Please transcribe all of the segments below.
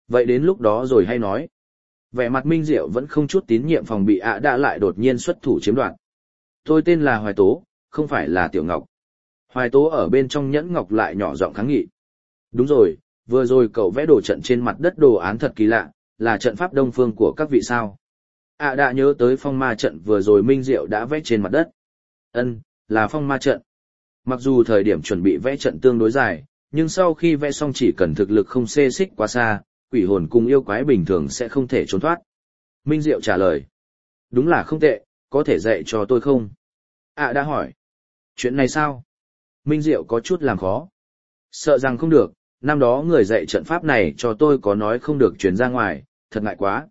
Vậy đến lúc đó rồi hay nói. Vẻ mặt Minh Diệu vẫn không chút tín nhiệm phòng bị ạ đã lại đột nhiên xuất thủ chiếm đoạt. Tôi tên là Hoài Tố, không phải là Tiểu Ngọc. Hoài Tố ở bên trong nhẫn ngọc lại nhỏ giọng kháng nghị. Đúng rồi, vừa rồi cậu vẽ đồ trận trên mặt đất đồ án thật kỳ lạ, là trận pháp đông phương của các vị sao. ạ đã nhớ tới phong ma trận vừa rồi Minh Diệu đã vẽ trên mặt đất. Là phong ma trận. Mặc dù thời điểm chuẩn bị vẽ trận tương đối dài, nhưng sau khi vẽ xong chỉ cần thực lực không xê xích quá xa, quỷ hồn cùng yêu quái bình thường sẽ không thể trốn thoát. Minh Diệu trả lời. Đúng là không tệ, có thể dạy cho tôi không? Đã hỏi. Chuyện này sao? Minh Diệu có chút làm khó. Sợ rằng không được, năm đó người dạy trận pháp này cho tôi có nói không được truyền ra ngoài, thật ngại quá.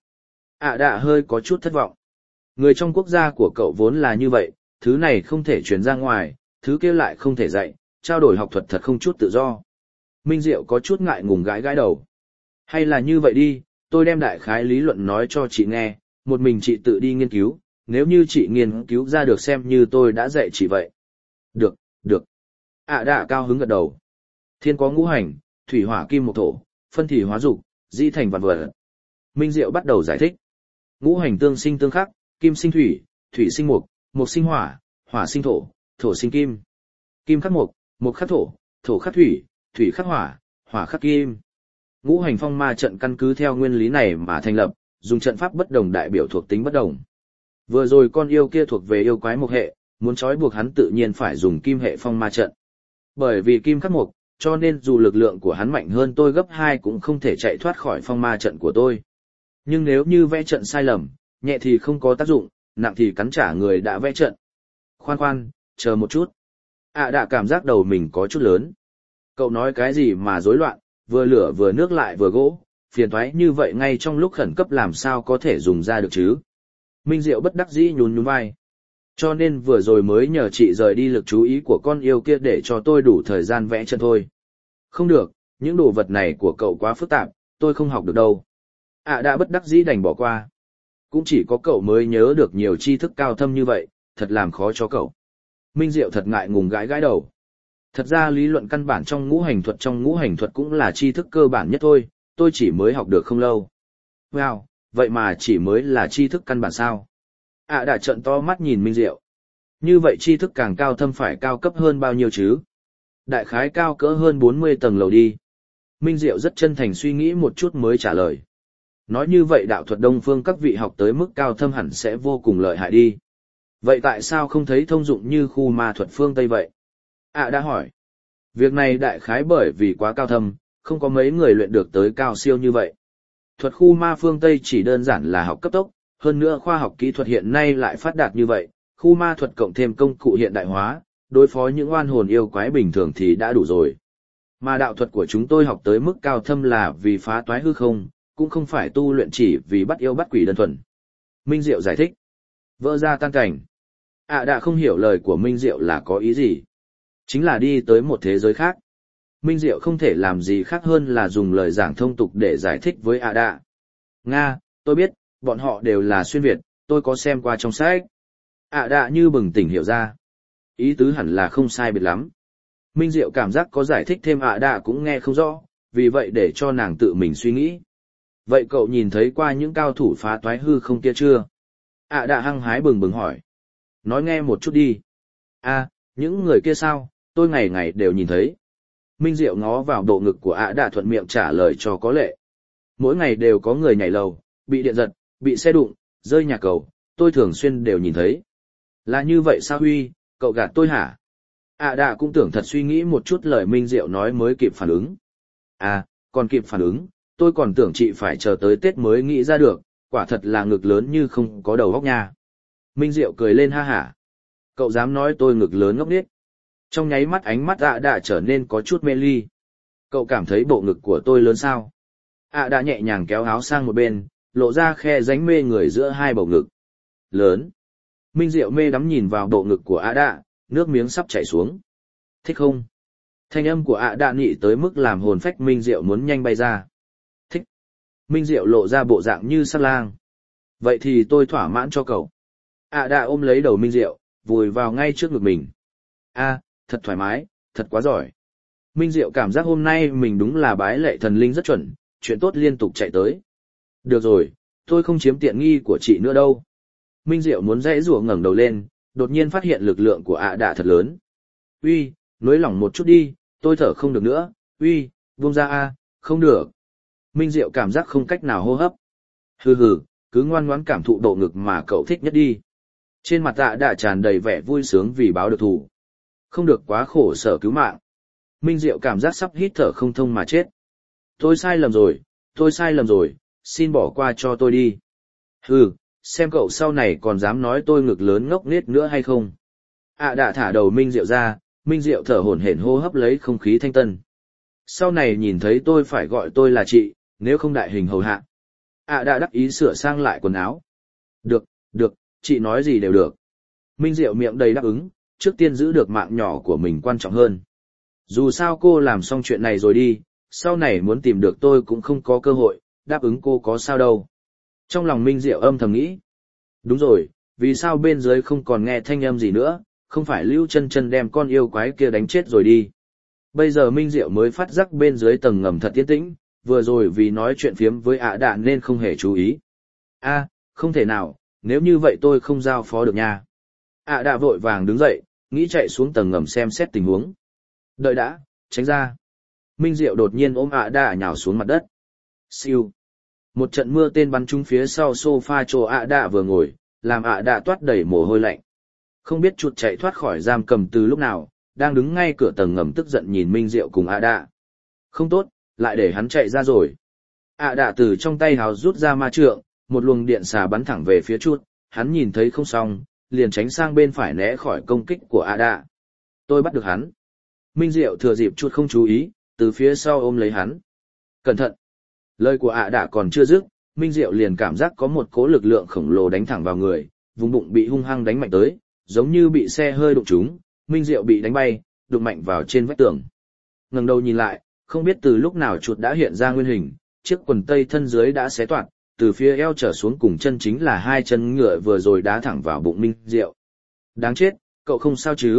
Đã hơi có chút thất vọng. Người trong quốc gia của cậu vốn là như vậy, thứ này không thể truyền ra ngoài, thứ kia lại không thể dạy, trao đổi học thuật thật không chút tự do. Minh Diệu có chút ngại ngùng gãi gãi đầu. Hay là như vậy đi, tôi đem đại khái lý luận nói cho chị nghe, một mình chị tự đi nghiên cứu, nếu như chị nghiên cứu ra được xem như tôi đã dạy chị vậy. Được, được. Đã cao hứng gật đầu. Thiên có ngũ hành, thủy hỏa kim mộc thổ, phân thì hóa dục, di thành vạn vật. Minh Diệu bắt đầu giải thích. Ngũ hành tương sinh tương khắc, kim sinh thủy, thủy sinh mộc, mộc sinh hỏa, hỏa sinh thổ, thổ sinh kim. Kim khắc mộc, mộc khắc thổ, thổ khắc thủy, thủy khắc hỏa, hỏa khắc kim. Ngũ hành phong ma trận căn cứ theo nguyên lý này mà thành lập, dùng trận pháp bất đồng đại biểu thuộc tính bất đồng. Vừa rồi con yêu kia thuộc về yêu quái mộc hệ, muốn trói buộc hắn tự nhiên phải dùng kim hệ phong ma trận. Bởi vì kim khắc mộc, cho nên dù lực lượng của hắn mạnh hơn tôi gấp 2 cũng không thể chạy thoát khỏi phong ma trận của tôi. Nhưng nếu như vẽ trận sai lầm, nhẹ thì không có tác dụng, nặng thì cắn trả người đã vẽ trận. Khoan, chờ một chút. Đã cảm giác đầu mình có chút lớn. Cậu nói cái gì mà rối loạn, vừa lửa vừa nước lại vừa gỗ, phiền toái như vậy ngay trong lúc khẩn cấp làm sao có thể dùng ra được chứ. Minh Diệu bất đắc dĩ nhún vai. Cho nên vừa rồi mới nhờ chị rời đi lực chú ý của con yêu kia để cho tôi đủ thời gian vẽ chân thôi. Không được, những đồ vật này của cậu quá phức tạp, tôi không học được đâu. Đã bất đắc dĩ đành bỏ qua. Cũng chỉ có cậu mới nhớ được nhiều tri thức cao thâm như vậy, thật làm khó cho cậu. Minh Diệu thật ngại ngùng gãi gãi đầu. Thật ra lý luận căn bản trong ngũ hành thuật cũng là tri thức cơ bản nhất thôi, tôi chỉ mới học được không lâu. Wow, vậy mà chỉ mới là tri thức căn bản sao? Đã trợn to mắt nhìn Minh Diệu. Như vậy tri thức càng cao thâm phải cao cấp hơn bao nhiêu chứ? Đại khái cao cỡ hơn 40 tầng lầu đi. Minh Diệu rất chân thành suy nghĩ một chút mới trả lời. Nói như vậy đạo thuật Đông phương các vị học tới mức cao thâm hẳn sẽ vô cùng lợi hại đi. Vậy tại sao không thấy thông dụng như khu ma thuật phương Tây vậy? Đã hỏi. Việc này đại khái bởi vì quá cao thâm, không có mấy người luyện được tới cao siêu như vậy. Thuật khu ma phương Tây chỉ đơn giản là học cấp tốc, hơn nữa khoa học kỹ thuật hiện nay lại phát đạt như vậy, khu ma thuật cộng thêm công cụ hiện đại hóa, đối phó những oan hồn yêu quái bình thường thì đã đủ rồi. Mà đạo thuật của chúng tôi học tới mức cao thâm là vì phá toái hư không, cũng không phải tu luyện chỉ vì bắt yêu bắt quỷ đơn thuần. Minh Diệu giải thích. Vỡ ra tan cảnh. Đã không hiểu lời của Minh Diệu là có ý gì. Chính là đi tới một thế giới khác. Minh Diệu không thể làm gì khác hơn là dùng lời giảng thông tục để giải thích với Đã. Nga, tôi biết, bọn họ đều là xuyên Việt, tôi có xem qua trong sách. Đã như bừng tỉnh hiểu ra. Ý tứ hẳn là không sai biệt lắm. Minh Diệu cảm giác có giải thích thêm Đã cũng nghe không rõ, vì vậy để cho nàng tự mình suy nghĩ. Vậy cậu nhìn thấy qua những cao thủ phá toái hư không kia chưa? Đã hăng hái bừng bừng hỏi. Nói nghe một chút đi. Những người kia sao, tôi ngày ngày đều nhìn thấy. Minh Diệu ngó vào bộ ngực của Đã thuận miệng trả lời cho có lệ. Mỗi ngày đều có người nhảy lầu, bị điện giật, bị xe đụng, rơi nhà cầu, tôi thường xuyên đều nhìn thấy. Là như vậy sao Huy, cậu gạt tôi hả? Đã cũng tưởng thật suy nghĩ một chút lời Minh Diệu nói mới kịp phản ứng. Còn kịp phản ứng, tôi còn tưởng chị phải chờ tới Tết mới nghĩ ra được, quả thật là ngực lớn như không có đầu óc nha. Minh Diệu cười lên ha hả. Cậu dám nói tôi ngực lớn ngốc nghếch? Trong nháy mắt ánh mắt Đã trở nên có chút mê ly. Cậu cảm thấy bộ ngực của tôi lớn sao? Đã nhẹ nhàng kéo áo sang một bên, lộ ra khe rãnh mê người giữa hai bầu ngực. Lớn. Minh Diệu mê đắm nhìn vào bộ ngực của Đã, nước miếng sắp chảy xuống. Thích không? Thanh âm của Đã nị tới mức làm hồn phách Minh Diệu muốn nhanh bay ra. Thích. Minh Diệu lộ ra bộ dạng như sát lang. Vậy thì tôi thỏa mãn cho cậu. Đã ôm lấy đầu Minh Diệu, vùi vào ngay trước ngực mình. Thật thoải mái, thật quá giỏi. Minh Diệu cảm giác hôm nay mình đúng là bái lệ thần linh rất chuẩn, chuyện tốt liên tục chạy tới. Được rồi, tôi không chiếm tiện nghi của chị nữa đâu. Minh Diệu muốn dãy rủa ngẩng đầu lên, đột nhiên phát hiện lực lượng của ạ đạ thật lớn. Uy, nới lỏng một chút đi, tôi thở không được nữa, uy, buông ra a, không được. Minh Diệu cảm giác không cách nào hô hấp. Hừ hừ, cứ ngoan ngoãn cảm thụ độ ngực mà cậu thích nhất đi. Trên mặt ạ đạ tràn đầy vẻ vui sướng vì báo được thù. Không được quá khổ sở cứu mạng. Minh Diệu cảm giác sắp hít thở không thông mà chết. Tôi sai lầm rồi, xin bỏ qua cho tôi đi. Hừ, xem cậu sau này còn dám nói tôi ngực lớn ngốc nghếch nữa hay không. ạ đạ thả đầu Minh Diệu ra, Minh Diệu thở hổn hển hô hấp lấy không khí thanh tân. Sau này nhìn thấy tôi phải gọi tôi là chị, nếu không đại hình hầu hạ. ạ đạ đắc ý sửa sang lại quần áo. Được, chị nói gì đều được. Minh Diệu miệng đầy đáp ứng, trước tiên giữ được mạng nhỏ của mình quan trọng hơn. Dù sao cô làm xong chuyện này rồi đi, sau này muốn tìm được tôi cũng không có cơ hội, đáp ứng cô có sao đâu. Trong lòng Minh Diệu âm thầm nghĩ. Đúng rồi, vì sao bên dưới không còn nghe thanh âm gì nữa, không phải Lưu Chân Chân đem con yêu quái kia đánh chết rồi đi. Bây giờ Minh Diệu mới phát giác bên dưới tầng ngầm thật yên tĩnh, vừa rồi vì nói chuyện phiếm với ạ đạ nên không hề chú ý. Không thể nào, nếu như vậy tôi không giao phó được nha. ạ đạ vội vàng đứng dậy, nghĩ chạy xuống tầng ngầm xem xét tình huống. Đợi đã, tránh ra. Minh Diệu đột nhiên ôm ạ đạ nhào xuống mặt đất. Siêu. Một trận mưa tên bắn trúng phía sau sofa chỗ ạ đạ vừa ngồi, làm ạ đạ toát đầy mồ hôi lạnh. Không biết chuột chạy thoát khỏi giam cầm từ lúc nào, đang đứng ngay cửa tầng ngầm tức giận nhìn Minh Diệu cùng ạ đạ. Không tốt, lại để hắn chạy ra rồi. ạ đạ từ trong tay hào rút ra ma trượng, một luồng điện xà bắn thẳng về phía chuột, hắn nhìn thấy không xong, liền tránh sang bên phải né khỏi công kích của ạ đạ. Tôi bắt được hắn. Minh Diệu thừa dịp chuột không chú ý, từ phía sau ôm lấy hắn. Cẩn thận. Lời của ạ đạ còn chưa dứt, Minh Diệu liền cảm giác có một cỗ lực lượng khổng lồ đánh thẳng vào người, vùng bụng bị hung hăng đánh mạnh tới, giống như bị xe hơi đụng trúng, Minh Diệu bị đánh bay, đụng mạnh vào trên vách tường. Ngẩng đầu nhìn lại, không biết từ lúc nào chuột đã hiện ra nguyên hình, chiếc quần tây thân dưới đã xé toạc, từ phía eo trở xuống cùng chân chính là hai chân ngựa vừa rồi đá thẳng vào bụng Minh Diệu. Đáng chết, cậu không sao chứ?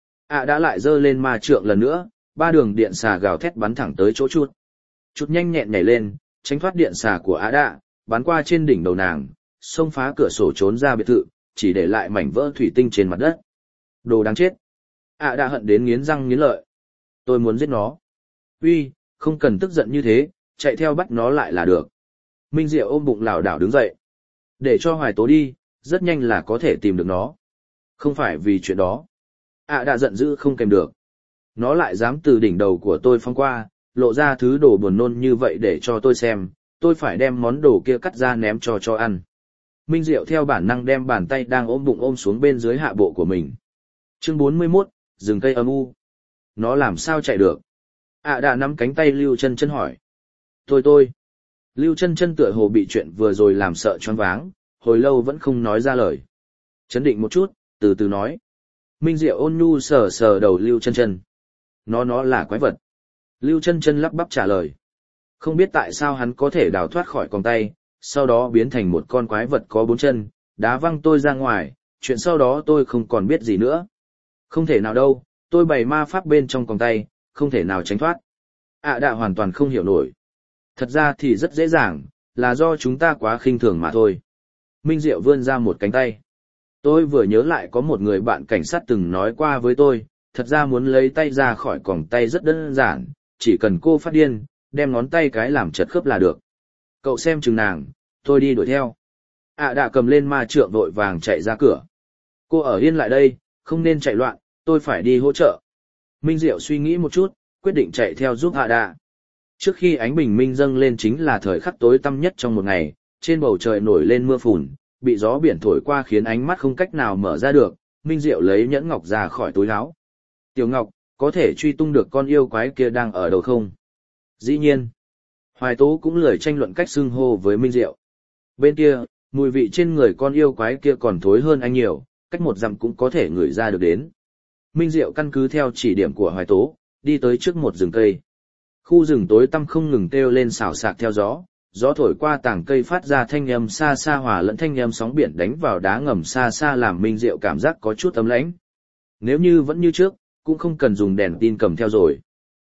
ạ đã lại giơ lên ma trượng lần nữa, ba đường điện xà gào thét bắn thẳng tới chỗ chuột. Chuột nhanh nhẹn nhảy lên, tránh thoát điện xà của ạ đạ, bắn qua trên đỉnh đầu nàng, xông phá cửa sổ trốn ra biệt thự, chỉ để lại mảnh vỡ thủy tinh trên mặt đất. Đồ đáng chết. ạ đạ hận đến nghiến răng nghiến lợi. Tôi muốn giết nó. Uy, không cần tức giận như thế, chạy theo bắt nó lại là được. Minh Diệu ôm bụng lảo đảo đứng dậy. Để cho Hoài Tố đi, rất nhanh là có thể tìm được nó. Không phải vì chuyện đó. ạ đạ giận dữ không kèm được. Nó lại dám từ đỉnh đầu của tôi phóng qua, lộ ra thứ đồ buồn nôn như vậy để cho tôi xem, tôi phải đem món đồ kia cắt ra ném cho ăn. Minh Diệu theo bản năng đem bàn tay đang ôm bụng ôm xuống bên dưới hạ bộ của mình. Chương 41, rừng cây âm u. Nó làm sao chạy được? ạ đạ nắm cánh tay Lưu Chân Chân hỏi. Tôi. Lưu Chân Chân tựa hồ bị chuyện vừa rồi làm sợ choáng váng, hồi lâu vẫn không nói ra lời. Chấn định một chút, từ từ nói. Minh Diệu ôn nhu sờ sờ đầu Lưu Chân Chân. Nó là quái vật. Lưu Chân Chân lắp bắp trả lời. Không biết tại sao hắn có thể đào thoát khỏi còng tay, sau đó biến thành một con quái vật có 4 chân, đá văng tôi ra ngoài, chuyện sau đó tôi không còn biết gì nữa. Không thể nào đâu, tôi bày ma pháp bên trong còng tay, không thể nào tránh thoát. ạ đạ hoàn toàn không hiểu nổi. Thật ra thì rất dễ dàng, là do chúng ta quá khinh thường mà thôi. Minh Diệu vươn ra một cánh tay. Tôi vừa nhớ lại có một người bạn cảnh sát từng nói qua với tôi, thật ra muốn lấy tay ra khỏi còng tay rất đơn giản, chỉ cần cô phát điên, đem ngón tay cái làm chật khớp là được. Cậu xem chừng nàng, tôi đi đuổi theo. ạ đạ cầm lên ma trượng vội vàng chạy ra cửa. Cô ở yên lại đây, không nên chạy loạn, tôi phải đi hỗ trợ. Minh Diệu suy nghĩ một chút, quyết định chạy theo giúp ạ đạ. Trước khi ánh bình minh dâng lên chính là thời khắc tối tăm nhất trong một ngày, trên bầu trời nổi lên mưa phùn, bị gió biển thổi qua khiến ánh mắt không cách nào mở ra được. Minh Diệu lấy nhẫn ngọc ra khỏi túi áo. Tiểu Ngọc, có thể truy tung được con yêu quái kia đang ở đâu không? Dĩ nhiên. Hoài Tố cũng lười tranh luận cách xưng hô với Minh Diệu. Bên kia, mùi vị trên người con yêu quái kia còn thối hơn anh nhiều, cách một dặm cũng có thể ngửi ra được đến. Minh Diệu căn cứ theo chỉ điểm của Hoài Tố, đi tới trước một rừng cây. Khu rừng tối tăm không ngừng kêu lên xào xạc theo gió, gió thổi qua tảng cây phát ra thanh âm xa xa hòa lẫn thanh âm sóng biển đánh vào đá ngầm xa xa làm Minh Diệu cảm giác có chút ấm lãnh. Nếu như vẫn như trước, cũng không cần dùng đèn tin cầm theo rồi.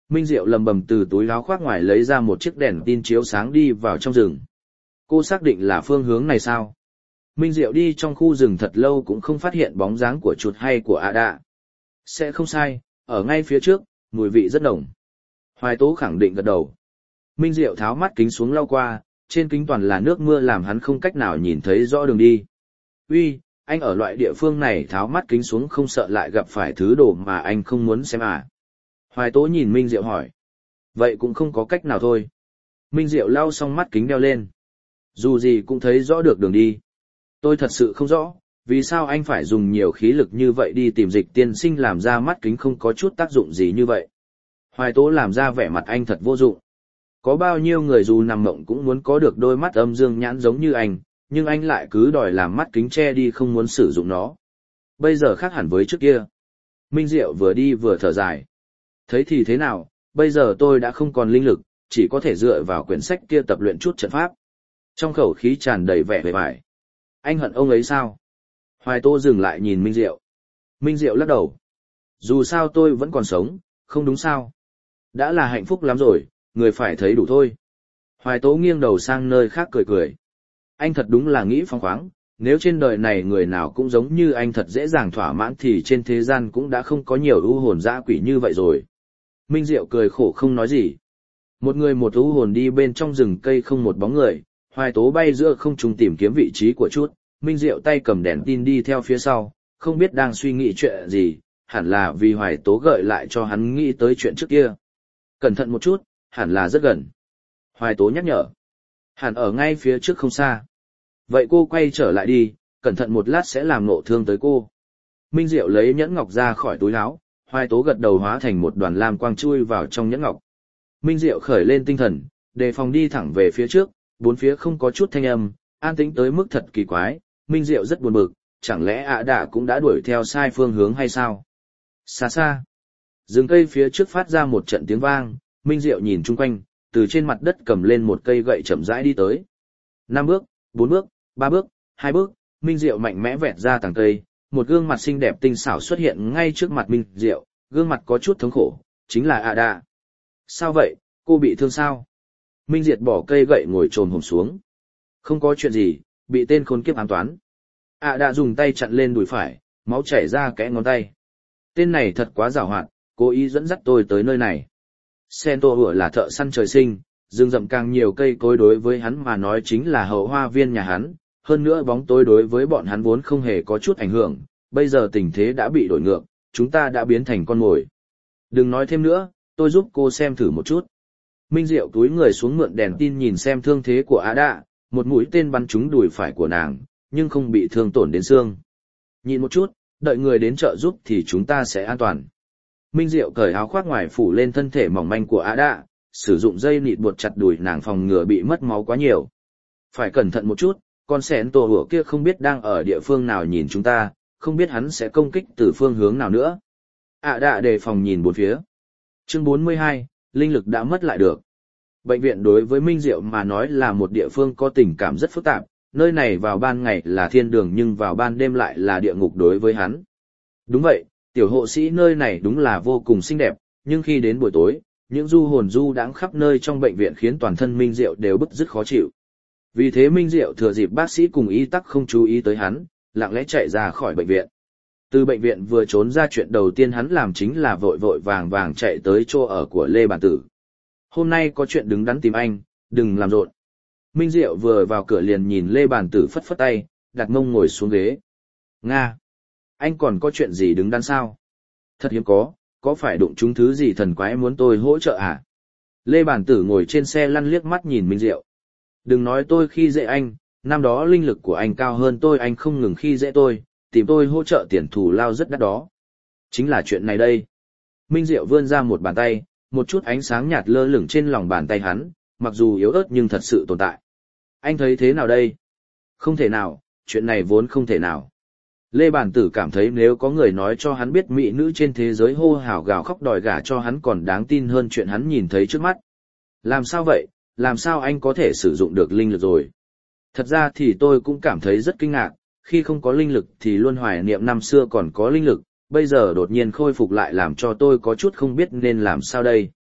Minh Diệu lầm bầm từ túi áo khoác ngoài lấy ra một chiếc đèn tin chiếu sáng đi vào trong rừng. Cô xác định là phương hướng này sao? Minh Diệu đi trong khu rừng thật lâu cũng không phát hiện bóng dáng của chuột hay của ạ đạ. Sẽ không sai, ở ngay phía trước, mùi vị rất nồng. Hoài Tố khẳng định gật đầu. Minh Diệu tháo mắt kính xuống lau qua, trên kính toàn là nước mưa làm hắn không cách nào nhìn thấy rõ đường đi. Uy, anh ở loại địa phương này tháo mắt kính xuống không sợ lại gặp phải thứ đồ mà anh không muốn xem à? Hoài Tố nhìn Minh Diệu hỏi. Vậy cũng không có cách nào thôi. Minh Diệu lau xong mắt kính đeo lên. Dù gì cũng thấy rõ được đường đi. Tôi thật sự không rõ, vì sao anh phải dùng nhiều khí lực như vậy đi tìm Dịch tiên sinh làm ra mắt kính không có chút tác dụng gì như vậy. Hoài Tố làm ra vẻ mặt anh thật vô dụng. Có bao nhiêu người dù nằm mộng cũng muốn có được đôi mắt âm dương nhãn giống như anh, nhưng anh lại cứ đòi làm mắt kính che đi không muốn sử dụng nó. Bây giờ khác hẳn với trước kia. Minh Diệu vừa đi vừa thở dài. Thấy thì thế nào, bây giờ tôi đã không còn linh lực, chỉ có thể dựa vào quyển sách kia tập luyện chút trận pháp. Trong khẩu khí tràn đầy vẻ bề bại. Anh hận ông ấy sao? Hoài Tố dừng lại nhìn Minh Diệu. Minh Diệu lắc đầu. Dù sao tôi vẫn còn sống, không đúng sao? Đã là hạnh phúc lắm rồi, người phải thấy đủ thôi. Hoài Tố nghiêng đầu sang nơi khác cười cười. Anh thật đúng là nghĩ phóng khoáng, nếu trên đời này người nào cũng giống như anh thật dễ dàng thỏa mãn thì trên thế gian cũng đã không có nhiều ưu hồn dã quỷ như vậy rồi. Minh Diệu cười khổ không nói gì. Một người một ưu hồn đi bên trong rừng cây không một bóng người, Hoài Tố bay giữa không trung tìm kiếm vị trí của chút, Minh Diệu tay cầm đèn tin đi theo phía sau, không biết đang suy nghĩ chuyện gì, hẳn là vì Hoài Tố gợi lại cho hắn nghĩ tới chuyện trước kia. Cẩn thận một chút, hẳn là rất gần. Hoài Tố nhắc nhở. Hẳn ở ngay phía trước không xa. Vậy cô quay trở lại đi, cẩn thận một lát sẽ làm nộ thương tới cô. Minh Diệu lấy nhẫn ngọc ra khỏi túi áo, Hoài Tố gật đầu hóa thành một đoàn lam quang chui vào trong nhẫn ngọc. Minh Diệu khởi lên tinh thần, đề phòng đi thẳng về phía trước, bốn phía không có chút thanh âm, an tĩnh tới mức thật kỳ quái. Minh Diệu rất buồn bực, chẳng lẽ ạ đạ cũng đã đuổi theo sai phương hướng hay sao? Xa xa, rừng cây phía trước phát ra một trận tiếng vang, Minh Diệu nhìn chung quanh, từ trên mặt đất cầm lên một cây gậy chậm rãi đi tới. 5 bước, 4 bước, 3 bước, 2 bước, Minh Diệu mạnh mẽ vẹt ra tàng cây, một gương mặt xinh đẹp tinh xảo xuất hiện ngay trước mặt Minh Diệu, gương mặt có chút thống khổ, chính là ạ đạ. Sao vậy, cô bị thương sao? Minh Diệt bỏ cây gậy ngồi trồm hổm xuống. Không có chuyện gì, bị tên khốn kiếp ám toán. ạ đạ dùng tay chặn lên đùi phải, máu chảy ra kẽ ngón tay. Tên này thật quá giàu hoạt, cố ý dẫn dắt tôi tới nơi này. Sento hựa là thợ săn trời sinh, rừng rậm càng nhiều cây cối đối với hắn mà nói chính là hậu hoa viên nhà hắn, hơn nữa bóng tối đối với bọn hắn vốn không hề có chút ảnh hưởng, bây giờ tình thế đã bị đổi ngược, chúng ta đã biến thành con mồi. Đừng nói thêm nữa, tôi giúp cô xem thử một chút. Minh Diệu túi người xuống mượn đèn tin nhìn xem thương thế của Á Đạ, một mũi tên bắn trúng đùi phải của nàng, nhưng không bị thương tổn đến xương. Nhìn một chút, đợi người đến trợ giúp thì chúng ta sẽ an toàn. Minh Diệu cởi áo khoác ngoài phủ lên thân thể mỏng manh của Á Đạ, sử dụng dây nịt buộc chặt đùi nàng phòng ngừa bị mất máu quá nhiều. Phải cẩn thận một chút, con sẻn tổ hửa kia không biết đang ở địa phương nào nhìn chúng ta, không biết hắn sẽ công kích từ phương hướng nào nữa. Á Đạ đề phòng nhìn bốn phía. Chương 42, linh lực đã mất lại được. Bệnh viện đối với Minh Diệu mà nói là một địa phương có tình cảm rất phức tạp, nơi này vào ban ngày là thiên đường nhưng vào ban đêm lại là địa ngục đối với hắn. Đúng vậy, tiểu hộ sĩ nơi này đúng là vô cùng xinh đẹp, nhưng khi đến buổi tối, những du hồn du đãng khắp nơi trong bệnh viện khiến toàn thân Minh Diệu đều bứt rứt khó chịu. Vì thế Minh Diệu thừa dịp bác sĩ cùng y tắc không chú ý tới hắn, lặng lẽ chạy ra khỏi bệnh viện. Từ bệnh viện vừa trốn ra chuyện đầu tiên hắn làm chính là vội vội vàng vàng chạy tới chỗ ở của Lê Bản Tử. Hôm nay có chuyện đứng đắn tìm anh, đừng làm rộn. Minh Diệu vừa vào cửa liền nhìn Lê Bản Tử phất phất tay, đặt mông ngồi xuống ghế. Nga! Anh còn có chuyện gì đứng đắn sao? Thật hiếm có phải đụng trúng thứ gì thần quái muốn tôi hỗ trợ à? Lê Bản Tử ngồi trên xe lăn liếc mắt nhìn Minh Diệu. Đừng nói tôi khi dễ anh, năm đó linh lực của anh cao hơn tôi anh không ngừng khi dễ tôi, tìm tôi hỗ trợ tiền thù lao rất đắt đó. Chính là chuyện này đây. Minh Diệu vươn ra một bàn tay, một chút ánh sáng nhạt lơ lửng trên lòng bàn tay hắn, mặc dù yếu ớt nhưng thật sự tồn tại. Anh thấy thế nào đây? Không thể nào, chuyện này vốn không thể nào. Lê Bản Tử cảm thấy nếu có người nói cho hắn biết mỹ nữ trên thế giới hô hào gào khóc đòi gả cho hắn còn đáng tin hơn chuyện hắn nhìn thấy trước mắt. Làm sao vậy, làm sao anh có thể sử dụng được linh lực rồi? Thật ra thì tôi cũng cảm thấy rất kinh ngạc, khi không có linh lực thì luôn hoài niệm năm xưa còn có linh lực, bây giờ đột nhiên khôi phục lại làm cho tôi có chút không biết nên làm sao đây.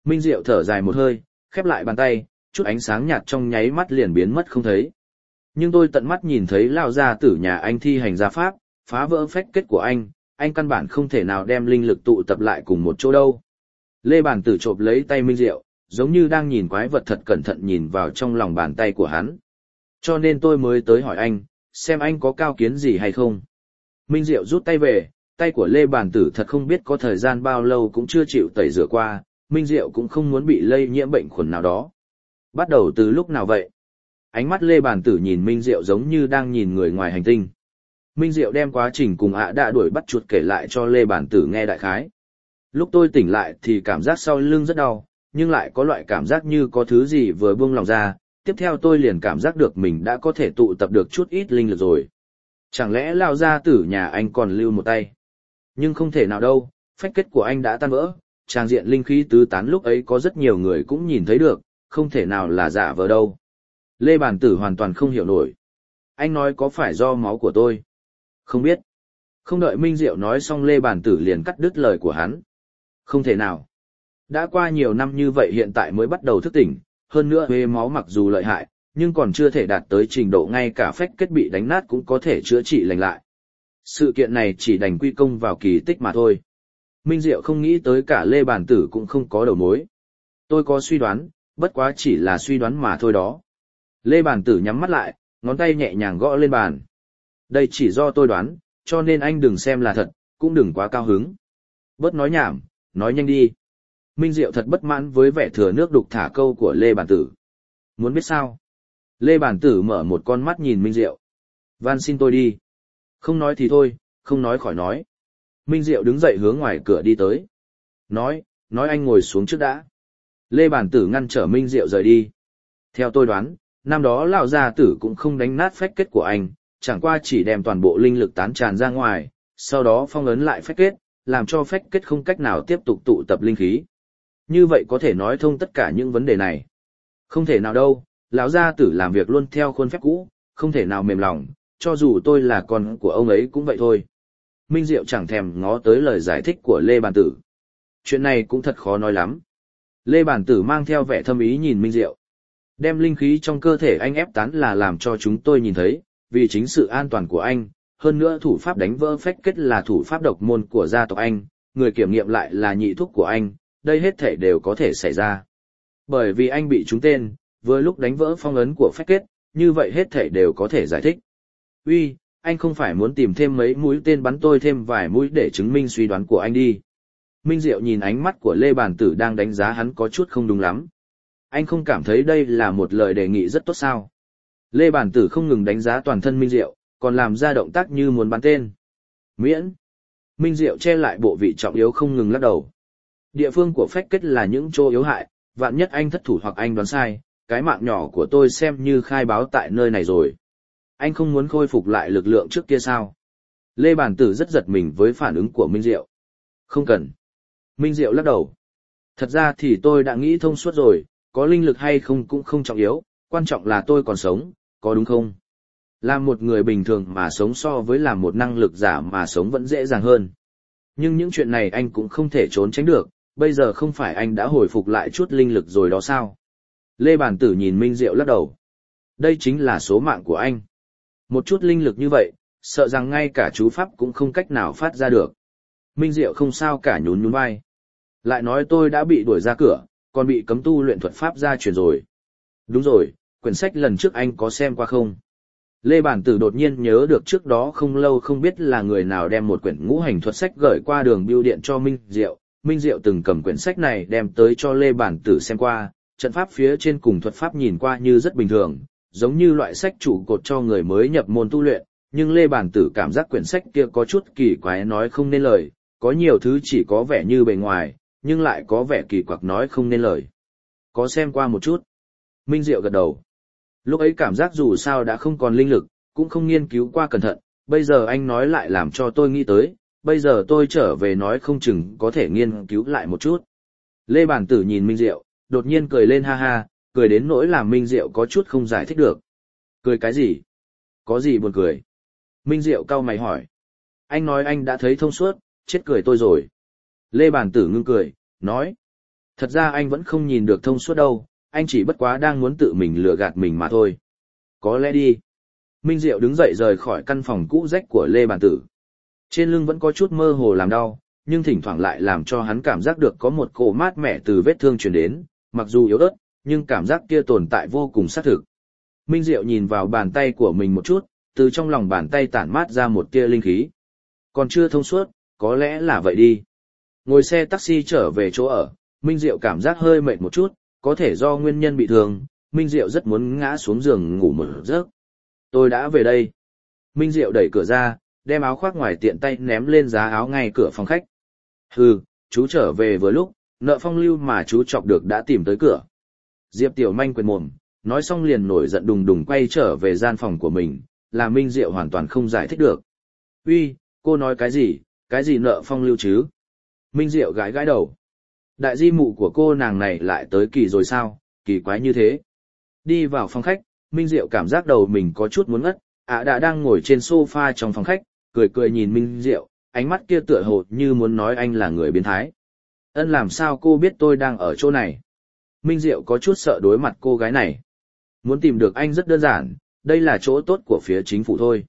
Minh Diệu thở dài một hơi, khép lại bàn tay, chút ánh sáng nhạt trong nháy mắt liền biến mất không thấy. Nhưng tôi tận mắt nhìn thấy lao gia tử nhà anh thi hành gia pháp, phá vỡ phách kết của anh căn bản không thể nào đem linh lực tụ tập lại cùng một chỗ đâu. Lê Bản Tử chộp lấy tay Minh Diệu, giống như đang nhìn quái vật thật cẩn thận nhìn vào trong lòng bàn tay của hắn. Cho nên tôi mới tới hỏi anh, xem anh có cao kiến gì hay không. Minh Diệu rút tay về, tay của Lê Bản Tử thật không biết có thời gian bao lâu cũng chưa chịu tẩy rửa qua, Minh Diệu cũng không muốn bị lây nhiễm bệnh khuẩn nào đó. Bắt đầu từ lúc nào vậy? Ánh mắt Lê Bản Tử nhìn Minh Diệu giống như đang nhìn người ngoài hành tinh. Minh Diệu đem quá trình cùng đã đuổi bắt chuột kể lại cho Lê Bản Tử nghe đại khái. Lúc tôi tỉnh lại thì cảm giác sau lưng rất đau, nhưng lại có loại cảm giác như có thứ gì vừa buông lòng ra, tiếp theo tôi liền cảm giác được mình đã có thể tụ tập được chút ít linh lực rồi. Chẳng lẽ lao gia tử nhà anh còn lưu một tay? Nhưng không thể nào đâu, phách kết của anh đã tan vỡ, tràng diện linh khí tứ tán lúc ấy có rất nhiều người cũng nhìn thấy được, không thể nào là giả vờ đâu. Lê Bản Tử hoàn toàn không hiểu nổi. Anh nói có phải do máu của tôi? Không biết. Không đợi Minh Diệu nói xong Lê Bản Tử liền cắt đứt lời của hắn. Không thể nào. Đã qua nhiều năm như vậy hiện tại mới bắt đầu thức tỉnh, hơn nữa huê máu mặc dù lợi hại, nhưng còn chưa thể đạt tới trình độ ngay cả phách kết bị đánh nát cũng có thể chữa trị lành lại. Sự kiện này chỉ đành quy công vào kỳ tích mà thôi. Minh Diệu không nghĩ tới cả Lê Bản Tử cũng không có đầu mối. Tôi có suy đoán, bất quá chỉ là suy đoán mà thôi đó. Lê Bản Tử nhắm mắt lại, ngón tay nhẹ nhàng gõ lên bàn. Đây chỉ do tôi đoán, cho nên anh đừng xem là thật, cũng đừng quá cao hứng. Bớt nói nhảm, nói nhanh đi. Minh Diệu thật bất mãn với vẻ thừa nước đục thả câu của Lê Bản Tử. Muốn biết sao? Lê Bản Tử mở một con mắt nhìn Minh Diệu. Van xin tôi đi. Không nói thì thôi, không nói khỏi nói. Minh Diệu đứng dậy hướng ngoài cửa đi tới. Nói anh ngồi xuống trước đã. Lê Bản Tử ngăn trở Minh Diệu rời đi. Theo tôi đoán, năm đó lão gia tử cũng không đánh nát phách kết của anh, chẳng qua chỉ đem toàn bộ linh lực tán tràn ra ngoài, sau đó phong ấn lại phách kết, làm cho phách kết không cách nào tiếp tục tụ tập linh khí. Như vậy có thể nói thông tất cả những vấn đề này. Không thể nào đâu, lão gia tử làm việc luôn theo khuôn phép cũ, không thể nào mềm lòng, cho dù tôi là con của ông ấy cũng vậy thôi. Minh Diệu chẳng thèm ngó tới lời giải thích của Lê Bản Tử. Chuyện này cũng thật khó nói lắm. Lê Bản Tử mang theo vẻ thâm ý nhìn Minh Diệu. Đem linh khí trong cơ thể anh ép tán là làm cho chúng tôi nhìn thấy, vì chính sự an toàn của anh, hơn nữa thủ pháp đánh vỡ phách kết là thủ pháp độc môn của gia tộc anh, người kiểm nghiệm lại là nhị thúc của anh, đây hết thể đều có thể xảy ra. Bởi vì anh bị trúng tên, vừa lúc đánh vỡ phong ấn của phách kết, như vậy hết thể đều có thể giải thích. Uy, anh không phải muốn tìm thêm mấy mũi tên bắn tôi thêm vài mũi để chứng minh suy đoán của anh đi. Minh Diệu nhìn ánh mắt của Lê Bản Tử đang đánh giá hắn có chút không đúng lắm. Anh không cảm thấy đây là một lời đề nghị rất tốt sao? Lê Bản Tử không ngừng đánh giá toàn thân Minh Diệu, còn làm ra động tác như muốn bắn tên. Miễn. Minh Diệu che lại bộ vị trọng yếu không ngừng lắc đầu. Địa phương của phách kết là những chỗ yếu hại, vạn nhất anh thất thủ hoặc anh đoán sai, cái mạng nhỏ của tôi xem như khai báo tại nơi này rồi. Anh không muốn khôi phục lại lực lượng trước kia sao? Lê Bản Tử rất giật mình với phản ứng của Minh Diệu. Không cần. Minh Diệu lắc đầu. Thật ra thì tôi đã nghĩ thông suốt rồi, có linh lực hay không cũng không trọng yếu, quan trọng là tôi còn sống, có đúng không? Làm một người bình thường mà sống so với làm một năng lực giả mà sống vẫn dễ dàng hơn. Nhưng những chuyện này anh cũng không thể trốn tránh được, bây giờ không phải anh đã hồi phục lại chút linh lực rồi đó sao? Lê Bản Tử nhìn Minh Diệu lắc đầu. Đây chính là số mạng của anh. Một chút linh lực như vậy, sợ rằng ngay cả chú pháp cũng không cách nào phát ra được. Minh Diệu không sao cả nhún nhún vai. Lại nói tôi đã bị đuổi ra cửa, còn bị cấm tu luyện thuật pháp gia truyền rồi. Đúng rồi, quyển sách lần trước anh có xem qua không? Lê Bản Tử đột nhiên nhớ được trước đó không lâu không biết là người nào đem một quyển ngũ hành thuật sách gửi qua đường bưu điện cho Minh Diệu. Minh Diệu từng cầm quyển sách này đem tới cho Lê Bản Tử xem qua, trận pháp phía trên cùng thuật pháp nhìn qua như rất bình thường, giống như loại sách trụ cột cho người mới nhập môn tu luyện, nhưng Lê Bản Tử cảm giác quyển sách kia có chút kỳ quái nói không nên lời, có nhiều thứ chỉ có vẻ như bề ngoài, nhưng lại có vẻ kỳ quặc nói không nên lời. Có xem qua một chút. Minh Diệu gật đầu. Lúc ấy cảm giác dù sao đã không còn linh lực, cũng không nghiên cứu qua cẩn thận, bây giờ anh nói lại làm cho tôi nghĩ tới, bây giờ tôi trở về nói không chừng có thể nghiên cứu lại một chút. Lê Bản Tử nhìn Minh Diệu, đột nhiên cười lên ha ha, cười đến nỗi làm Minh Diệu có chút không giải thích được. Cười cái gì? Có gì buồn cười? Minh Diệu cau mày hỏi. Anh nói anh đã thấy thông suốt, chết cười tôi rồi. Lê Bản Tử ngưng cười, nói. Thật ra anh vẫn không nhìn được thông suốt đâu, anh chỉ bất quá đang muốn tự mình lừa gạt mình mà thôi. Có lẽ đi. Minh Diệu đứng dậy rời khỏi căn phòng cũ rách của Lê Bàn Tử. Trên lưng vẫn có chút mơ hồ làm đau, nhưng thỉnh thoảng lại làm cho hắn cảm giác được có một cỗ mát mẻ từ vết thương truyền đến, mặc dù yếu ớt, nhưng cảm giác kia tồn tại vô cùng xác thực. Minh Diệu nhìn vào bàn tay của mình một chút, từ trong lòng bàn tay tản mát ra một tia linh khí. Còn chưa thông suốt, có lẽ là vậy đi. Ngồi xe taxi trở về chỗ ở, Minh Diệu cảm giác hơi mệt một chút, có thể do nguyên nhân bị thương, Minh Diệu rất muốn ngã xuống giường ngủ một giấc. Tôi đã về đây. Minh Diệu đẩy cửa ra, đem áo khoác ngoài tiện tay ném lên giá áo ngay cửa phòng khách. Hừ, chú trở về vừa lúc, nợ phong lưu mà chú chọc được đã tìm tới cửa. Diệp Tiểu Manh quệt mồm, nói xong liền nổi giận đùng đùng quay trở về gian phòng của mình, là Minh Diệu hoàn toàn không giải thích được. Uy, cô nói cái gì nợ phong lưu chứ? Minh Diệu gãi gãi đầu. Đại di mụ của cô nàng này lại tới kỳ rồi sao, kỳ quái như thế. Đi vào phòng khách, Minh Diệu cảm giác đầu mình có chút muốn ngất, đã đang ngồi trên sofa trong phòng khách, cười cười nhìn Minh Diệu, ánh mắt kia tựa hồ như muốn nói anh là người biến thái. Ân, làm sao cô biết tôi đang ở chỗ này? Minh Diệu có chút sợ đối mặt cô gái này. Muốn tìm được anh rất đơn giản, đây là chỗ tốt của phía chính phủ thôi.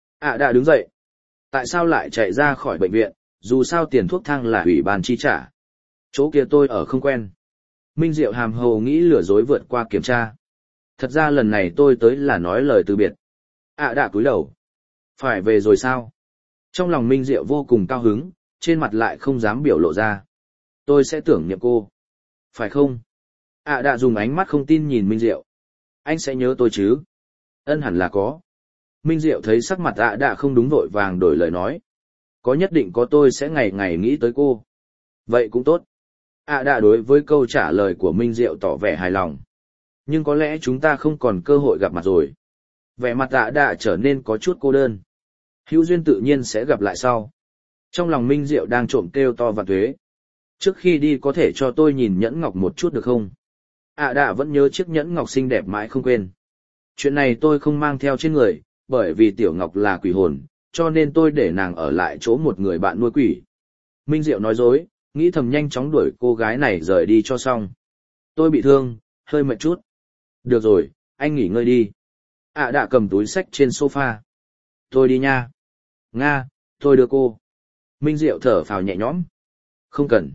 Đã đứng dậy. Tại sao lại chạy ra khỏi bệnh viện, dù sao tiền thuốc thang là ủy ban chi trả. Chỗ kia tôi ở không quen. Minh Diệu hàm hồ nghĩ lừa dối vượt qua kiểm tra. Thật ra lần này tôi tới là nói lời từ biệt. Đã cúi đầu. Phải về rồi sao? Trong lòng Minh Diệu vô cùng cao hứng, trên mặt lại không dám biểu lộ ra. Tôi sẽ tưởng niệm cô. Phải không? Đã dùng ánh mắt không tin nhìn Minh Diệu. Anh sẽ nhớ tôi chứ? Ân, hẳn là có. Minh Diệu thấy sắc mặt đã không đúng, vội vàng đổi lời nói. Có, nhất định có, tôi sẽ ngày ngày nghĩ tới cô. Vậy cũng tốt. Đã đối với câu trả lời của Minh Diệu tỏ vẻ hài lòng. Nhưng có lẽ chúng ta không còn cơ hội gặp mặt rồi. Vẻ mặt đã trở nên có chút cô đơn. Hữu duyên tự nhiên sẽ gặp lại sau. Trong lòng Minh Diệu đang trộm kêu to và thuế. Trước khi đi có thể cho tôi nhìn nhẫn ngọc một chút được không? Đã vẫn nhớ chiếc nhẫn ngọc xinh đẹp mãi không quên. Chuyện này tôi không mang theo trên người, bởi vì Tiểu Ngọc là quỷ hồn, cho nên tôi để nàng ở lại chỗ một người bạn nuôi quỷ. Minh Diệu nói dối, nghĩ thầm nhanh chóng đuổi cô gái này rời đi cho xong. Tôi bị thương, hơi mệt chút. Được rồi, anh nghỉ ngơi đi. Đã cầm túi xách trên sofa. Tôi đi nha. Nga, tôi đưa cô. Minh Diệu thở phào nhẹ nhõm. Không cần.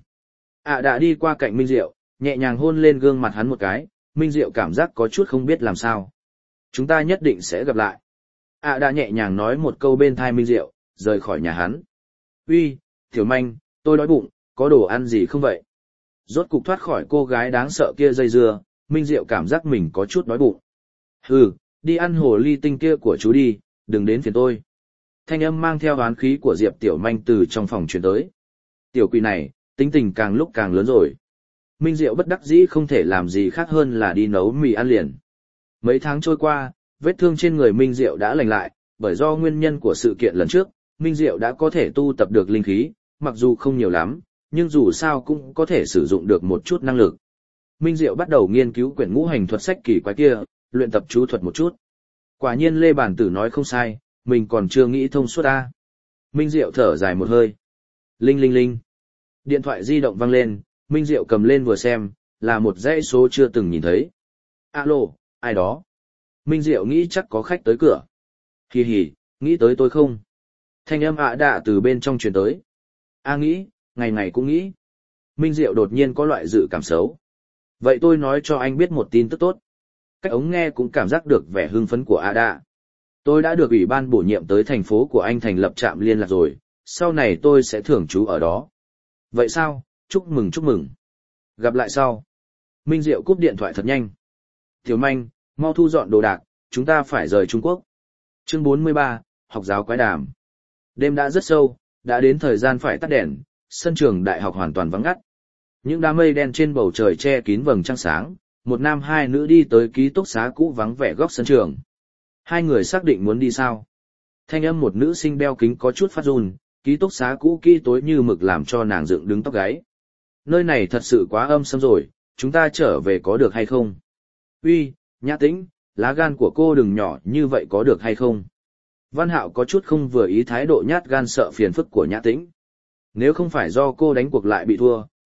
Đã đi qua cạnh Minh Diệu, nhẹ nhàng hôn lên gương mặt hắn một cái. Minh Diệu cảm giác có chút không biết làm sao. Chúng ta nhất định sẽ gặp lại. Đã nhẹ nhàng nói một câu bên tai Minh Diệu, rời khỏi nhà hắn. Uy, Tiểu Manh, tôi đói bụng, có đồ ăn gì không vậy? Rốt cục thoát khỏi cô gái đáng sợ kia dây dưa, Minh Diệu cảm giác mình có chút đói bụng. Hừ, đi ăn hồ ly tinh kia của chú đi, đừng đến phiền tôi. Thanh âm mang theo oán khí của Diệp Tiểu Manh từ trong phòng truyền tới. Tiểu quỷ này, tính tình càng lúc càng lớn rồi. Minh Diệu bất đắc dĩ không thể làm gì khác hơn là đi nấu mì ăn liền. Mấy tháng trôi qua, vết thương trên người Minh Diệu đã lành lại, bởi do nguyên nhân của sự kiện lần trước, Minh Diệu đã có thể tu tập được linh khí, mặc dù không nhiều lắm, nhưng dù sao cũng có thể sử dụng được một chút năng lực. Minh Diệu bắt đầu nghiên cứu quyển ngũ hành thuật sách kỳ quái kia, luyện tập chú thuật một chút. Quả nhiên Lê Bản Tử nói không sai, mình còn chưa nghĩ thông suốt a. Minh Diệu thở dài một hơi. Linh linh linh. Điện thoại di động vang lên, Minh Diệu cầm lên vừa xem, là một dãy số chưa từng nhìn thấy. Alo, ai đó? Minh Diệu nghĩ chắc có khách tới cửa. Hì hì, nghĩ tới tôi không? Thanh âm đã từ bên trong truyền tới. Nghĩ, ngày ngày cũng nghĩ. Minh Diệu đột nhiên có loại dự cảm xấu. Vậy tôi nói cho anh biết một tin tức tốt. Cách ống nghe cũng cảm giác được vẻ hưng phấn của Đã. Tôi đã được ủy ban bổ nhiệm tới thành phố của anh thành lập trạm liên lạc rồi, sau này tôi sẽ thường trú ở đó. Vậy sao, chúc mừng chúc mừng. Gặp lại sau. Minh Diệu cúp điện thoại thật nhanh. Tiểu Manh, mau thu dọn đồ đạc, chúng ta phải rời Trung Quốc. Chương 43, học giáo quái đàm. Đêm đã rất sâu, đã đến thời gian phải tắt đèn, sân trường đại học hoàn toàn vắng ngắt. Những đám mây đen trên bầu trời che kín vầng trăng sáng, một nam hai nữ đi tới ký túc xá cũ vắng vẻ góc sân trường. Hai người xác định muốn đi sao? Thanh âm một nữ sinh đeo kính có chút phát run, ký túc xá cũ kỹ tối như mực làm cho nàng dựng đứng tóc gáy. Nơi này thật sự quá âm sâm rồi, chúng ta trở về có được hay không? Uy, Nhã Tĩnh, lá gan của cô đừng nhỏ như vậy có được hay không? Văn Hạo có chút không vừa ý thái độ nhát gan sợ phiền phức của Nhã Tĩnh. Nếu không phải do cô đánh cuộc lại bị thua,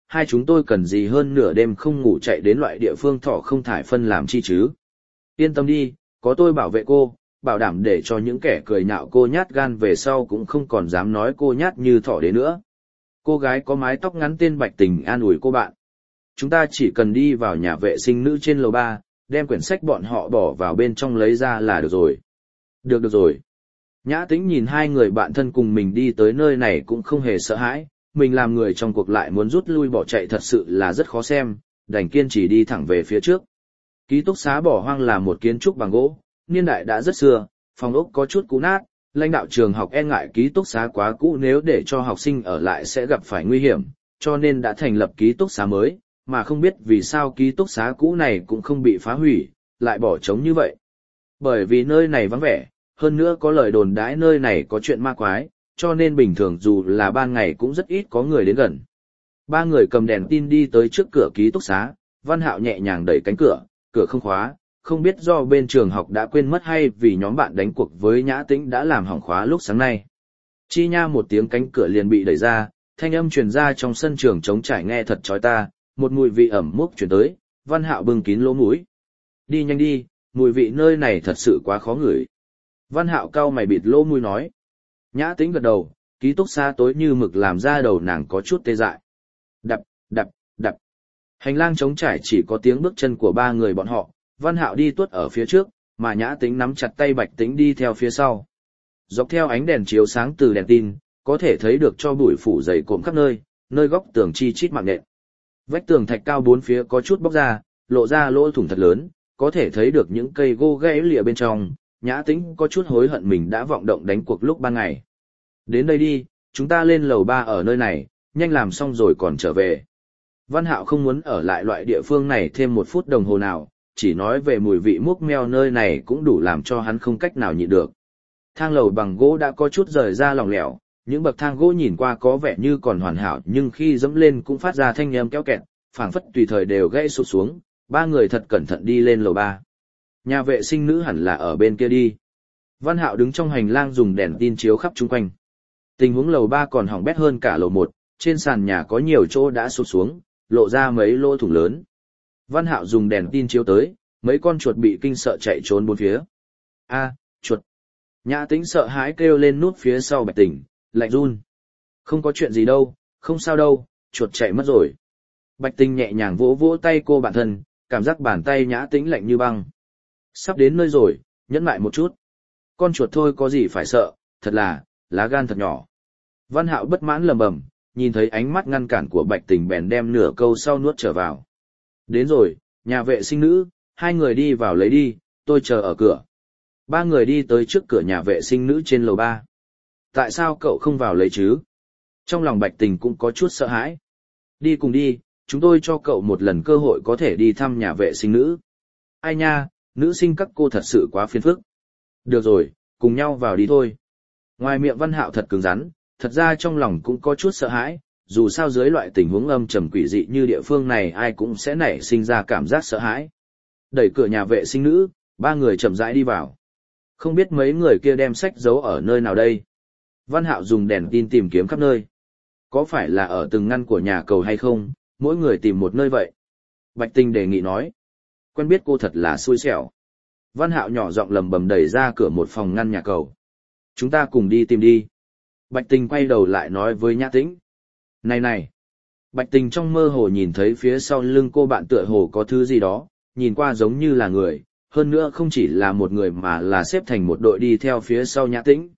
hai chúng tôi cần gì hơn nửa đêm không ngủ chạy đến loại địa phương thỏ không thải phân làm chi chứ. Yên tâm đi, có tôi bảo vệ cô, bảo đảm để cho những kẻ cười nhạo cô nhát gan về sau cũng không còn dám nói cô nhát như thỏ đế nữa. Cô gái có mái tóc ngắn tên Bạch Tình an ủi cô bạn. Chúng ta chỉ cần đi vào nhà vệ sinh nữ trên lầu 3, đem quyển sách bọn họ bỏ vào bên trong lấy ra là được rồi. Được rồi. Nhã Tĩnh nhìn hai người bạn thân cùng mình đi tới nơi này cũng không hề sợ hãi, mình làm người trong cuộc lại muốn rút lui bỏ chạy thật sự là rất khó xem, đành kiên trì đi thẳng về phía trước. Ký túc xá bỏ hoang là một kiến trúc bằng gỗ, niên đại đã rất xưa, phòng ốc có chút cũ nát, lãnh đạo trường học e ngại ký túc xá quá cũ nếu để cho học sinh ở lại sẽ gặp phải nguy hiểm, cho nên đã thành lập ký túc xá mới, mà không biết vì sao ký túc xá cũ này cũng không bị phá hủy, lại bỏ trống như vậy. Bởi vì nơi này vắng vẻ, hơn nữa có lời đồn đãi nơi này có chuyện ma quái, cho nên bình thường dù là ban ngày cũng rất ít có người đến gần. Ba người cầm đèn tin đi tới trước cửa ký túc xá, Văn Hạo nhẹ nhàng đẩy cánh cửa, cửa không khóa, không biết do bên trường học đã quên mất hay vì nhóm bạn đánh cuộc với Nhã Tĩnh đã làm hỏng khóa lúc sáng nay. Chi nha một tiếng cánh cửa liền bị đẩy ra, thanh âm truyền ra trong sân trường trống trải nghe thật chói ta, một mùi vị ẩm mốc truyền tới, Văn Hạo bưng kín lỗ mũi. Đi nhanh đi, mùi vị nơi này thật sự quá khó ngửi. Văn Hạo cau mày bịt lỗ mũi nói. Nhã Tĩnh gật đầu, ký túc xá tối như mực làm ra đầu nàng có chút tê dại. Đập, đập, đập. Hành lang trống trải chỉ có tiếng bước chân của ba người bọn họ, Văn Hạo đi tuốt ở phía trước, mà Nhã Tĩnh nắm chặt tay Bạch Tĩnh đi theo phía sau. Dọc theo ánh đèn chiếu sáng từ đèn tin, có thể thấy được cho bụi phủ dày cộm khắp nơi, nơi góc tường chi chít mạng nện. Vách tường thạch cao bốn phía có chút bóc ra, lộ ra lỗ thủng thật lớn, có thể thấy được những cây gỗ gãy lìa bên trong. Nhã Tĩnh có chút hối hận mình đã vọng động đánh cuộc lúc ban ngày. Đến đây đi, chúng ta lên lầu 3 ở nơi này, nhanh làm xong rồi còn trở về. Văn Hạo không muốn ở lại loại địa phương này thêm một phút đồng hồ nào, chỉ nói về mùi vị múc meo nơi này cũng đủ làm cho hắn không cách nào nhịn được. Thang lầu bằng gỗ đã có chút rời ra lỏng lẻo, những bậc thang gỗ nhìn qua có vẻ như còn hoàn hảo nhưng khi dẫm lên cũng phát ra thanh âm kéo kẹt, phảng phất tùy thời đều gãy sụt xuống, ba người thật cẩn thận đi lên lầu 3. Nhà vệ sinh nữ hẳn là ở bên kia đi. Văn Hạo đứng trong hành lang dùng đèn tin chiếu khắp chung quanh. Tình huống lầu 3 còn hỏng bét hơn cả lầu 1, trên sàn nhà có nhiều chỗ đã sụt xuống, lộ ra mấy lỗ thủng lớn. Văn Hạo dùng đèn tin chiếu tới, mấy con chuột bị kinh sợ chạy trốn bốn phía. A, chuột. Nhã Tĩnh sợ hãi kêu lên nút phía sau Bạch Tình, lạnh run. Không có chuyện gì đâu, không sao đâu, chuột chạy mất rồi. Bạch Tình nhẹ nhàng vỗ vỗ tay cô bạn thân, cảm giác bàn tay Nhã Tĩnh lạnh như băng. Sắp đến nơi rồi, nhẫn lại một chút. Con chuột thôi có gì phải sợ, thật là, lá gan thật nhỏ. Văn Hạo bất mãn lầm bầm, nhìn thấy ánh mắt ngăn cản của Bạch Tình bèn đem nửa câu sau nuốt trở vào. Đến rồi, nhà vệ sinh nữ, hai người đi vào lấy đi, tôi chờ ở cửa. Ba người đi tới trước cửa nhà vệ sinh nữ trên lầu 3. Tại sao cậu không vào lấy chứ? Trong lòng Bạch Tình cũng có chút sợ hãi. Đi cùng đi, chúng tôi cho cậu một lần cơ hội có thể đi thăm nhà vệ sinh nữ. Ai nha, nữ sinh các cô thật sự quá phiền phức. Được rồi, cùng nhau vào đi thôi. Ngoài miệng Văn Hạo thật cứng rắn, thật ra trong lòng cũng có chút sợ hãi, dù sao dưới loại tình huống âm trầm quỷ dị như địa phương này ai cũng sẽ nảy sinh ra cảm giác sợ hãi. Đẩy cửa nhà vệ sinh nữ, ba người chậm rãi đi vào. Không biết mấy người kia đem sách giấu ở nơi nào đây. Văn Hạo dùng đèn tin tìm kiếm khắp nơi. Có phải là ở từng ngăn của nhà cầu hay không, mỗi người tìm một nơi vậy. Bạch Tình đề nghị nói. Quen biết cô thật là xui xẻo. Văn Hạo nhỏ giọng lầm bầm đẩy ra cửa một phòng ngăn nhà cầu. Chúng ta cùng đi tìm đi. Bạch Tình quay đầu lại nói với Nhã Tĩnh. Này này. Bạch Tình trong mơ hồ nhìn thấy phía sau lưng cô bạn tựa hồ có thứ gì đó, nhìn qua giống như là người, hơn nữa không chỉ là một người mà là xếp thành một đội đi theo phía sau Nhã Tĩnh.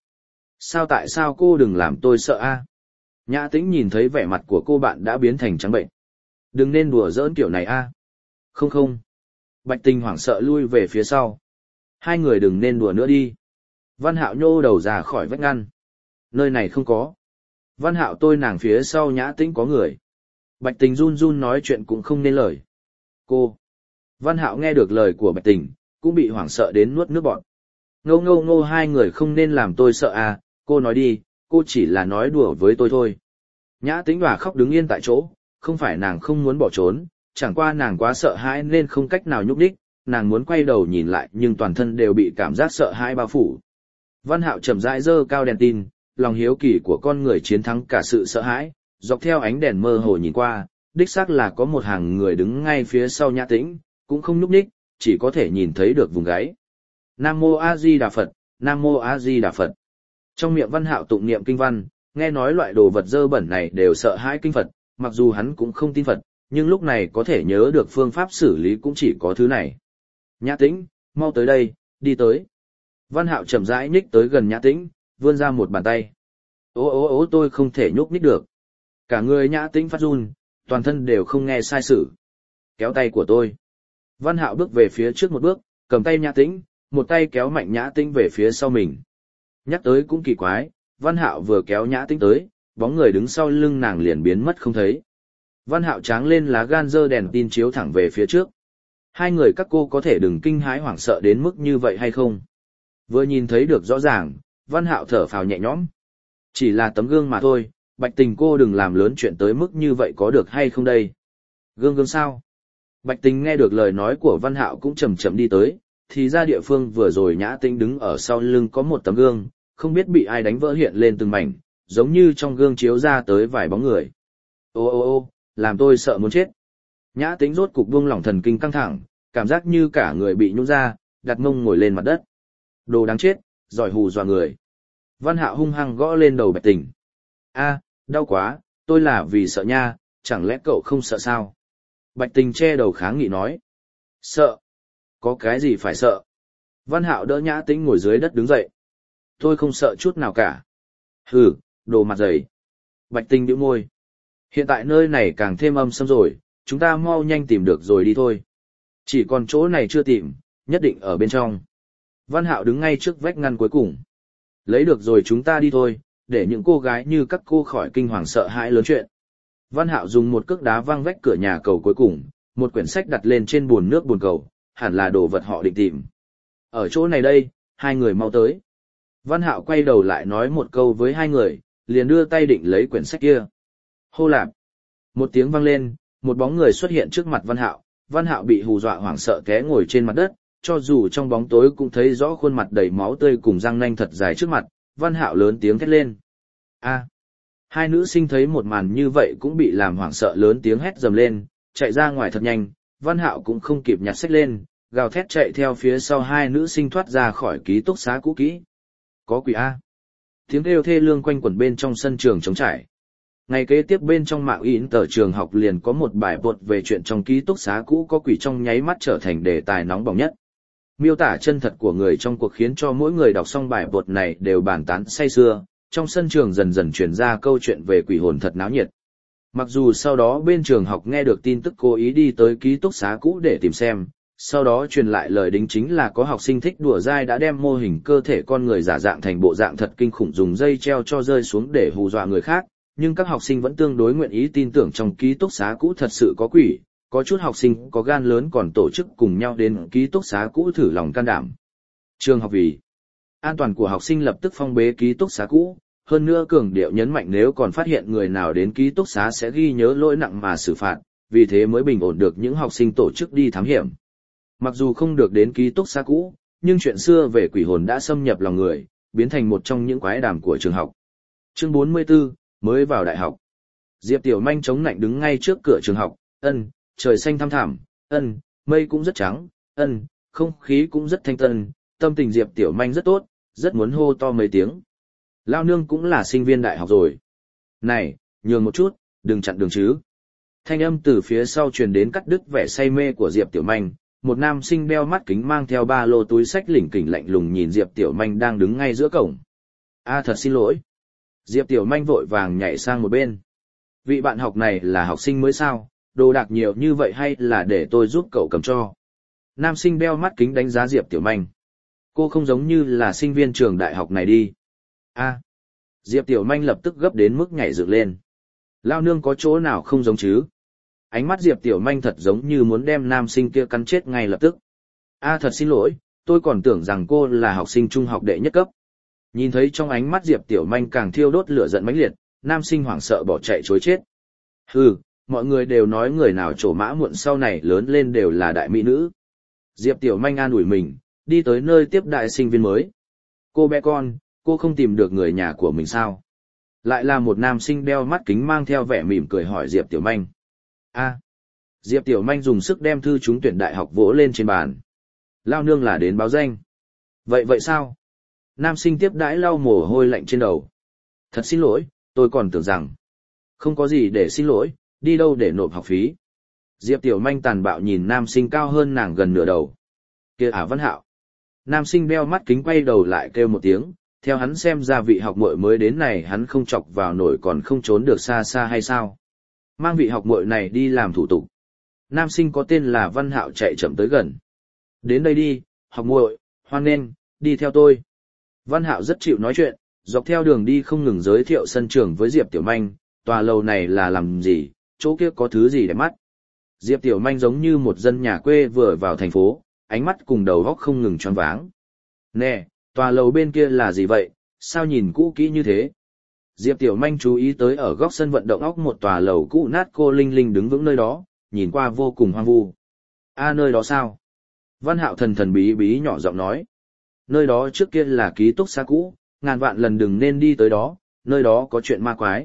Tại sao cô đừng làm tôi sợ a? Nhã Tĩnh nhìn thấy vẻ mặt của cô bạn đã biến thành trắng bệnh. Đừng nên đùa giỡn kiểu này a. Không không. Bạch Tình hoảng sợ lui về phía sau. Hai người đừng nên đùa nữa đi. Văn Hạo nhô đầu ra khỏi vách ngăn. Nơi này không có. Văn Hạo tôi nàng phía sau Nhã Tĩnh có người. Bạch Tình run run nói chuyện cũng không nên lời. Cô. Văn Hạo nghe được lời của Bạch Tình, cũng bị hoảng sợ đến nuốt nước bọt. Ngô ngô ngô hai người không nên làm tôi sợ à, cô nói đi, cô chỉ là nói đùa với tôi thôi. Nhã Tĩnh hòa khóc đứng yên tại chỗ, không phải nàng không muốn bỏ trốn, chẳng qua nàng quá sợ hãi nên không cách nào nhúc nhích, nàng muốn quay đầu nhìn lại nhưng toàn thân đều bị cảm giác sợ hãi bao phủ. Văn Hạo chậm rãi giơ cao đèn tin, lòng hiếu kỳ của con người chiến thắng cả sự sợ hãi, dọc theo ánh đèn mơ hồ nhìn qua, đích xác là có một hàng người đứng ngay phía sau Nhã Tĩnh, cũng không nhúc nhích, chỉ có thể nhìn thấy được vùng gáy. Nam Mô A Di Đà Phật, Nam Mô A Di Đà Phật. Trong miệng Văn Hạo tụng niệm kinh văn, nghe nói loại đồ vật dơ bẩn này đều sợ hãi kinh Phật, mặc dù hắn cũng không tin Phật, nhưng lúc này có thể nhớ được phương pháp xử lý cũng chỉ có thứ này. Nhã Tĩnh, mau tới đây, đi tới. Văn Hạo chậm rãi nhích tới gần Nhã Tĩnh, vươn ra một bàn tay. Ô tôi không thể nhúc nhích được. Cả người Nhã Tĩnh phát run, toàn thân đều không nghe sai sử. Kéo tay của tôi. Văn Hạo bước về phía trước một bước, cầm tay Nhã Tĩnh, một tay kéo mạnh Nhã Tĩnh về phía sau mình. Nhắc tới cũng kỳ quái, Văn Hạo vừa kéo Nhã Tĩnh tới, bóng người đứng sau lưng nàng liền biến mất không thấy. Văn Hạo tráng lên lá gan giơ đèn tin chiếu thẳng về phía trước. Hai người các cô có thể đừng kinh hãi hoảng sợ đến mức như vậy hay không? Vừa nhìn thấy được rõ ràng, Văn Hạo thở phào nhẹ nhõm. Chỉ là tấm gương mà thôi, Bạch Tình cô đừng làm lớn chuyện tới mức như vậy có được hay không đây? Gương sao? Bạch Tình nghe được lời nói của Văn Hạo cũng chậm chậm đi tới, thì ra địa phương vừa rồi Nhã Tĩnh đứng ở sau lưng có một tấm gương, không biết bị ai đánh vỡ hiện lên từng mảnh, giống như trong gương chiếu ra tới vài bóng người. Ô, làm tôi sợ muốn chết. Nhã Tĩnh rốt cục buông lỏng thần kinh căng thẳng, cảm giác như cả người bị nhũn ra, đặt mông ngồi lên mặt đất. Đồ đáng chết, giỏi hù dọa người. Văn Hạo hung hăng gõ lên đầu Bạch Tình. A, đau quá, tôi là vì sợ nha, chẳng lẽ cậu không sợ sao? Bạch Tình che đầu kháng nghị nói. Sợ? Có cái gì phải sợ? Văn Hạo đỡ Nhã Tĩnh ngồi dưới đất đứng dậy. Tôi không sợ chút nào cả. Hừ, đồ mặt dày. Bạch Tình bĩu môi. Hiện tại nơi này càng thêm âm sâm rồi, chúng ta mau nhanh tìm được rồi đi thôi. Chỉ còn chỗ này chưa tìm, nhất định ở bên trong. Văn Hạo đứng ngay trước vách ngăn cuối cùng. Lấy được rồi chúng ta đi thôi, để những cô gái như các cô khỏi kinh hoàng sợ hãi lớn chuyện. Văn Hạo dùng một cước đá văng vách cửa nhà cầu cuối cùng, một quyển sách đặt lên trên bồn nước bồn cầu, hẳn là đồ vật họ định tìm. Ở chỗ này đây, hai người mau tới. Văn Hạo quay đầu lại nói một câu với hai người, liền đưa tay định lấy quyển sách kia. Hô lạp. Một tiếng vang lên, một bóng người xuất hiện trước mặt Văn Hạo. Văn Hạo bị hù dọa hoảng sợ té ngồi trên mặt đất, cho dù trong bóng tối cũng thấy rõ khuôn mặt đầy máu tươi cùng răng nanh thật dài trước mặt. Văn Hạo lớn tiếng thét lên. A! Hai nữ sinh thấy một màn như vậy cũng bị làm hoảng sợ lớn tiếng hét dầm lên, chạy ra ngoài thật nhanh. Văn Hạo cũng không kịp nhặt sách lên, gào thét chạy theo phía sau hai nữ sinh thoát ra khỏi ký túc xá cũ kỹ. Có quỷ A! Tiếng kêu thê lương quanh quẩn bên trong sân trường trống trải. Ngày kế tiếp bên trong mạng in tờ trường học liền có một bài bột về chuyện trong ký túc xá cũ có quỷ trong nháy mắt trở thành đề tài nóng bỏng nhất. Miêu tả chân thật của người trong cuộc khiến cho mỗi người đọc xong bài bột này đều bàn tán say sưa, trong sân trường dần dần truyền ra câu chuyện về quỷ hồn thật náo nhiệt. Mặc dù sau đó bên trường học nghe được tin tức cố ý đi tới ký túc xá cũ để tìm xem, sau đó truyền lại lời đính chính là có học sinh thích đùa dai đã đem mô hình cơ thể con người giả dạng thành bộ dạng thật kinh khủng dùng dây treo cho rơi xuống để hù dọa người khác, nhưng các học sinh vẫn tương đối nguyện ý tin tưởng trong ký túc xá cũ thật sự có quỷ, có chút học sinh có gan lớn còn tổ chức cùng nhau đến ký túc xá cũ thử lòng can đảm. Trường học vì an toàn của học sinh lập tức phong bế ký túc xá cũ, hơn nữa cường điệu nhấn mạnh nếu còn phát hiện người nào đến ký túc xá sẽ ghi nhớ lỗi nặng mà xử phạt, vì thế mới bình ổn được những học sinh tổ chức đi thám hiểm. Mặc dù không được đến ký túc xá cũ, nhưng chuyện xưa về quỷ hồn đã xâm nhập lòng người, biến thành một trong những quái đàm của trường học. Chương 44, mới vào đại học. Diệp Tiểu Manh chống nạnh đứng ngay trước cửa trường học, trời xanh thăm thẳm, mây cũng rất trắng, không khí cũng rất thanh tân, tâm tình Diệp Tiểu Manh rất tốt, rất muốn hô to mấy tiếng. Lao nương cũng là sinh viên đại học rồi. Này, nhường một chút, đừng chặn đường chứ. Thanh âm từ phía sau truyền đến cắt đứt vẻ say mê của Diệp Tiểu Manh, một nam sinh đeo mắt kính mang theo ba lô túi sách lỉnh kỉnh lạnh lùng nhìn Diệp Tiểu Manh đang đứng ngay giữa cổng. Thật xin lỗi. Diệp Tiểu Manh vội vàng nhảy sang một bên. Vị bạn học này là học sinh mới sao, đồ đạc nhiều như vậy hay là để tôi giúp cậu cầm cho? Nam sinh đeo mắt kính đánh giá Diệp Tiểu Manh. Cô không giống như là sinh viên trường đại học này đi. Diệp Tiểu Manh lập tức gấp đến mức nhảy dựng lên. Lao nương có chỗ nào không giống chứ? Ánh mắt Diệp Tiểu Manh thật giống như muốn đem nam sinh kia cắn chết ngay lập tức. Thật xin lỗi, tôi còn tưởng rằng cô là học sinh trung học đệ nhất cấp. Nhìn thấy trong ánh mắt Diệp Tiểu Manh càng thiêu đốt lửa giận mãnh liệt, nam sinh hoảng sợ bỏ chạy chối chết. Hừ, mọi người đều nói người nào trổ mã muộn sau này lớn lên đều là đại mỹ nữ. Diệp Tiểu Manh an ủi mình, đi tới nơi tiếp đại sinh viên mới. Cô bé con, cô không tìm được người nhà của mình sao? Lại là một nam sinh đeo mắt kính mang theo vẻ mỉm cười hỏi Diệp Tiểu Manh. A. Diệp Tiểu Manh dùng sức đem thư trúng tuyển đại học vỗ lên trên bàn. Lao nương là đến báo danh. Vậy sao? Nam sinh tiếp đãi lau mồ hôi lạnh trên đầu. Thật xin lỗi, tôi còn tưởng rằng. Không có gì để xin lỗi, đi đâu để nộp học phí. Diệp Tiểu Manh tàn bạo nhìn nam sinh cao hơn nàng gần nửa đầu. Kia Văn Hạo. Nam sinh đeo mắt kính quay đầu lại kêu một tiếng, theo hắn xem ra vị học muội mới đến này hắn không chọc vào nổi còn không trốn được xa xa hay sao. Mang vị học muội này đi làm thủ tục. Nam sinh có tên là Văn Hạo chạy chậm tới gần. Đến đây đi, học muội, hoan nghênh, đi theo tôi. Văn Hạo rất chịu nói chuyện, dọc theo đường đi không ngừng giới thiệu sân trường với Diệp Tiểu Manh, tòa lầu này là làm gì, chỗ kia có thứ gì để mắt. Diệp Tiểu Manh giống như một dân nhà quê vừa vào thành phố, ánh mắt cùng đầu óc không ngừng choáng váng. Nè, tòa lầu bên kia là gì vậy, sao nhìn cũ kỹ như thế? Diệp Tiểu Manh chú ý tới ở góc sân vận động óc một tòa lầu cũ nát cô linh linh đứng vững nơi đó, nhìn qua vô cùng hoang vu. Nơi đó sao? Văn Hạo thần thần bí bí nhỏ giọng nói. Nơi đó trước kia là ký túc xá cũ, ngàn vạn lần đừng nên đi tới đó, nơi đó có chuyện ma quái.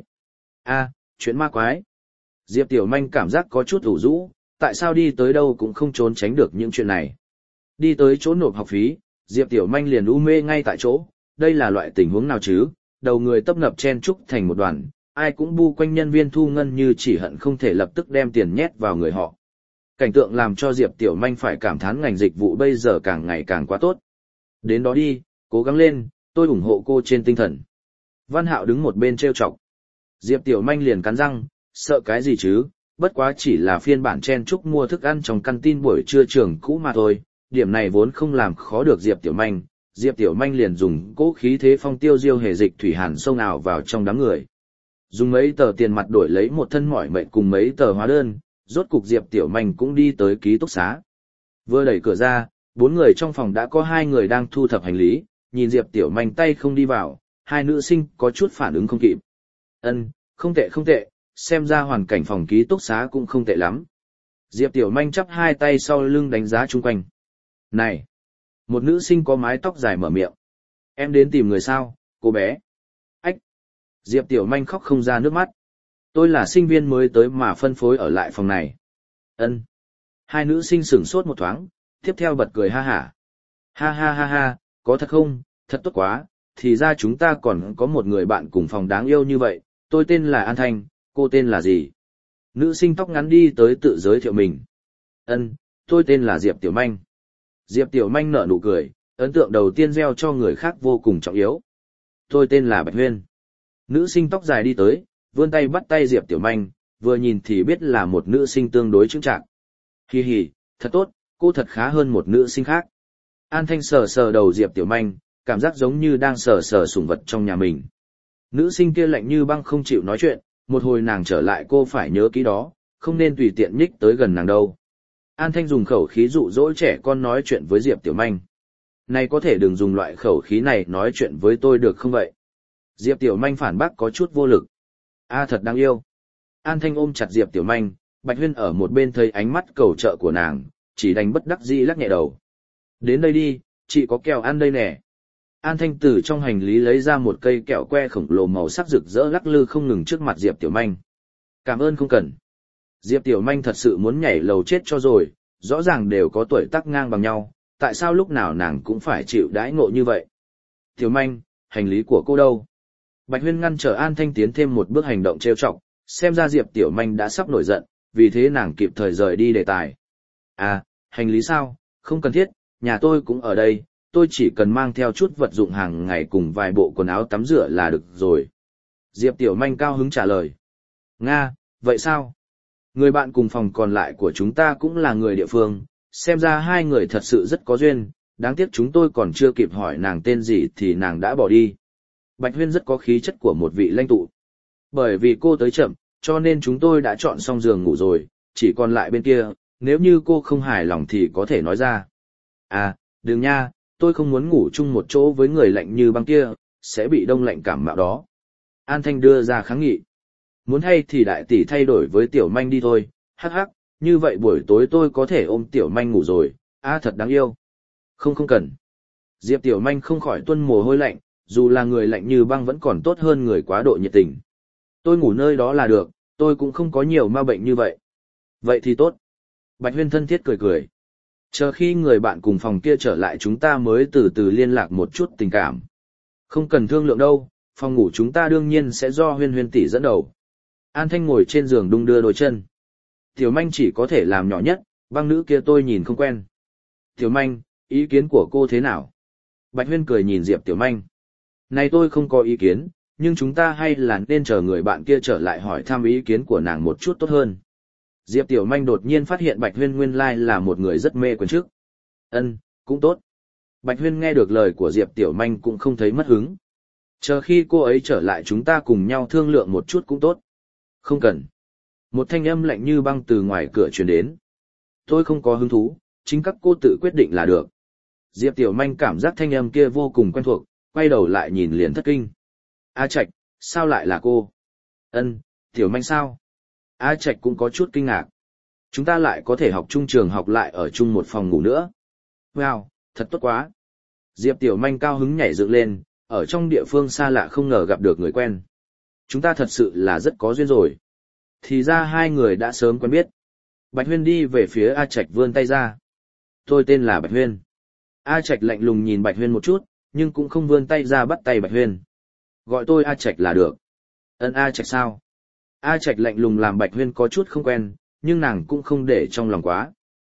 Chuyện ma quái. Diệp Tiểu Manh cảm giác có chút ủ rũ, tại sao đi tới đâu cũng không trốn tránh được những chuyện này. Đi tới chỗ nộp học phí, Diệp Tiểu Manh liền u mê ngay tại chỗ, đây là loại tình huống nào chứ, đầu người tấp nập chen chúc thành một đoàn, ai cũng bu quanh nhân viên thu ngân như chỉ hận không thể lập tức đem tiền nhét vào người họ. Cảnh tượng làm cho Diệp Tiểu Manh phải cảm thán ngành dịch vụ bây giờ càng ngày càng quá tốt. Đến đó đi, cố gắng lên, tôi ủng hộ cô trên tinh thần. Văn Hạo đứng một bên trêu chọc. Diệp Tiểu Manh liền cắn răng, sợ cái gì chứ, bất quá chỉ là phiên bản chen chúc mua thức ăn trong căn tin buổi trưa trường cũ mà thôi, điểm này vốn không làm khó được Diệp Tiểu Manh. Diệp Tiểu Manh liền dùng cố khí thế phong tiêu diêu hề dịch thủy hàn sông ảo vào trong đám người. Dùng mấy tờ tiền mặt đổi lấy một thân mỏi mệt cùng mấy tờ hóa đơn, rốt cục Diệp Tiểu Manh cũng đi tới ký túc xá. Vừa đẩy cửa ra, 4 người trong phòng đã có 2 người đang thu thập hành lý, nhìn Diệp Tiểu Manh tay không đi vào, 2 nữ sinh có chút phản ứng không kịp. Không tệ, xem ra hoàn cảnh phòng ký túc xá cũng không tệ lắm. Diệp Tiểu Manh chắp 2 tay sau lưng đánh giá chung quanh. Này! Một nữ sinh có mái tóc dài mở miệng. Em đến tìm người sao, cô bé? Ách! Diệp Tiểu Manh khóc không ra nước mắt. Tôi là sinh viên mới tới mà phân phối ở lại phòng này. 2 nữ sinh sửng sốt một thoáng, tiếp theo bật cười ha hả. Ha, có thật không, thật tốt quá, thì ra chúng ta còn có một người bạn cùng phòng đáng yêu như vậy, tôi tên là An Thanh, cô tên là gì? Nữ sinh tóc ngắn đi tới tự giới thiệu mình. Tôi tên là Diệp Tiểu Manh. Diệp Tiểu Manh nở nụ cười, ấn tượng đầu tiên gieo cho người khác vô cùng trọng yếu. Tôi tên là Bạch Huyên. Nữ sinh tóc dài đi tới, vươn tay bắt tay Diệp Tiểu Manh, vừa nhìn thì biết là một nữ sinh tương đối chững chạc. Hi hi, thật tốt, cô thật khá hơn một nữ sinh khác. An Thanh sờ sờ đầu Diệp Tiểu Manh, cảm giác giống như đang sờ sờ sủng vật trong nhà mình. Nữ sinh kia lạnh như băng không chịu nói chuyện, một hồi nàng trở lại cô phải nhớ kỹ đó, không nên tùy tiện nhích tới gần nàng đâu. An Thanh dùng khẩu khí dụ dỗ trẻ con nói chuyện với Diệp Tiểu Manh. Này có thể đừng dùng loại khẩu khí này nói chuyện với tôi được không vậy? Diệp Tiểu Manh phản bác có chút vô lực. Thật đáng yêu. An Thanh ôm chặt Diệp Tiểu Manh, Bạch Huyên ở một bên thấy ánh mắt cầu trợ của nàng, chỉ đành bất đắc dĩ lắc nhẹ đầu. Đến đây đi, chị có kẹo ăn đây nè. An Thanh từ trong hành lý lấy ra một cây kẹo que khổng lồ màu sắc rực rỡ lắc lư không ngừng trước mặt Diệp Tiểu Manh. Cảm ơn không cần. Diệp Tiểu Manh thật sự muốn nhảy lầu chết cho rồi, rõ ràng đều có tuổi tác ngang bằng nhau, tại sao lúc nào nàng cũng phải chịu đãi ngộ như vậy? Tiểu Manh, hành lý của cô đâu? Bạch Huyên ngăn trở An Thanh tiến thêm một bước hành động trêu chọc, xem ra Diệp Tiểu Manh đã sắp nổi giận, vì thế nàng kịp thời rời đi đề tài. Hành lý sao? Không cần thiết, nhà tôi cũng ở đây, tôi chỉ cần mang theo chút vật dụng hàng ngày cùng vài bộ quần áo tắm rửa là được rồi. Diệp Tiểu Manh cao hứng trả lời. Nga, vậy sao? Người bạn cùng phòng còn lại của chúng ta cũng là người địa phương, xem ra 2 người thật sự rất có duyên, đáng tiếc chúng tôi còn chưa kịp hỏi nàng tên gì thì nàng đã bỏ đi. Bạch Huyên rất có khí chất của một vị lãnh tụ. Bởi vì cô tới chậm, cho nên chúng tôi đã chọn xong giường ngủ rồi, chỉ còn lại bên kia, nếu như cô không hài lòng thì có thể nói ra. Đừng nha, tôi không muốn ngủ chung một chỗ với người lạnh như băng kia, sẽ bị đông lạnh cảm mạo đó. An Thanh đưa ra kháng nghị. Muốn hay thì đại tỷ thay đổi với Tiểu Manh đi thôi, hắc, như vậy buổi tối tôi có thể ôm Tiểu Manh ngủ rồi, thật đáng yêu. Không cần. Diệp Tiểu Manh không khỏi tuôn mồ hôi lạnh, dù là người lạnh như băng vẫn còn tốt hơn người quá độ nhiệt tình. Tôi ngủ nơi đó là được, tôi cũng không có nhiều ma bệnh như vậy. Vậy thì tốt. Bạch Huyên thân thiết cười cười. Chờ khi người bạn cùng phòng kia trở lại chúng ta mới từ từ liên lạc một chút tình cảm. Không cần thương lượng đâu, phòng ngủ chúng ta đương nhiên sẽ do Huyên Huyên tỷ dẫn đầu. An Thanh ngồi trên giường đung đưa đôi chân. Tiểu Manh chỉ có thể làm nhỏ nhất, băng nữ kia tôi nhìn không quen. Tiểu Manh, ý kiến của cô thế nào? Bạch Huyên cười nhìn Diệp Tiểu Manh. Này tôi không có ý kiến, nhưng chúng ta hay là nên chờ người bạn kia trở lại hỏi thăm ý kiến của nàng một chút tốt hơn. Diệp Tiểu Manh đột nhiên phát hiện Bạch Huyên nguyên lai là một người rất mê quyền chức. Cũng tốt. Bạch Huyên nghe được lời của Diệp Tiểu Manh cũng không thấy mất hứng. Chờ khi cô ấy trở lại chúng ta cùng nhau thương lượng một chút cũng tốt. Không cần. Một thanh âm lạnh như băng từ ngoài cửa truyền đến. Tôi không có hứng thú, chính các cô tự quyết định là được. Diệp Tiểu Manh cảm giác thanh âm kia vô cùng quen thuộc, quay đầu lại nhìn liền thất kinh. A Trạch, sao lại là cô? Tiểu Manh sao? A Trạch cũng có chút kinh ngạc. Chúng ta lại có thể học chung trường học lại ở chung một phòng ngủ nữa. Wow, thật tốt quá. Diệp Tiểu Manh cao hứng nhảy dựng lên, ở trong địa phương xa lạ không ngờ gặp được người quen. Chúng ta thật sự là rất có duyên rồi. Thì ra hai người đã sớm quen biết. Bạch Huyên đi về phía A Trạch vươn tay ra. Tôi tên là Bạch Huyên. A Trạch lạnh lùng nhìn Bạch Huyên một chút, nhưng cũng không vươn tay ra bắt tay Bạch Huyên. Gọi tôi A Trạch là được. A Trạch sao? A Trạch lạnh lùng làm Bạch Huyên có chút không quen, nhưng nàng cũng không để trong lòng quá.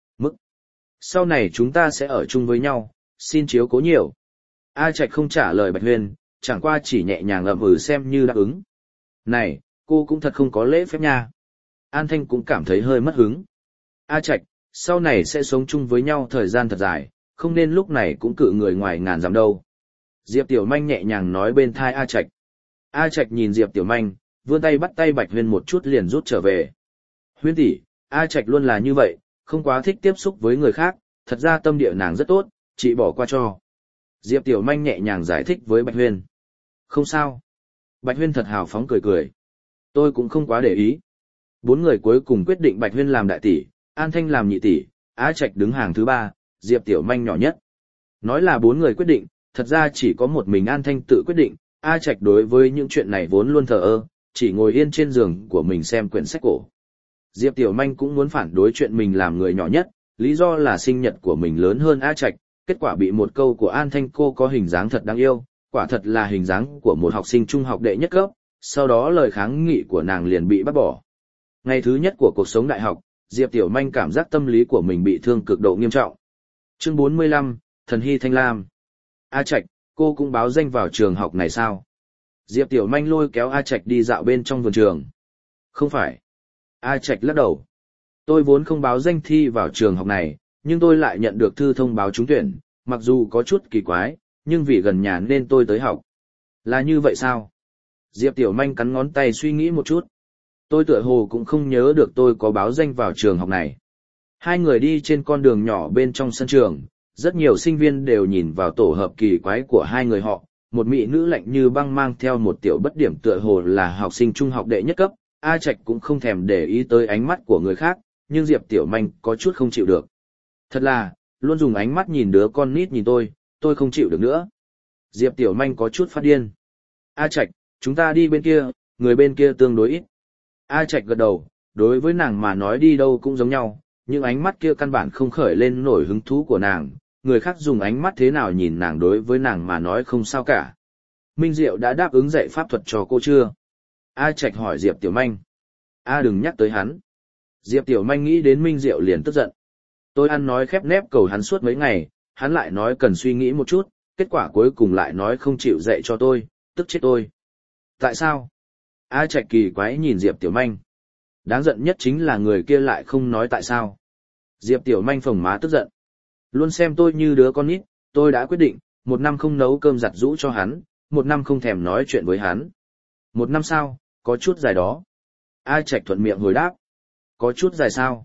Sau này chúng ta sẽ ở chung với nhau, xin chiếu cố nhiều. A Trạch không trả lời Bạch Huyên, chẳng qua chỉ nhẹ nhàng ậm ừ xem như đáp ứng. Này, cô cũng thật không có lễ phép nha. An Thanh cũng cảm thấy hơi mất hứng. A Trạch, sau này sẽ sống chung với nhau thời gian thật dài, không nên lúc này cũng cự người ngoài ngàn dặm đâu. Diệp Tiểu Manh nhẹ nhàng nói bên thai A Trạch. A Trạch nhìn Diệp Tiểu Manh, vươn tay bắt tay Bạch Huyên một chút liền rút trở về. Huyên tỷ, A Trạch luôn là như vậy, không quá thích tiếp xúc với người khác, thật ra tâm địa nàng rất tốt, chị bỏ qua cho. Diệp Tiểu Manh nhẹ nhàng giải thích với Bạch Huyên. Không sao. Bạch Huyên thật hào phóng cười cười. Tôi cũng không quá để ý. Bốn người cuối cùng quyết định Bạch Huyên làm đại tỷ, An Thanh làm nhị tỷ, A Trạch đứng hàng thứ ba, Diệp Tiểu Manh nhỏ nhất. Nói là bốn người quyết định, thật ra chỉ có một mình An Thanh tự quyết định, A Trạch đối với những chuyện này vốn luôn thờ ơ, chỉ ngồi yên trên giường của mình xem quyển sách cổ. Diệp Tiểu Manh cũng muốn phản đối chuyện mình làm người nhỏ nhất, lý do là sinh nhật của mình lớn hơn A Trạch, kết quả bị một câu của An Thanh cô có hình dáng thật đáng yêu, quả thật là hình dáng của một học sinh trung học đệ nhất cấp, sau đó lời kháng nghị của nàng liền bị bác bỏ. Ngày thứ nhất của cuộc sống đại học, Diệp Tiểu Manh cảm giác tâm lý của mình bị thương cực độ nghiêm trọng. Chương 45, Thần Hy Thanh Lam. A Trạch, cô cũng báo danh vào trường học này sao? Diệp Tiểu Manh lôi kéo A Trạch đi dạo bên trong vườn trường. Không phải. A Trạch lắc đầu. Tôi vốn không báo danh thi vào trường học này, nhưng tôi lại nhận được thư thông báo trúng tuyển, mặc dù có chút kỳ quái, nhưng vì gần nhà nên tôi tới học. Là như vậy sao? Diệp Tiểu Manh cắn ngón tay suy nghĩ một chút. Tôi tựa hồ cũng không nhớ được tôi có báo danh vào trường học này. Hai người đi trên con đường nhỏ bên trong sân trường, rất nhiều sinh viên đều nhìn vào tổ hợp kỳ quái của hai người họ. Một mỹ nữ lạnh như băng mang theo một tiểu bất điểm tựa hồ là học sinh trung học đệ nhất cấp, A Trạch cũng không thèm để ý tới ánh mắt của người khác, nhưng Diệp Tiểu Manh có chút không chịu được. Thật là, luôn dùng ánh mắt nhìn đứa con nít nhìn tôi không chịu được nữa. Diệp Tiểu Manh có chút phát điên. A Trạch, chúng ta đi bên kia, người bên kia tương đối ít. A Trạch gật đầu, đối với nàng mà nói đi đâu cũng giống nhau, nhưng ánh mắt kia căn bản không khởi lên nổi hứng thú của nàng, người khác dùng ánh mắt thế nào nhìn nàng đối với nàng mà nói không sao cả. Minh Diệu đã đáp ứng dạy pháp thuật cho cô chưa? A Trạch hỏi Diệp Tiểu Manh. Đừng nhắc tới hắn. Diệp Tiểu Manh nghĩ đến Minh Diệu liền tức giận. Tôi ăn nói khép nép cầu hắn suốt mấy ngày, hắn lại nói cần suy nghĩ một chút, kết quả cuối cùng lại nói không chịu dạy cho tôi, tức chết tôi. Tại sao? A Trạch kỳ quái nhìn Diệp Tiểu Manh. Đáng giận nhất chính là người kia lại không nói tại sao. Diệp Tiểu Manh phồng má tức giận. Luôn xem tôi như đứa con nít, tôi đã quyết định, 1 năm không nấu cơm giặt giũ cho hắn, 1 năm không thèm nói chuyện với hắn. 1 năm sao, có chút dài đó. A Trạch thuận miệng hồi đáp. Có chút dài sao?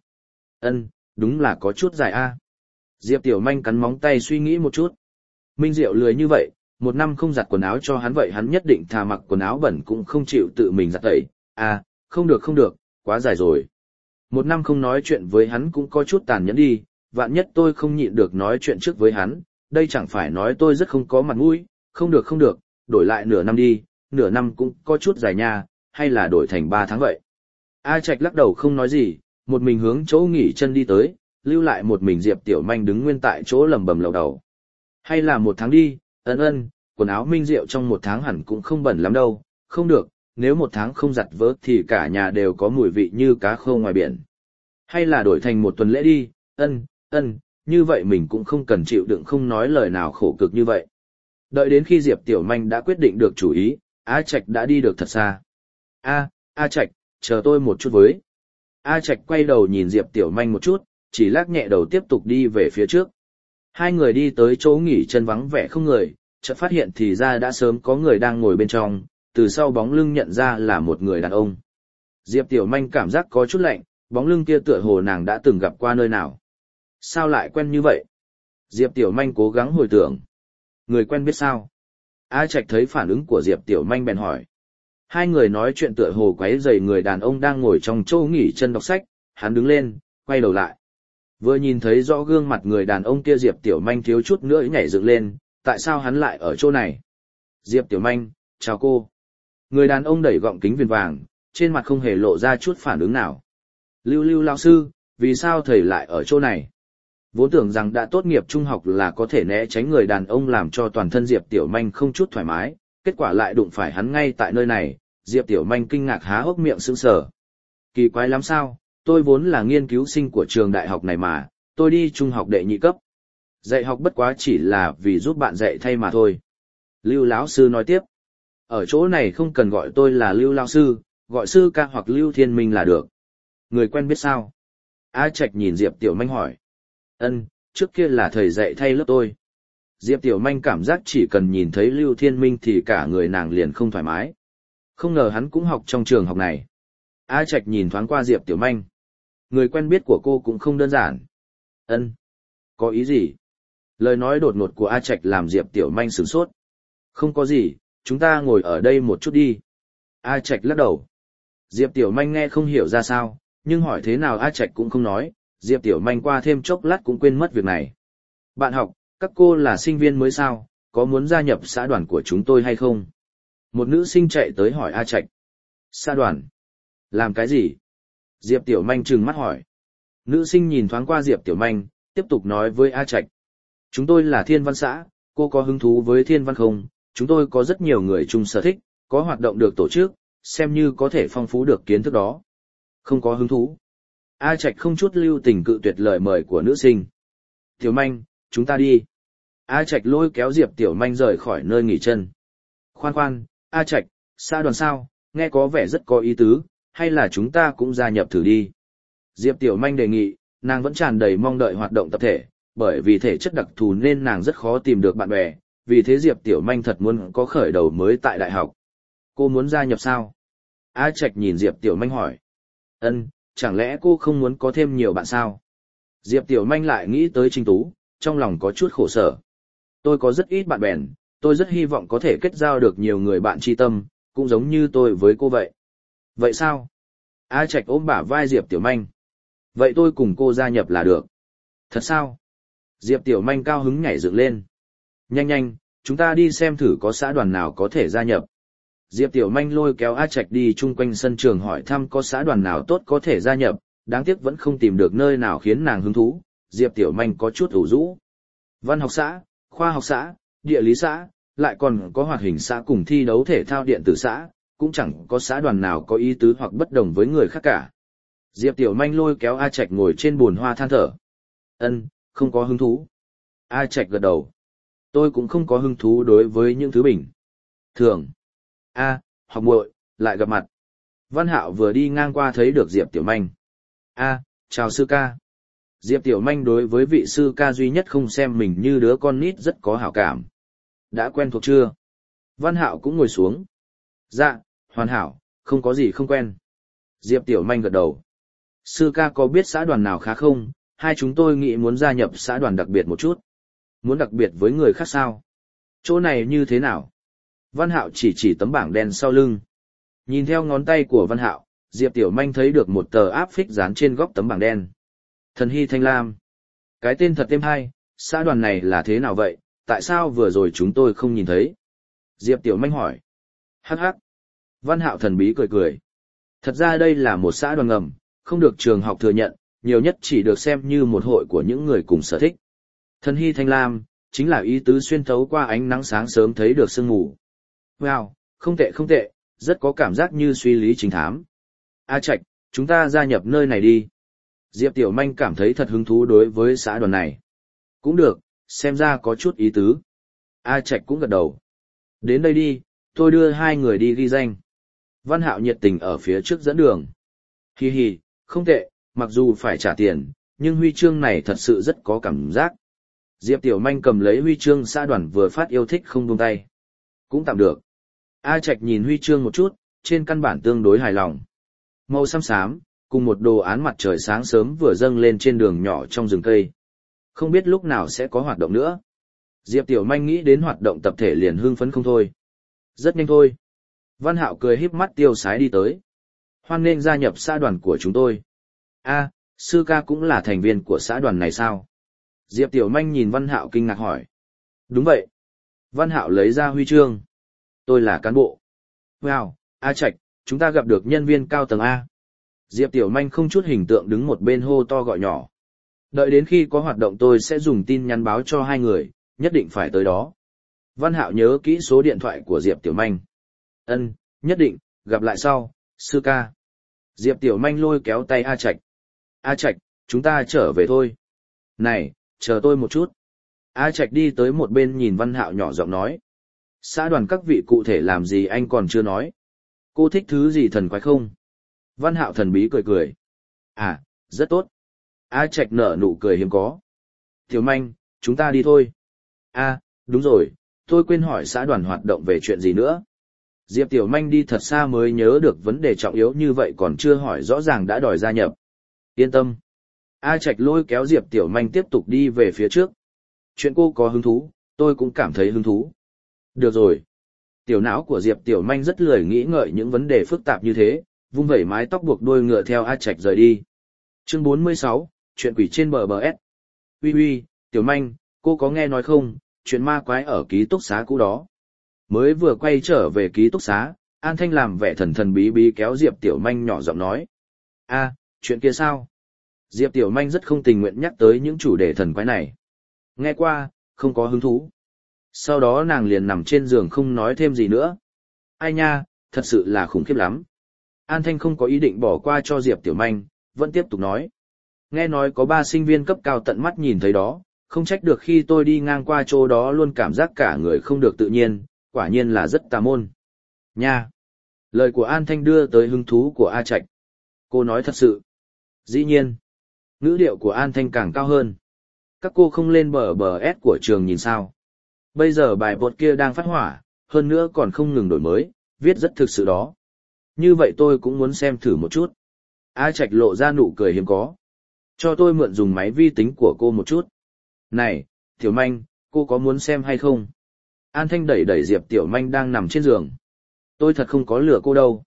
Đúng là có chút dài a. Diệp Tiểu Manh cắn móng tay suy nghĩ một chút. Minh Diệu lười như vậy, 1 năm không giặt quần áo cho hắn vậy hắn nhất định thà mặc quần áo bẩn cũng không chịu tự mình giặt tẩy. Không được, quá dài rồi. 1 năm không nói chuyện với hắn cũng có chút tàn nhẫn đi, vạn nhất tôi không nhịn được nói chuyện trước với hắn, đây chẳng phải nói tôi rất không có mặt mũi, không được, đổi lại nửa năm đi, nửa năm cũng có chút dài nha, hay là đổi thành 3 tháng vậy. A Trạch lắc đầu không nói gì, một mình hướng chỗ nghỉ chân đi tới, lưu lại một mình Diệp Tiểu Manh đứng nguyên tại chỗ lẩm bẩm lầu đầu. Hay là 1 tháng đi, ân, quần áo Minh Diệu trong 1 tháng hẳn cũng không bẩn lắm đâu, không được, nếu 1 tháng không giặt vớ thì cả nhà đều có mùi vị như cá khô ngoài biển. Hay là đổi thành 1 tuần lễ đi, ân, như vậy mình cũng không cần chịu đựng không nói lời nào khổ cực như vậy. Đợi đến khi Diệp Tiểu Manh đã quyết định được chủ ý, A Trạch đã đi được thật xa. A Trạch, chờ tôi một chút với. A Trạch quay đầu nhìn Diệp Tiểu Manh một chút, chỉ lắc nhẹ đầu tiếp tục đi về phía trước. Hai người đi tới chỗ nghỉ chân vắng vẻ không người, chợt phát hiện thì ra đã sớm có người đang ngồi bên trong, từ sau bóng lưng nhận ra là một người đàn ông. Diệp Tiểu Manh cảm giác có chút lạnh, bóng lưng kia tựa hồ nàng đã từng gặp qua nơi nào. Sao lại quen như vậy? Diệp Tiểu Manh cố gắng hồi tưởng. Người quen biết sao? A Trạch thấy phản ứng của Diệp Tiểu Manh bèn hỏi. Hai người nói chuyện tựa hồ quấy rầy người đàn ông đang ngồi trong chỗ nghỉ chân đọc sách, hắn đứng lên, quay đầu lại. Vừa nhìn thấy rõ gương mặt người đàn ông kia Diệp Tiểu Manh thiếu chút nữa nhảy dựng lên, tại sao hắn lại ở chỗ này? Diệp Tiểu Manh, chào cô. Người đàn ông đẩy gọng kính viền vàng, trên mặt không hề lộ ra chút phản ứng nào. Lưu lão sư, vì sao thầy lại ở chỗ này? Vốn tưởng rằng đã tốt nghiệp trung học là có thể né tránh người đàn ông làm cho toàn thân Diệp Tiểu Manh không chút thoải mái, kết quả lại đụng phải hắn ngay tại nơi này, Diệp Tiểu Manh kinh ngạc há hốc miệng sững sờ. Kỳ quái lắm sao, tôi vốn là nghiên cứu sinh của trường đại học này mà, tôi đi trung học đệ nhị cấp. Dạy học bất quá chỉ là vì giúp bạn dạy thay mà thôi. Lưu lão sư nói tiếp. Ở chỗ này không cần gọi tôi là Lưu lão sư, gọi sư ca hoặc Lưu Thiên Minh là được. Người quen biết sao? A Trạch nhìn Diệp Tiểu Manh hỏi. Trước kia là thầy dạy thay lớp tôi. Diệp Tiểu Manh cảm giác chỉ cần nhìn thấy Lưu Thiên Minh thì cả người nàng liền không thoải mái. Không ngờ hắn cũng học trong trường học này. A Trạch nhìn thoáng qua Diệp Tiểu Manh. Người quen biết của cô cũng không đơn giản. Có ý gì? Lời nói đột ngột của A Trạch làm Diệp Tiểu Manh sửng sốt. Không có gì, chúng ta ngồi ở đây một chút đi. A Trạch lắc đầu. Diệp Tiểu Manh nghe không hiểu ra sao, nhưng hỏi thế nào A Trạch cũng không nói, Diệp Tiểu Manh qua thêm chốc lát cũng quên mất việc này. Bạn học, các cô là sinh viên mới sao, có muốn gia nhập xã đoàn của chúng tôi hay không? Một nữ sinh chạy tới hỏi A Trạch. Xã đoàn? Làm cái gì? Diệp Tiểu Manh trừng mắt hỏi. Nữ sinh nhìn thoáng qua Diệp Tiểu Manh, tiếp tục nói với A Trạch. Chúng tôi là Thiên Văn xã, cô có hứng thú với Thiên Văn không? Chúng tôi có rất nhiều người chung sở thích, có hoạt động được tổ chức, xem như có thể phong phú được kiến thức đó. Không có hứng thú. A Trạch không chút lưu tình cự tuyệt lời mời của nữ sinh. Tiểu Manh, chúng ta đi. A Trạch lôi kéo Diệp Tiểu Manh rời khỏi nơi nghỉ chân. Khoan, A Trạch, xã đoàn sao, nghe có vẻ rất có ý tứ, hay là chúng ta cũng gia nhập thử đi. Diệp Tiểu Manh đề nghị, nàng vẫn tràn đầy mong đợi hoạt động tập thể, bởi vì thể chất đặc thù nên nàng rất khó tìm được bạn bè, vì thế Diệp Tiểu Manh thật muốn có khởi đầu mới tại đại học. Cô muốn gia nhập sao? A Trạch nhìn Diệp Tiểu Manh hỏi. Chẳng lẽ cô không muốn có thêm nhiều bạn sao? Diệp Tiểu Manh lại nghĩ tới Trình Tú, trong lòng có chút khổ sở. Tôi có rất ít bạn bè, tôi rất hy vọng có thể kết giao được nhiều người bạn tri tâm, cũng giống như tôi với cô vậy. Vậy sao? A Trạch ôm bả vai Diệp Tiểu Manh. Vậy tôi cùng cô gia nhập là được. Thật sao? Diệp Tiểu Manh cao hứng nhảy dựng lên. Nhanh, chúng ta đi xem thử có xã đoàn nào có thể gia nhập. Diệp Tiểu Manh lôi kéo A Trạch đi chung quanh sân trường hỏi thăm có xã đoàn nào tốt có thể gia nhập, đáng tiếc vẫn không tìm được nơi nào khiến nàng hứng thú, Diệp Tiểu Manh có chút ủ rũ. Văn học xã, khoa học xã, địa lý xã, lại còn có hoạt hình xã cùng thi đấu thể thao điện tử xã, cũng chẳng có xã đoàn nào có ý tứ hoặc bất đồng với người khác cả. Diệp Tiểu Manh lôi kéo A Trạch ngồi trên bồn hoa than thở. Không có hứng thú. A Trạch gật đầu. Tôi cũng không có hứng thú đối với những thứ bình thường. Học muội, lại gặp mặt. Văn Hạo vừa đi ngang qua thấy được Diệp Tiểu Manh. Chào sư ca. Diệp Tiểu Manh đối với vị sư ca duy nhất không xem mình như đứa con nít rất có hảo cảm. Đã quen thuộc chưa? Văn Hạo cũng ngồi xuống. Dạ, hoàn hảo, không có gì không quen. Diệp Tiểu Manh gật đầu. Sư ca có biết xã đoàn nào khá không? Hai chúng tôi nghĩ muốn gia nhập xã đoàn đặc biệt một chút. Muốn đặc biệt với người khác sao? Chỗ này như thế nào? Văn Hạo chỉ tấm bảng đen sau lưng. Nhìn theo ngón tay của Văn Hạo, Diệp Tiểu Manh thấy được một tờ áp phích dán trên góc tấm bảng đen. Thần Hy Thanh Lam. Cái tên thật êm hay, xã đoàn này là thế nào vậy, tại sao vừa rồi chúng tôi không nhìn thấy? Diệp Tiểu Manh hỏi. Hắc. Văn Hạo thần bí cười. Thật ra đây là một xã đoàn ngầm, Không được trường học thừa nhận, nhiều nhất chỉ được xem như một hội của những người cùng sở thích. Thần hy thanh lam, chính là ý tứ xuyên thấu qua ánh nắng sáng sớm thấy được sương mù. Wow, không tệ không tệ, rất có cảm giác như suy lý chính thám. A Trạch, chúng ta gia nhập nơi này đi. Diệp Tiểu Manh cảm thấy thật hứng thú đối với xã đoàn này. Cũng được, xem ra có chút ý tứ. A Trạch cũng gật đầu. Đến đây đi, tôi đưa hai người đi ghi danh. Văn Hạo nhiệt tình ở phía trước dẫn đường. Hi hi, không tệ, mặc dù phải trả tiền, nhưng huy chương này thật sự rất có cảm giác. Diệp Tiểu Manh cầm lấy huy chương xã đoàn vừa phát yêu thích không buông tay. Cũng tạm được. A Trạch nhìn huy chương một chút, trên căn bản tương đối hài lòng. Màu xám xám, cùng một đồ án mặt trời sáng sớm vừa dâng lên trên đường nhỏ trong rừng cây. Không biết lúc nào sẽ có hoạt động nữa. Diệp Tiểu Manh nghĩ đến hoạt động tập thể liền hưng phấn không thôi. Rất nhanh thôi. Văn Hạo cười híp mắt tiêu sái đi tới. Hoan nghênh gia nhập xã đoàn của chúng tôi. A, sư ca cũng là thành viên của xã đoàn này sao? Diệp Tiểu Manh nhìn Văn Hạo kinh ngạc hỏi. Đúng vậy. Văn Hạo lấy ra huy chương. Tôi là cán bộ. Wow, A Trạch, chúng ta gặp được nhân viên cao tầng A. Diệp Tiểu Manh không chút hình tượng đứng một bên hô to gọi nhỏ. Đợi đến khi có hoạt động tôi sẽ dùng tin nhắn báo cho hai người, nhất định phải tới đó. Văn Hạo nhớ kỹ số điện thoại của Diệp Tiểu Manh. Ân, nhất định, gặp lại sau, sư ca. Diệp Tiểu Manh lôi kéo tay A Trạch. A Trạch, chúng ta trở về thôi. Này, chờ tôi một chút. A Trạch đi tới một bên nhìn Văn Hạo nhỏ giọng nói. Xã đoàn các vị cụ thể làm gì anh còn chưa nói. Cô thích thứ gì thần quái không? Văn Hạo thần bí cười cười. À, rất tốt. A Trạch nở nụ cười hiếm có. Tiểu Manh, chúng ta đi thôi. À, đúng rồi, tôi quên hỏi xã đoàn hoạt động về chuyện gì nữa. Diệp Tiểu Manh đi thật xa mới nhớ được vấn đề trọng yếu như vậy còn chưa hỏi rõ ràng đã đòi gia nhập. Yên tâm. A Trạch lôi kéo Diệp Tiểu Manh tiếp tục đi về phía trước. Chuyện cô có hứng thú, tôi cũng cảm thấy hứng thú. Được rồi. Tiểu não của Diệp Tiểu Manh rất lười nghĩ ngợi những vấn đề phức tạp như thế, vung vẩy mái tóc buộc đuôi ngựa theo A Trạch rời đi. Chương 46, chuyện quỷ trên bờ S. Uy uy, Tiểu Manh, cô có nghe nói không, chuyện ma quái ở ký túc xá cũ đó. Mới vừa quay trở về ký túc xá, An Thanh làm vẻ thần thần bí bí kéo Diệp Tiểu Manh nhỏ giọng nói. A, chuyện kia sao? Diệp Tiểu Manh rất không tình nguyện nhắc tới những chủ đề thần quái này. Nghe qua, không có hứng thú. Sau đó nàng liền nằm trên giường không nói thêm gì nữa. Ai nha, thật sự là khủng khiếp lắm. An Thanh không có ý định bỏ qua cho Diệp Tiểu Manh, vẫn tiếp tục nói. Nghe nói có 3 sinh viên cấp cao tận mắt nhìn thấy đó, không trách được khi tôi đi ngang qua chỗ đó luôn cảm giác cả người không được tự nhiên, quả nhiên là rất tà môn. Nha! Lời của An Thanh đưa tới hứng thú của A Trạch. Cô nói thật sự. Dĩ nhiên. Ngữ điệu của An Thanh càng cao hơn. Các cô không lên bờ S của trường nhìn sao. Bây giờ bài bột kia đang phát hỏa, hơn nữa còn không ngừng đổi mới, viết rất thực sự đó. Như vậy tôi cũng muốn xem thử một chút. A Trạch lộ ra nụ cười hiếm có. Cho tôi mượn dùng máy vi tính của cô một chút. Này, Tiểu Manh, cô có muốn xem hay không? An Thanh đẩy đẩy Diệp Tiểu Manh đang nằm trên giường. Tôi thật không có lừa cô đâu.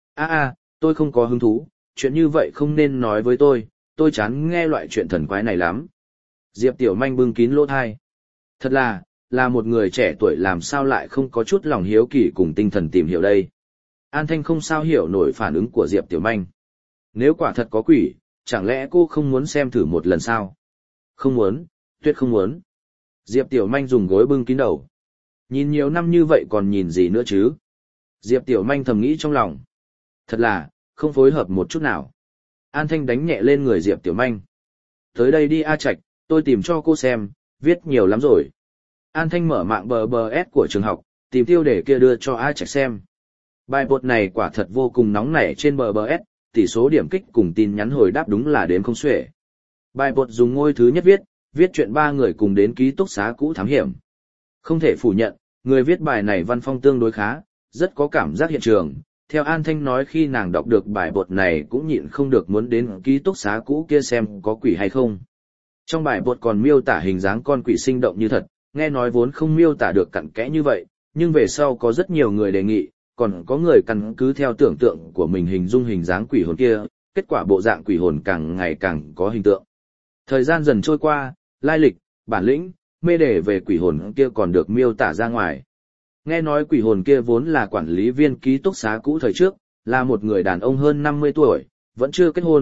Tôi không có hứng thú, chuyện như vậy không nên nói với tôi chán nghe loại chuyện thần quái này lắm. Diệp Tiểu Manh bưng kín lỗ thai. Thật là một người trẻ tuổi làm sao lại không có chút lòng hiếu kỳ cùng tinh thần tìm hiểu đây. An Thanh không sao hiểu nổi phản ứng của Diệp Tiểu Manh. Nếu quả thật có quỷ, chẳng lẽ cô không muốn xem thử một lần sao? Không muốn, tuyệt không muốn. Diệp Tiểu Manh dùng gối bưng kín đầu. Nhìn nhiều năm như vậy còn nhìn gì nữa chứ? Diệp Tiểu Manh thầm nghĩ trong lòng. Thật là, không phối hợp một chút nào. An Thanh đánh nhẹ lên người Diệp Tiểu Manh. Tới đây đi A Trạch, tôi tìm cho cô xem, viết nhiều lắm rồi. An Thanh mở mạng bờ S của trường học, tìm tiêu đề kia đưa cho A Trạch xem. Bài bột này quả thật vô cùng nóng nảy trên bờ S, tỷ số điểm kích cùng tin nhắn hồi đáp đúng là đếm không xuể. Bài bột dùng ngôi thứ nhất viết chuyện 3 người cùng đến ký túc xá cũ thám hiểm. Không thể phủ nhận, người viết bài này văn phong tương đối khá, rất có cảm giác hiện trường. Theo An Thanh nói khi nàng đọc được bài bột này cũng nhịn không được muốn đến ký túc xá cũ kia xem có quỷ hay không. Trong bài bột còn miêu tả hình dáng con quỷ sinh động như thật, nghe nói vốn không miêu tả được cặn kẽ như vậy, nhưng về sau có rất nhiều người đề nghị, còn có người căn cứ theo tưởng tượng của mình hình dung hình dáng quỷ hồn kia, kết quả bộ dạng quỷ hồn càng ngày càng có hình tượng. Thời gian dần trôi qua, lai lịch, bản lĩnh, mê đề về quỷ hồn kia còn được miêu tả ra ngoài. Nghe nói quỷ hồn kia vốn là quản lý viên ký túc xá cũ thời trước, là một người đàn ông hơn 50 tuổi, vẫn chưa kết hôn,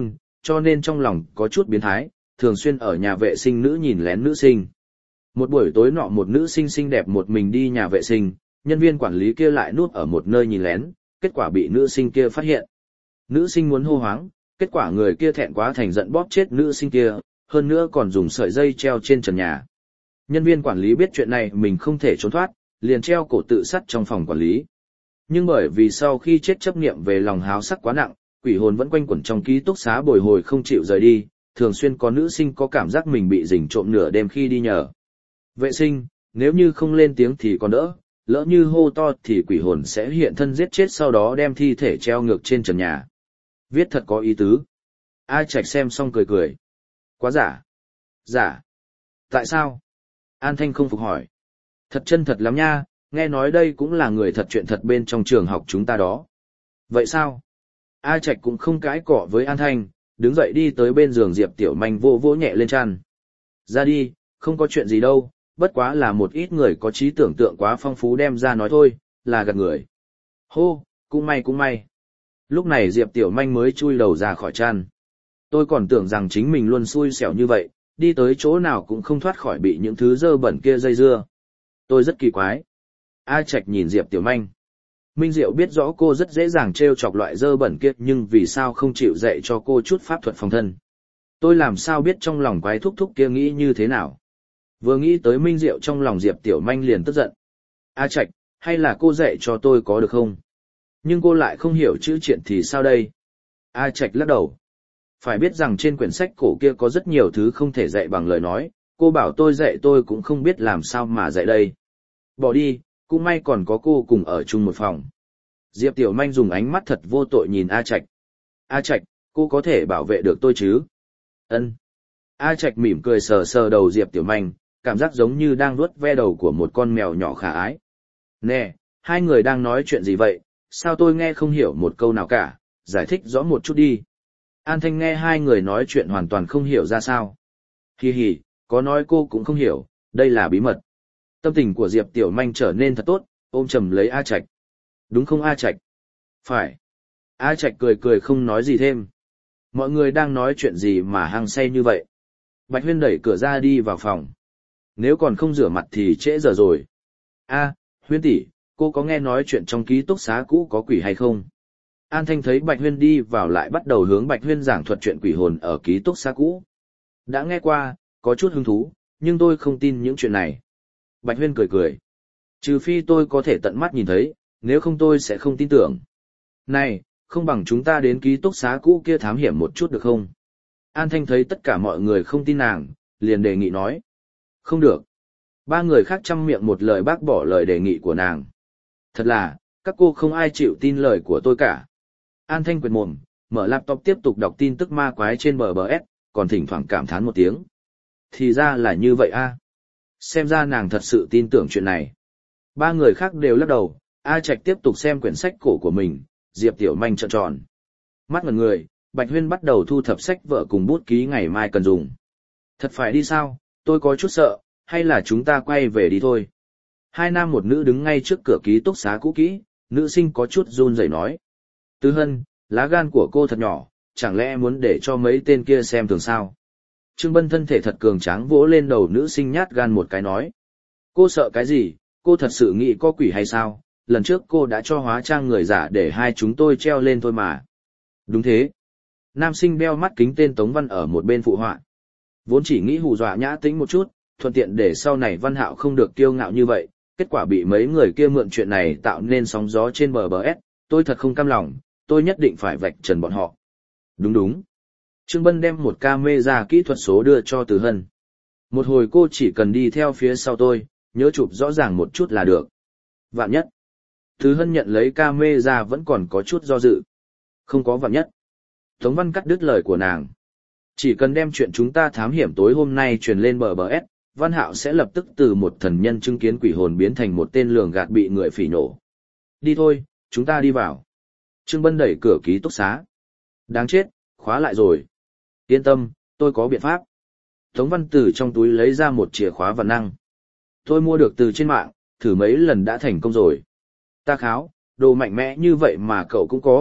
cho nên trong lòng có chút biến thái, thường xuyên ở nhà vệ sinh nữ nhìn lén nữ sinh. Một buổi tối nọ một nữ sinh xinh đẹp một mình đi nhà vệ sinh, nhân viên quản lý kia lại núp ở một nơi nhìn lén, kết quả bị nữ sinh kia phát hiện. Nữ sinh muốn hô hoáng, kết quả người kia thẹn quá thành giận bóp chết nữ sinh kia, hơn nữa còn dùng sợi dây treo trên trần nhà. Nhân viên quản lý biết chuyện này mình không thể trốn thoát, liền treo cổ tự sát trong phòng quản lý. Nhưng bởi vì sau khi chết chấp niệm về lòng háo sắc quá nặng, quỷ hồn vẫn quanh quẩn trong ký túc xá bồi hồi không chịu rời đi, thường xuyên có nữ sinh có cảm giác mình bị rình trộm nửa đêm khi đi nhờ vệ sinh, nếu như không lên tiếng thì còn đỡ, lỡ như hô to thì quỷ hồn sẽ hiện thân giết chết sau đó đem thi thể treo ngược trên trần nhà. Viết thật có ý tứ. A Trạch xem xong cười cười. Quá giả. Giả. Tại sao? An Thanh không phục hỏi. Thật chân thật lắm nha, nghe nói đây cũng là người thật chuyện thật bên trong trường học chúng ta đó. Vậy sao? A Trạch cũng không cãi cọ với An Thanh, đứng dậy đi tới bên giường Diệp Tiểu Manh vỗ vỗ nhẹ lên chăn. Ra đi, không có chuyện gì đâu, bất quá là một ít người có trí tưởng tượng quá phong phú đem ra nói thôi, là gạt người. Hô, cũng may. Lúc này Diệp Tiểu Manh mới chui đầu ra khỏi chăn. Tôi còn tưởng rằng chính mình luôn xui xẻo như vậy, đi tới chỗ nào cũng không thoát khỏi bị những thứ dơ bẩn kia dây dưa. Tôi rất kỳ quái. A Trạch nhìn Diệp Tiểu Manh. Minh Diệu biết rõ cô rất dễ dàng trêu chọc loại dơ bẩn kia nhưng vì sao không chịu dạy cho cô chút pháp thuật phòng thân. Tôi làm sao biết trong lòng quái thúc thúc kia nghĩ như thế nào. Vừa nghĩ tới Minh Diệu trong lòng Diệp Tiểu Manh liền tức giận. A Trạch, hay là cô dạy cho tôi có được không? Nhưng cô lại không hiểu chữ triện thì sao đây? A Trạch lắc đầu. Phải biết rằng trên quyển sách cổ kia có rất nhiều thứ không thể dạy bằng lời nói, cô bảo tôi dạy tôi cũng không biết làm sao mà dạy đây. Bỏ đi, cũng may còn có cô cùng ở chung một phòng. Diệp Tiểu Manh dùng ánh mắt thật vô tội nhìn A Trạch. A Trạch, cô có thể bảo vệ được tôi chứ? Ân. A Trạch mỉm cười sờ sờ đầu Diệp Tiểu Manh, cảm giác giống như đang vuốt ve đầu của một con mèo nhỏ khả ái. Nè, hai người đang nói chuyện gì vậy, sao tôi nghe không hiểu một câu nào cả, giải thích rõ một chút đi. An Thanh nghe hai người nói chuyện hoàn toàn không hiểu ra sao. Hi hi, có nói cô cũng không hiểu, đây là bí mật. Tâm tình của Diệp Tiểu Manh trở nên thật tốt, ôm chầm lấy A Trạch. Đúng không A Trạch? Phải. A Trạch cười cười không nói gì thêm. Mọi người đang nói chuyện gì mà hăng say như vậy? Bạch Huyên đẩy cửa ra đi vào phòng. Nếu còn không rửa mặt thì trễ giờ rồi. A, Huyên tỷ, cô có nghe nói chuyện trong ký túc xá cũ có quỷ hay không? An Thanh thấy Bạch Huyên đi vào lại bắt đầu hướng Bạch Huyên giảng thuật chuyện quỷ hồn ở ký túc xá cũ. Đã nghe qua, có chút hứng thú, nhưng tôi không tin những chuyện này. Bạch Huyên cười cười. Trừ phi tôi có thể tận mắt nhìn thấy, nếu không tôi sẽ không tin tưởng. Này, không bằng chúng ta đến ký túc xá cũ kia thám hiểm một chút được không? An Thanh thấy tất cả mọi người không tin nàng, liền đề nghị nói. Không được. Ba người khác chăm miệng một lời bác bỏ lời đề nghị của nàng. Thật là, các cô không ai chịu tin lời của tôi cả. An Thanh quệt mồm, mở laptop tiếp tục đọc tin tức ma quái trên BBS, còn thỉnh thoảng cảm thán một tiếng. Thì ra là như vậy a. Xem ra nàng thật sự tin tưởng chuyện này. Ba người khác đều lắc đầu, A Trạch tiếp tục xem quyển sách cổ của mình, Diệp Tiểu Manh trợn tròn. Mắt ngẩn người, Bạch Huyên bắt đầu thu thập sách vở cùng bút ký ngày mai cần dùng. Thật phải đi sao, tôi có chút sợ, hay là chúng ta quay về đi thôi. Hai nam một nữ đứng ngay trước cửa ký túc xá cũ kỹ, nữ sinh có chút run rẩy nói. Tư Hân, lá gan của cô thật nhỏ, chẳng lẽ muốn để cho mấy tên kia xem thường sao? Trương Bân thân thể thật cường tráng vỗ lên đầu nữ sinh nhát gan một cái nói. Cô sợ cái gì, cô thật sự nghĩ có quỷ hay sao? Lần trước cô đã cho hóa trang người giả để hai chúng tôi treo lên thôi mà. Đúng thế. Nam sinh đeo mắt kính tên Tống Văn ở một bên phụ họa. Vốn chỉ nghĩ hù dọa Nhã Tĩnh một chút, thuận tiện để sau này Văn Hạo không được kiêu ngạo như vậy, kết quả bị mấy người kia mượn chuyện này tạo nên sóng gió trên BBS, tôi thật không cam lòng, tôi nhất định phải vạch trần bọn họ. Đúng đúng. Trương Bân đem một camera kỹ thuật số đưa cho Từ Hân. Một hồi cô chỉ cần đi theo phía sau tôi, nhớ chụp rõ ràng một chút là được. Vạn nhất. Từ Hân nhận lấy camera vẫn còn có chút do dự. Không có vạn nhất. Tống Văn cắt đứt lời của nàng. Chỉ cần đem chuyện chúng ta thám hiểm tối hôm nay truyền lên BBS, Văn Hạo sẽ lập tức từ một thần nhân chứng kiến quỷ hồn biến thành một tên lường gạt bị người phỉ nổ. Đi thôi, chúng ta đi vào. Trương Bân đẩy cửa ký túc xá. Đáng chết, khóa lại rồi. Yên tâm, tôi có biện pháp. Tống Văn từ trong túi lấy ra một chìa khóa vạn năng. Tôi mua được từ trên mạng, thử mấy lần đã thành công rồi. Ta kháo, đồ mạnh mẽ như vậy mà cậu cũng có,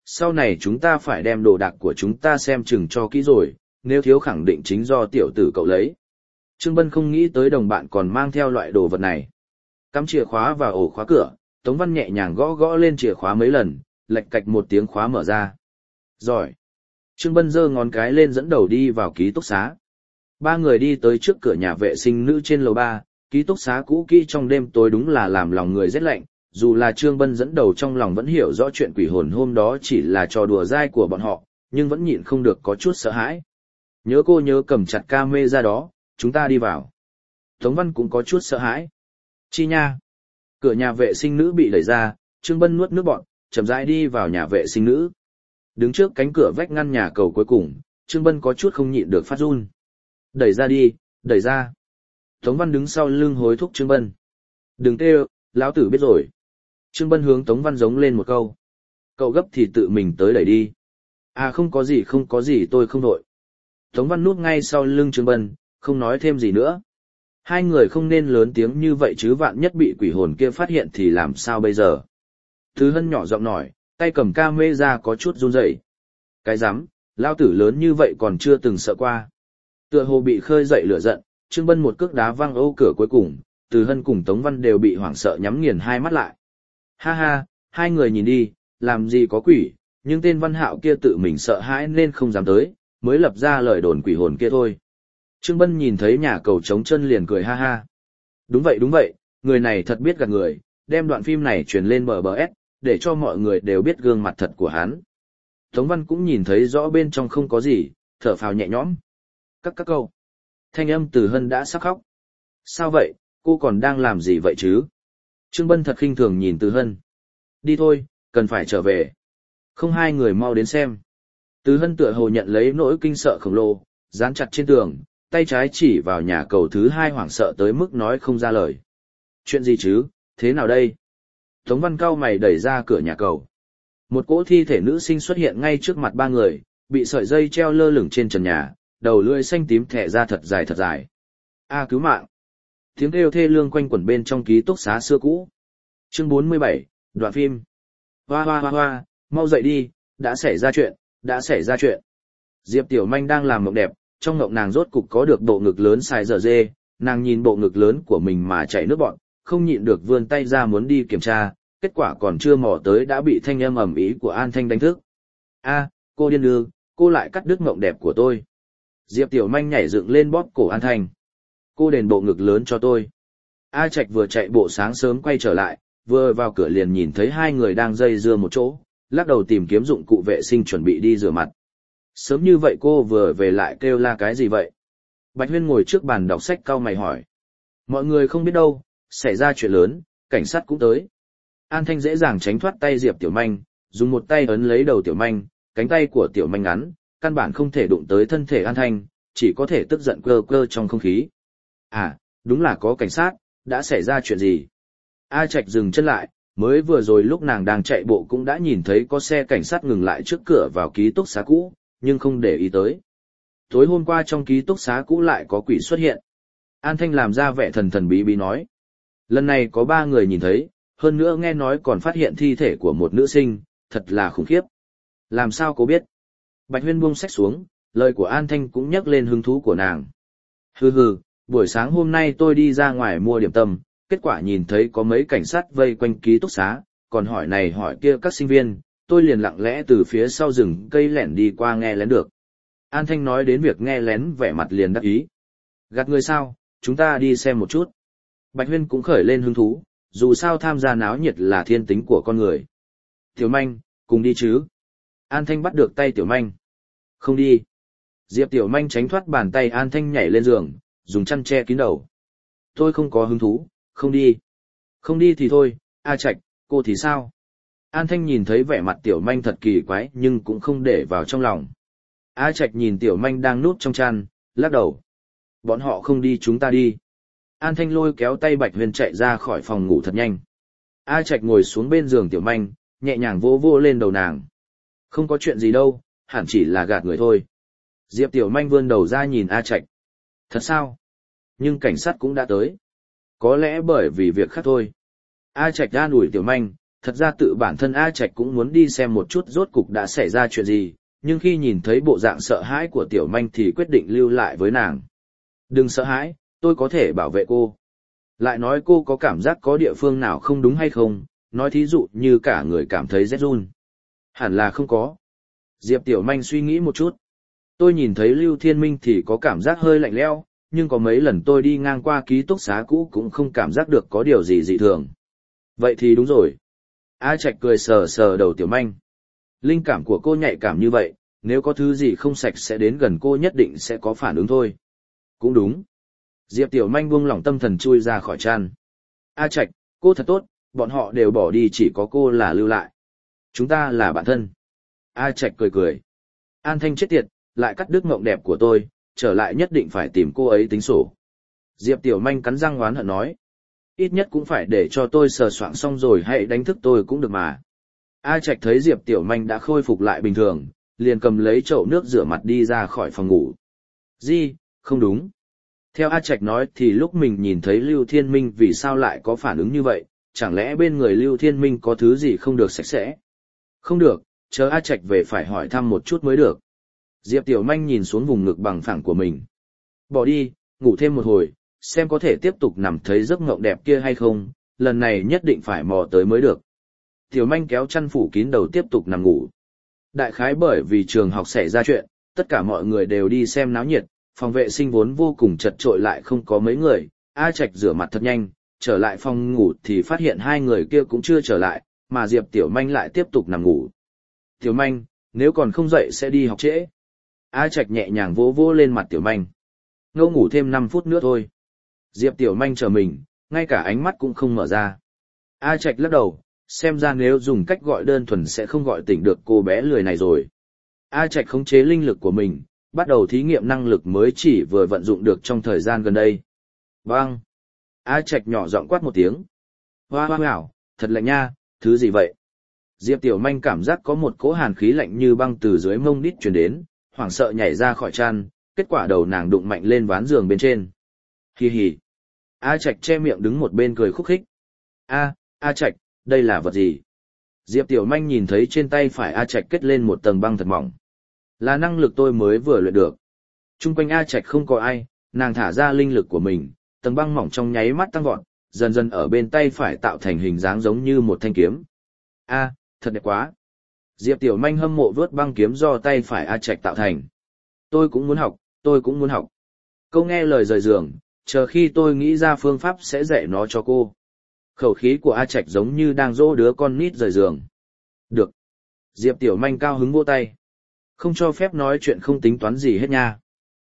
sau này chúng ta phải đem đồ đạc của chúng ta xem chừng cho kỹ rồi, nếu thiếu khẳng định chính do tiểu tử cậu lấy. Trương Bân không nghĩ tới đồng bạn còn mang theo loại đồ vật này. Cắm chìa khóa vào ổ khóa cửa, Tống Văn nhẹ nhàng gõ gõ lên chìa khóa mấy lần, lạch cạch một tiếng khóa mở ra. Giỏi. Trương Bân giơ ngón cái lên dẫn đầu đi vào ký túc xá. Ba người đi tới trước cửa nhà vệ sinh nữ trên lầu 3, ký túc xá cũ kỹ trong đêm tối đúng là làm lòng người rét lạnh, dù là Trương Bân dẫn đầu trong lòng vẫn hiểu rõ chuyện quỷ hồn hôm đó chỉ là trò đùa dai của bọn họ, nhưng vẫn nhịn không được có chút sợ hãi. Nhớ cô nhớ cầm chặt ca mê ra đó, chúng ta đi vào. Tống Văn cũng có chút sợ hãi. Chi nha. Cửa nhà vệ sinh nữ bị đẩy ra, Trương Bân nuốt nước bọt, chậm rãi đi vào nhà vệ sinh nữ. Đứng trước cánh cửa vách ngăn nhà cầu cuối cùng, Trương Bân có chút không nhịn được phát run. Đẩy ra đi, đẩy ra. Tống Văn đứng sau lưng hối thúc Trương Bân. Đừng kêu, lão tử biết rồi. Trương Bân hướng Tống Văn giống lên một câu. Cậu gấp thì tự mình tới đẩy đi. À không có gì tôi không đội. Tống Văn núp ngay sau lưng Trương Bân, không nói thêm gì nữa. Hai người không nên lớn tiếng như vậy chứ vạn nhất bị quỷ hồn kia phát hiện thì làm sao bây giờ. Từ Hân nhỏ giọng nói, tay cầm ca mê ra có chút run rẩy. Cái rắm, lao tử lớn như vậy còn chưa từng sợ qua. Tựa hồ bị khơi dậy lửa giận, Trương Bân một cước đá văng ô cửa cuối cùng, Từ Hân cùng Tống Văn đều bị hoảng sợ nhắm nghiền hai mắt lại. Ha ha, hai người nhìn đi, làm gì có quỷ, nhưng tên Văn Hạo kia tự mình sợ hãi nên không dám tới, mới lập ra lời đồn quỷ hồn kia thôi. Trương Bân nhìn thấy nhà cầu trống chân liền cười ha ha. Đúng vậy, người này thật biết gạt người, đem đoạn phim này truyền lên BBS, để cho mọi người đều biết gương mặt thật của hắn. Tống Văn cũng nhìn thấy rõ bên trong không có gì, thở phào nhẹ nhõm. Các câu. Thanh âm Từ Hân đã sắp khóc. Sao vậy, cô còn đang làm gì vậy chứ? Trương Bân thật khinh thường nhìn Từ Hân. Đi thôi, cần phải trở về. Không hai người mau đến xem. Từ Hân tựa hồ nhận lấy nỗi kinh sợ khổng lồ, dán chặt trên tường, tay trái chỉ vào nhà cầu thứ hai hoảng sợ tới mức nói không ra lời. Chuyện gì chứ, thế nào đây? Tống Văn cau mày đẩy ra cửa nhà cầu. Một cỗ thi thể nữ sinh xuất hiện ngay trước mặt ba người, bị sợi dây treo lơ lửng trên trần nhà, đầu lưỡi xanh tím thẻ ra thật dài. A cứu mạng! Tiếng kêu thê lương quanh quẩn bên trong ký túc xá xưa cũ. Chương 47, đoạn phim. Hoa, mau dậy đi, đã xảy ra chuyện. Diệp Tiểu Manh đang làm mộng đẹp, trong mộng nàng rốt cục có được bộ ngực lớn xài dở dê, nàng nhìn bộ ngực lớn của mình mà chảy nước bọt, không nhịn được vươn tay ra muốn đi kiểm tra, kết quả còn chưa mò tới đã bị thanh âm ầm ĩ của An Thanh đánh thức. A, cô điên đường, cô lại cắt đứt mộng đẹp của tôi. Diệp Tiểu Manh nhảy dựng lên bóp cổ An Thanh. Cô đền bộ ngực lớn cho tôi. A Trạch vừa chạy bộ sáng sớm quay trở lại, vừa vào cửa liền nhìn thấy hai người đang dây dưa một chỗ, lắc đầu tìm kiếm dụng cụ vệ sinh chuẩn bị đi rửa mặt. Sớm như vậy cô vừa về lại kêu la cái gì vậy? Bạch Huyên ngồi trước bàn đọc sách cau mày hỏi. Mọi người không biết đâu, xảy ra chuyện lớn, cảnh sát cũng tới. An Thanh dễ dàng tránh thoát tay Diệp Tiểu Manh, dùng một tay ấn lấy đầu Tiểu Manh, cánh tay của Tiểu Manh ngắn, căn bản không thể đụng tới thân thể An Thanh, chỉ có thể tức giận cơ cơ trong không khí. À, đúng là có cảnh sát, đã xảy ra chuyện gì? A Trạch dừng chân lại, mới vừa rồi lúc nàng đang chạy bộ cũng đã nhìn thấy có xe cảnh sát ngừng lại trước cửa vào ký túc xá cũ, nhưng không để ý tới. Tối hôm qua trong ký túc xá cũ lại có quỷ xuất hiện. An Thanh làm ra vẻ thần thần bí bí nói. Lần này có 3 người nhìn thấy, hơn nữa nghe nói còn phát hiện thi thể của một nữ sinh, thật là khủng khiếp. Làm sao cô biết? Bạch Huyên buông sách xuống, lời của An Thanh cũng nhắc lên hứng thú của nàng. Hừ, buổi sáng hôm nay tôi đi ra ngoài mua điểm tâm, kết quả nhìn thấy có mấy cảnh sát vây quanh ký túc xá, còn hỏi này hỏi kia các sinh viên, tôi liền lặng lẽ từ phía sau rừng cây lẻn đi qua nghe lén được. An Thanh nói đến việc nghe lén vẻ mặt liền đắc ý. Gạt người sao, chúng ta đi xem một chút. Bạch Huyên cũng khởi lên hứng thú, dù sao tham gia náo nhiệt là thiên tính của con người. Tiểu Manh, cùng đi chứ. An Thanh bắt được tay Tiểu Manh. Không đi. Diệp Tiểu Manh tránh thoát bàn tay An Thanh nhảy lên giường, dùng chăn che kín đầu. Tôi không có hứng thú, không đi. Không đi thì thôi, A Trạch, cô thì sao? An Thanh nhìn thấy vẻ mặt Tiểu Manh thật kỳ quái nhưng cũng không để vào trong lòng. A Trạch nhìn Tiểu Manh đang núp trong chăn, lắc đầu. Bọn họ không đi chúng ta đi. An Thanh lôi kéo tay Bạch Huyên chạy ra khỏi phòng ngủ thật nhanh. A Trạch ngồi xuống bên giường Tiểu Manh, nhẹ nhàng vỗ vỗ lên đầu nàng. Không có chuyện gì đâu, hẳn chỉ là gạt người thôi. Diệp Tiểu Manh vươn đầu ra nhìn A Trạch. Thật sao? Nhưng cảnh sát cũng đã tới. Có lẽ bởi vì việc khác thôi. A Trạch an ủi Tiểu Manh, thật ra tự bản thân A Trạch cũng muốn đi xem một chút rốt cục đã xảy ra chuyện gì, nhưng khi nhìn thấy bộ dạng sợ hãi của Tiểu Manh thì quyết định lưu lại với nàng. Đừng sợ hãi, tôi có thể bảo vệ cô. Lại nói cô có cảm giác có địa phương nào không đúng hay không, nói thí dụ như cả người cảm thấy rét run. Hẳn là không có. Diệp Tiểu Manh suy nghĩ một chút. Tôi nhìn thấy Lưu Thiên Minh thì có cảm giác hơi lạnh lẽo, nhưng có mấy lần tôi đi ngang qua ký túc xá cũ cũng không cảm giác được có điều gì dị thường. Vậy thì đúng rồi. A Trạch cười sờ sờ đầu Tiểu Manh. Linh cảm của cô nhạy cảm như vậy, nếu có thứ gì không sạch sẽ đến gần cô nhất định sẽ có phản ứng thôi. Cũng đúng. Diệp Tiểu Manh buông lỏng tâm thần chui ra khỏi chăn. A Trạch, cô thật tốt, bọn họ đều bỏ đi chỉ có cô là lưu lại. Chúng ta là bạn thân. A Trạch cười cười. An Thanh chết tiệt, lại cắt đứt mộng đẹp của tôi, trở lại nhất định phải tìm cô ấy tính sổ. Diệp Tiểu Manh cắn răng oán hận nói. Ít nhất cũng phải để cho tôi sờ soạng xong rồi hãy đánh thức tôi cũng được mà. A Trạch thấy Diệp Tiểu Manh đã khôi phục lại bình thường, liền cầm lấy chậu nước rửa mặt đi ra khỏi phòng ngủ. Gì, không đúng. Theo A Trạch nói thì lúc mình nhìn thấy Lưu Thiên Minh vì sao lại có phản ứng như vậy, chẳng lẽ bên người Lưu Thiên Minh có thứ gì không được sạch sẽ? Không được, chờ A Trạch về phải hỏi thăm một chút mới được. Diệp Tiểu Manh nhìn xuống vùng ngực bằng phẳng của mình. Bỏ đi, ngủ thêm một hồi, xem có thể tiếp tục nằm thấy giấc mộng đẹp kia hay không, lần này nhất định phải mò tới mới được. Tiểu Manh kéo chăn phủ kín đầu tiếp tục nằm ngủ. Đại khái bởi vì trường học xảy ra chuyện, tất cả mọi người đều đi xem náo nhiệt, phòng vệ sinh vốn vô cùng chật chội lại không có mấy người. A Trạch rửa mặt thật nhanh, trở lại phòng ngủ thì phát hiện hai người kia cũng chưa trở lại, mà Diệp Tiểu Manh lại tiếp tục nằm ngủ. Tiểu Manh, nếu còn không dậy sẽ đi học trễ. A Trạch nhẹ nhàng vỗ vỗ lên mặt Tiểu Manh. Ngâu ngủ thêm 5 phút nữa thôi. Diệp Tiểu Manh chờ mình, ngay cả ánh mắt cũng không mở ra. A Trạch lắc đầu, xem ra nếu dùng cách gọi đơn thuần sẽ không gọi tỉnh được cô bé lười này rồi. A Trạch khống chế linh lực của mình, bắt đầu thí nghiệm năng lực mới chỉ vừa vận dụng được trong thời gian gần đây. Bang! A Trạch nhỏ giọng quát một tiếng. Hoa hoa hảo, thật lạnh nha, thứ gì vậy? Diệp Tiểu Manh cảm giác có một cỗ hàn khí lạnh như băng từ dưới mông đít truyền đến, hoảng sợ nhảy ra khỏi chăn, kết quả đầu nàng đụng mạnh lên ván giường bên trên. Hi hi. A Trạch che miệng đứng một bên cười khúc khích. A Trạch, đây là vật gì? Diệp Tiểu Manh nhìn thấy trên tay phải A Trạch kết lên một tầng băng thật mỏng. Là năng lực tôi mới vừa luyện được. Trung quanh A Trạch không có ai, nàng thả ra linh lực của mình, tầng băng mỏng trong nháy mắt tăng vọt, dần dần ở bên tay phải tạo thành hình dáng giống như một thanh kiếm. Thật đẹp quá. Diệp Tiểu Manh hâm mộ vớt băng kiếm do tay phải A Trạch tạo thành. Tôi cũng muốn học, tôi cũng muốn học. Câu nghe lời rời giường, chờ khi tôi nghĩ ra phương pháp sẽ dạy nó cho cô. Khẩu khí của A Trạch giống như đang dỗ đứa con nít rời giường. Được. Diệp Tiểu Manh cao hứng vỗ tay. Không cho phép nói chuyện không tính toán gì hết nha.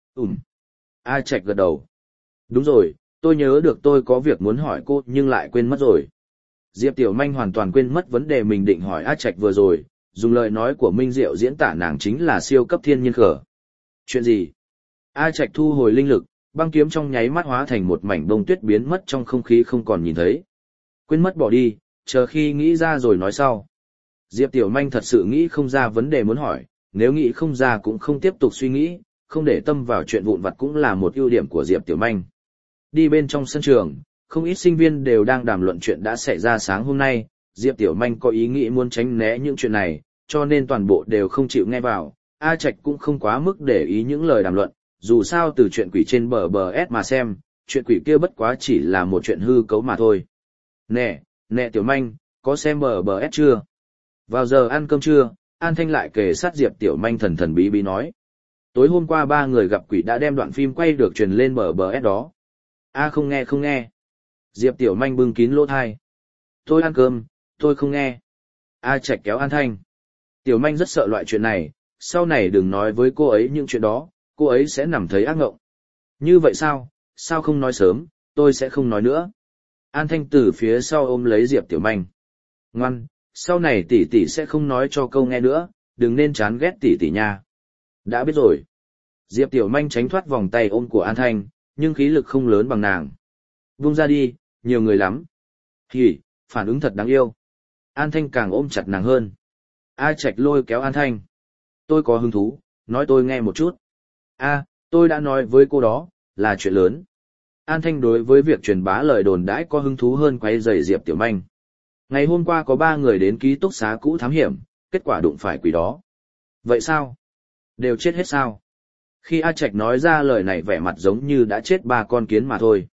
A Trạch gật đầu. Đúng rồi, tôi nhớ được tôi có việc muốn hỏi cô nhưng lại quên mất rồi. Diệp Tiểu Manh hoàn toàn quên mất vấn đề mình định hỏi A Trạch vừa rồi, dùng lời nói của Minh Diệu diễn tả nàng chính là siêu cấp thiên nhiên khở. Chuyện gì? A Trạch thu hồi linh lực, băng kiếm trong nháy mắt hóa thành một mảnh bông tuyết biến mất trong không khí không còn nhìn thấy. Quên mất bỏ đi, chờ khi nghĩ ra rồi nói sau. Diệp Tiểu Manh thật sự nghĩ không ra vấn đề muốn hỏi, nếu nghĩ không ra cũng không tiếp tục suy nghĩ, không để tâm vào chuyện vụn vặt cũng là một ưu điểm của Diệp Tiểu Manh. Đi bên trong sân trường, không ít sinh viên đều đang đàm luận chuyện đã xảy ra sáng hôm nay, Diệp Tiểu Manh có ý nghĩ muốn tránh né những chuyện này, cho nên toàn bộ đều không chịu nghe vào. A Trạch cũng không quá mức để ý những lời đàm luận, dù sao từ chuyện quỷ trên bờ S mà xem, chuyện quỷ kia bất quá chỉ là một chuyện hư cấu mà thôi. Nè Tiểu Manh, có xem bờ S chưa? Vào giờ ăn cơm trưa, An Thanh lại kề sát Diệp Tiểu Manh thần thần bí bí nói. Tối hôm qua 3 người gặp quỷ đã đem đoạn phim quay được truyền lên bờ S đó. Không nghe. Diệp Tiểu Manh bưng kín lỗ tai. Tôi ăn cơm, tôi không nghe. A Trạch kéo An Thanh. Tiểu Manh rất sợ loại chuyện này, sau này đừng nói với cô ấy những chuyện đó, cô ấy sẽ nằm thấy ác ngộng. Như vậy sao không nói sớm, tôi sẽ không nói nữa. An Thanh từ phía sau ôm lấy Diệp Tiểu Manh. Ngoan, sau này tỷ tỷ sẽ không nói cho câu nghe nữa, đừng nên chán ghét tỷ tỷ nha. Đã biết rồi. Diệp Tiểu Manh tránh thoát vòng tay ôm của An Thanh, nhưng khí lực không lớn bằng nàng. Buông ra đi, nhiều người lắm. Phản ứng thật đáng yêu. An Thanh càng ôm chặt nàng hơn. A Trạch lôi kéo An Thanh. Tôi có hứng thú, nói tôi nghe một chút. Tôi đã nói với cô đó, là chuyện lớn. An Thanh đối với việc truyền bá lời đồn đãi có hứng thú hơn quấy rầy Diệp Tiểu Manh. Ngày hôm qua có 3 người đến ký túc xá cũ thám hiểm, kết quả đụng phải quỷ đó. Vậy sao? Đều chết hết sao? Khi A Trạch nói ra lời này vẻ mặt giống như đã chết 3 con kiến mà thôi.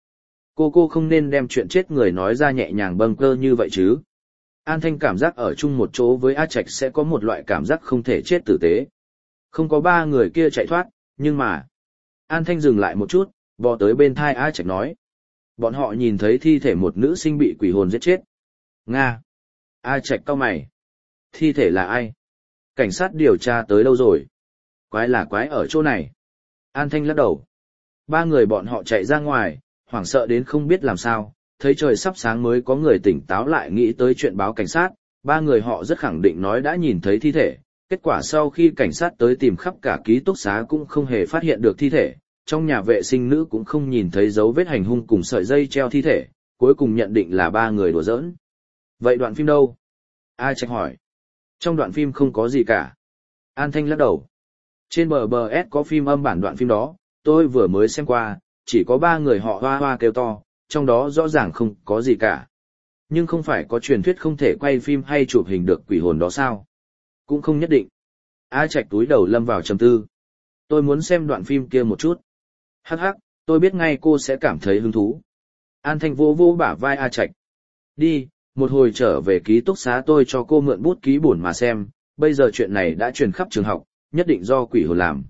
Cô không nên đem chuyện chết người nói ra nhẹ nhàng bâng cơ như vậy chứ. An Thanh cảm giác ở chung một chỗ với A Trạch sẽ có một loại cảm giác không thể chết tử tế. Không có 3 người kia chạy thoát, nhưng mà... An Thanh dừng lại một chút, vò tới bên thai A Trạch nói. Bọn họ nhìn thấy thi thể một nữ sinh bị quỷ hồn giết chết. Nga. A Trạch cau mày. Thi thể là ai? Cảnh sát điều tra tới đâu rồi? Quái là quái ở chỗ này. An Thanh lắc đầu. 3 người bọn họ chạy ra ngoài, hoảng sợ đến không biết làm sao, thấy trời sắp sáng mới có người tỉnh táo lại nghĩ tới chuyện báo cảnh sát. 3 người họ rất khẳng định nói đã nhìn thấy thi thể, kết quả sau khi cảnh sát tới tìm khắp cả ký túc xá cũng không hề phát hiện được thi thể, trong nhà vệ sinh nữ cũng không nhìn thấy dấu vết hành hung cùng sợi dây treo thi thể, cuối cùng nhận định là 3 người đùa giỡn. Vậy đoạn phim đâu? A Trạch hỏi. Trong đoạn phim không có gì cả. An Thanh lắc đầu. Trên BBS có phim âm bản đoạn phim đó, tôi vừa mới xem qua, chỉ có 3 người họ hoa hoa kêu to, trong đó rõ ràng không có gì cả. Nhưng không phải có truyền thuyết không thể quay phim hay chụp hình được quỷ hồn đó sao? Cũng không nhất định. A Trạch túi đầu lâm vào trầm tư. Tôi muốn xem đoạn phim kia một chút. Hắc hắc, tôi biết ngay cô sẽ cảm thấy hứng thú. An Thanh vô vô bả vai A Trạch. Đi, một hồi trở về ký túc xá tôi cho cô mượn bút ký bổn mà xem, bây giờ chuyện này đã truyền khắp trường học, nhất định do quỷ hồn làm.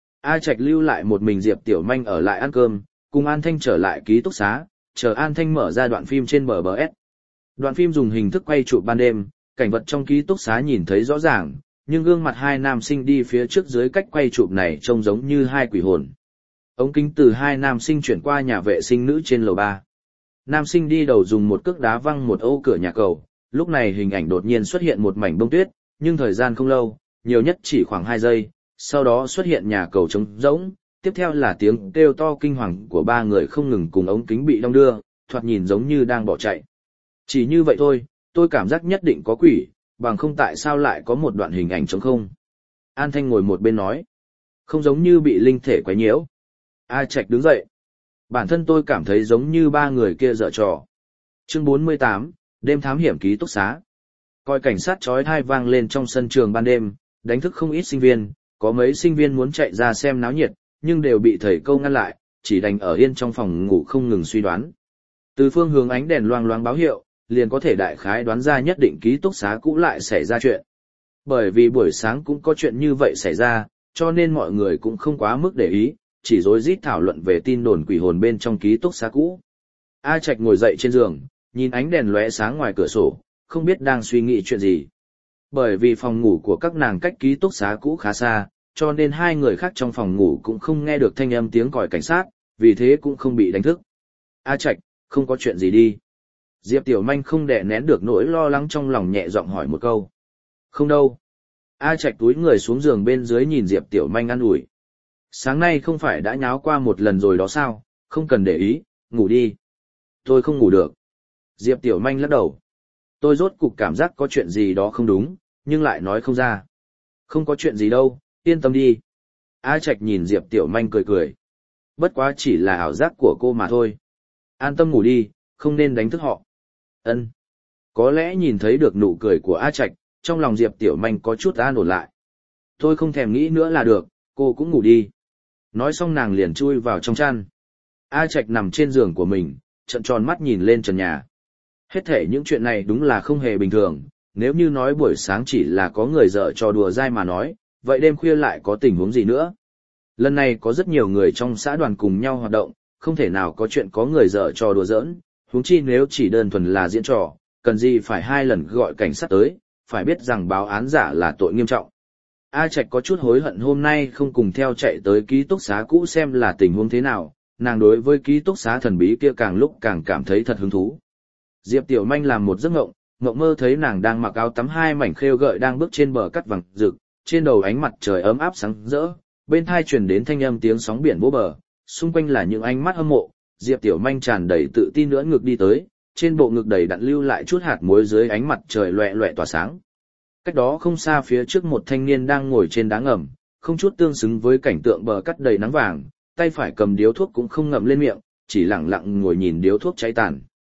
A Trạch lưu lại một mình Diệp Tiểu Manh ở lại ăn cơm, cùng An Thanh trở lại ký túc xá, chờ An Thanh mở ra đoạn phim trên BBS. Đoạn phim dùng hình thức quay chụp ban đêm, cảnh vật trong ký túc xá nhìn thấy rõ ràng, nhưng gương mặt 2 nam sinh đi phía trước dưới cách quay chụp này trông giống như 2 quỷ hồn. Ống kính từ 2 nam sinh chuyển qua nhà vệ sinh nữ trên lầu 3. Nam sinh đi đầu dùng một cước đá văng một ô cửa nhà cầu, lúc này hình ảnh đột nhiên xuất hiện một mảnh bông tuyết, nhưng thời gian không lâu, nhiều nhất chỉ khoảng 2 giây, sau đó xuất hiện nhà cầu trống rỗng, tiếp theo là tiếng kêu to kinh hoàng của 3 người không ngừng cùng ống kính bị đong đưa, thoạt nhìn giống như đang bỏ chạy. Chỉ như vậy thôi, tôi cảm giác nhất định có quỷ, bằng không tại sao lại có một đoạn hình ảnh trống không. An Thanh ngồi một bên nói, không giống như bị linh thể quấy nhiễu. A Trạch đứng dậy. Bản thân tôi cảm thấy giống như 3 người kia giở trò. Chương 48, đêm thám hiểm ký túc xá. Coi cảnh sát chói tai vang lên trong sân trường ban đêm, đánh thức không ít sinh viên, có mấy sinh viên muốn chạy ra xem náo nhiệt, nhưng đều bị thầy cô ngăn lại, chỉ đành ở yên trong phòng ngủ không ngừng suy đoán. Từ phương hướng ánh đèn loang loáng báo hiệu, liền có thể đại khái đoán ra nhất định ký túc xá cũ lại xảy ra chuyện. Bởi vì buổi sáng cũng có chuyện như vậy xảy ra, cho nên mọi người cũng không quá mức để ý, chỉ rối rít thảo luận về tin đồn quỷ hồn bên trong ký túc xá cũ. A Trạch ngồi dậy trên giường, nhìn ánh đèn lóe sáng ngoài cửa sổ, không biết đang suy nghĩ chuyện gì. Bởi vì phòng ngủ của các nàng cách ký túc xá cũ khá xa, cho nên 2 người khác trong phòng ngủ cũng không nghe được thanh âm tiếng còi cảnh sát, vì thế cũng không bị đánh thức. A Trạch, không có chuyện gì đi. Diệp Tiểu Manh không đè nén được nỗi lo lắng trong lòng nhẹ giọng hỏi một câu. Không đâu. A Trạch túi người xuống giường bên dưới nhìn Diệp Tiểu Manh an ủi. Sáng nay không phải đã nháo qua một lần rồi đó sao, không cần để ý, ngủ đi. Tôi không ngủ được. Diệp Tiểu Manh lắc đầu. Tôi rốt cục cảm giác có chuyện gì đó không đúng, nhưng lại nói không ra. Không có chuyện gì đâu, yên tâm đi. A Trạch nhìn Diệp Tiểu Manh cười cười. Bất quá chỉ là ảo giác của cô mà thôi. An tâm ngủ đi, không nên đánh thức họ. Ân. Có lẽ nhìn thấy được nụ cười của A Trạch, trong lòng Diệp Tiểu Manh có chút an ổn lại. Tôi không thèm nghĩ nữa là được, cô cũng ngủ đi. Nói xong nàng liền chui vào trong chăn. A Trạch nằm trên giường của mình, trợn tròn mắt nhìn lên trần nhà. Hết thể những chuyện này đúng là không hề bình thường, nếu như nói buổi sáng chỉ là có người dở trò đùa dai mà nói, vậy đêm khuya lại có tình huống gì nữa? Lần này có rất nhiều người trong xã đoàn cùng nhau hoạt động, không thể nào có chuyện có người dở trò đùa giỡn, huống chi nếu chỉ đơn thuần là diễn trò, cần gì phải 2 lần gọi cảnh sát tới, phải biết rằng báo án giả là tội nghiêm trọng. A Trạch có chút hối hận hôm nay không cùng theo chạy tới ký túc xá cũ xem là tình huống thế nào, nàng đối với ký túc xá thần bí kia càng lúc càng cảm thấy thật hứng thú. Diệp Tiểu Manh làm một giấc ngộng, ngộng mơ thấy nàng đang mặc áo tắm 2 mảnh khêu gợi đang bước trên bờ cát vàng rực, trên đầu ánh mặt trời ấm áp sáng rỡ, bên tai truyền đến thanh âm tiếng sóng biển vỗ bờ, xung quanh là những ánh mắt hâm mộ. Diệp Tiểu Manh tràn đầy tự tin nữa ngược đi tới, trên bộ ngực đầy đặn lưu lại chút hạt muối dưới ánh mặt trời loẹt loẹt tỏa sáng. Cách đó không xa phía trước một thanh niên đang ngồi trên đá ngầm, không chút tương xứng với cảnh tượng bờ cát đầy nắng vàng, tay phải cầm điếu thuốc cũng không ngậm lên miệng, chỉ lặng lặng ngồi nhìn điếu thuốc cháy tàn.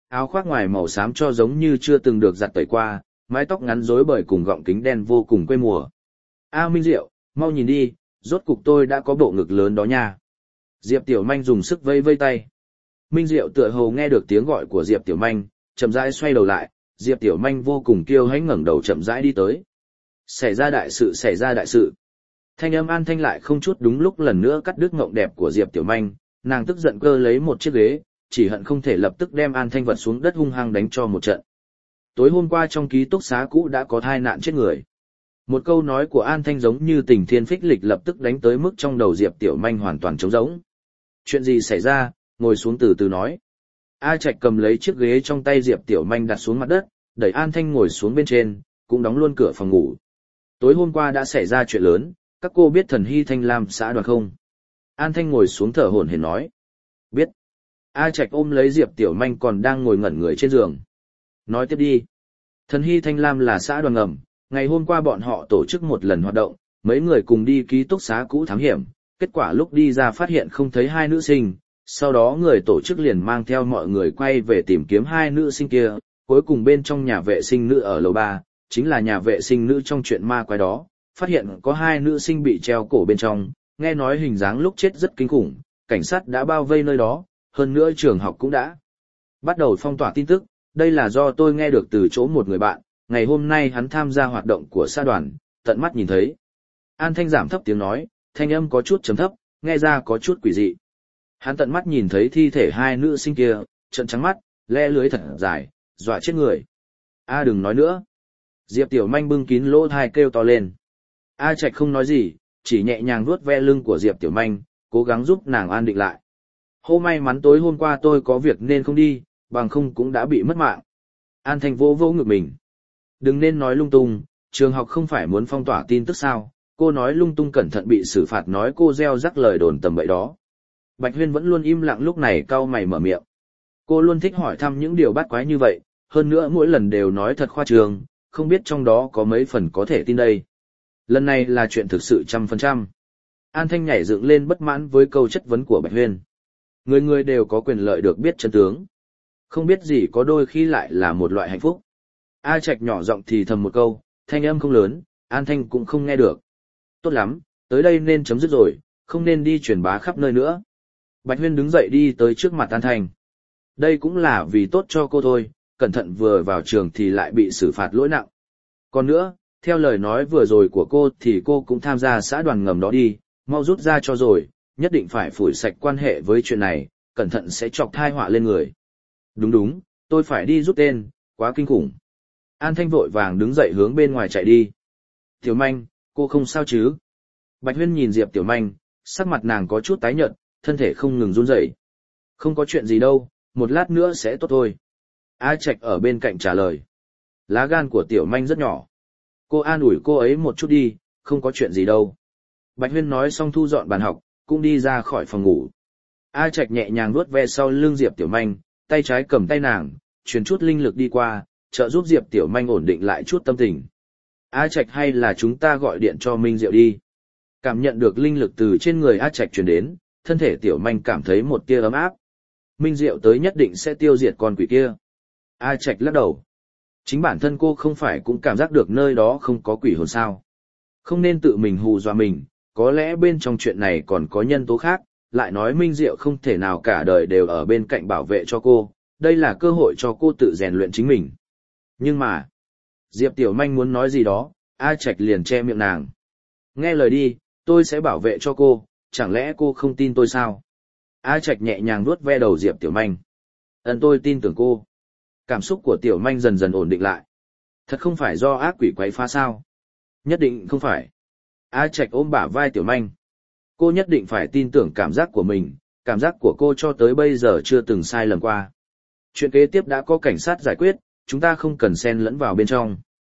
áo khoác ngoài màu xám cho giống như chưa từng được giặt tẩy qua, mái tóc ngắn rối bời cùng gọng kính đen vô cùng quê mùa. A Minh Diệu, mau nhìn đi, rốt cục tôi đã có bộ ngực lớn đó nha. Diệp Tiểu Manh dùng sức vây vây tay. Minh Diệu tựa hồ nghe được tiếng gọi của Diệp Tiểu Manh, chậm rãi xoay đầu lại, Diệp Tiểu Manh vô cùng kiêu hãnh ngẩng đầu chậm rãi đi tới. Xảy ra đại sự, xảy ra đại sự. Thanh âm An Thanh lại không chút đúng lúc lần nữa cắt đứt ngộng đẹp của Diệp Tiểu Manh, nàng tức giận cơ lấy một chiếc ghế, chỉ hận không thể lập tức đem An Thanh vật xuống đất hung hăng đánh cho một trận. Tối hôm qua trong ký túc xá cũ đã có tai nạn chết người. Một câu nói của An Thanh giống như tình thiên phích lịch lập tức đánh tới mức trong đầu Diệp Tiểu Manh hoàn toàn trống rỗng. Chuyện gì xảy ra, ngồi xuống từ từ nói. A Trạch cầm lấy chiếc ghế trong tay Diệp Tiểu Manh đặt xuống mặt đất, đẩy An Thanh ngồi xuống bên trên, cũng đóng luôn cửa phòng ngủ. Tối hôm qua đã xảy ra chuyện lớn, các cô biết Thần Hy Thanh Lam xã đoàn không? An Thanh ngồi xuống thở hổn hển nói. Biết. A Trạch ôm lấy Diệp Tiểu Manh còn đang ngồi ngẩn người trên giường. Nói tiếp đi. Thần Hy Thanh Lam là xã đoàn ngầm, ngày hôm qua bọn họ tổ chức một lần hoạt động, mấy người cùng đi ký túc xá cũ thám hiểm, kết quả lúc đi ra phát hiện không thấy hai nữ sinh, sau đó người tổ chức liền mang theo mọi người quay về tìm kiếm hai nữ sinh kia, cuối cùng bên trong nhà vệ sinh nữ ở lầu 3, chính là nhà vệ sinh nữ trong chuyện ma quái đó, phát hiện có hai nữ sinh bị treo cổ bên trong, nghe nói hình dáng lúc chết rất kinh khủng, cảnh sát đã bao vây nơi đó, hơn nữa trường học cũng đã bắt đầu phong tỏa tin tức, đây là do tôi nghe được từ chỗ một người bạn, ngày hôm nay hắn tham gia hoạt động của xã đoàn, tận mắt nhìn thấy. An Thanh giảm thấp tiếng nói, thanh âm có chút trầm thấp, nghe ra có chút quỷ dị. Hắn tận mắt nhìn thấy thi thể hai nữ sinh kia, trợn trắng mắt, le lưới thật dài, dọa chết người. A đừng nói nữa. Diệp Tiểu Manh bưng kín lỗ tai kêu to lên. A Trạch không nói gì, chỉ nhẹ nhàng vuốt ve lưng của Diệp Tiểu Manh, cố gắng giúp nàng an định lại. Hô may mắn tối hôm qua tôi có việc nên không đi, bằng không cũng đã bị mất mạng. An Thanh vô vô ngực mình. Đừng nên nói lung tung, trường học không phải muốn phong tỏa tin tức sao, cô nói lung tung cẩn thận bị xử phạt nói cô gieo rắc lời đồn tầm bậy đó. Bạch Huyên vẫn luôn im lặng lúc này cau mày mở miệng. Cô luôn thích hỏi thăm những điều bắt quái như vậy, hơn nữa mỗi lần đều nói thật khoa trương, không biết trong đó có mấy phần có thể tin đây. Lần này là chuyện thực sự 100%. An Thanh nhảy dựng lên bất mãn với câu chất vấn của Bạch Huyên. Người người đều có quyền lợi được biết chân tướng. Không biết gì có đôi khi lại là một loại hạnh phúc. A Trạch nhỏ giọng thì thầm một câu, thanh âm không lớn, An Thanh cũng không nghe được. Tốt lắm, tới đây nên chấm dứt rồi, không nên đi truyền bá khắp nơi nữa. Bạch Huyên đứng dậy đi tới trước mặt An Thanh. Đây cũng là vì tốt cho cô thôi, cẩn thận vừa vào trường thì lại bị xử phạt lỗi nặng. Còn nữa, theo lời nói vừa rồi của cô thì cô cũng tham gia xã đoàn ngầm đó đi, mau rút ra cho rồi, nhất định phải phủi sạch quan hệ với chuyện này, cẩn thận sẽ chọc tai họa lên người. Đúng đúng, tôi phải đi rút tên, quá kinh khủng. An Thanh vội vàng đứng dậy hướng bên ngoài chạy đi. Tiểu Manh, cô không sao chứ? Bạch Huyên nhìn Diệp Tiểu Manh, sắc mặt nàng có chút tái nhợt, thân thể không ngừng run rẩy. Không có chuyện gì đâu, một lát nữa sẽ tốt thôi. A Trạch ở bên cạnh trả lời. Lá gan của Tiểu Manh rất nhỏ. Cô an ủi cô ấy một chút đi, không có chuyện gì đâu. Bạch Huyên nói xong thu dọn bàn học, cũng đi ra khỏi phòng ngủ. A Trạch nhẹ nhàng vuốt ve sau lưng Diệp Tiểu Manh, tay trái cầm tay nàng, truyền chút linh lực đi qua, trợ giúp Diệp Tiểu Manh ổn định lại chút tâm tình. A Trạch hay là chúng ta gọi điện cho Minh Diệu đi. Cảm nhận được linh lực từ trên người A Trạch truyền đến, thân thể Tiểu Manh cảm thấy một tia ấm áp. Minh Diệu tới nhất định sẽ tiêu diệt con quỷ kia. A Trạch lắc đầu. Chính bản thân cô không phải cũng cảm giác được nơi đó không có quỷ hồn sao. Không nên tự mình hù dọa mình, có lẽ bên trong chuyện này còn có nhân tố khác, lại nói Minh Diệu không thể nào cả đời đều ở bên cạnh bảo vệ cho cô, đây là cơ hội cho cô tự rèn luyện chính mình. Nhưng mà, Diệp Tiểu Manh muốn nói gì đó, A Trạch liền che miệng nàng. Nghe lời đi, tôi sẽ bảo vệ cho cô, chẳng lẽ cô không tin tôi sao? A Trạch nhẹ nhàng vuốt ve đầu Diệp Tiểu Manh. Tôi tin tưởng cô. Cảm xúc của Tiểu Manh dần dần ổn định lại. Thật không phải do ác quỷ quấy phá sao? Nhất định không phải. A Trạch ôm bả vai Tiểu Manh. Cô nhất định phải tin tưởng cảm giác của mình, cảm giác của cô cho tới bây giờ chưa từng sai lầm qua. Chuyện kế tiếp đã có cảnh sát giải quyết, chúng ta không cần xen lẫn vào bên trong.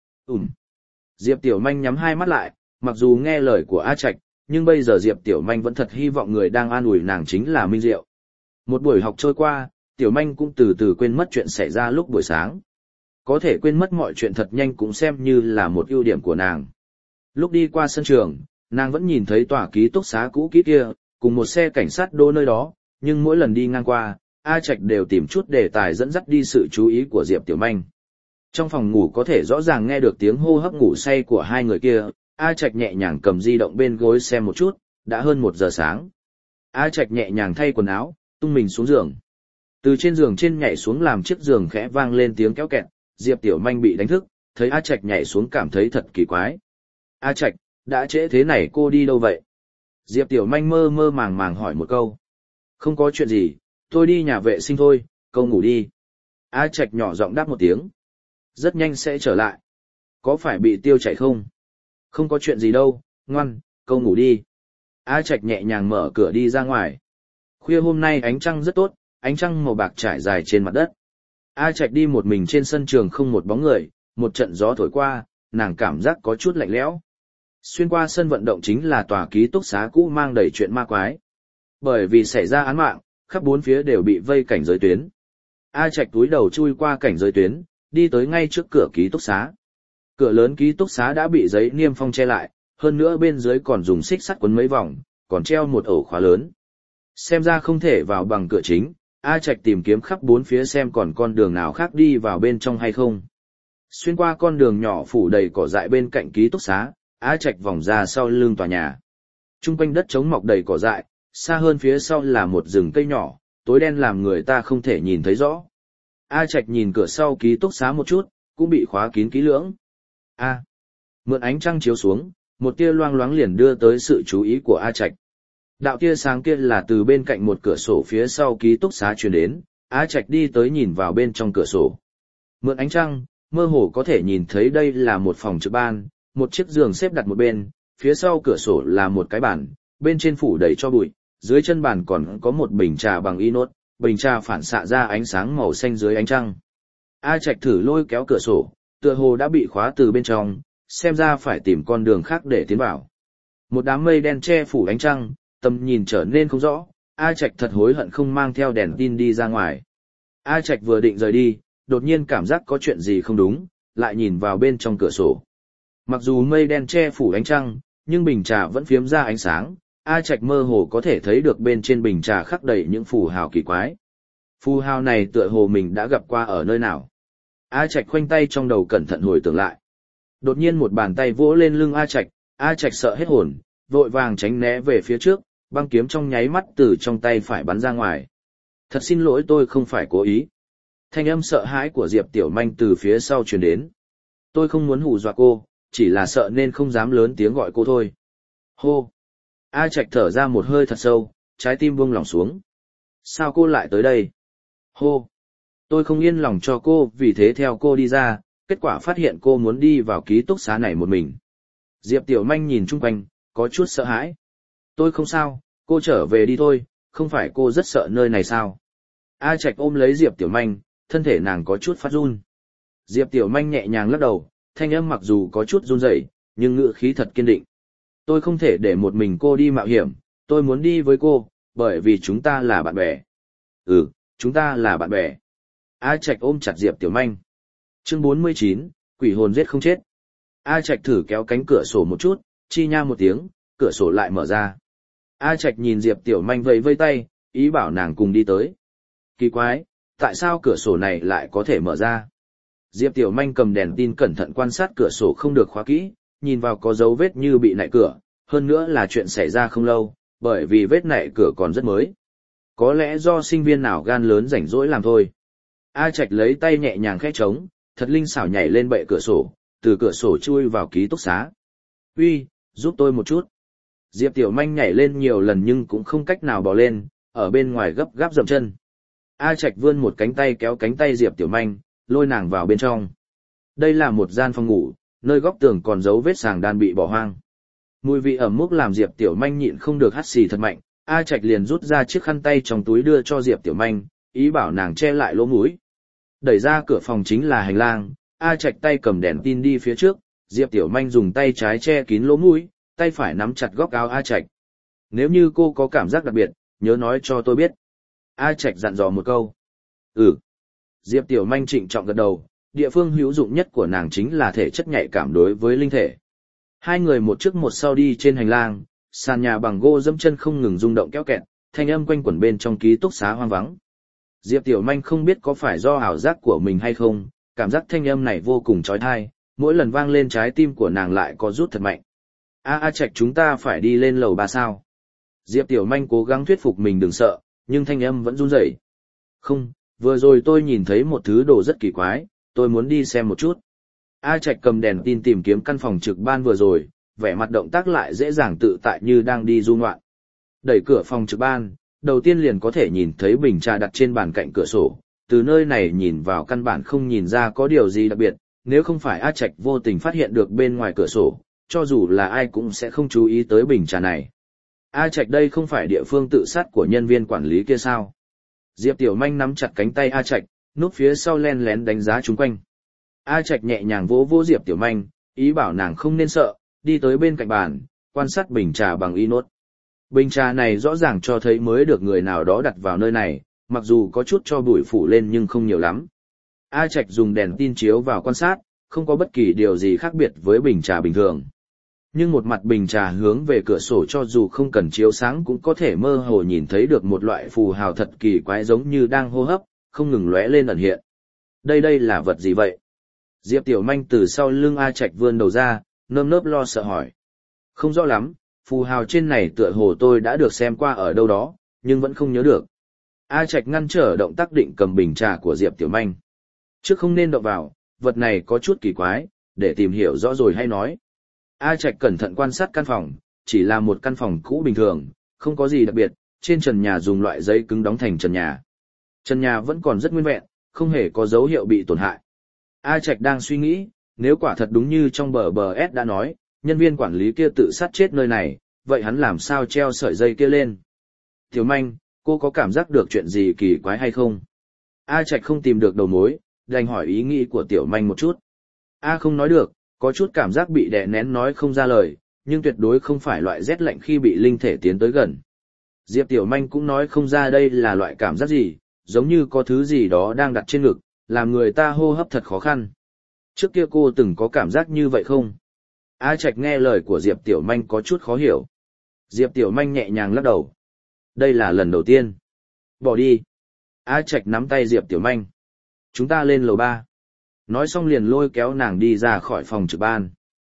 Diệp Tiểu Manh nhắm hai mắt lại, mặc dù nghe lời của A Trạch, nhưng bây giờ Diệp Tiểu Manh vẫn thật hy vọng người đang an ủi nàng chính là Minh Diệu. Một buổi học trôi qua, Tiểu Manh cũng từ từ quên mất chuyện xảy ra lúc buổi sáng. Có thể quên mất mọi chuyện thật nhanh cũng xem như là một ưu điểm của nàng. Lúc đi qua sân trường, nàng vẫn nhìn thấy tòa ký túc xá cũ kỹ kia, cùng một xe cảnh sát đỗ nơi đó, nhưng mỗi lần đi ngang qua, A Trạch đều tìm chút đề tài dẫn dắt đi sự chú ý của Diệp Tiểu Manh. Trong phòng ngủ có thể rõ ràng nghe được tiếng hô hấp ngủ say của hai người kia, A Trạch nhẹ nhàng cầm di động bên gối xem một chút, đã hơn 1 giờ sáng. A Trạch nhẹ nhàng thay quần áo, tung mình xuống giường. Từ trên giường trên nhảy xuống làm chiếc giường khẽ vang lên tiếng kéo kẹt, Diệp Tiểu Manh bị đánh thức, thấy A Trạch nhảy xuống cảm thấy thật kỳ quái. A Trạch, đã trễ thế này cô đi đâu vậy? Diệp Tiểu Manh mơ mơ màng màng hỏi một câu. Không có chuyện gì, tôi đi nhà vệ sinh thôi, cô ngủ đi. A Trạch nhỏ giọng đáp một tiếng. Rất nhanh sẽ trở lại. Có phải bị tiêu chảy không? Không có chuyện gì đâu, ngoan, cô ngủ đi. A Trạch nhẹ nhàng mở cửa đi ra ngoài. Khuya hôm nay ánh trăng rất tốt, ánh trăng màu bạc trải dài trên mặt đất. A Trạch đi một mình trên sân trường không một bóng người, một trận gió thổi qua, nàng cảm giác có chút lạnh lẽo. Xuyên qua sân vận động chính là tòa ký túc xá cũ mang đầy chuyện ma quái. Bởi vì xảy ra án mạng, khắp bốn phía đều bị vây cảnh giới tuyến. A Trạch túi đầu chui qua cảnh giới tuyến, đi tới ngay trước cửa ký túc xá. Cửa lớn ký túc xá đã bị giấy niêm phong che lại, hơn nữa bên dưới còn dùng xích sắt quấn mấy vòng, còn treo một ổ khóa lớn. Xem ra không thể vào bằng cửa chính, A Trạch tìm kiếm khắp bốn phía xem còn con đường nào khác đi vào bên trong hay không. Xuyên qua con đường nhỏ phủ đầy cỏ dại bên cạnh ký túc xá, A Trạch vòng ra sau lưng tòa nhà. Trung quanh đất trống mọc đầy cỏ dại, xa hơn phía sau là một rừng cây nhỏ, tối đen làm người ta không thể nhìn thấy rõ. A Trạch nhìn cửa sau ký túc xá một chút, cũng bị khóa kín kỹ lưỡng. Mượn ánh trăng chiếu xuống, một tia loang loáng liền đưa tới sự chú ý của A Trạch. Đạo tia sáng kia là từ bên cạnh một cửa sổ phía sau ký túc xá truyền đến, A Trạch đi tới nhìn vào bên trong cửa sổ. Mượn ánh trăng, mơ hồ có thể nhìn thấy đây là một phòng trực ban, một chiếc giường xếp đặt một bên, phía sau cửa sổ là một cái bàn, bên trên phủ đầy cho bụi, dưới chân bàn còn có một bình trà bằng inox, bình trà phản xạ ra ánh sáng màu xanh dưới ánh trăng. A Trạch thử lôi kéo cửa sổ, tựa hồ đã bị khóa từ bên trong, xem ra phải tìm con đường khác để tiến vào. Một đám mây đen che phủ ánh trăng, tầm nhìn trở nên không rõ, A Trạch thật hối hận không mang theo đèn tin đi ra ngoài. A Trạch vừa định rời đi, đột nhiên cảm giác có chuyện gì không đúng, lại nhìn vào bên trong cửa sổ. Mặc dù mây đen che phủ ánh trăng, nhưng bình trà vẫn phiếm ra ánh sáng, A Trạch mơ hồ có thể thấy được bên trên bình trà khắc đầy những phù hào kỳ quái. Phù hào này tựa hồ mình đã gặp qua ở nơi nào. A Trạch khoanh tay trong đầu cẩn thận hồi tưởng lại. Đột nhiên một bàn tay vỗ lên lưng A Trạch sợ hết hồn, vội vàng tránh né về phía trước, băng kiếm trong nháy mắt từ trong tay phải bắn ra ngoài. Thật xin lỗi, tôi không phải cố ý. Thanh âm sợ hãi của Diệp Tiểu Manh từ phía sau truyền đến. Tôi không muốn hù dọa cô, chỉ là sợ nên không dám lớn tiếng gọi cô thôi. Hô! A Trạch thở ra một hơi thật sâu, trái tim buông lỏng xuống. Sao cô lại tới đây? Hô! Tôi không yên lòng cho cô, vì thế theo cô đi ra, kết quả phát hiện cô muốn đi vào ký túc xá này một mình. Diệp Tiểu Manh nhìn chung quanh, có chút sợ hãi. Tôi không sao, cô trở về đi thôi, không phải cô rất sợ nơi này sao? A Trạch ôm lấy Diệp Tiểu Manh, thân thể nàng có chút phát run. Diệp Tiểu Manh nhẹ nhàng lắc đầu, thanh âm mặc dù có chút run rẩy, nhưng ngữ khí thật kiên định. Tôi không thể để một mình cô đi mạo hiểm, tôi muốn đi với cô, bởi vì chúng ta là bạn bè. Ừ, chúng ta là bạn bè. A Trạch ôm chặt Diệp Tiểu Manh. Chương 49, quỷ hồn giết không chết. A Trạch thử kéo cánh cửa sổ một chút, chi nha một tiếng, cửa sổ lại mở ra. A Trạch nhìn Diệp Tiểu Manh vẫy vẫy tay, ý bảo nàng cùng đi tới. Kỳ quái, tại sao cửa sổ này lại có thể mở ra? Diệp Tiểu Manh cầm đèn tin cẩn thận quan sát cửa sổ không được khóa kỹ, nhìn vào có dấu vết như bị nạy cửa, hơn nữa là chuyện xảy ra không lâu, bởi vì vết nạy cửa còn rất mới. Có lẽ do sinh viên nào gan lớn rảnh rỗi làm thôi. A Trạch lấy tay nhẹ nhàng khẽ trống, thật linh xảo nhảy lên bệ cửa sổ, từ cửa sổ chui vào ký túc xá. Uy, giúp tôi một chút. Diệp Tiểu Manh nhảy lên nhiều lần nhưng cũng không cách nào bò lên, ở bên ngoài gấp gáp dậm chân. A Trạch vươn một cánh tay kéo cánh tay Diệp Tiểu Manh, lôi nàng vào bên trong. Đây là một gian phòng ngủ, nơi góc tường còn dấu vết sàng đan bị bỏ hoang. Mùi vị ẩm mốc làm Diệp Tiểu Manh nhịn không được hắt xì thật mạnh, A Trạch liền rút ra chiếc khăn tay trong túi đưa cho Diệp Tiểu Manh, ý bảo nàng che lại lỗ mũi. Đẩy ra cửa phòng chính là hành lang, A Trạch tay cầm đèn tin đi phía trước, Diệp Tiểu Manh dùng tay trái che kín lỗ mũi, tay phải nắm chặt góc áo A Trạch. Nếu như cô có cảm giác đặc biệt, nhớ nói cho tôi biết. A Trạch dặn dò một câu. Ừ. Diệp Tiểu Manh trịnh trọng gật đầu, địa phương hữu dụng nhất của nàng chính là thể chất nhạy cảm đối với linh thể. Hai người một trước một sau đi trên hành lang, sàn nhà bằng gỗ dẫm chân không ngừng rung động kéo kẹt, thanh âm quanh quẩn bên trong ký túc xá hoang vắng. Diệp Tiểu Manh không biết có phải do ảo giác của mình hay không, cảm giác thanh âm này vô cùng trói thai, mỗi lần vang lên trái tim của nàng lại có rút thật mạnh. A Trạch, chúng ta phải đi lên lầu 3 sao? Diệp Tiểu Manh cố gắng thuyết phục mình đừng sợ, nhưng thanh âm vẫn run rẩy. Không, vừa rồi tôi nhìn thấy một thứ đồ rất kỳ quái, tôi muốn đi xem một chút. A Trạch cầm đèn tin tìm kiếm căn phòng trực ban vừa rồi, vẻ mặt động tác lại dễ dàng tự tại như đang đi du ngoạn. Đẩy cửa phòng trực ban, đầu tiên liền có thể nhìn thấy bình trà đặt trên bàn cạnh cửa sổ, từ nơi này nhìn vào căn bản không nhìn ra có điều gì đặc biệt, nếu không phải A Trạch vô tình phát hiện được bên ngoài cửa sổ, cho dù là ai cũng sẽ không chú ý tới bình trà này. A Trạch, đây không phải địa phương tự sát của nhân viên quản lý kia sao? Diệp Tiểu Manh nắm chặt cánh tay A Trạch, núp phía sau len lén đánh giá chúng quanh. A Trạch nhẹ nhàng vỗ vỗ Diệp Tiểu Manh, ý bảo nàng không nên sợ, đi tới bên cạnh bàn, quan sát bình trà bằng inox. Bình trà này rõ ràng cho thấy mới được người nào đó đặt vào nơi này, mặc dù có chút cho bụi phủ lên nhưng không nhiều lắm. A Trạch dùng đèn tin chiếu vào quan sát, không có bất kỳ điều gì khác biệt với bình trà bình thường. Nhưng một mặt bình trà hướng về cửa sổ cho dù không cần chiếu sáng cũng có thể mơ hồ nhìn thấy được một loại phù hào thật kỳ quái giống như đang hô hấp, không ngừng lóe lên ẩn hiện. Đây là vật gì vậy? Diệp Tiểu Manh từ sau lưng A Trạch vươn đầu ra, nơm nớp lo sợ hỏi. Không rõ lắm, phù hào trên này tựa hồ tôi đã được xem qua ở đâu đó, nhưng vẫn không nhớ được. A Trạch ngăn trở động tác định cầm bình trà của Diệp Tiểu Manh. Trước không nên động vào, vật này có chút kỳ quái, để tìm hiểu rõ rồi hay nói. A Trạch cẩn thận quan sát căn phòng, chỉ là một căn phòng cũ bình thường, không có gì đặc biệt, trên trần nhà dùng loại giấy cứng đóng thành trần nhà. Trần nhà vẫn còn rất nguyên vẹn, không hề có dấu hiệu bị tổn hại. A Trạch đang suy nghĩ, nếu quả thật đúng như trong BBS đã nói, nhân viên quản lý kia tự sát chết nơi này, vậy hắn làm sao treo sợi dây kia lên? Tiểu Manh, cô có cảm giác được chuyện gì kỳ quái hay không? A Trạch không tìm được đầu mối, đành hỏi ý nghĩ của Tiểu Manh một chút. A không nói được, có chút cảm giác bị đè nén nói không ra lời, nhưng tuyệt đối không phải loại rét lạnh khi bị linh thể tiến tới gần. Diệp Tiểu Manh cũng nói không ra đây là loại cảm giác gì, giống như có thứ gì đó đang đặt trên ngực, làm người ta hô hấp thật khó khăn. Trước kia cô từng có cảm giác như vậy không? A Trạch nghe lời của Diệp Tiểu Manh có chút khó hiểu. Diệp Tiểu Manh nhẹ nhàng lắc đầu. Đây là lần đầu tiên. Bỏ đi. A Trạch nắm tay Diệp Tiểu Manh. Chúng ta lên lầu 3. Nói xong liền lôi kéo nàng đi ra khỏi phòng trực ban.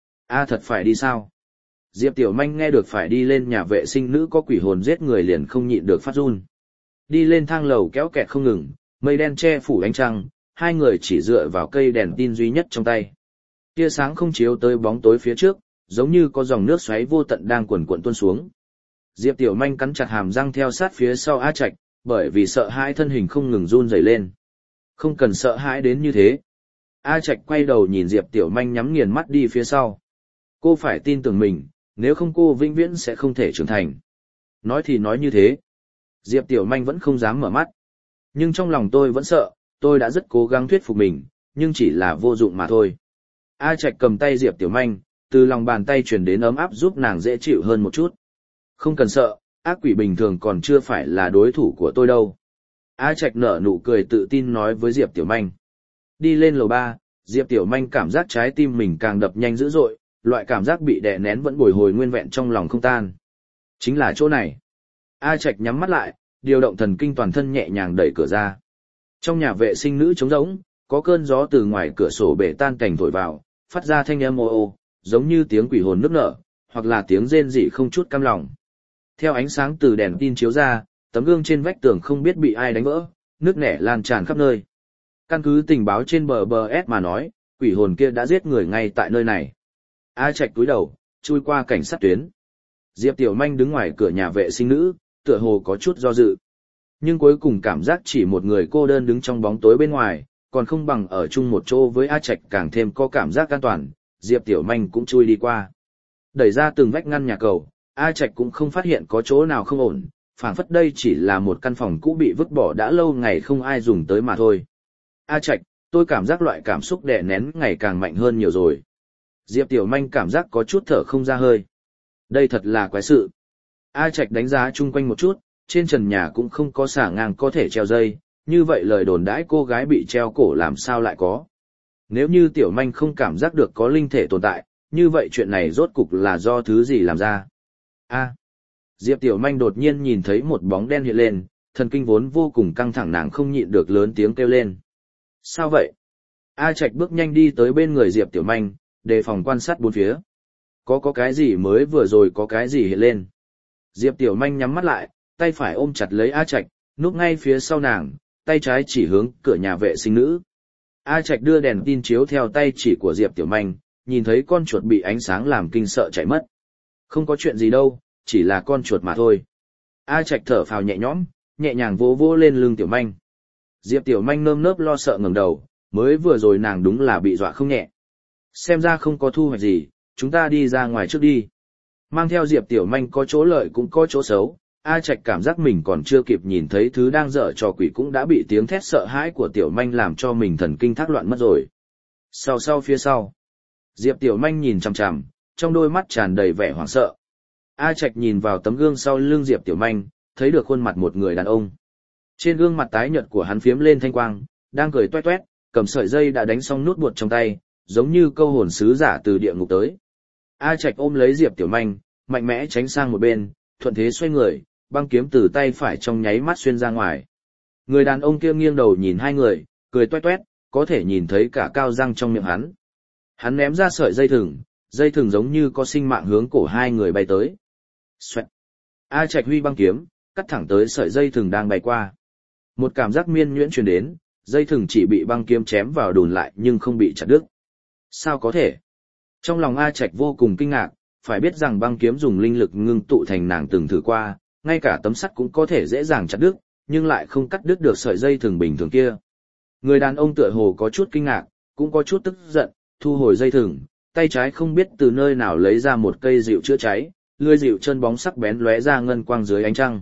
A thật phải đi sao? Diệp Tiểu Manh nghe được phải đi lên nhà vệ sinh nữ có quỷ hồn giết người liền không nhịn được phát run. Đi lên thang lầu kéo kẹt không ngừng, mây đen che phủ ánh trăng, hai người chỉ dựa vào cây đèn tin duy nhất trong tay. Tia sáng không chiếu tới bóng tối phía trước, giống như có dòng nước xoáy vô tận đang cuồn cuộn tuôn xuống. Diệp Tiểu Manh cắn chặt hàm răng theo sát phía sau A Trạch, bởi vì sợ hãi thân hình không ngừng run rẩy lên. Không cần sợ hãi đến như thế. A Trạch quay đầu nhìn Diệp Tiểu Manh nhắm nghiền mắt đi phía sau. Cô phải tin tưởng mình, nếu không cô vĩnh viễn sẽ không thể trưởng thành. Nói thì nói như thế. Diệp Tiểu Manh vẫn không dám mở mắt. Nhưng trong lòng tôi vẫn sợ, tôi đã rất cố gắng thuyết phục mình, nhưng chỉ là vô dụng mà thôi. A Trạch cầm tay Diệp Tiểu Manh, từ lòng bàn tay truyền đến ấm áp giúp nàng dễ chịu hơn một chút. Không cần sợ, ác quỷ bình thường còn chưa phải là đối thủ của tôi đâu. A Trạch nở nụ cười tự tin nói với Diệp Tiểu Manh. Đi lên lầu 3, Diệp Tiểu Manh cảm giác trái tim mình càng đập nhanh dữ dội, loại cảm giác bị đè nén vẫn bồi hồi nguyên vẹn trong lòng không tan. Chính là chỗ này. A Trạch nhắm mắt lại, điều động thần kinh toàn thân nhẹ nhàng đẩy cửa ra. Trong nhà vệ sinh nữ trống rỗng, có cơn gió từ ngoài cửa sổ bể tan cảnh thổi vào, phát ra thanh âm ô ô, giống như tiếng quỷ hồn nức nở, hoặc là tiếng rên rỉ không chút cam lòng. Theo ánh sáng từ đèn tin chiếu ra, tấm gương trên vách tường không biết bị ai đánh vỡ, nước nẻ lan tràn khắp nơi. Căn cứ tình báo trên BBS mà nói, quỷ hồn kia đã giết người ngay tại nơi này. A Trạch cúi đầu, chui qua cảnh sát tuyến. Diệp Tiểu Manh đứng ngoài cửa nhà vệ sinh nữ, tựa hồ có chút do dự. Nhưng cuối cùng cảm giác chỉ một người cô đơn đứng trong bóng tối bên ngoài, còn không bằng ở chung một chỗ với A Trạch càng thêm có cảm giác an toàn, Diệp Tiểu Manh cũng chui đi qua. Đẩy ra từng vách ngăn nhà cầu, A Trạch cũng không phát hiện có chỗ nào không ổn, phảng phất đây chỉ là một căn phòng cũ bị vứt bỏ đã lâu ngày không ai dùng tới mà thôi. A Trạch, tôi cảm giác loại cảm xúc đè nén ngày càng mạnh hơn nhiều rồi. Diệp Tiểu Manh cảm giác có chút thở không ra hơi. Đây thật là quái sự. A Trạch đánh giá chung quanh một chút, trên trần nhà cũng không có xà ngang có thể treo dây, như vậy lời đồn đãi cô gái bị treo cổ làm sao lại có. Nếu như Tiểu Manh không cảm giác được có linh thể tồn tại, như vậy chuyện này rốt cục là do thứ gì làm ra. A. Diệp Tiểu Manh đột nhiên nhìn thấy một bóng đen hiện lên, thần kinh vốn vô cùng căng thẳng nàng không nhịn được lớn tiếng kêu lên. Sao vậy? A Trạch bước nhanh đi tới bên người Diệp Tiểu Manh, đề phòng quan sát bốn phía. Có cái gì mới vừa rồi có cái gì hiện lên. Diệp Tiểu Manh nhắm mắt lại, tay phải ôm chặt lấy A Trạch, núp ngay phía sau nàng, tay trái chỉ hướng cửa nhà vệ sinh nữ. A Trạch đưa đèn tin chiếu theo tay chỉ của Diệp Tiểu Manh, nhìn thấy con chuột bị ánh sáng làm kinh sợ chạy mất. Không có chuyện gì đâu, chỉ là con chuột mà thôi. A Trạch thở phào nhẹ nhõm, nhẹ nhàng vỗ vỗ lên lưng Tiểu Manh. Diệp Tiểu Manh nơm nớp lo sợ ngẩng đầu, mới vừa rồi nàng đúng là bị dọa không nhẹ. Xem ra không có thu hoạch gì, chúng ta đi ra ngoài trước đi. Mang theo Diệp Tiểu Manh có chỗ lợi cũng có chỗ xấu, A Trạch cảm giác mình còn chưa kịp nhìn thấy thứ đang dở trò quỷ cũng đã bị tiếng thét sợ hãi của Tiểu Manh làm cho mình thần kinh thác loạn mất rồi. Sau phía sau, Diệp Tiểu Manh nhìn chằm chằm, trong đôi mắt tràn đầy vẻ hoảng sợ. A Trạch nhìn vào tấm gương sau lưng Diệp Tiểu Manh, thấy được khuôn mặt một người đàn ông. Trên gương mặt tái nhợt của hắn phiếm lên thanh quang, đang cười toét toét, cầm sợi dây đã đánh xong nút buộc trong tay, giống như câu hồn sứ giả từ địa ngục tới. A Trạch ôm lấy Diệp Tiểu Manh, mạnh mẽ tránh sang một bên, thuận thế xoay người, băng kiếm từ tay phải trong nháy mắt xuyên ra ngoài. Người đàn ông kia nghiêng đầu nhìn hai người, cười toét toét, có thể nhìn thấy cả cao răng trong miệng hắn. Hắn ném ra sợi dây thừng giống như có sinh mạng hướng cổ hai người bay tới. Xoẹt. A Trạch huy băng kiếm, cắt thẳng tới sợi dây thừng đang bay qua. Một cảm giác miên nhuyễn truyền đến, dây thừng chỉ bị băng kiếm chém vào đùn lại nhưng không bị chặt đứt. Sao có thể? Trong lòng A Trạch vô cùng kinh ngạc, phải biết rằng băng kiếm dùng linh lực ngưng tụ thành nàng từng thử qua, ngay cả tấm sắt cũng có thể dễ dàng chặt đứt, nhưng lại không cắt đứt được sợi dây thừng bình thường kia. Người đàn ông tựa hồ có chút kinh ngạc, cũng có chút tức giận, thu hồi dây thừng, tay trái không biết từ nơi nào lấy ra một cây dịu chữa cháy, lưỡi dịu chân bóng sắc bén lóe ra ngân quang dưới ánh trăng.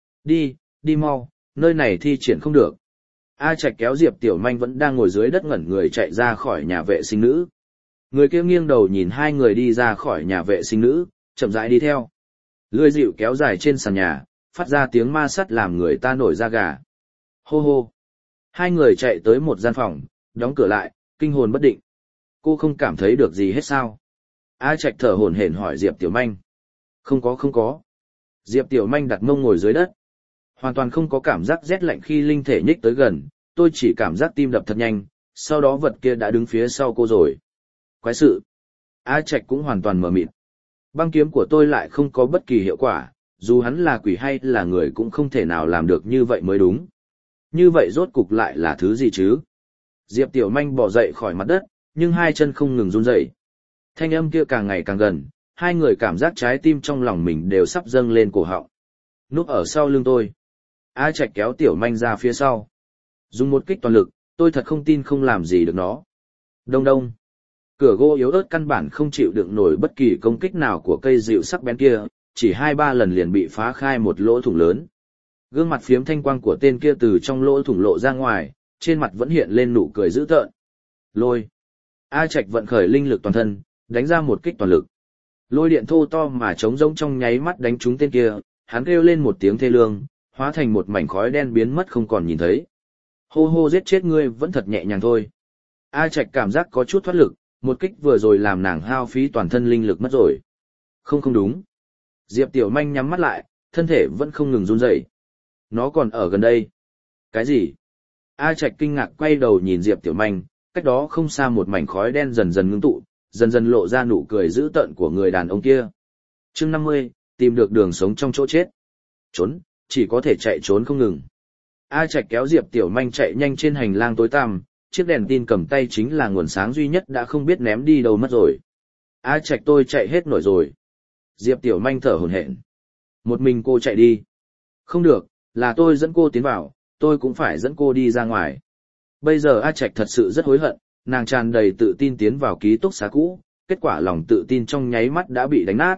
Đi mau, nơi này thi triển không được. A Trạch kéo Diệp Tiểu Manh vẫn đang ngồi dưới đất ngẩn người chạy ra khỏi nhà vệ sinh nữ. Người kia nghiêng đầu nhìn hai người đi ra khỏi nhà vệ sinh nữ, chậm rãi đi theo. Lưỡi dịu kéo dài trên sàn nhà, phát ra tiếng ma sắt làm người ta nổi da gà. Hô hô. Hai người chạy tới một gian phòng, đóng cửa lại, kinh hồn bất định. Cô không cảm thấy được gì hết sao? A Trạch thở hổn hển hỏi Diệp Tiểu Manh. Không có. Diệp Tiểu Manh đặt mông ngồi dưới đất. Hoàn toàn không có cảm giác rét lạnh khi linh thể nhích tới gần, tôi chỉ cảm giác tim đập thật nhanh, sau đó vật kia đã đứng phía sau cô rồi. Quái sự. A Trạch cũng hoàn toàn mờ mịt. Băng kiếm của tôi lại không có bất kỳ hiệu quả, dù hắn là quỷ hay là người cũng không thể nào làm được như vậy mới đúng. Như vậy rốt cục lại là thứ gì chứ? Diệp Tiểu Manh bò dậy khỏi mặt đất, nhưng hai chân không ngừng run rẩy. Thanh âm kia càng ngày càng gần, hai người cảm giác trái tim trong lòng mình đều sắp dâng lên cổ họng. Núp ở sau lưng tôi. A Trạch kéo Tiểu Manh ra phía sau. Dùng một kích toàn lực, tôi thật không tin không làm gì được nó. Đông đông. Cửa gỗ yếu ớt căn bản không chịu đựng nổi bất kỳ công kích nào của cây dịu sắc bén kia, chỉ 2-3 lần liền bị phá khai một lỗ thủng lớn. Gương mặt phiếm thanh quang của tên kia từ trong lỗ thủng lộ ra ngoài, trên mặt vẫn hiện lên nụ cười dữ tợn. Lôi. A Trạch vận khởi linh lực toàn thân, đánh ra một kích toàn lực. Lôi điện thô to mà trống rỗng trong nháy mắt đánh trúng tên kia, hắn kêu lên một tiếng thê lương, hóa thành một mảnh khói đen biến mất không còn nhìn thấy. Hô hô giết chết ngươi vẫn thật nhẹ nhàng thôi. A Trạch cảm giác có chút thoát lực, một kích vừa rồi làm nàng hao phí toàn thân linh lực mất rồi. Không đúng. Diệp Tiểu Manh nhắm mắt lại, thân thể vẫn không ngừng run rẩy. Nó còn ở gần đây. Cái gì? A Trạch kinh ngạc quay đầu nhìn Diệp Tiểu Manh, cách đó không xa một mảnh khói đen dần dần ngưng tụ, dần dần lộ ra nụ cười dữ tợn của người đàn ông kia. Chương 50, tìm được đường sống trong chỗ chết. Trốn, chỉ có thể chạy trốn không ngừng. A Trạch kéo Diệp Tiểu Manh chạy nhanh trên hành lang tối tăm, chiếc đèn tin cầm tay chính là nguồn sáng duy nhất đã không biết ném đi đâu mất rồi. A Trạch tôi chạy hết nổi rồi. Diệp Tiểu Manh thở hổn hển. Một mình cô chạy đi. Không được, là tôi dẫn cô tiến vào, tôi cũng phải dẫn cô đi ra ngoài. Bây giờ A Trạch thật sự rất hối hận, nàng tràn đầy tự tin tiến vào ký túc xá cũ, kết quả lòng tự tin trong nháy mắt đã bị đánh nát.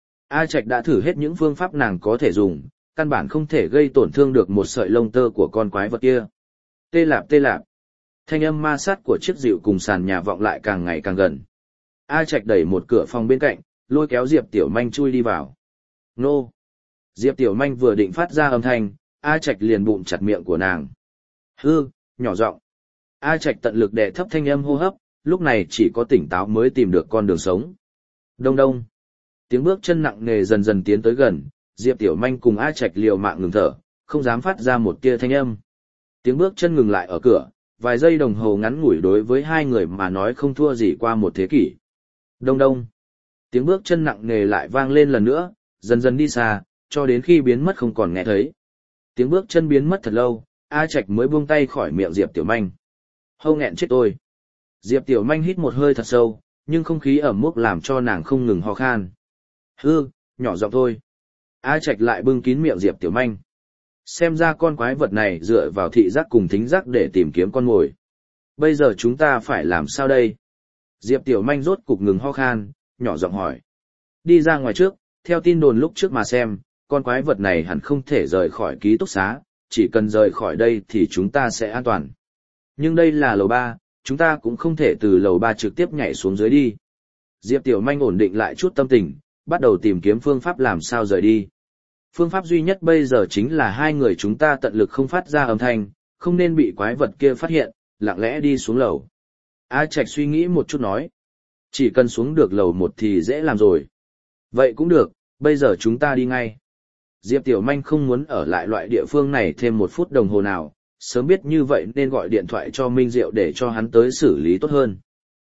A Trạch đã thử hết những phương pháp nàng có thể dùng, căn bản không thể gây tổn thương được một sợi lông tơ của con quái vật kia. Tê lạp tê lạp. Thanh âm ma sát của chiếc dịu cùng sàn nhà vọng lại càng ngày càng gần. A Trạch đẩy một cửa phòng bên cạnh, lôi kéo Diệp Tiểu Manh chui đi vào. Nô! Diệp Tiểu Manh vừa định phát ra âm thanh, A Trạch liền bụm chặt miệng của nàng. Hư, nhỏ giọng. A Trạch tận lực đè thấp thanh âm hô hấp, lúc này chỉ có tỉnh táo mới tìm được con đường sống. Đông đông. Tiếng bước chân nặng nề dần dần tiến tới gần, Diệp Tiểu Manh cùng A Trạch liều mạng ngừng thở, không dám phát ra một tia thanh âm. Tiếng bước chân ngừng lại ở cửa, vài giây đồng hồ ngắn ngủi đối với hai người mà nói không thua gì qua một thế kỷ. Đông đông. Tiếng bước chân nặng nề lại vang lên lần nữa, dần dần đi xa, cho đến khi biến mất không còn nghe thấy. Tiếng bước chân biến mất thật lâu, A Trạch mới buông tay khỏi miệng Diệp Tiểu Manh. Hâu nghẹn chết tôi. Diệp Tiểu Manh hít một hơi thật sâu, nhưng không khí ẩm mốc làm cho nàng không ngừng ho khan. Hư, nhỏ giọng thôi. A Trạch lại bưng kín miệng Diệp Tiểu Manh. Xem ra con quái vật này dựa vào thị giác cùng thính giác để tìm kiếm con mồi. Bây giờ chúng ta phải làm sao đây? Diệp Tiểu Manh rốt cục ngừng ho khan, nhỏ giọng hỏi. Đi ra ngoài trước, theo tin đồn lúc trước mà xem, con quái vật này hẳn không thể rời khỏi ký túc xá, chỉ cần rời khỏi đây thì chúng ta sẽ an toàn. Nhưng đây là lầu 3, chúng ta cũng không thể từ lầu 3 trực tiếp nhảy xuống dưới đi. Diệp Tiểu Manh ổn định lại chút tâm tình, bắt đầu tìm kiếm phương pháp làm sao rời đi. Phương pháp duy nhất bây giờ chính là hai người chúng ta tận lực không phát ra âm thanh, không nên bị quái vật kia phát hiện, lặng lẽ đi xuống lầu. A Trạch suy nghĩ một chút nói. Chỉ cần xuống được lầu 1 thì dễ làm rồi. Vậy cũng được, bây giờ chúng ta đi ngay. Diệp Tiểu Manh không muốn ở lại loại địa phương này thêm 1 phút đồng hồ nào, sớm biết như vậy nên gọi điện thoại cho Minh Diệu để cho hắn tới xử lý tốt hơn.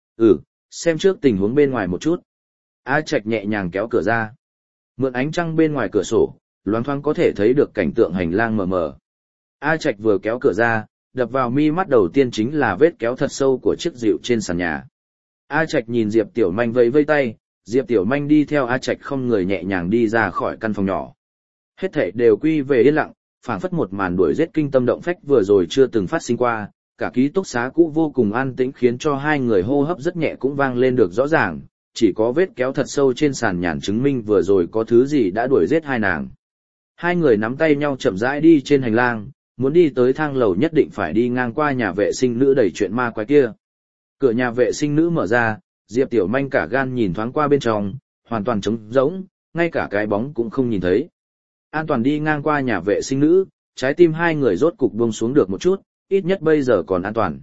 Xem trước tình huống bên ngoài một chút. A Trạch nhẹ nhàng kéo cửa ra. Mượn ánh trăng bên ngoài cửa sổ, loáng thoáng có thể thấy được cảnh tượng hành lang mờ mờ. A Trạch vừa kéo cửa ra, đập vào mi mắt đầu tiên chính là vết kéo thật sâu của chiếc dịu trên sàn nhà. A Trạch nhìn Diệp Tiểu Manh vẫy vẫy tay, Diệp Tiểu Manh đi theo A Trạch không người nhẹ nhàng đi ra khỏi căn phòng nhỏ. Hết thảy đều quy về yên lặng, phảng phất một màn đuổi giết kinh tâm động phách vừa rồi chưa từng phát sinh qua, cả ký túc xá cũ vô cùng an tĩnh khiến cho hai người hô hấp rất nhẹ cũng vang lên được rõ ràng, chỉ có vết kéo thật sâu trên sàn nhà chứng minh vừa rồi có thứ gì đã đuổi giết hai nàng. Hai người nắm tay nhau chậm rãi đi trên hành lang, muốn đi tới thang lầu nhất định phải đi ngang qua nhà vệ sinh nữ đầy chuyện ma quái kia. Cửa nhà vệ sinh nữ mở ra, Diệp Tiểu Manh cả gan nhìn thoáng qua bên trong, hoàn toàn trống rỗng, ngay cả cái bóng cũng không nhìn thấy. An toàn đi ngang qua nhà vệ sinh nữ, trái tim hai người rốt cục buông xuống được một chút, ít nhất bây giờ còn an toàn.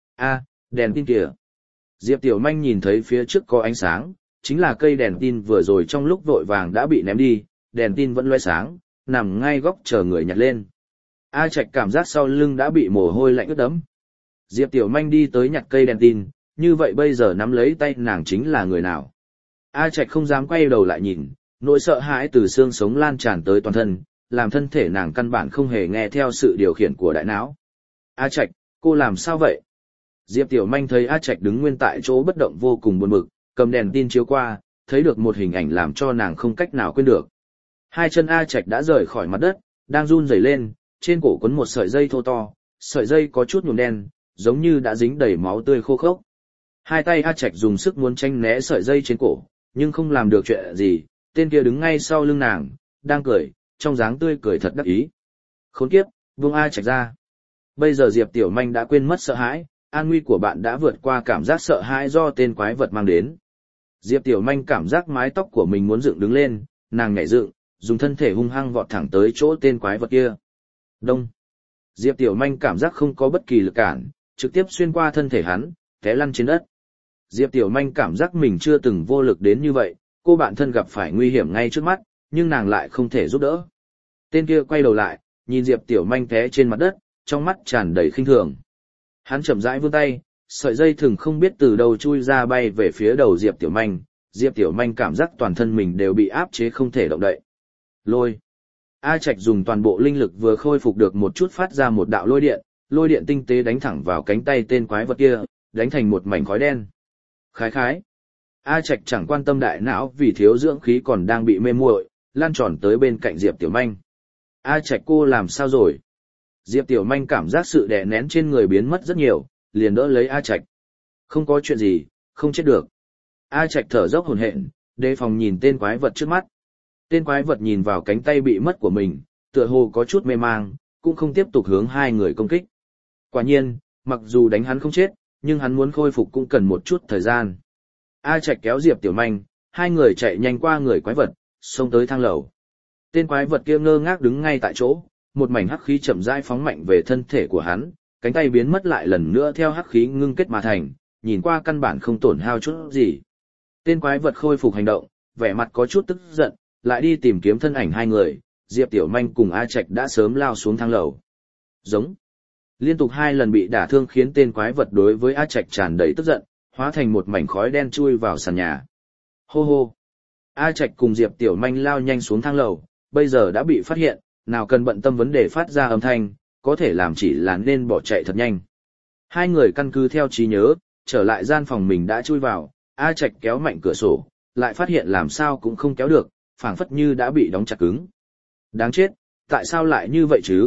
Đèn tin kìa. Diệp Tiểu Manh nhìn thấy phía trước có ánh sáng, chính là cây đèn tin vừa rồi trong lúc vội vàng đã bị ném đi, đèn tin vẫn loe sáng, nằm ngay góc chờ người nhặt lên. A Trạch cảm giác sau lưng đã bị mồ hôi lạnh ướt đẫm. Diệp Tiểu Manh đi tới nhặt cây đèn tin, như vậy bây giờ nắm lấy tay nàng chính là người nào? A Trạch không dám quay đầu lại nhìn, nỗi sợ hãi từ xương sống lan tràn tới toàn thân, làm thân thể nàng căn bản không hề nghe theo sự điều khiển của đại não. A Trạch, cô làm sao vậy? Diệp Tiểu Manh thấy A Trạch đứng nguyên tại chỗ bất động vô cùng buồn bực, cầm đèn tin chiếu qua, thấy được một hình ảnh làm cho nàng không cách nào quên được. Hai chân A Trạch đã rời khỏi mặt đất, đang run rẩy lên, trên cổ quấn một sợi dây thô to, sợi dây có chút nhuộm đen, giống như đã dính đầy máu tươi khô khốc. Hai tay A Trạch dùng sức muốn tránh né sợi dây trên cổ, nhưng không làm được chuyện gì, tên kia đứng ngay sau lưng nàng, đang cười, trong dáng tươi cười thật đắc ý. Khốn kiếp, buông A Trạch ra. Bây giờ Diệp Tiểu Manh đã quên mất sợ hãi, an nguy của bạn đã vượt qua cảm giác sợ hãi do tên quái vật mang đến. Diệp Tiểu Manh cảm giác mái tóc của mình muốn dựng đứng lên, nàng nhảy dựng, dùng thân thể hung hăng vọt thẳng tới chỗ tên quái vật kia. Đông. Diệp Tiểu Manh cảm giác không có bất kỳ lực cản, trực tiếp xuyên qua thân thể hắn, té lăn trên đất. Diệp Tiểu Manh cảm giác mình chưa từng vô lực đến như vậy, cô bạn thân gặp phải nguy hiểm ngay trước mắt, nhưng nàng lại không thể giúp đỡ. Tên kia quay đầu lại, nhìn Diệp Tiểu Manh té trên mặt đất, trong mắt tràn đầy khinh thường. Hắn chậm rãi vươn tay, sợi dây thừng không biết từ đâu chui ra bay về phía đầu Diệp Tiểu Manh. Diệp Tiểu Manh cảm giác toàn thân mình đều bị áp chế không thể động đậy. Lôi. A Trạch dùng toàn bộ linh lực vừa khôi phục được một chút phát ra một đạo lôi điện tinh tế đánh thẳng vào cánh tay tên quái vật kia, đánh thành một mảnh khói đen. Khái khái. A Trạch chẳng quan tâm đại não vì thiếu dưỡng khí còn đang bị mê muội, lan tròn tới bên cạnh Diệp Tiểu Manh. A Trạch cô làm sao rồi? Diệp Tiểu Manh cảm giác sự đè nén trên người biến mất rất nhiều, liền đỡ lấy A Trạch. Không có chuyện gì, không chết được. A Trạch thở dốc hổn hển, đề phòng nhìn tên quái vật trước mắt. Tên quái vật nhìn vào cánh tay bị mất của mình, tựa hồ có chút mê mang, cũng không tiếp tục hướng hai người công kích. Quả nhiên, mặc dù đánh hắn không chết, nhưng hắn muốn khôi phục cũng cần một chút thời gian. A Trạch kéo Diệp Tiểu Manh, hai người chạy nhanh qua người quái vật, xông tới thang lầu. Tên quái vật kia ngơ ngác đứng ngay tại chỗ, một mảnh hắc khí chậm rãi phóng mạnh về thân thể của hắn, cánh tay biến mất lại lần nữa theo hắc khí ngưng kết mà thành, nhìn qua căn bản không tổn hao chút gì. Tên quái vật khôi phục hành động, vẻ mặt có chút tức giận, lại đi tìm kiếm thân ảnh hai người, Diệp Tiểu Manh cùng A Trạch đã sớm lao xuống thang lầu. Giống. Liên tục 2 lần bị đả thương khiến tên quái vật đối với A Trạch tràn đầy tức giận, hóa thành một mảnh khói đen chui vào sàn nhà. Hô hô. A Trạch cùng Diệp Tiểu Manh lao nhanh xuống thang lầu, bây giờ đã bị phát hiện, nào cần bận tâm vấn đề phát ra âm thanh, có thể làm chỉ là nên bỏ chạy thật nhanh. Hai người căn cứ theo trí nhớ, trở lại gian phòng mình đã chui vào, A Trạch kéo mạnh cửa sổ, lại phát hiện làm sao cũng không kéo được, phảng phất như đã bị đóng chặt cứng. Đáng chết, tại sao lại như vậy chứ?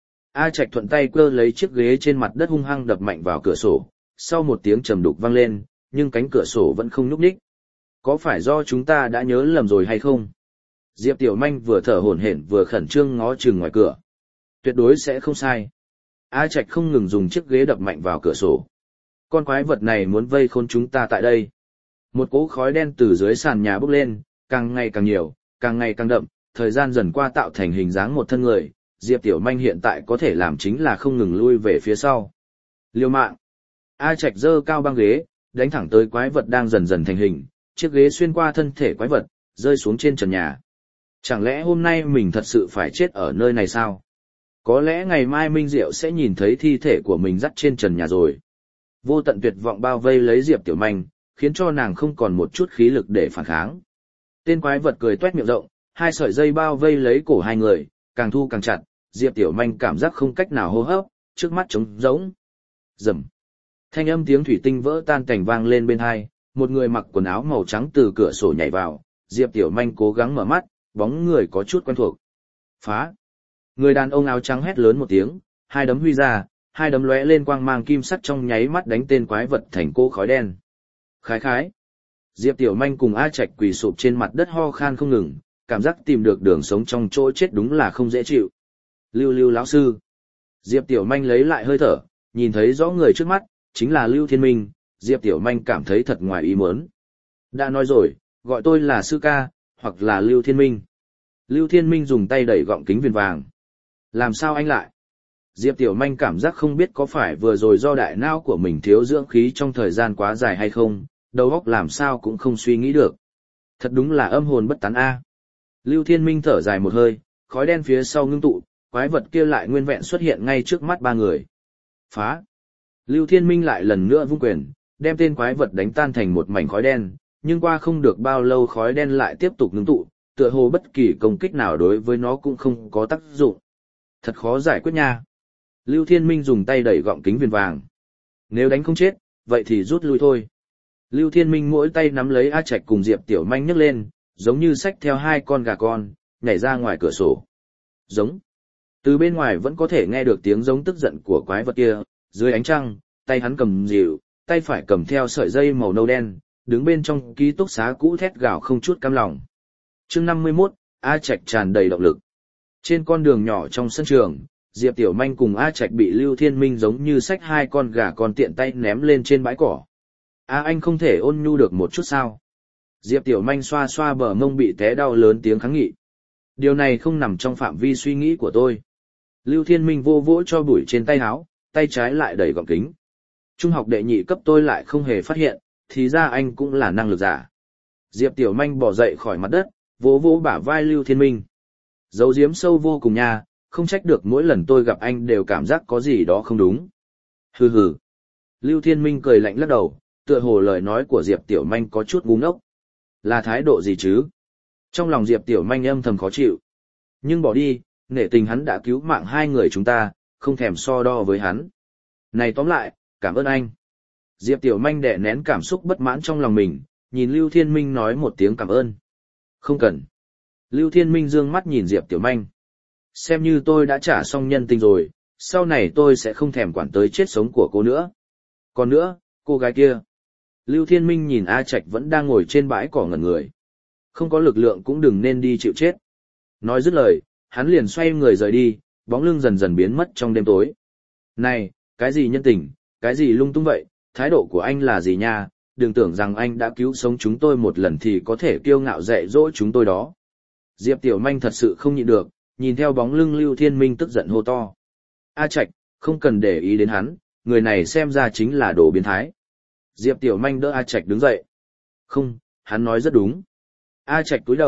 A Trạch thuận tay cơ lấy chiếc ghế trên mặt đất hung hăng đập mạnh vào cửa sổ, sau một tiếng trầm đục vang lên, nhưng cánh cửa sổ vẫn không nhúc nhích. Có phải do chúng ta đã nhớ lầm rồi hay không? Diệp Tiểu Manh vừa thở hổn hển vừa khẩn trương ngó chừng ngoài cửa. Tuyệt đối sẽ không sai. A Trạch không ngừng dùng chiếc ghế đập mạnh vào cửa sổ. Con quái vật này muốn vây khốn chúng ta tại đây. Một cỗ khói đen từ dưới sàn nhà bốc lên, càng ngày càng nhiều, càng ngày càng đậm, thời gian dần qua tạo thành hình dáng một thân người. Diệp Tiểu Manh hiện tại có thể làm chính là không ngừng lui về phía sau. Liều mạng. A Trạch giơ cao băng ghế, đánh thẳng tới quái vật đang dần dần thành hình, chiếc ghế xuyên qua thân thể quái vật, rơi xuống trên trần nhà. Chẳng lẽ hôm nay mình thật sự phải chết ở nơi này sao? Có lẽ ngày mai Minh Diệu sẽ nhìn thấy thi thể của mình dắt trên trần nhà rồi. Vô tận tuyệt vọng bao vây lấy Diệp Tiểu Manh, khiến cho nàng không còn một chút khí lực để phản kháng. Tên quái vật cười toét miệng rộng, 2 sợi dây bao vây lấy cổ hai người, càng thu càng chặt, Diệp Tiểu Manh cảm giác không cách nào hô hấp, trước mắt trống rỗng. Rầm. Thanh âm tiếng thủy tinh vỡ tan cảnh vang lên bên hai, một người mặc quần áo màu trắng từ cửa sổ nhảy vào, Diệp Tiểu Manh cố gắng mở mắt, bóng người có chút quen thuộc. Phá. Người đàn ông áo trắng hét lớn một tiếng, 2 đấm huy ra, 2 đấm lóe lên quang mang kim sắc trong nháy mắt đánh tên quái vật thành cô khói đen. Khái khái. Diệp Tiểu Manh cùng A Trạch quỳ sụp trên mặt đất ho khan không ngừng, cảm giác tìm được đường sống trong chỗ chết đúng là không dễ chịu. Lưu Lưu lão sư. Diệp Tiểu Manh lấy lại hơi thở, nhìn thấy rõ người trước mắt, chính là Lưu Thiên Minh, Diệp Tiểu Manh cảm thấy thật ngoài ý muốn. Đã nói rồi, gọi tôi là sư ca, hoặc là Lưu Thiên Minh. Lưu Thiên Minh dùng tay đẩy gọng kính viền vàng. Làm sao anh lại? Diệp Tiểu Manh cảm giác không biết có phải vừa rồi do đại não của mình thiếu dưỡng khí trong thời gian quá dài hay không, đầu óc làm sao cũng không suy nghĩ được. Thật đúng là âm hồn bất tán a. Lưu Thiên Minh thở dài một hơi, khói đen phía sau ngưng tụ, quái vật kia lại nguyên vẹn xuất hiện ngay trước mắt 3 người. Phá! Lưu Thiên Minh lại lần nữa vung quyền, đem tên quái vật đánh tan thành một mảnh khói đen, nhưng qua không được bao lâu khói đen lại tiếp tục ngưng tụ, tựa hồ bất kỳ công kích nào đối với nó cũng không có tác dụng. Thật khó giải quyết nha. Lưu Thiên Minh dùng tay đẩy gọng kính viền vàng. Nếu đánh không chết, vậy thì rút lui thôi. Lưu Thiên Minh mỗi tay nắm lấy A Trạch cùng Diệp Tiểu Manh nhấc lên, giống như xách theo 2 con gà con, nhảy ra ngoài cửa sổ. Giống. Từ bên ngoài vẫn có thể nghe được tiếng giống tức giận của quái vật kia, dưới ánh trăng, tay hắn cầm dịu, tay phải cầm theo sợi dây màu nâu đen, đứng bên trong ký túc xá cũ thét gào không chút cam lòng. Chương 51, A Trạch tràn đầy động lực. Trên con đường nhỏ trong sân trường, Diệp Tiểu Manh cùng A Trạch bị Lưu Thiên Minh giống như xách 2 con gà con tiện tay ném lên trên bãi cỏ. Anh không thể ôn nhu được một chút sao? Diệp Tiểu Manh xoa xoa bờ mông bị té đau lớn tiếng kháng nghị. Điều này không nằm trong phạm vi suy nghĩ của tôi. Lưu Thiên Minh vô vỗ cho bụi trên tay áo, tay trái lại đẩy gọng kính. Trung học đệ nhị cấp tôi lại không hề phát hiện, thì ra anh cũng là năng lực giả. Diệp Tiểu Manh bỏ dậy khỏi mặt đất, vỗ vỗ bả vai Lưu Thiên Minh. Giấu giếm sâu vô cùng nha, không trách được mỗi lần tôi gặp anh đều cảm giác có gì đó không đúng. Hừ hừ. Lưu Thiên Minh cười lạnh lắc đầu, tựa hồ lời nói của Diệp Tiểu Manh có chút ngu ngốc. Là thái độ gì chứ? Trong lòng Diệp Tiểu Manh âm thầm khó chịu. Nhưng bỏ đi, nể tình hắn đã cứu mạng 2 người chúng ta, không thèm so đo với hắn. Này tóm lại, cảm ơn anh. Diệp Tiểu Manh đè nén cảm xúc bất mãn trong lòng mình, nhìn Lưu Thiên Minh nói một tiếng cảm ơn. Không cần. Lưu Thiên Minh dương mắt nhìn Diệp Tiểu Manh. Xem như tôi đã trả xong nhân tình rồi, sau này tôi sẽ không thèm quản tới chết sống của cô nữa. Còn nữa, cô gái kia. Lưu Thiên Minh nhìn A Trạch vẫn đang ngồi trên bãi cỏ ngẩn người. Không có lực lượng cũng đừng nên đi chịu chết. Nói dứt lời, hắn liền xoay người rời đi, bóng lưng dần dần biến mất trong đêm tối. Này, cái gì nhân tình, cái gì lung tung vậy, thái độ của anh là gì nha, đừng tưởng rằng anh đã cứu sống chúng tôi một lần thì có thể kiêu ngạo dạy dỗ chúng tôi đó. Diệp Tiểu Manh thật sự không nhịn được, nhìn theo bóng lưng Lưu Thiên Minh tức giận hô to. A Trạch, không cần để ý đến hắn, người này xem ra chính là đồ biến thái. Diệp Tiểu Manh đỡ A Trạch đứng dậy. Không, hắn nói rất đúng. A Trạch cúi đầu,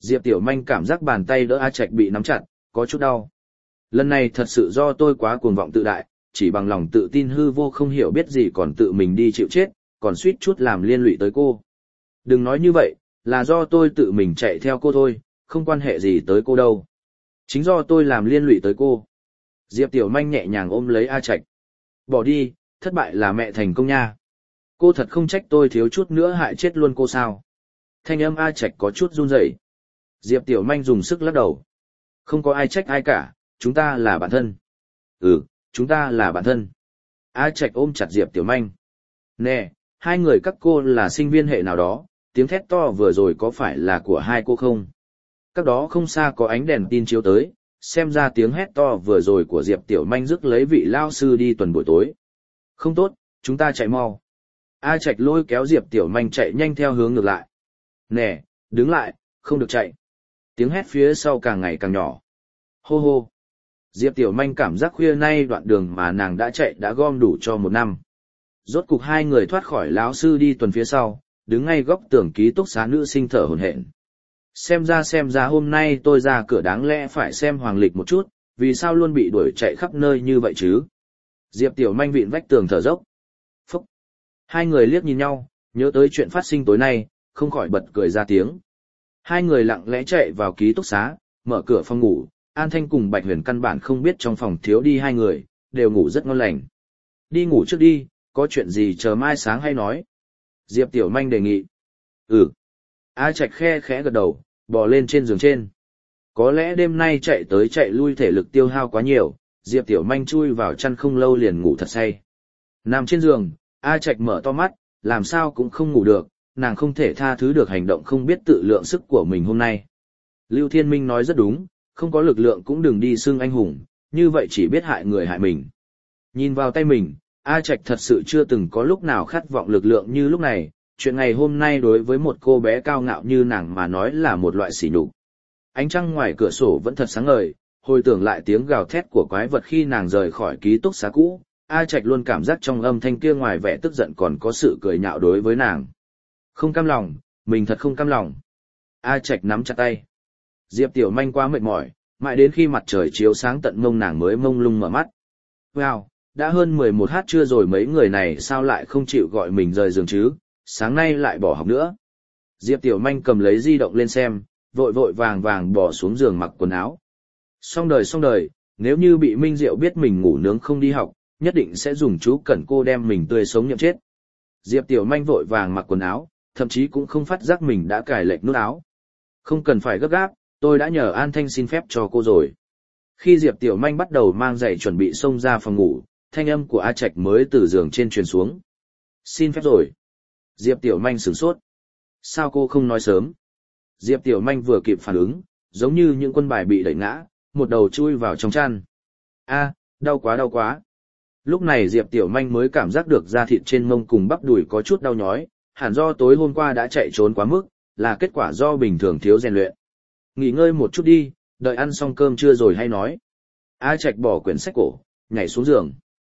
Diệp Tiểu Manh cảm giác bàn tay đỡ A Trạch bị nắm chặt, có chút đau. Lần này thật sự do tôi quá cuồng vọng tự đại, chỉ bằng lòng tự tin hư vô không hiểu biết gì còn tự mình đi chịu chết, còn suýt chút làm liên lụy tới cô. Đừng nói như vậy, là do tôi tự mình chạy theo cô thôi, không quan hệ gì tới cô đâu. Chính do tôi làm liên lụy tới cô. Diệp Tiểu Manh nhẹ nhàng ôm lấy A Trạch. Bỏ đi, thất bại là mẹ thành công nha. Cô thật không trách tôi thiếu chút nữa hại chết luôn cô sao. Thanh âm A Trạch có chút run rẩy. Diệp Tiểu Manh dùng sức lắc đầu. Không có ai trách ai cả, chúng ta là bạn thân. Ừ, chúng ta là bạn thân. A Trạch ôm chặt Diệp Tiểu Manh. Nè, hai người các cô là sinh viên hệ nào đó, tiếng thét to vừa rồi có phải là của hai cô không? Các đó không xa có ánh đèn tin chiếu tới, xem ra tiếng hét to vừa rồi của Diệp Tiểu Manh rước lấy vị lao sư đi tuần buổi tối. Không tốt, chúng ta chạy mau. A Trạch lôi kéo Diệp Tiểu Manh chạy nhanh theo hướng ngược lại. Nè, đứng lại, không được chạy. Tiếng hét phía sau càng ngày càng nhỏ. Hô hô. Diệp Tiểu Manh cảm giác khuya nay đoạn đường mà nàng đã chạy đã gom đủ cho một năm. Rốt cục hai người thoát khỏi lão sư đi tuần phía sau, đứng ngay góc tường ký túc xá nữ sinh thở hổn hển. Xem ra hôm nay tôi ra cửa đáng lẽ phải xem hoàng lịch một chút, vì sao luôn bị đuổi chạy khắp nơi như vậy chứ? Diệp Tiểu Manh vịn vách tường thở dốc. Phúc! Hai người liếc nhìn nhau, nhớ tới chuyện phát sinh tối nay, không khỏi bật cười ra tiếng. Hai người lặng lẽ chạy vào ký túc xá, mở cửa phòng ngủ, An Thanh cùng Bạch Huyền căn bản không biết trong phòng thiếu đi hai người, đều ngủ rất ngon lành. Đi ngủ trước đi, có chuyện gì chờ mai sáng hay nói. Diệp Tiểu Manh đề nghị. Ừ. A Trạch khe khẽ gật đầu, bò lên trên giường trên. Có lẽ đêm nay chạy tới chạy lui thể lực tiêu hao quá nhiều, Diệp Tiểu Manh chui vào chăn không lâu liền ngủ thật say. Nằm trên giường, A Trạch mở to mắt, làm sao cũng không ngủ được, nàng không thể tha thứ được hành động không biết tự lượng sức của mình hôm nay. Lưu Thiên Minh nói rất đúng, không có lực lượng cũng đừng đi xưng anh hùng, như vậy chỉ biết hại người hại mình. Nhìn vào tay mình, A Trạch thật sự chưa từng có lúc nào khát vọng lực lượng như lúc này, chuyện ngày hôm nay đối với một cô bé cao ngạo như nàng mà nói là một loại sỉ nhục. Ánh trăng ngoài cửa sổ vẫn thật sáng ngời, hồi tưởng lại tiếng gào thét của quái vật khi nàng rời khỏi ký túc xá cũ, A Trạch luôn cảm giác trong âm thanh kia ngoài vẻ tức giận còn có sự cười nhạo đối với nàng. Không cam lòng, mình thật không cam lòng. A Trạch nắm chặt tay. Diệp Tiểu Manh quá mệt mỏi, mãi đến khi mặt trời chiếu sáng tận mông nàng mới mông lung mở mắt. Wow, đã hơn 11h trưa rồi mấy người này sao lại không chịu gọi mình rời giường chứ, sáng nay lại bỏ học nữa. Diệp Tiểu Manh cầm lấy di động lên xem, vội vội vàng vàng bỏ xuống giường mặc quần áo. Xong đời, nếu như bị Minh Diệu biết mình ngủ nướng không đi học, nhất định sẽ dùng chú cẩn cô đem mình tươi sống nhậm chết. Diệp Tiểu Manh vội vàng mặc quần áo, thậm chí cũng không phát giác mình đã cài lệch nút áo. Không cần phải gấp gáp, tôi đã nhờ An Thanh xin phép cho cô rồi. Khi Diệp Tiểu Manh bắt đầu mang giày chuẩn bị xông ra phòng ngủ, thanh âm của A Trạch mới từ giường trên truyền xuống. Xin phép rồi. Diệp Tiểu Manh sửng sốt. Sao cô không nói sớm? Diệp Tiểu Manh vừa kịp phản ứng, giống như những quân bài bị đẩy ngã, một đầu chui vào trong chăn. A, đau quá. Lúc này Diệp Tiểu Manh mới cảm giác được da thịt trên mông cùng bắp đùi có chút đau nhói, hẳn do tối hôm qua đã chạy trốn quá mức, là kết quả do bình thường thiếu rèn luyện. Nghỉ ngơi một chút đi, đợi ăn xong cơm trưa rồi hay nói. A Trạch bỏ quyển sách cổ, nhảy xuống giường.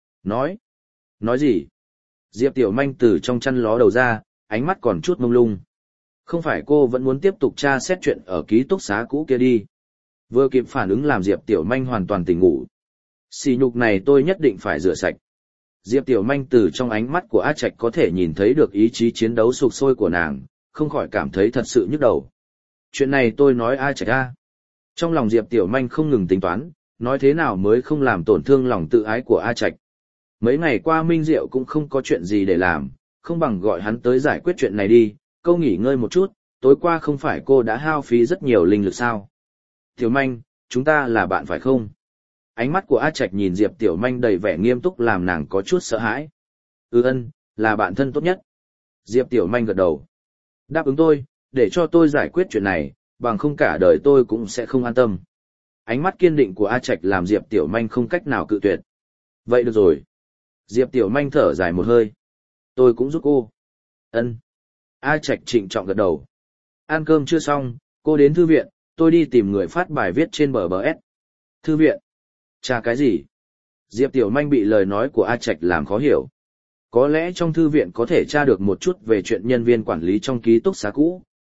Nói gì? Diệp Tiểu Manh từ trong chăn ló đầu ra, ánh mắt còn chút mông lung. Không phải cô vẫn muốn tiếp tục tra xét chuyện ở ký túc xá cũ kia đi. Vừa kịp phản ứng làm Diệp Tiểu Manh hoàn toàn tỉnh ngủ. Xỉ nhục này tôi nhất định phải rửa sạch. Diệp Tiểu Manh từ trong ánh mắt của A Trạch có thể nhìn thấy được ý chí chiến đấu sục sôi của nàng, không khỏi cảm thấy thật sự nhức đầu. Chuyện này tôi nói A Trạch a. Trong lòng Diệp Tiểu Manh không ngừng tính toán, nói thế nào mới không làm tổn thương lòng tự ái của A Trạch. Mấy ngày qua Minh Diệu cũng không có chuyện gì để làm, không bằng gọi hắn tới giải quyết chuyện này đi, cô nghỉ ngơi một chút, tối qua không phải cô đã hao phí rất nhiều linh lực sao. Tiểu Manh, chúng ta là bạn phải không? Ánh mắt của A Trạch nhìn Diệp Tiểu Manh đầy vẻ nghiêm túc làm nàng có chút sợ hãi. Ân, là bạn thân tốt nhất. Diệp Tiểu Manh gật đầu. Đáp ứng tôi, để cho tôi giải quyết chuyện này, bằng không cả đời tôi cũng sẽ không an tâm. Ánh mắt kiên định của A Trạch làm Diệp Tiểu Manh không cách nào cự tuyệt. Vậy được rồi. Diệp Tiểu Manh thở dài một hơi. Tôi cũng giúp cô. Ân. A Trạch trịnh trọng gật đầu. Ăn cơm chưa xong, cô đến thư viện, tôi đi tìm người phát bài viết trên BBS. Thư viện? Tra cái gì? Diệp Tiểu Manh bị lời nói của A Trạch làm khó hiểu. Có lẽ trong thư viện có thể tra được một chút về chuyện nhân viên quản lý trong ký túc xá cũ,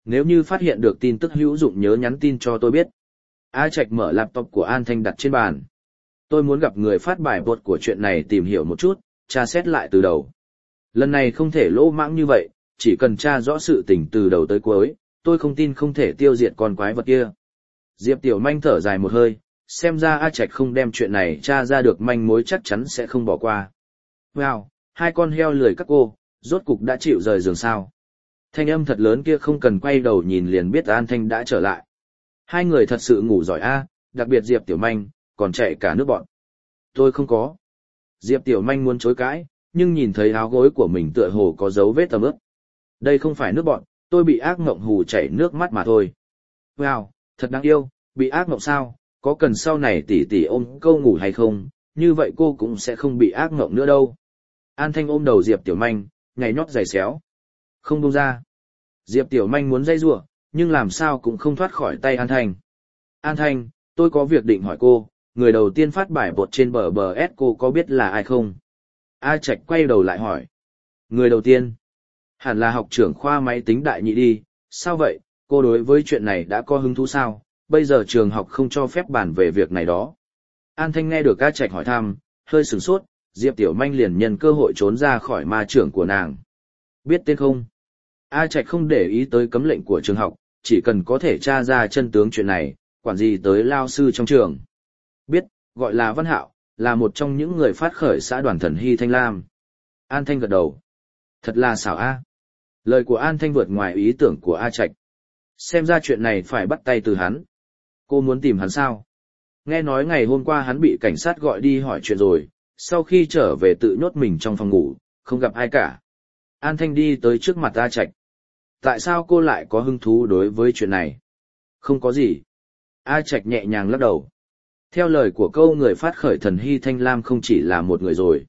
nếu như phát hiện được tin tức hữu dụng nhớ nhắn tin cho tôi biết. A Trạch mở laptop của An Thanh đặt trên bàn. Tôi muốn gặp người phát bài bột của chuyện này tìm hiểu một chút, tra xét lại từ đầu. Lần này không thể lỗ mãng như vậy, chỉ cần tra rõ sự tình từ đầu tới cuối, tôi không tin không thể tiêu diệt con quái vật kia. Diệp Tiểu Manh thở dài một hơi, xem ra A Trạch không đem chuyện này tra ra được manh mối chắc chắn sẽ không bỏ qua. Wow, hai con heo lười các cô, rốt cục đã chịu rời giường sao. Thanh âm thật lớn kia không cần quay đầu nhìn liền biết An Thanh đã trở lại. Hai người thật sự ngủ giỏi a, đặc biệt Diệp Tiểu Manh, còn chạy cả nước bọn. Tôi không có. Diệp Tiểu Manh muốn chối cãi, nhưng nhìn thấy áo gối của mình tựa hồ có dấu vết tầm ướt. Đây không phải nước bọn, tôi bị ác mộng hù chảy nước mắt mà thôi. Wow, thật đáng yêu, bị ác mộng sao, có cần sau này tỷ tỷ ôm câu ngủ hay không, như vậy cô cũng sẽ không bị ác mộng nữa đâu. An Thanh ôm đầu Diệp Tiểu Manh, nhảy nhót giày xéo. Không buông ra. Diệp Tiểu Manh muốn dây rủa, nhưng làm sao cũng không thoát khỏi tay An Thanh. An Thanh, tôi có việc định hỏi cô, người đầu tiên phát bài bột trên bờ bờ S cô có biết là ai không? A Trạch quay đầu lại hỏi. Người đầu tiên? Hẳn là học trưởng khoa máy tính đại nhị đi, sao vậy, cô đối với chuyện này đã có hứng thú sao, bây giờ trường học không cho phép bàn về việc này đó. An Thanh nghe được A Trạch hỏi thăm, hơi sửng sốt, Diệp Tiểu Manh liền nhân cơ hội trốn ra khỏi ma trưởng của nàng. Biết tên không? A Trạch không để ý tới cấm lệnh của trường học, chỉ cần có thể tra ra chân tướng chuyện này, quản gì tới lao sư trong trường. Biết, gọi là Văn Hạo, là một trong những người phát khởi xã đoàn thần Hy Thanh Lam. An Thanh gật đầu. Thật là xảo a. Lời của An Thanh vượt ngoài ý tưởng của A Trạch. Xem ra chuyện này phải bắt tay từ hắn. Cô muốn tìm hắn sao? Nghe nói ngày hôm qua hắn bị cảnh sát gọi đi hỏi chuyện rồi, sau khi trở về tự nhốt mình trong phòng ngủ, không gặp ai cả. An Thanh đi tới trước mặt A Trạch. Tại sao cô lại có hứng thú đối với chuyện này? Không có gì. A Trạch nhẹ nhàng lắc đầu. Theo lời của câu người phát khởi thần Hy Thanh Lam không chỉ là một người rồi.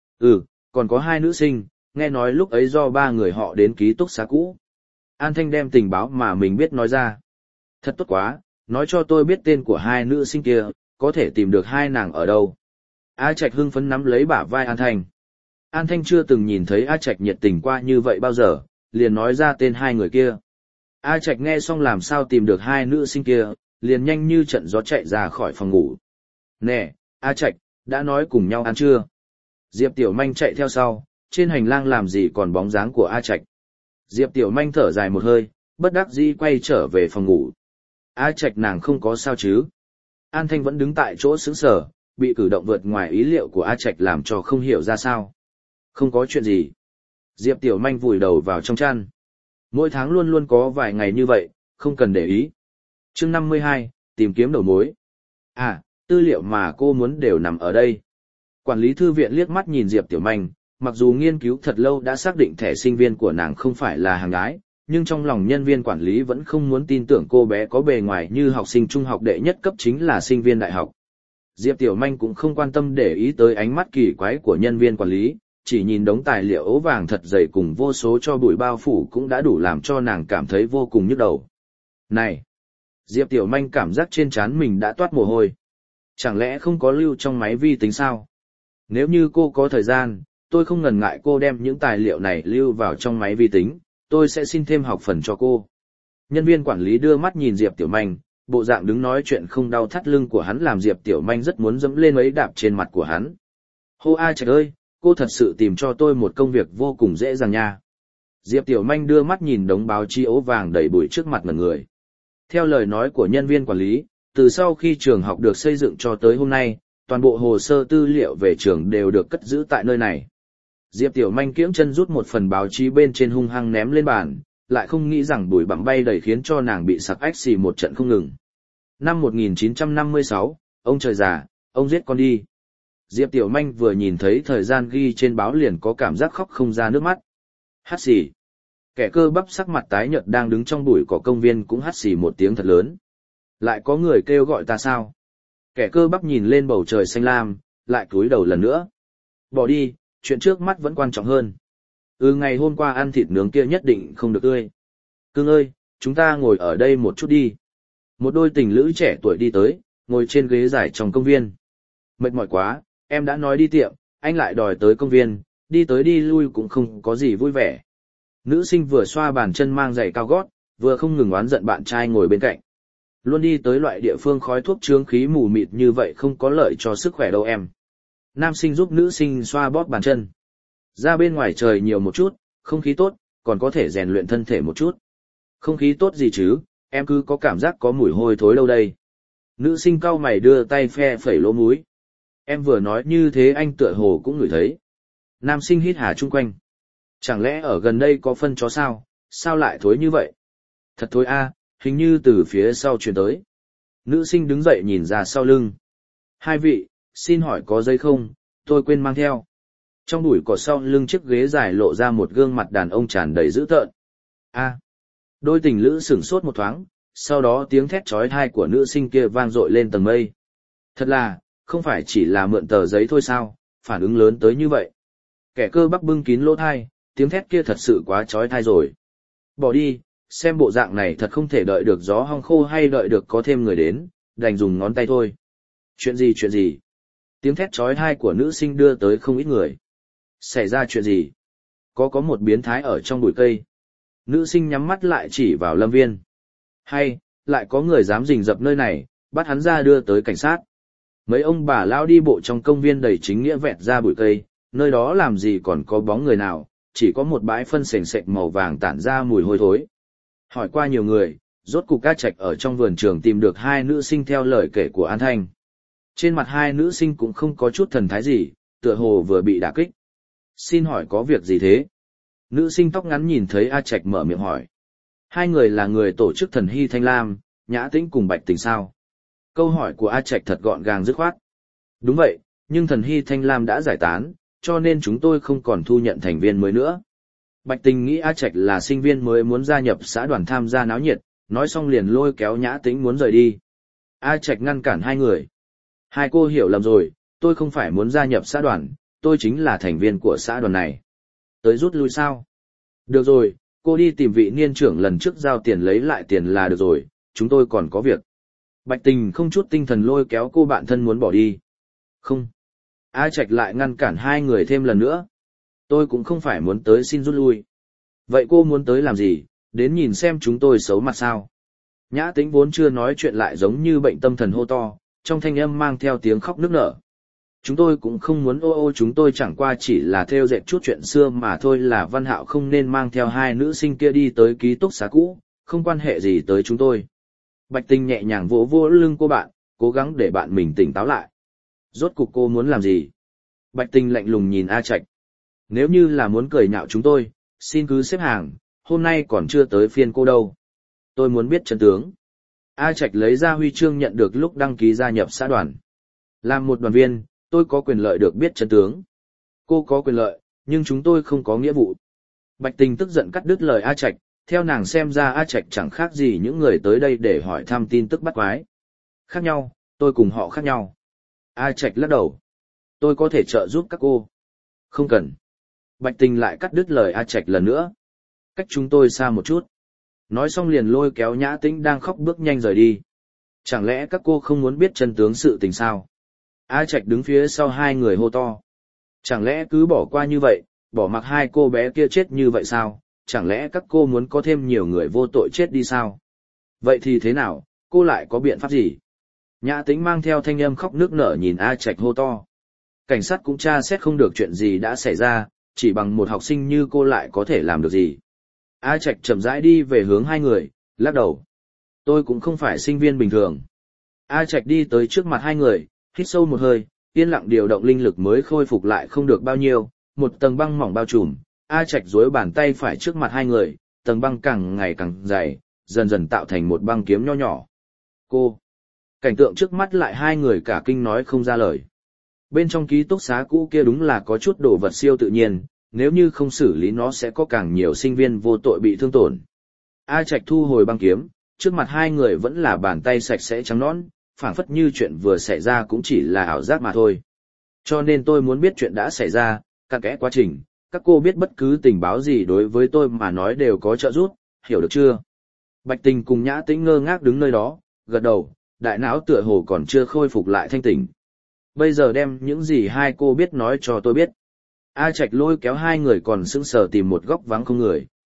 Còn có hai nữ sinh, nghe nói lúc ấy do ba người họ đến ký túc xá cũ. An Thanh đem tình báo mà mình biết nói ra. Thật tốt quá, nói cho tôi biết tên của hai nữ sinh kia, có thể tìm được hai nàng ở đâu. A Trạch hưng phấn nắm lấy bả vai An Thanh. An Thanh chưa từng nhìn thấy A Trạch nhiệt tình qua như vậy bao giờ, liền nói ra tên hai người kia. A Trạch nghe xong làm sao tìm được hai nữ sinh kia, liền nhanh như trận gió chạy ra khỏi phòng ngủ. Nè, A Trạch, đã nói cùng nhau ăn chưa? Diệp Tiểu Manh chạy theo sau, trên hành lang làm gì còn bóng dáng của A Trạch. Diệp Tiểu Manh thở dài một hơi, bất đắc dĩ quay trở về phòng ngủ. A Trạch nàng không có sao chứ? An Thanh vẫn đứng tại chỗ sững sờ, bị cử động vượt ngoài ý liệu của A Trạch làm cho không hiểu ra sao. Không có chuyện gì. Diệp Tiểu Manh vùi đầu vào trong chăn. Mỗi tháng luôn luôn có vài ngày như vậy, không cần để ý. Chương 52, tìm kiếm đầu mối. Tư liệu mà cô muốn đều nằm ở đây. Quản lý thư viện liếc mắt nhìn Diệp Tiểu Manh, mặc dù nghiên cứu thật lâu đã xác định thẻ sinh viên của nàng không phải là hàng gái, nhưng trong lòng nhân viên quản lý vẫn không muốn tin tưởng cô bé có bề ngoài như học sinh trung học đệ nhất cấp chính là sinh viên đại học. Diệp Tiểu Manh cũng không quan tâm để ý tới ánh mắt kỳ quái của nhân viên quản lý, chỉ nhìn đống tài liệu ố vàng thật dày cùng vô số cho bụi bao phủ cũng đã đủ làm cho nàng cảm thấy vô cùng nhức đầu. Này! Diệp Tiểu Manh cảm giác trên trán mình đã toát mồ hôi. Chẳng lẽ không có lưu trong máy vi tính sao? Nếu như cô có thời gian, tôi không ngần ngại cô đem những tài liệu này lưu vào trong máy vi tính, tôi sẽ xin thêm học phần cho cô. Nhân viên quản lý đưa mắt nhìn Diệp Tiểu Manh, bộ dạng đứng nói chuyện không đau thắt lưng của hắn làm Diệp Tiểu Manh rất muốn dẫm lên mấy đạp trên mặt của hắn. Hô A Trạch ơi, cô thật sự tìm cho tôi một công việc vô cùng dễ dàng nha. Diệp Tiểu Manh đưa mắt nhìn đống báo chí ố vàng đầy bụi trước mặt mọi người. Theo lời nói của nhân viên quản lý, từ sau khi trường học được xây dựng cho tới hôm nay, toàn bộ hồ sơ tư liệu về trường đều được cất giữ tại nơi này. Diệp Tiểu Manh kiễng chân rút một phần báo chí bên trên hung hăng ném lên bàn, lại không nghĩ rằng bụi bặm bay đầy khiến cho nàng bị sặc ách xì một trận không ngừng. Năm 1956, ông trời già, ông giết con đi. Diệp Tiểu Manh vừa nhìn thấy thời gian ghi trên báo liền có cảm giác khóc không ra nước mắt. Hắt xì. Kẻ cơ bắp sắc mặt tái nhợt đang đứng trong bụi cỏ công viên cũng hắt xì một tiếng thật lớn. Lại có người kêu gọi ta sao? Kẻ cơ bắp nhìn lên bầu trời xanh lam, lại cúi đầu lần nữa. Bỏ đi, chuyện trước mắt vẫn quan trọng hơn. Ngày hôm qua ăn thịt nướng kia nhất định không được tươi. Cưng ơi, chúng ta ngồi ở đây một chút đi. Một đôi tình lữ trẻ tuổi đi tới, ngồi trên ghế dài trong công viên. Mệt mỏi quá, em đã nói đi tiệm, anh lại đòi tới công viên, đi tới đi lui cũng không có gì vui vẻ. Nữ sinh vừa xoa bàn chân mang giày cao gót, vừa không ngừng oán giận bạn trai ngồi bên cạnh. Luôn đi tới loại địa phương khói thuốc chướng khí mù mịt như vậy không có lợi cho sức khỏe đâu em. Nam sinh giúp nữ sinh xoa bóp bàn chân. Ra bên ngoài trời nhiều một chút, không khí tốt, còn có thể rèn luyện thân thể một chút. Không khí tốt gì chứ, em cứ có cảm giác có mùi hôi thối đâu đây. Nữ sinh cau mày đưa tay phe phẩy lỗ mũi. Em vừa nói như thế anh tựa hồ cũng ngửi thấy. Nam sinh hít hà chung quanh. Chẳng lẽ ở gần đây có phân chó sao, sao lại thối như vậy? Thật thối a, hình như từ phía sau truyền tới. Nữ sinh đứng dậy nhìn ra sau lưng. Hai vị, xin hỏi có giấy không, tôi quên mang theo. Trong bụi cỏ sau lưng chiếc ghế dài lộ ra một gương mặt đàn ông tràn đầy dữ tợn. A. Đôi tình lữ sửng sốt một thoáng, sau đó tiếng thét chói tai của nữ sinh kia vang dội lên tầng mây. Thật là, không phải chỉ là mượn tờ giấy thôi sao, phản ứng lớn tới như vậy. Kẻ cơ bắp bưng kín lỗ tai, tiếng thét kia thật sự quá chói tai rồi. Bỏ đi, xem bộ dạng này thật không thể đợi được gió hong khô hay đợi được có thêm người đến, đành dùng ngón tay thôi. Chuyện gì? Tiếng thét chói tai của nữ sinh đưa tới không ít người. Xảy ra chuyện gì? Có một biến thái ở trong bụi cây. Nữ sinh nhắm mắt lại chỉ vào Lâm Viên. Hay, lại có người dám rình rập nơi này, bắt hắn ra đưa tới cảnh sát. Mấy ông bà lão đi bộ trong công viên đầy chính nghĩa vẹt ra bụi cây, nơi đó làm gì còn có bóng người nào, chỉ có một bãi phân sền sệt màu vàng tản ra mùi hôi thối. Hỏi qua nhiều người, rốt cục A Trạch ở trong vườn trường tìm được hai nữ sinh theo lời kể của An Thanh. Trên mặt hai nữ sinh cũng không có chút thần thái gì, tựa hồ vừa bị đả kích. Xin hỏi có việc gì thế? Nữ sinh tóc ngắn nhìn thấy A Trạch mở miệng hỏi. Hai người là người tổ chức Thần Hy Thanh Lam, Nhã Tĩnh cùng Bạch Tình sao? Câu hỏi của A Trạch thật gọn gàng dứt khoát. Đúng vậy, nhưng Thần Hy Thanh Lam đã giải tán, cho nên chúng tôi không còn thu nhận thành viên mới nữa. Bạch Tình nghĩ A Trạch là sinh viên mới muốn gia nhập xã đoàn tham gia náo nhiệt, nói xong liền lôi kéo Nhã Tĩnh muốn rời đi. A Trạch ngăn cản hai người. Hai cô hiểu lầm rồi, tôi không phải muốn gia nhập xã đoàn, tôi chính là thành viên của xã đoàn này. Tới rút lui sao? Được rồi, cô đi tìm vị niên trưởng lần trước giao tiền lấy lại tiền là được rồi, chúng tôi còn có việc. Bạch Tình không chút tinh thần lôi kéo cô bạn thân muốn bỏ đi. Không. A Trạch lại ngăn cản hai người thêm lần nữa. Tôi cũng không phải muốn tới xin rút lui. Vậy cô muốn tới làm gì, đến nhìn xem chúng tôi xấu mặt sao? Nhã Tĩnh vốn chưa nói chuyện lại giống như bệnh tâm thần hô to, trong thanh âm mang theo tiếng khóc nức nở. Chúng tôi cũng không muốn chúng tôi chẳng qua chỉ là theo dệt chút chuyện xưa mà thôi, là Văn Hạo không nên mang theo hai nữ sinh kia đi tới ký túc xá cũ, không quan hệ gì tới chúng tôi. Bạch Tình nhẹ nhàng vỗ vỗ lưng cô bạn, cố gắng để bạn mình tỉnh táo lại. Rốt cuộc cô muốn làm gì? Bạch Tình lạnh lùng nhìn A Trạch. Nếu như là muốn cười nhạo chúng tôi, xin cứ xếp hàng, hôm nay còn chưa tới phiên cô đâu. Tôi muốn biết chân tướng. A Trạch lấy ra huy chương nhận được lúc đăng ký gia nhập xã đoàn. Làm một đoàn viên, tôi có quyền lợi được biết chân tướng. Cô có quyền lợi, nhưng chúng tôi không có nghĩa vụ. Bạch Tình tức giận cắt đứt lời A Trạch, theo nàng xem ra A Trạch chẳng khác gì những người tới đây để hỏi thăm tin tức bắt quái. Khác nhau, tôi cùng họ khác nhau. A Trạch lắc đầu. Tôi có thể trợ giúp các cô. Không cần. Bạch Tình lại cắt đứt lời A Trạch lần nữa. Cách chúng tôi xa một chút. Nói xong liền lôi kéo Nhã Tĩnh đang khóc bước nhanh rời đi. Chẳng lẽ các cô không muốn biết chân tướng sự tình sao? A Trạch đứng phía sau hai người hô to. Chẳng lẽ cứ bỏ qua như vậy, bỏ mặc hai cô bé kia chết như vậy sao? Chẳng lẽ các cô muốn có thêm nhiều người vô tội chết đi sao? Vậy thì thế nào, cô lại có biện pháp gì? Nhã Tĩnh mang theo thanh âm khóc nức nở nhìn A Trạch hô to. Cảnh sát cũng tra xét không được chuyện gì đã xảy ra, chỉ bằng một học sinh như cô lại có thể làm được gì? A Trạch chậm rãi đi về hướng hai người, lắc đầu. Tôi cũng không phải sinh viên bình thường. A Trạch đi tới trước mặt hai người, hít sâu một hơi, yên lặng điều động linh lực mới khôi phục lại không được bao nhiêu, một tầng băng mỏng bao trùm. A Trạch duỗi bàn tay phải trước mặt hai người, tầng băng càng ngày càng dày, dần dần tạo thành một băng kiếm nho nhỏ. Cô! Cảnh tượng trước mắt lại hai người cả kinh nói không ra lời. Bên trong ký túc xá cũ kia đúng là có chút đồ vật siêu tự nhiên, nếu như không xử lý nó sẽ có càng nhiều sinh viên vô tội bị thương tổn. A Trạch thu hồi băng kiếm, trước mặt hai người vẫn là bàn tay sạch sẽ trắng nõn, phảng phất như chuyện vừa xảy ra cũng chỉ là ảo giác mà thôi. Cho nên tôi muốn biết chuyện đã xảy ra, cặn kẽ quá trình, các cô biết bất cứ tình báo gì đối với tôi mà nói đều có trợ giúp, hiểu được chưa? Bạch Tình cùng Nhã Tĩnh ngơ ngác đứng nơi đó, gật đầu, đại não tựa hồ còn chưa khôi phục lại thanh tỉnh. Bây giờ đem những gì hai cô biết nói cho tôi biết. A Trạch lôi kéo hai người còn sững sờ tìm một góc vắng không người.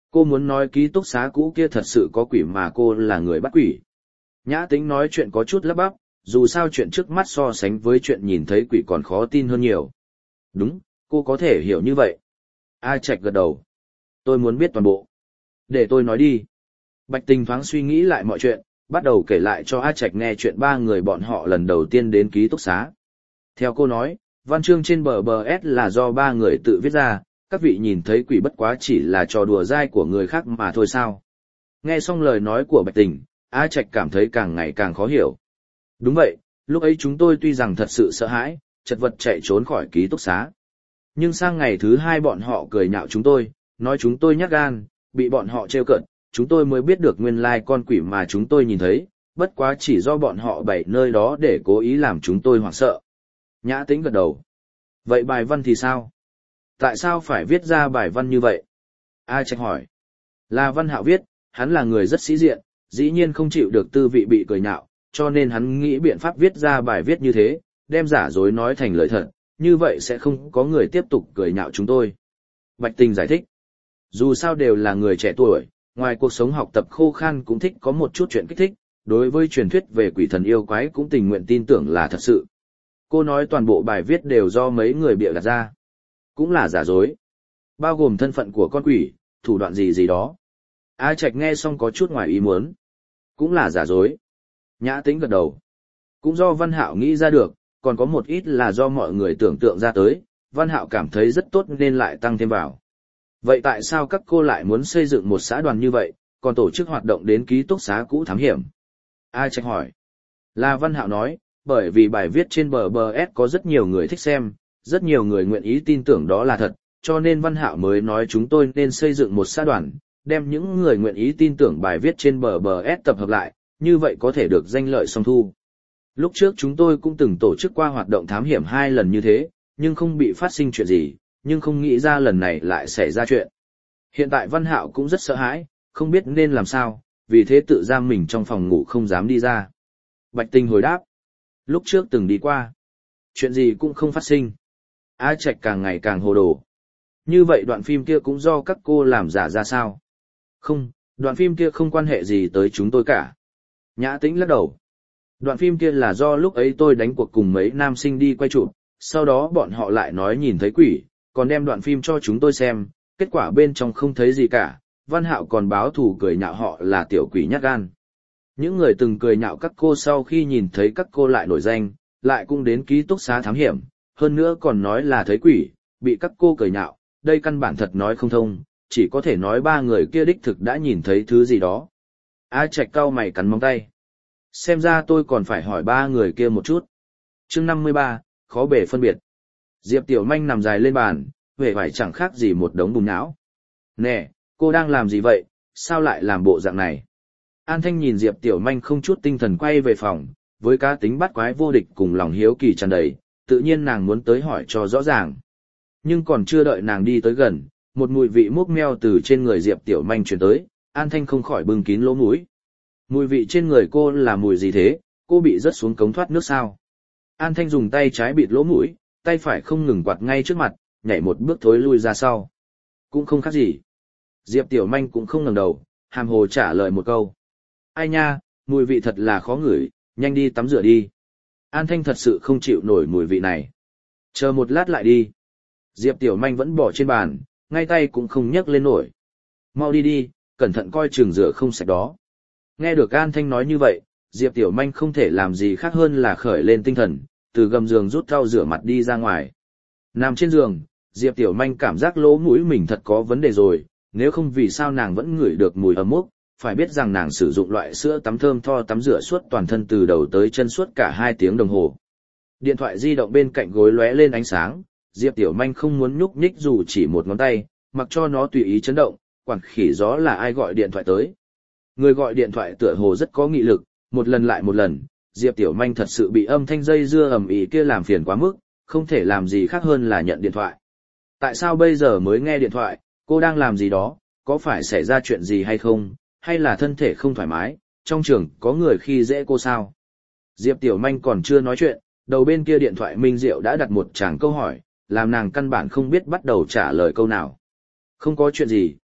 Cô muốn nói ký túc xá cũ kia thật sự có quỷ mà cô là người bắt quỷ. Nhã Tĩnh nói chuyện có chút lắp bắp, dù sao chuyện trước mắt so sánh với chuyện nhìn thấy quỷ còn khó tin hơn nhiều. Đúng, cô có thể hiểu như vậy. A Trạch gật đầu. Tôi muốn biết toàn bộ. Để tôi nói đi. Bạch Tình thoáng suy nghĩ lại mọi chuyện, bắt đầu kể lại cho A Trạch nghe chuyện ba người bọn họ lần đầu tiên đến ký túc xá. Theo cô nói, văn chương trên bờ S là do ba người tự viết ra, các vị nhìn thấy quỷ bất quá chỉ là trò đùa dai của người khác mà thôi sao. Nghe xong lời nói của Bạch Tình, A Trạch cảm thấy càng ngày càng khó hiểu. Đúng vậy, lúc ấy chúng tôi tuy rằng thật sự sợ hãi, chật vật chạy trốn khỏi ký túc xá. Nhưng sang ngày thứ hai bọn họ cười nhạo chúng tôi, nói chúng tôi nhát gan, bị bọn họ trêu cợt, chúng tôi mới biết được nguyên lai con quỷ mà chúng tôi nhìn thấy, bất quá chỉ do bọn họ bày nơi đó để cố ý làm chúng tôi hoảng sợ. Nhã Tĩnh gật đầu. Vậy bài văn thì sao? Tại sao phải viết ra bài văn như vậy? A Trạch hỏi. Là Văn Hạo viết, hắn là người rất sĩ diện, dĩ nhiên không chịu được tư vị bị cười nhạo, cho nên hắn nghĩ biện pháp viết ra bài viết như thế, đem giả dối nói thành lời thật, như vậy sẽ không có người tiếp tục cười nhạo chúng tôi. Bạch Tình giải thích. Dù sao đều là người trẻ tuổi, ngoài cuộc sống học tập khô khan cũng thích có một chút chuyện kích thích, đối với truyền thuyết về quỷ thần yêu quái cũng tình nguyện tin tưởng là thật sự. Cô nói toàn bộ bài viết đều do mấy người bịa đặt ra. Cũng là giả dối. Bao gồm thân phận của con quỷ, thủ đoạn gì gì đó. A Trạch nghe xong có chút ngoài ý muốn. Cũng là giả dối. Nhã Tĩnh gật đầu. Cũng do Văn Hạo nghĩ ra được, còn có một ít là do mọi người tưởng tượng ra tới, Văn Hạo cảm thấy rất tốt nên lại tăng thêm vào. Vậy tại sao các cô lại muốn xây dựng một xã đoàn như vậy, còn tổ chức hoạt động đến ký túc xá cũ thám hiểm? A Trạch hỏi. Là Văn Hạo nói, bởi vì bài viết trên bờ S có rất nhiều người thích xem, rất nhiều người nguyện ý tin tưởng đó là thật, cho nên Văn Hạo mới nói chúng tôi nên xây dựng một xã đoàn, đem những người nguyện ý tin tưởng bài viết trên bờ S tập hợp lại, như vậy có thể được danh lợi song thu. Lúc trước chúng tôi cũng từng tổ chức qua hoạt động thám hiểm 2 lần như thế, nhưng không bị phát sinh chuyện gì, nhưng không nghĩ ra lần này lại xảy ra chuyện. Hiện tại Văn Hạo cũng rất sợ hãi, không biết nên làm sao, vì thế tự giam mình trong phòng ngủ không dám đi ra. Bạch Tình hồi đáp. Lúc trước từng đi qua. Chuyện gì cũng không phát sinh. A Trạch càng ngày càng hồ đồ. Như vậy đoạn phim kia cũng do các cô làm giả ra sao? Không, đoạn phim kia không quan hệ gì tới chúng tôi cả. Nhã Tĩnh lắc đầu. Đoạn phim kia là do lúc ấy tôi đánh cuộc cùng mấy nam sinh đi quay chụp, sau đó bọn họ lại nói nhìn thấy quỷ, còn đem đoạn phim cho chúng tôi xem, kết quả bên trong không thấy gì cả, Văn Hạo còn báo thù cười nhạo họ là tiểu quỷ nhát gan. Những người từng cười nhạo các cô sau khi nhìn thấy các cô lại nổi danh, lại cũng đến ký túc xá thám hiểm, hơn nữa còn nói là thấy quỷ, bị các cô cười nhạo, đây căn bản thật nói không thông, chỉ có thể nói ba người kia đích thực đã nhìn thấy thứ gì đó. A Trạch cau mày cắn móng tay. Xem ra tôi còn phải hỏi ba người kia một chút. Chương 53, khó bề phân biệt. Diệp Tiểu Manh nằm dài lên bàn, vẻ vải chẳng khác gì một đống bùn nhão. Nè, cô đang làm gì vậy, sao lại làm bộ dạng này? An Thanh nhìn Diệp Tiểu Manh không chút tinh thần quay về phòng, với cá tính bắt quái vô địch cùng lòng hiếu kỳ tràn đầy, tự nhiên nàng muốn tới hỏi cho rõ ràng. Nhưng còn chưa đợi nàng đi tới gần, một mùi vị mốc meo từ trên người Diệp Tiểu Manh truyền tới, An Thanh không khỏi bưng kín lỗ mũi. Mùi vị trên người cô là mùi gì thế, cô bị rớt xuống cống thoát nước sao? An Thanh dùng tay trái bịt lỗ mũi, tay phải không ngừng quạt ngay trước mặt, nhảy một bước thối lui ra sau. Cũng không khác gì. Diệp Tiểu Manh cũng không ngẩng đầu, hàm hồ trả lời một câu. Ai nha, mùi vị thật là khó ngửi, nhanh đi tắm rửa đi. An Thanh thật sự không chịu nổi mùi vị này. Chờ một lát lại đi. Diệp Tiểu Manh vẫn bỏ trên bàn, ngay tay cũng không nhấc lên nổi. Mau đi đi, cẩn thận coi chừng rửa không sạch đó. Nghe được An Thanh nói như vậy, Diệp Tiểu Manh không thể làm gì khác hơn là khởi lên tinh thần, từ gầm giường rút thau rửa mặt đi ra ngoài. Nằm trên giường, Diệp Tiểu Manh cảm giác lỗ mũi mình thật có vấn đề rồi, nếu không vì sao nàng vẫn ngửi được mùi ấm mốc, phải biết rằng nàng sử dụng loại sữa tắm thơm tho tắm rửa suốt toàn thân từ đầu tới chân suốt cả 2 tiếng đồng hồ. Điện thoại di động bên cạnh gối lóe lên ánh sáng, Diệp Tiểu Manh không muốn nhúc nhích dù chỉ một ngón tay, mặc cho nó tùy ý chấn động, quản khỉ gió là ai gọi điện thoại tới. Người gọi điện thoại tựa hồ rất có nghị lực, một lần lại một lần, Diệp Tiểu Manh thật sự bị âm thanh dây dưa ầm ĩ kia làm phiền quá mức, không thể làm gì khác hơn là nhận điện thoại. Tại sao bây giờ mới nghe điện thoại, cô đang làm gì đó, có phải xảy ra chuyện gì hay không, hay là thân thể không thoải mái, trong trường có người khi dễ cô sao? Diệp Tiểu Manh còn chưa nói chuyện, đầu bên kia điện thoại Minh Diệu đã đặt một tràng câu hỏi, làm nàng căn bản không biết bắt đầu trả lời câu nào. Không có chuyện gì,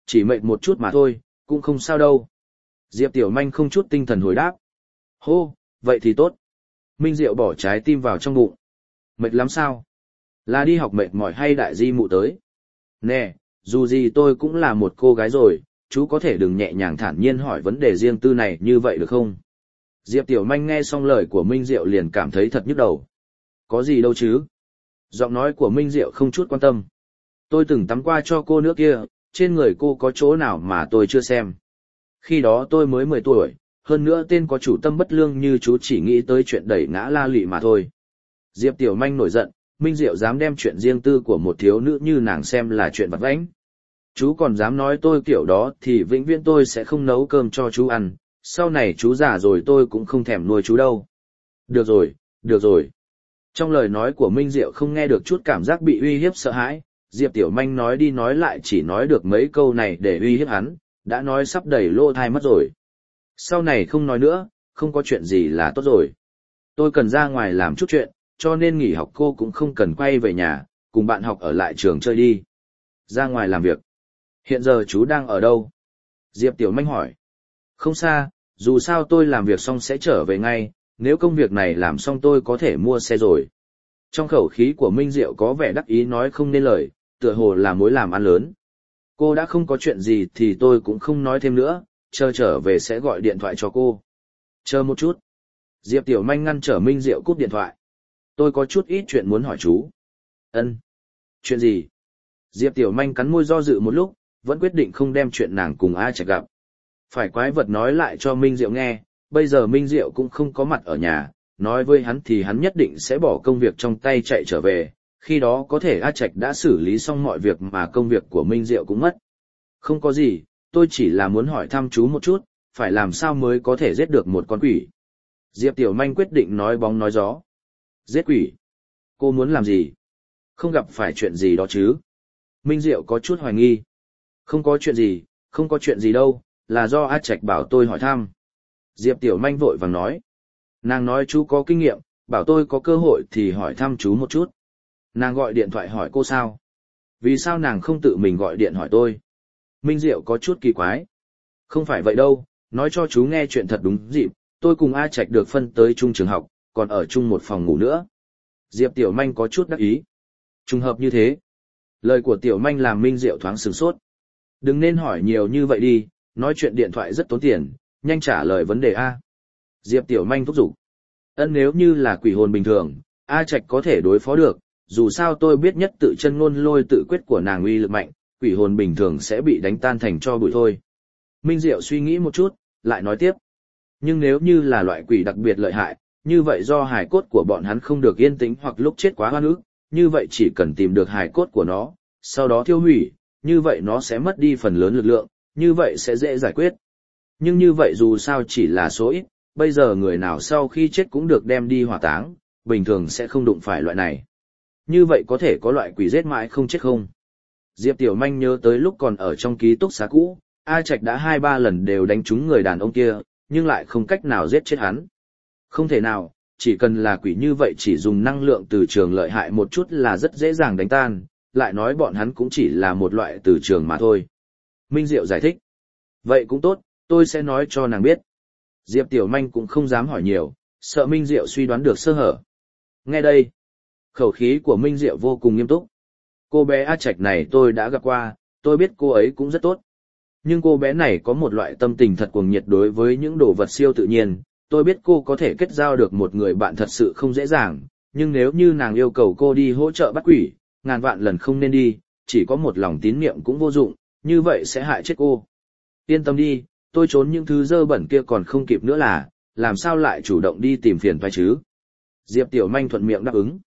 chỉ mệt một chút mà thôi, cũng không sao đâu. Diệp Tiểu Manh không chút tinh thần hồi đáp. Hô, vậy thì tốt. Minh Diệu bỏ trái tim vào trong bụng. Mệt lắm sao? Là đi học mệt mỏi hay đại di mụ tới? Nè, dù gì tôi cũng là một cô gái rồi, chú có thể đừng nhẹ nhàng thản nhiên hỏi vấn đề riêng tư này như vậy được không? Diệp Tiểu Manh nghe xong lời của Minh Diệu liền cảm thấy thật nhức đầu. Có gì đâu chứ? Giọng nói của Minh Diệu không chút quan tâm. Tôi từng tắm qua cho cô nữa kia, trên người cô có chỗ nào mà tôi chưa xem. Khi đó tôi mới 10 tuổi, hơn nữa tên có chủ tâm bất lương như chú chỉ nghĩ tới chuyện đẩy ngã la lị mà thôi. Diệp Tiểu Manh nổi giận, Minh Diệu dám đem chuyện riêng tư của một thiếu nữ như nàng xem là chuyện vặt vãnh. Chú còn dám nói tôi kiểu đó thì vĩnh viễn tôi sẽ không nấu cơm cho chú ăn, sau này chú già rồi tôi cũng không thèm nuôi chú đâu. Được rồi, được rồi. Trong lời nói của Minh Diệu không nghe được chút cảm giác bị uy hiếp sợ hãi, Diệp Tiểu Manh nói đi nói lại chỉ nói được mấy câu này để uy hiếp hắn, đã nói sắp đầy lỗ thai mất rồi. Sau này không nói nữa, không có chuyện gì là tốt rồi. Tôi cần ra ngoài làm chút chuyện, cho nên nghỉ học cô cũng không cần quay về nhà, cùng bạn học ở lại trường chơi đi. Ra ngoài làm việc. Hiện giờ chú đang ở đâu? Diệp Tiểu Manh hỏi. Không xa, dù sao tôi làm việc xong sẽ trở về ngay, nếu công việc này làm xong tôi có thể mua xe rồi. Trong khẩu khí của Minh Diệu có vẻ đắc ý nói không nên lời, tựa hồ là mối làm ăn lớn. Cô đã không có chuyện gì thì tôi cũng không nói thêm nữa, chờ trở về sẽ gọi điện thoại cho cô. Chờ một chút. Diệp Tiểu Manh ngăn trở Minh Diệu cúp điện thoại. Tôi có chút ít chuyện muốn hỏi chú. Ân. Chuyện gì? Diệp Tiểu Manh cắn môi do dự một lúc, vẫn quyết định không đem chuyện nàng cùng A Trạch gặp. Phải quái vật nói lại cho Minh Diệu nghe, bây giờ Minh Diệu cũng không có mặt ở nhà, nói với hắn thì hắn nhất định sẽ bỏ công việc trong tay chạy trở về, khi đó có thể A Trạch đã xử lý xong mọi việc mà công việc của Minh Diệu cũng mất. Không có gì, tôi chỉ là muốn hỏi thăm chú một chút, phải làm sao mới có thể giết được một con quỷ. Diệp Tiểu Manh quyết định nói bóng nói gió. Giết quỷ? Cô muốn làm gì? Không gặp phải chuyện gì đó chứ? Minh Diệu có chút hoài nghi. Không có chuyện gì, không có chuyện gì đâu, là do A Trạch bảo tôi hỏi thăm. Diệp Tiểu Manh vội vàng nói. Nàng nói chú có kinh nghiệm, bảo tôi có cơ hội thì hỏi thăm chú một chút. Nàng gọi điện thoại hỏi cô sao? Vì sao nàng không tự mình gọi điện hỏi tôi? Minh Diệu có chút kỳ quái. Không phải vậy đâu, nói cho chú nghe chuyện thật đúng dịp, tôi cùng A Trạch được phân tới chung trường học, còn ở chung một phòng ngủ nữa. Diệp Tiểu Manh có chút đắc ý. Trùng hợp như thế. Lời của Tiểu Manh làm Minh Diệu thoáng sửng sốt. Đừng nên hỏi nhiều như vậy đi, nói chuyện điện thoại rất tốn tiền, nhanh trả lời vấn đề A. Diệp Tiểu Manh thúc giục. Nếu như là quỷ hồn bình thường, A Trạch có thể đối phó được, dù sao tôi biết nhất tự chân ngôn lôi tự quyết của nàng uy lực mạnh, quỷ hồn bình thường sẽ bị đánh tan thành tro bụi thôi. Minh Diệu suy nghĩ một chút, lại nói tiếp. Nhưng nếu như là loại quỷ đặc biệt lợi hại, như vậy do hài cốt của bọn hắn không được yên tĩnh hoặc lúc chết quá hoan ức, như vậy chỉ cần tìm được hài cốt của nó, sau đó thiêu hủy, như vậy nó sẽ mất đi phần lớn lực lượng, như vậy sẽ dễ giải quyết. Nhưng như vậy dù sao chỉ là số ít, bây giờ người nào sau khi chết cũng được đem đi hỏa táng, bình thường sẽ không đụng phải loại này. Như vậy có thể có loại quỷ giết mãi không chết không? Diệp Tiểu Manh nhớ tới lúc còn ở trong ký túc xá cũ, A Trạch đã 2-3 lần đều đánh trúng người đàn ông kia, nhưng lại không cách nào giết chết hắn. Không thể nào, chỉ cần là quỷ như vậy chỉ dùng năng lượng từ trường lợi hại một chút là rất dễ dàng đánh tan, lại nói bọn hắn cũng chỉ là một loại từ trường mà thôi. Minh Diệu giải thích. Vậy cũng tốt, tôi sẽ nói cho nàng biết. Diệp Tiểu Manh cũng không dám hỏi nhiều, sợ Minh Diệu suy đoán được sơ hở. Nghe đây. Khẩu khí của Minh Diệu vô cùng nghiêm túc. Cô bé A Trạch này tôi đã gặp qua, tôi biết cô ấy cũng rất tốt. Nhưng cô bé này có một loại tâm tình thật cuồng nhiệt đối với những đồ vật siêu tự nhiên, tôi biết cô có thể kết giao được một người bạn thật sự không dễ dàng, nhưng nếu như nàng yêu cầu cô đi hỗ trợ bắt quỷ, ngàn vạn lần không nên đi, chỉ có một lòng tín niệm cũng vô dụng, như vậy sẽ hại chết cô. Yên tâm đi, tôi trốn những thứ dơ bẩn kia còn không kịp nữa là, làm sao lại chủ động đi tìm phiền phải chứ? Diệp Tiểu Manh thuận miệng đáp ứng.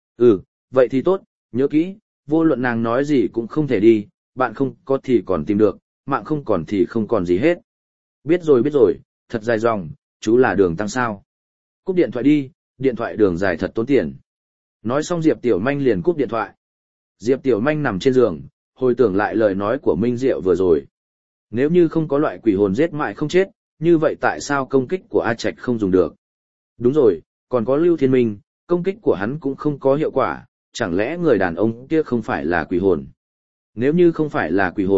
Vậy thì tốt, nhớ kỹ, vô luận nàng nói gì cũng không thể đi, bạn không có thì còn tìm được, mạng không còn thì không còn gì hết. Biết rồi, thật dài dòng, chú là Đường Tăng sao? Cúp điện thoại đi, điện thoại đường dài thật tốn tiền. Nói xong Diệp Tiểu Manh liền cúp điện thoại. Diệp Tiểu Manh nằm trên giường, hồi tưởng lại lời nói của Minh Diệu vừa rồi. Nếu như không có loại quỷ hồn giết mãi không chết, như vậy tại sao công kích của A Trạch không dùng được? Đúng rồi, còn có Lưu Thiên Minh, công kích của hắn cũng không có hiệu quả, chẳng lẽ người đàn ông kia không phải là quỷ hồn? Nếu như không phải là quỷ hồn,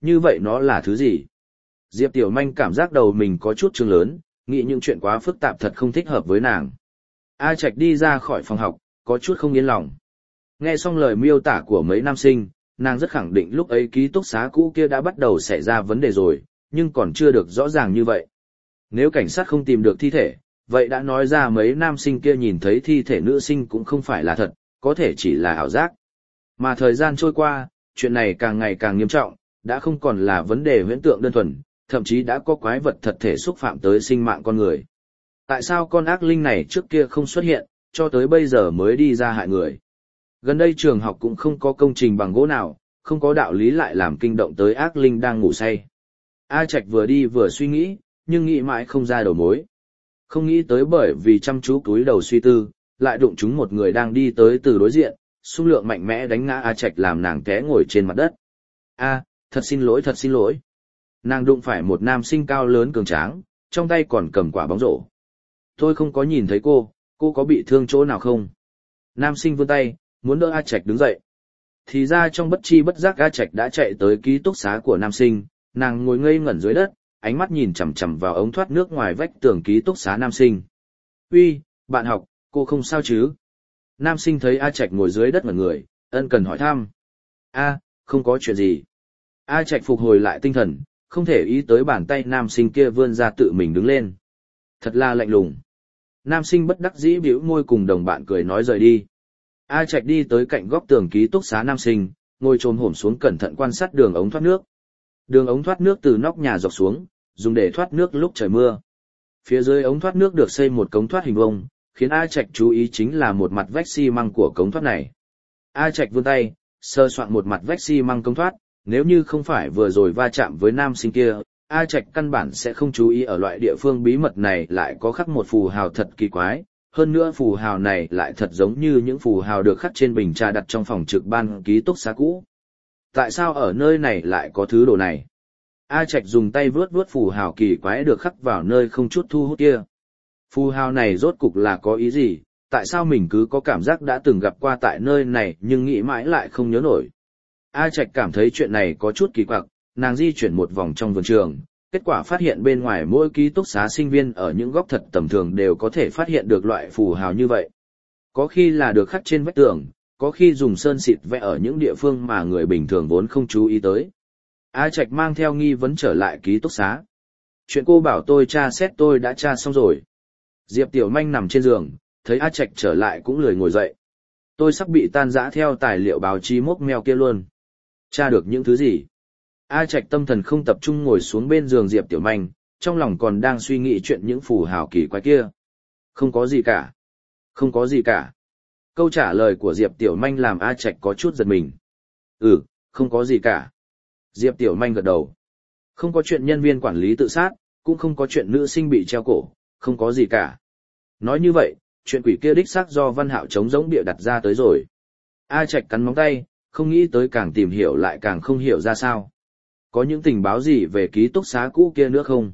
như vậy nó là thứ gì? Diệp Tiểu Manh cảm giác đầu mình có chút trương lớn, nghĩ những chuyện quá phức tạp thật không thích hợp với nàng. A Trạch đi ra khỏi phòng học, có chút không yên lòng. Nghe xong lời miêu tả của mấy nam sinh, nàng rất khẳng định lúc ấy ký túc xá cũ kia đã bắt đầu xảy ra vấn đề rồi, nhưng còn chưa được rõ ràng như vậy. Nếu cảnh sát không tìm được thi thể, vậy đã nói ra mấy nam sinh kia nhìn thấy thi thể nữ sinh cũng không phải là thật, có thể chỉ là ảo giác. Mà thời gian trôi qua, chuyện này càng ngày càng nghiêm trọng, đã không còn là vấn đề huyễn tượng đơn thuần, thậm chí đã có quái vật thật thể xúc phạm tới sinh mạng con người. Tại sao con ác linh này trước kia không xuất hiện, cho tới bây giờ mới đi ra hại người? Gần đây trường học cũng không có công trình bằng gỗ nào, không có đạo lý lại làm kinh động tới ác linh đang ngủ say. A Trạch vừa đi vừa suy nghĩ, nhưng nghĩ mãi không ra đầu mối. Không nghĩ tới bởi vì chăm chú cúi đầu suy tư, lại đụng trúng một người đang đi tới từ đối diện, xung lượng mạnh mẽ đánh ngã A Trạch làm nàng té ngồi trên mặt đất. A, thật xin lỗi, thật xin lỗi. Nàng đụng phải một nam sinh cao lớn cường tráng, trong tay còn cầm quả bóng rổ. Tôi không có nhìn thấy cô có bị thương chỗ nào không? Nam sinh vươn tay, muốn đỡ A Trạch đứng dậy. Thì ra trong bất chi bất giác A Trạch đã chạy tới ký túc xá của nam sinh, nàng ngồi ngây ngẩn dưới đất, ánh mắt nhìn chằm chằm vào ống thoát nước ngoài vách tường ký túc xá nam sinh. Uy, bạn học, cô không sao chứ? Nam sinh thấy A Trạch ngồi dưới đất ngẩn người, ân cần hỏi thăm. A, không có chuyện gì. A Trạch phục hồi lại tinh thần, không thể ý tới bàn tay nam sinh kia vươn ra tự mình đứng lên. Thật là lạnh lùng. Nam sinh bất đắc dĩ bĩu môi cùng đồng bạn cười nói rời đi. A Trạch đi tới cạnh góc tường ký túc xá nam sinh, ngồi chồm hổm xuống cẩn thận quan sát đường ống thoát nước. Đường ống thoát nước từ nóc nhà dọc xuống, dùng để thoát nước lúc trời mưa. Phía dưới ống thoát nước được xây một cống thoát hình vuông, khiến A Trạch chú ý chính là một mặt vách xi măng của cống thoát này. A Trạch vươn tay, sơ soạn một mặt vách xi măng cống thoát, nếu như không phải vừa rồi va chạm với nam sinh kia, A Trạch căn bản sẽ không chú ý ở loại địa phương bí mật này lại có khắc một phù hào thật kỳ quái, hơn nữa phù hào này lại thật giống như những phù hào được khắc trên bình trà đặt trong phòng trực ban ký túc xá cũ. Tại sao ở nơi này lại có thứ đồ này? A Trạch dùng tay vuốt vuốt phù hào kỳ quái được khắc vào nơi không chút thu hút kia. Phù hào này rốt cục là có ý gì? Tại sao mình cứ có cảm giác đã từng gặp qua tại nơi này nhưng nghĩ mãi lại không nhớ nổi? A Trạch cảm thấy chuyện này có chút kỳ quặc, nàng di chuyển một vòng trong vườn trường, kết quả phát hiện bên ngoài mỗi ký túc xá sinh viên ở những góc thật tầm thường đều có thể phát hiện được loại phù hào như vậy. Có khi là được khắc trên vách tường, có khi dùng sơn xịt vẽ ở những địa phương mà người bình thường vốn không chú ý tới. A Trạch mang theo nghi vấn trở lại ký túc xá. Chuyện cô bảo tôi tra xét tôi đã tra xong rồi. Diệp Tiểu Manh nằm trên giường, thấy A Trạch trở lại cũng lười ngồi dậy. Tôi sắp bị tan rã theo tài liệu báo chí mốc meo kia luôn. Tra được những thứ gì? A Trạch tâm thần không tập trung ngồi xuống bên giường Diệp Tiểu Manh, trong lòng còn đang suy nghĩ chuyện những phù hào kỳ quái kia. Không có gì cả. Không có gì cả. Câu trả lời của Diệp Tiểu Manh làm A Trạch có chút giật mình. Không có gì cả. Diệp Tiểu Manh gật đầu. Không có chuyện nhân viên quản lý tự sát, cũng không có chuyện nữ sinh bị treo cổ, không có gì cả. Nói như vậy, chuyện quỷ kia đích xác do Văn Hạo trống rỗng bịa đặt ra tới rồi. A Trạch cắn móng tay, không nghĩ tới càng tìm hiểu lại càng không hiểu ra sao. Có những tình báo gì về ký túc xá cũ kia nữa không?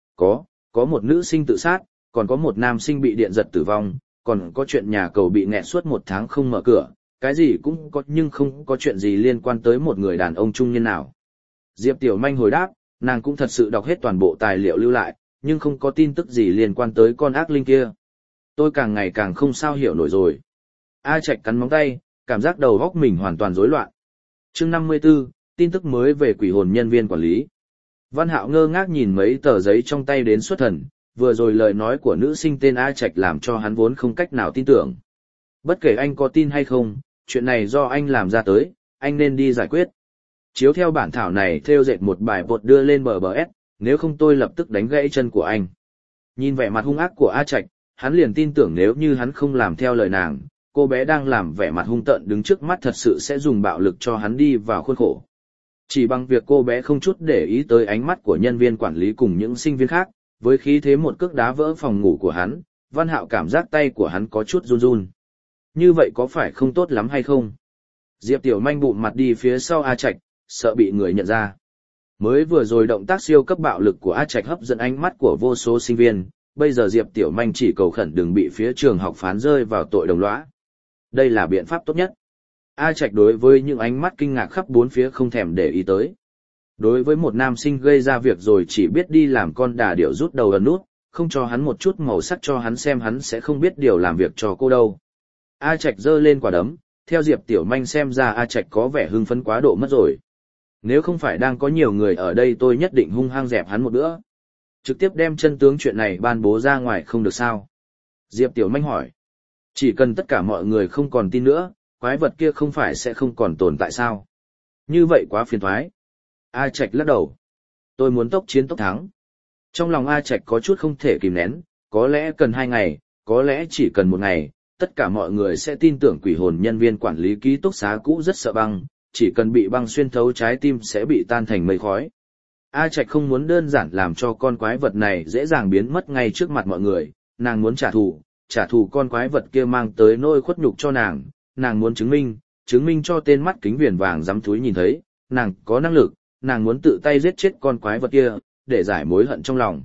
Có một nữ sinh tự sát, còn có một nam sinh bị điện giật tử vong, còn có chuyện nhà cầu bị nghẹt suốt 1 tháng không mở cửa, cái gì cũng có nhưng không có chuyện gì liên quan tới một người đàn ông trung niên nào. Diệp Tiểu Manh hồi đáp, nàng cũng thật sự đọc hết toàn bộ tài liệu lưu lại, nhưng không có tin tức gì liên quan tới con ác linh kia. Tôi càng ngày càng không sao hiểu nổi rồi. A Trạch cắn móng tay, cảm giác đầu óc mình hoàn toàn rối loạn. Chương 54, tin tức mới về quỷ hồn nhân viên quản lý. Văn Hạo ngơ ngác nhìn mấy tờ giấy trong tay đến xuất thần, vừa rồi lời nói của nữ sinh tên A Trạch làm cho hắn vốn không cách nào tin tưởng. Bất kể anh có tin hay không, chuyện này do anh làm ra tới, anh nên đi giải quyết. Chiếu theo bản thảo này thêu dệt một bài bột đưa lên BBS, nếu không tôi lập tức đánh gãy chân của anh. Nhìn vẻ mặt hung ác của A Trạch, hắn liền tin tưởng nếu như hắn không làm theo lời nàng, cô bé đang làm vẻ mặt hung tợn đứng trước mắt thật sự sẽ dùng bạo lực cho hắn đi vào khuôn khổ. Chỉ bằng việc cô bé không chút để ý tới ánh mắt của nhân viên quản lý cùng những sinh viên khác, với khí thế một cước đá vỡ phòng ngủ của hắn, Văn Hạo cảm giác tay của hắn có chút run run. Như vậy có phải không tốt lắm hay không? Diệp Tiểu Manh bụm mặt đi phía sau A Trạch, sợ bị người nhận ra. Mới vừa rồi động tác siêu cấp bạo lực của A Trạch hấp dẫn ánh mắt của vô số sinh viên, bây giờ Diệp Tiểu Manh chỉ cầu khẩn đừng bị phía trường học phán rơi vào tội đồng lõa. Đây là biện pháp tốt nhất. A Trạch đối với những ánh mắt kinh ngạc khắp bốn phía không thèm để ý tới. Đối với một nam sinh gây ra việc rồi chỉ biết đi làm con đà điểu rút đầu ẩn nút, không cho hắn một chút màu sắc cho hắn xem, hắn sẽ không biết điều làm việc cho cô đâu. A Trạch giơ lên quả đấm, theo Diệp Tiểu Manh xem ra A Trạch có vẻ hưng phấn quá độ mất rồi. Nếu không phải đang có nhiều người ở đây tôi nhất định hung hăng dẹp hắn một bữa. Trực tiếp đem chân tướng chuyện này ban bố ra ngoài không được sao? Diệp Tiểu Manh hỏi. Chỉ cần tất cả mọi người không còn tin nữa, quái vật kia không phải sẽ không còn tồn tại sao? Như vậy quá phiền toái. A Trạch lắc đầu. Tôi muốn tốc chiến tốc thắng. Trong lòng A Trạch có chút không thể kìm nén, có lẽ cần 2 ngày, có lẽ chỉ cần 1 ngày, tất cả mọi người sẽ tin tưởng quỷ hồn nhân viên quản lý ký túc xá cũ rất sợ băng, chỉ cần bị băng xuyên thấu trái tim sẽ bị tan thành mây khói. A Trạch không muốn đơn giản làm cho con quái vật này dễ dàng biến mất ngay trước mặt mọi người, nàng muốn trả thù con quái vật kia mang tới nỗi khuất nhục cho nàng muốn chứng minh cho tên mắt kính viền vàng dám thúi nhìn thấy, nàng có năng lực, nàng muốn tự tay giết chết con quái vật kia, để giải mối hận trong lòng.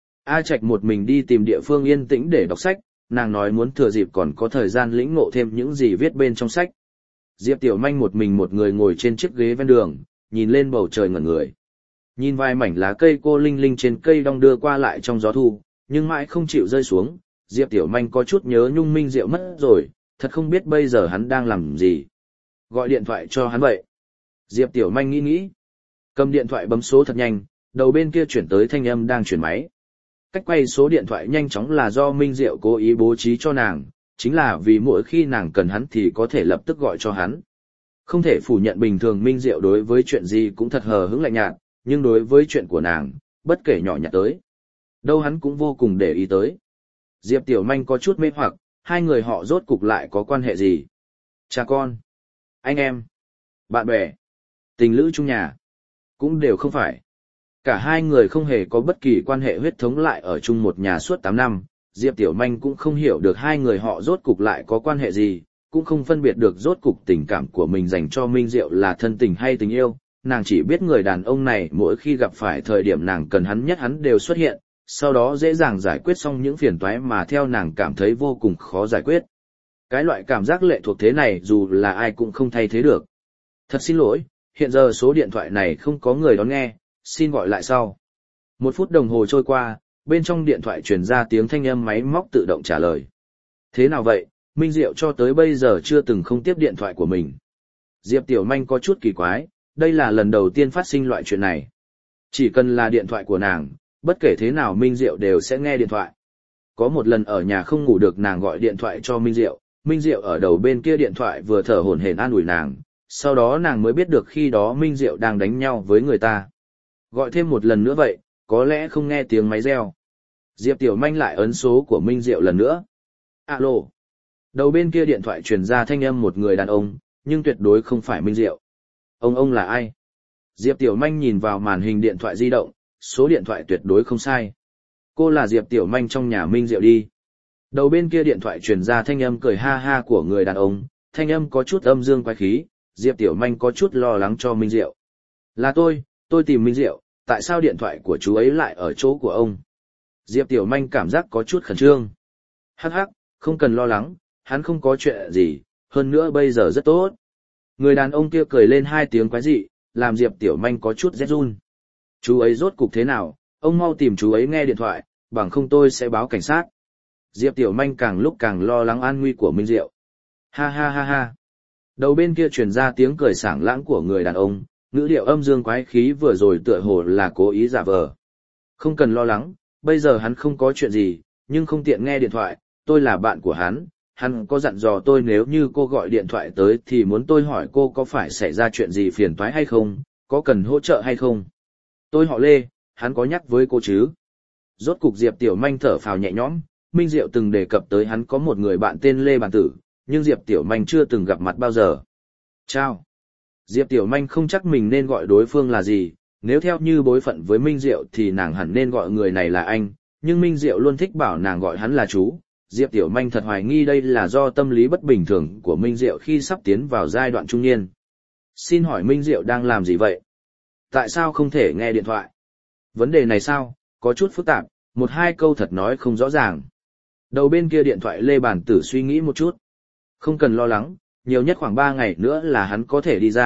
A Trạch một mình đi tìm địa phương yên tĩnh để đọc sách, nàng nói muốn thừa dịp còn có thời gian lĩnh ngộ thêm những gì viết bên trong sách. Diệp Tiểu Manh một mình một người ngồi trên chiếc ghế ven đường, nhìn lên bầu trời ngẩn người. Nhìn vài mảnh lá cây cô linh linh trên cây đong đưa qua lại trong gió thu, nhưng mãi không chịu rơi xuống, Diệp Tiểu Manh có chút nhớ Nhung Minh Diệu mất rồi, thật không biết bây giờ hắn đang làm gì. Gọi điện thoại cho hắn vậy. Diệp Tiểu Manh nghĩ. Cầm điện thoại bấm số thật nhanh, đầu bên kia chuyển tới thanh âm đang chuyển máy. Cách quay số điện thoại nhanh chóng là do Minh Diệu cố ý bố trí cho nàng, chính là vì mỗi khi nàng cần hắn thì có thể lập tức gọi cho hắn. Không thể phủ nhận bình thường Minh Diệu đối với chuyện gì cũng thật hờ hững lạnh nhạt, nhưng đối với chuyện của nàng, bất kể nhỏ nhặt tới, đâu hắn cũng vô cùng để ý tới. Diệp Tiểu Manh có chút mê hoặc, hai người họ rốt cục lại có quan hệ gì? Cha con, anh em, bạn bè, tình lữ chung nhà, cũng đều không phải. Cả hai người không hề có bất kỳ quan hệ huyết thống lại ở chung một nhà suốt 8 năm, Diệp Tiểu Manh cũng không hiểu được hai người họ rốt cục lại có quan hệ gì, cũng không phân biệt được rốt cục tình cảm của mình dành cho Minh Diệu là thân tình hay tình yêu, nàng chỉ biết người đàn ông này mỗi khi gặp phải thời điểm nàng cần hắn nhất hắn đều xuất hiện, sau đó dễ dàng giải quyết xong những phiền toái mà theo nàng cảm thấy vô cùng khó giải quyết. Cái loại cảm giác lệ thuộc thế này dù là ai cũng không thay thế được. Thật xin lỗi, hiện giờ số điện thoại này không có người đón nghe, xin gọi lại sau. 1 phút đồng hồ trôi qua, bên trong điện thoại truyền ra tiếng thanh âm máy móc tự động trả lời. Thế nào vậy, Minh Diệu cho tới bây giờ chưa từng không tiếp điện thoại của mình. Diệp Tiểu Manh có chút kỳ quái, đây là lần đầu tiên phát sinh loại chuyện này. Chỉ cần là điện thoại của nàng, bất kể thế nào Minh Diệu đều sẽ nghe điện thoại. Có một lần ở nhà không ngủ được nàng gọi điện thoại cho Minh Diệu ở đầu bên kia điện thoại vừa thở hổn hển an ủi nàng, sau đó nàng mới biết được khi đó Minh Diệu đang đánh nhau với người ta. Gọi thêm một lần nữa vậy, có lẽ không nghe tiếng máy reo. Diệp Tiểu Manh lại ấn số của Minh Diệu lần nữa. Alo. Đầu bên kia điện thoại truyền ra thanh âm một người đàn ông, nhưng tuyệt đối không phải Minh Diệu. Ông là ai? Diệp Tiểu Manh nhìn vào màn hình điện thoại di động, số điện thoại tuyệt đối không sai. Cô là Diệp Tiểu Manh trong nhà Minh Diệu đi. Đầu bên kia điện thoại truyền ra thanh âm cười ha ha của người đàn ông, thanh âm có chút âm dương quái khí, Diệp Tiểu Manh có chút lo lắng cho Minh Diệu. Là tôi tìm Minh Diệu, tại sao điện thoại của chú ấy lại ở chỗ của ông? Diệp Tiểu Manh cảm giác có chút khẩn trương. Hắc hắc, không cần lo lắng, hắn không có chuyện gì, hơn nữa bây giờ rất tốt. Người đàn ông kia cười lên 2 tiếng quái dị, làm Diệp Tiểu Manh có chút rét run. Chú ấy rốt cục thế nào, ông mau tìm chú ấy nghe điện thoại, bằng không tôi sẽ báo cảnh sát. Diệp Tiểu Manh càng lúc càng lo lắng an nguy của Minh Diệu. Ha ha ha ha. Đầu bên kia truyền ra tiếng cười sảng lãng của người đàn ông, ngữ điệu âm dương quái khí vừa rồi tựa hồ là cố ý giả vờ. Không cần lo lắng, bây giờ hắn không có chuyện gì, nhưng không tiện nghe điện thoại, tôi là bạn của hắn có dặn dò tôi nếu như cô gọi điện thoại tới thì muốn tôi hỏi cô có phải xảy ra chuyện gì phiền toái hay không, có cần hỗ trợ hay không. Tôi họ Lê, hắn có nhắc với cô chứ? Rốt cục Diệp Tiểu Manh thở phào nhẹ nhõm, Minh Diệu từng đề cập tới hắn có một người bạn tên Lê Bàn Tử, nhưng Diệp Tiểu Manh chưa từng gặp mặt bao giờ. Chào. Diệp Tiểu Manh không chắc mình nên gọi đối phương là gì, nếu theo như bối phận với Minh Diệu thì nàng hẳn nên gọi người này là anh, nhưng Minh Diệu luôn thích bảo nàng gọi hắn là chú. Diệp Tiểu Manh thật hoài nghi đây là do tâm lý bất bình thường của Minh Diệu khi sắp tiến vào giai đoạn trung niên. Xin hỏi Minh Diệu đang làm gì vậy? Tại sao không thể nghe điện thoại? Vấn đề này sao, có chút phức tạp, 1-2 câu thật nói không rõ ràng. Đầu bên kia điện thoại Lê Bản Tử suy nghĩ một chút. Không cần lo lắng, nhiều nhất khoảng 3 ngày nữa là hắn có thể đi ra,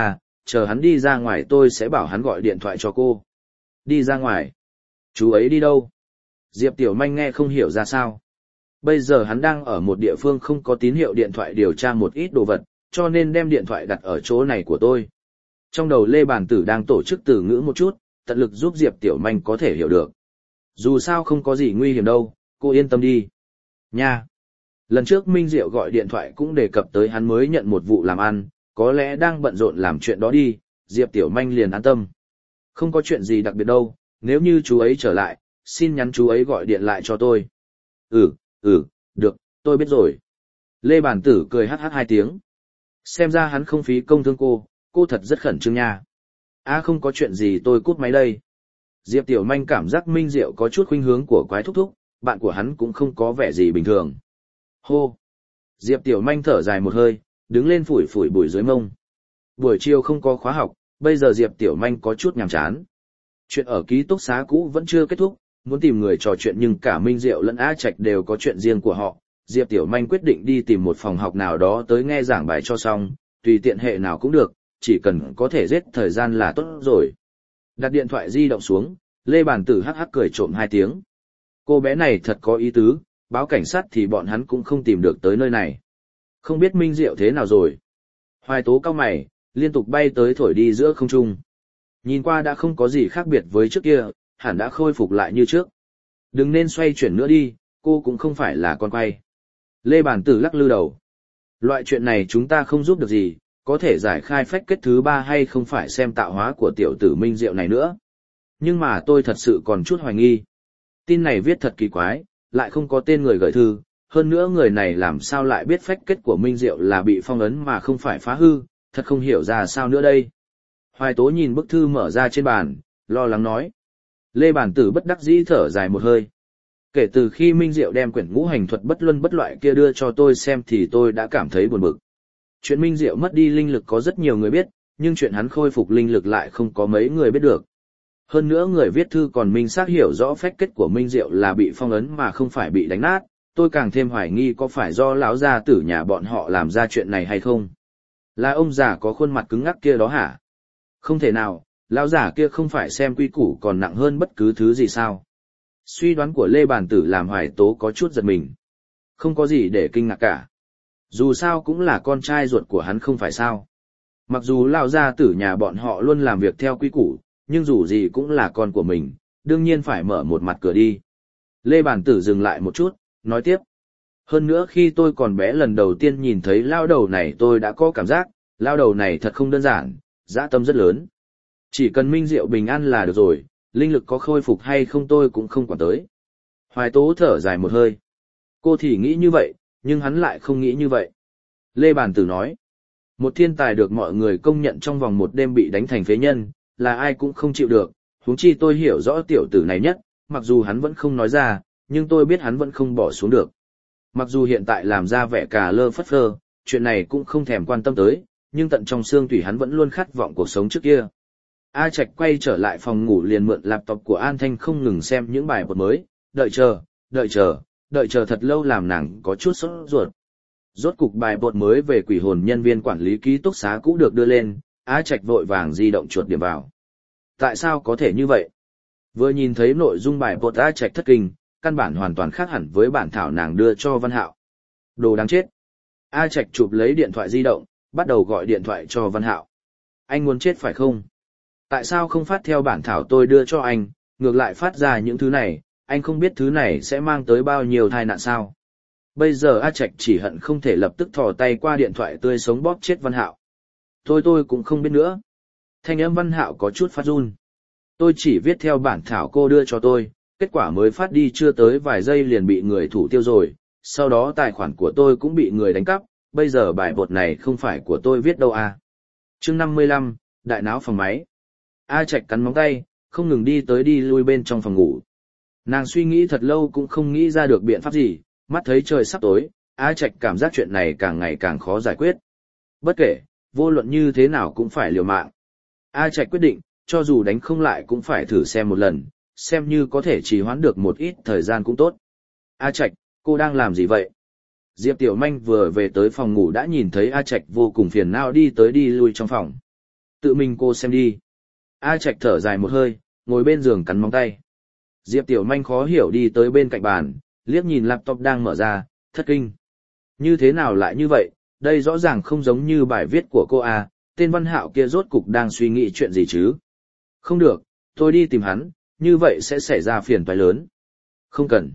chờ hắn đi ra ngoài tôi sẽ bảo hắn gọi điện thoại cho cô. Đi ra ngoài? Chú ấy đi đâu? Diệp Tiểu Manh nghe không hiểu ra sao. Bây giờ hắn đang ở một địa phương không có tín hiệu điện thoại điều tra một ít đồ vật, cho nên đem điện thoại đặt ở chỗ này của tôi. Trong đầu Lê Bàn Tử đang tổ chức từ ngữ một chút, tận lực giúp Diệp Tiểu Manh có thể hiểu được. Dù sao không có gì nguy hiểm đâu, cô yên tâm đi. Nha! Lần trước Minh Diệu gọi điện thoại cũng đề cập tới hắn mới nhận một vụ làm ăn, có lẽ đang bận rộn làm chuyện đó đi, Diệp Tiểu Manh liền an tâm. Không có chuyện gì đặc biệt đâu, nếu như chú ấy trở lại, xin nhắn chú ấy gọi điện lại cho tôi. Được, tôi biết rồi. Lê Bản Tử cười hắc hắc 2 tiếng. Xem ra hắn không phí công thương cô thật rất khẩn trương nha. Không có chuyện gì, tôi cút máy đây. Diệp Tiểu Manh cảm giác Minh Diệu có chút khuynh hướng của quái thúc thúc, bạn của hắn cũng không có vẻ gì bình thường. Hô! Diệp Tiểu Manh thở dài một hơi, đứng lên phủi phủi bụi dưới mông. Buổi chiều không có khóa học, bây giờ Diệp Tiểu Manh có chút nhàm chán. Chuyện ở ký túc xá cũ vẫn chưa kết thúc, muốn tìm người trò chuyện nhưng cả Minh Diệu lẫn A Trạch đều có chuyện riêng của họ. Diệp Tiểu Manh quyết định đi tìm một phòng học nào đó tới nghe giảng bài cho xong, tùy tiện hệ nào cũng được, chỉ cần có thể giết thời gian là tốt rồi. Đặt điện thoại di động xuống, Lê Bản Tử hắc hắc cười trộm 2 tiếng. Cô bé này thật có ý tứ, báo cảnh sát thì bọn hắn cũng không tìm được tới nơi này. Không biết Minh Diệu thế nào rồi. Hoài Tố cau mày, liên tục bay tới thổi đi giữa không trung. Nhìn qua đã không có gì khác biệt với trước kia, hẳn đã khôi phục lại như trước. Đừng nên xoay chuyển nữa đi, cô cũng không phải là con quay. Lê Bản Tử lắc lư đầu. Loại chuyện này chúng ta không giúp được gì, có thể giải khai phách kết thứ 3 hay không phải xem tạo hóa của tiểu tử Minh Diệu này nữa. Nhưng mà tôi thật sự còn chút hoài nghi. Tin này viết thật kỳ quái, lại không có tên người gửi thư, hơn nữa người này làm sao lại biết phách kết của Minh Diệu là bị phong ấn mà không phải phá hư, thật không hiểu ra sao nữa đây. Hoài Tố nhìn bức thư mở ra trên bàn, lo lắng nói. Lê Bản Tử bất đắc dĩ thở dài một hơi. Kể từ khi Minh Diệu đem quyển ngũ hành thuật bất luân bất loại kia đưa cho tôi xem thì tôi đã cảm thấy buồn bực. Chuyện Minh Diệu mất đi linh lực có rất nhiều người biết, nhưng chuyện hắn khôi phục linh lực lại không có mấy người biết được. Hơn nữa người viết thư còn minh xác hiểu rõ phách kết của Minh Diệu là bị phong ấn mà không phải bị đánh nát, tôi càng thêm hoài nghi có phải do lão gia tử nhà bọn họ làm ra chuyện này hay không. Là ông già có khuôn mặt cứng ngắc kia đó hả? Không thể nào, lão già kia không phải xem quy củ còn nặng hơn bất cứ thứ gì sao? Suy đoán của Lê Bản Tử làm Hoài Tố có chút giật mình. Không có gì để kinh ngạc cả. Dù sao cũng là con trai ruột của hắn không phải sao. Mặc dù lão gia tử nhà bọn họ luôn làm việc theo quy củ, nhưng dù gì cũng là con của mình, đương nhiên phải mở một mặt cửa đi. Lê Bản Tử dừng lại một chút, nói tiếp. Hơn nữa khi tôi còn bé lần đầu tiên nhìn thấy lao đầu này tôi đã có cảm giác, lao đầu này thật không đơn giản, dã tâm rất lớn. Chỉ cần Minh Diệu bình an là được rồi, linh lực có khôi phục hay không tôi cũng không quản tới. Hoài Tố thở dài một hơi. Cô thì nghĩ như vậy, nhưng hắn lại không nghĩ như vậy. Lê Bản Tử nói. Một thiên tài được mọi người công nhận trong vòng một đêm bị đánh thành phế nhân, là ai cũng không chịu được, huống chi tôi hiểu rõ tiểu tử này nhất, mặc dù hắn vẫn không nói ra, nhưng tôi biết hắn vẫn không bỏ xuống được. Mặc dù hiện tại làm ra vẻ cà lơ phất phơ, chuyện này cũng không thèm quan tâm tới, nhưng tận trong xương tủy hắn vẫn luôn khát vọng cuộc sống trước kia. A Trạch quay trở lại phòng ngủ liền mượn laptop của An Thanh không ngừng xem những bài bột mới, đợi chờ thật lâu làm nàng có chút sốt ruột. Rốt cục bài bột mới về quỷ hồn nhân viên quản lý ký túc xá cũ được đưa lên, A Trạch vội vàng di động chuột điểm vào. Tại sao có thể như vậy? Vừa nhìn thấy nội dung bài bột A Trạch thất kinh, căn bản hoàn toàn khác hẳn với bản thảo nàng đưa cho Văn Hạo. Đồ đáng chết. A Trạch chụp lấy điện thoại di động, bắt đầu gọi điện thoại cho Văn Hạo. Anh muốn chết phải không? Tại sao không phát theo bản thảo tôi đưa cho anh, ngược lại phát ra những thứ này, anh không biết thứ này sẽ mang tới bao nhiêu tai nạn sao? Bây giờ A Trạch chỉ hận không thể lập tức thò tay qua điện thoại tươi sống bóp chết Văn Hạo. Tôi cũng không biết nữa. Thanh âm Văn Hạo có chút phát run. Tôi chỉ viết theo bản thảo cô đưa cho tôi, kết quả mới phát đi chưa tới vài giây liền bị người thủ tiêu rồi, sau đó tài khoản của tôi cũng bị người đánh cắp, bây giờ bài bột này không phải của tôi viết đâu à. Chương 55, đại náo phòng máy. A Trạch cắn móng tay, không ngừng đi tới đi lui bên trong phòng ngủ. Nàng suy nghĩ thật lâu cũng không nghĩ ra được biện pháp gì, mắt thấy trời sắp tối, A Trạch cảm giác chuyện này càng ngày càng khó giải quyết. Bất kể, vô luận như thế nào cũng phải liều mạng. A Trạch quyết định, cho dù đánh không lại cũng phải thử xem một lần, xem như có thể trì hoãn được một ít thời gian cũng tốt. A Trạch, cô đang làm gì vậy? Diệp Tiểu Manh vừa về tới phòng ngủ đã nhìn thấy A Trạch vô cùng phiền não đi tới đi lui trong phòng. Tự mình cô xem đi. A Trạch thở dài một hơi, ngồi bên giường cắn móng tay. Diệp Tiểu Manh khó hiểu đi tới bên cạnh bàn, liếc nhìn laptop đang mở ra, thất kinh. Như thế nào lại như vậy, đây rõ ràng không giống như bài viết của cô A, tên Văn Hạo kia rốt cục đang suy nghĩ chuyện gì chứ? Không được, tôi đi tìm hắn, như vậy sẽ xảy ra phiền toái lớn. Không cần.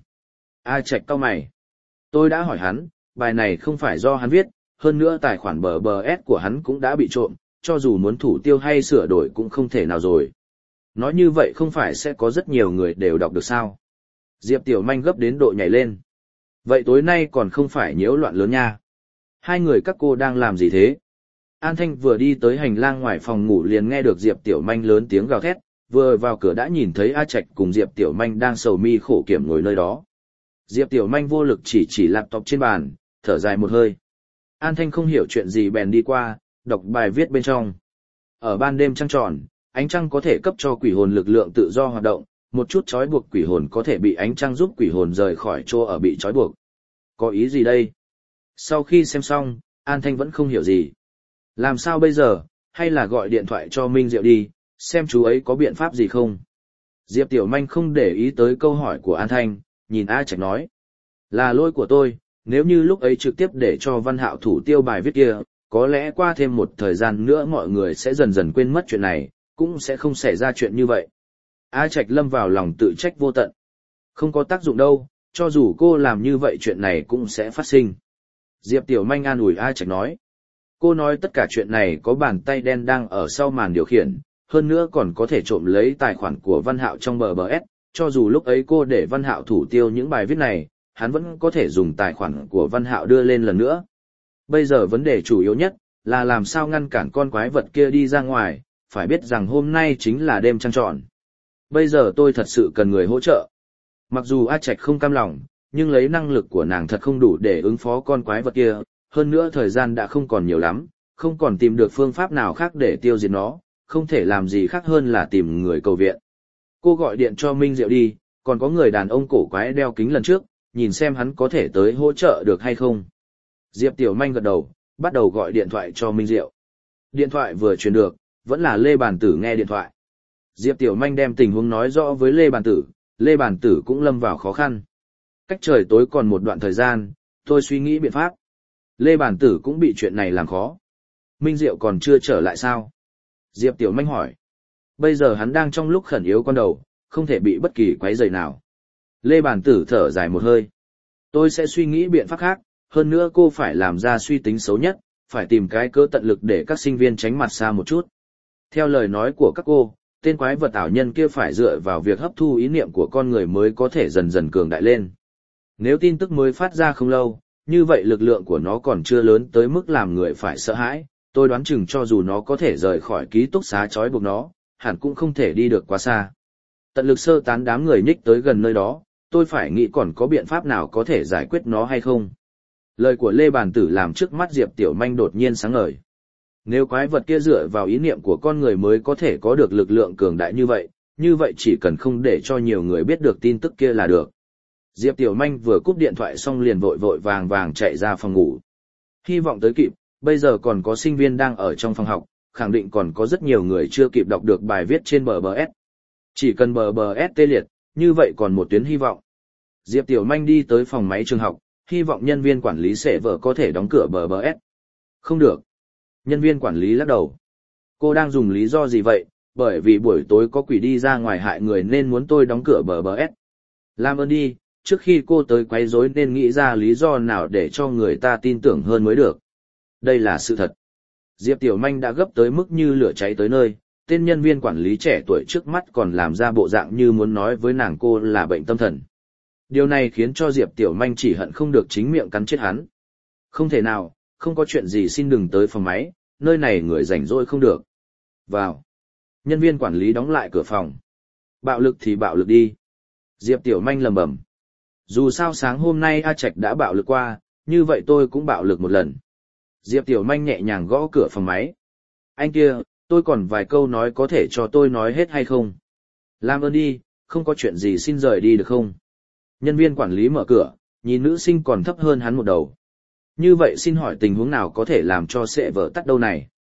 A Trạch cau mày. Tôi đã hỏi hắn, bài này không phải do hắn viết, hơn nữa tài khoản BBS của hắn cũng đã bị trộm, cho dù muốn thủ tiêu hay sửa đổi cũng không thể nào rồi. Nói như vậy không phải sẽ có rất nhiều người đều đọc được sao? Diệp Tiểu Manh gấp đến độ nhảy lên. Vậy tối nay còn không phải nhiễu loạn lớn nha. Hai người các cô đang làm gì thế? An Thanh vừa đi tới hành lang ngoài phòng ngủ liền nghe được Diệp Tiểu Manh lớn tiếng gào thét, vừa vào cửa đã nhìn thấy A Trạch cùng Diệp Tiểu Manh đang sầu mi khổ kiểm ngồi nơi đó. Diệp Tiểu Manh vô lực chỉ laptop trên bàn, thở dài một hơi. An Thanh không hiểu chuyện gì bèn đi qua, đọc bài viết bên trong. Ở ban đêm trăng tròn, ánh trăng có thể cấp cho quỷ hồn lực lượng tự do hoạt động, một chút trói buộc quỷ hồn có thể bị ánh trăng giúp quỷ hồn rời khỏi chỗ ở bị trói buộc. Có ý gì đây? Sau khi xem xong, An Thanh vẫn không hiểu gì. Làm sao bây giờ, hay là gọi điện thoại cho Minh Diệu đi, xem chú ấy có biện pháp gì không? Diệp Tiểu Manh không để ý tới câu hỏi của An Thanh, nhìn A Trạch nói. Là lỗi của tôi, nếu như lúc ấy trực tiếp để cho Văn Hạo thủ tiêu bài viết kia, có lẽ qua thêm một thời gian nữa mọi người sẽ dần dần quên mất chuyện này, cũng sẽ không xảy ra chuyện như vậy. A Trạch lâm vào lòng tự trách vô tận. Không có tác dụng đâu, cho dù cô làm như vậy chuyện này cũng sẽ phát sinh. Diệp Tiểu Manh an ủi A Trạch nói. Cô nói tất cả chuyện này có bàn tay đen đang ở sau màn điều khiển, hơn nữa còn có thể trộm lấy tài khoản của Văn Hạo trong BBS, cho dù lúc ấy cô để Văn Hạo thủ tiêu những bài viết này, hắn vẫn có thể dùng tài khoản của Văn Hạo đưa lên lần nữa. Bây giờ vấn đề chủ yếu nhất là làm sao ngăn cản con quái vật kia đi ra ngoài, phải biết rằng hôm nay chính là đêm trăng tròn. Bây giờ tôi thật sự cần người hỗ trợ. Mặc dù A Trạch không cam lòng, nhưng lấy năng lực của nàng thật không đủ để ứng phó con quái vật kia, hơn nữa thời gian đã không còn nhiều lắm, không còn tìm được phương pháp nào khác để tiêu diệt nó, không thể làm gì khác hơn là tìm người cầu viện. Cô gọi điện cho Minh Diệu đi, còn có người đàn ông cổ quái đeo kính lần trước, nhìn xem hắn có thể tới hỗ trợ được hay không. Diệp Tiểu Manh gật đầu, bắt đầu gọi điện thoại cho Minh Diệu. Điện thoại vừa truyền được, vẫn là Lê Bàn Tử nghe điện thoại. Diệp Tiểu Manh đem tình huống nói rõ với Lê Bàn Tử, Lê Bàn Tử cũng lâm vào khó khăn. Cách trời tối còn một đoạn thời gian, tôi suy nghĩ biện pháp. Lê Bàn Tử cũng bị chuyện này làm khó. Minh Diệu còn chưa trở lại sao? Diệp Tiểu Manh hỏi. Bây giờ hắn đang trong lúc khẩn yếu con đầu, không thể bị bất kỳ quấy rầy nào. Lê Bàn Tử thở dài một hơi. Tôi sẽ suy nghĩ biện pháp khác, hơn nữa cô phải làm ra suy tính xấu nhất, phải tìm cái cớ tận lực để các sinh viên tránh mặt xa một chút. Theo lời nói của các cô, tên quái vật ảo nhân kia phải dựa vào việc hấp thu ý niệm của con người mới có thể dần dần cường đại lên. Nếu tin tức mới phát ra không lâu, như vậy lực lượng của nó còn chưa lớn tới mức làm người phải sợ hãi, tôi đoán chừng cho dù nó có thể rời khỏi ký túc xá trói buộc nó, hẳn cũng không thể đi được quá xa. Tận lực sơ tán đám người nhích tới gần nơi đó, tôi phải nghĩ còn có biện pháp nào có thể giải quyết nó hay không. Lời của Lê Bàn Tử làm trước mắt Diệp Tiểu Manh đột nhiên sáng ngời. Nếu quái vật kia dựa vào ý niệm của con người mới có thể có được lực lượng cường đại như vậy chỉ cần không để cho nhiều người biết được tin tức kia là được. Diệp Tiểu Manh vừa cúp điện thoại xong liền vội vội vàng vàng chạy ra phòng ngủ. Hy vọng tới kịp, bây giờ còn có sinh viên đang ở trong phòng học, khẳng định còn có rất nhiều người chưa kịp đọc được bài viết trên BBS. Chỉ cần BBS tê liệt, như vậy còn một tuyến hy vọng. Diệp Tiểu Manh đi tới phòng máy trường học, hy vọng nhân viên quản lý sẽ vợ có thể đóng cửa BBS. Không được. Nhân viên quản lý lắc đầu. Cô đang dùng lý do gì vậy, bởi vì buổi tối có quỷ đi ra ngoài hại người nên muốn tôi đóng cửa BBS. Làm ơn đi, trước khi cô tới quấy rối nên nghĩ ra lý do nào để cho người ta tin tưởng hơn mới được. Đây là sự thật. Diệp Tiểu Manh đã gấp tới mức như lửa cháy tới nơi, tên nhân viên quản lý trẻ tuổi trước mắt còn làm ra bộ dạng như muốn nói với nàng cô là bệnh tâm thần. Điều này khiến cho Diệp Tiểu Manh chỉ hận không được chính miệng cắn chết hắn. Không thể nào, không có chuyện gì xin đừng tới phòng máy, nơi này người rảnh rỗi không được. Vào. Nhân viên quản lý đóng lại cửa phòng. Bạo lực thì bạo lực đi. Diệp Tiểu Manh lầm bầm. Dù sao sáng hôm nay A Trạch đã bạo lực qua, như vậy tôi cũng bạo lực một lần. Diệp Tiểu Manh nhẹ nhàng gõ cửa phòng máy. Anh kia, tôi còn vài câu nói có thể cho tôi nói hết hay không? Làm ơn đi, không có chuyện gì xin rời đi được không? Nhân viên quản lý mở cửa, nhìn nữ sinh còn thấp hơn hắn một đầu. Như vậy xin hỏi tình huống nào có thể làm cho sệ vợ tắt đâu này?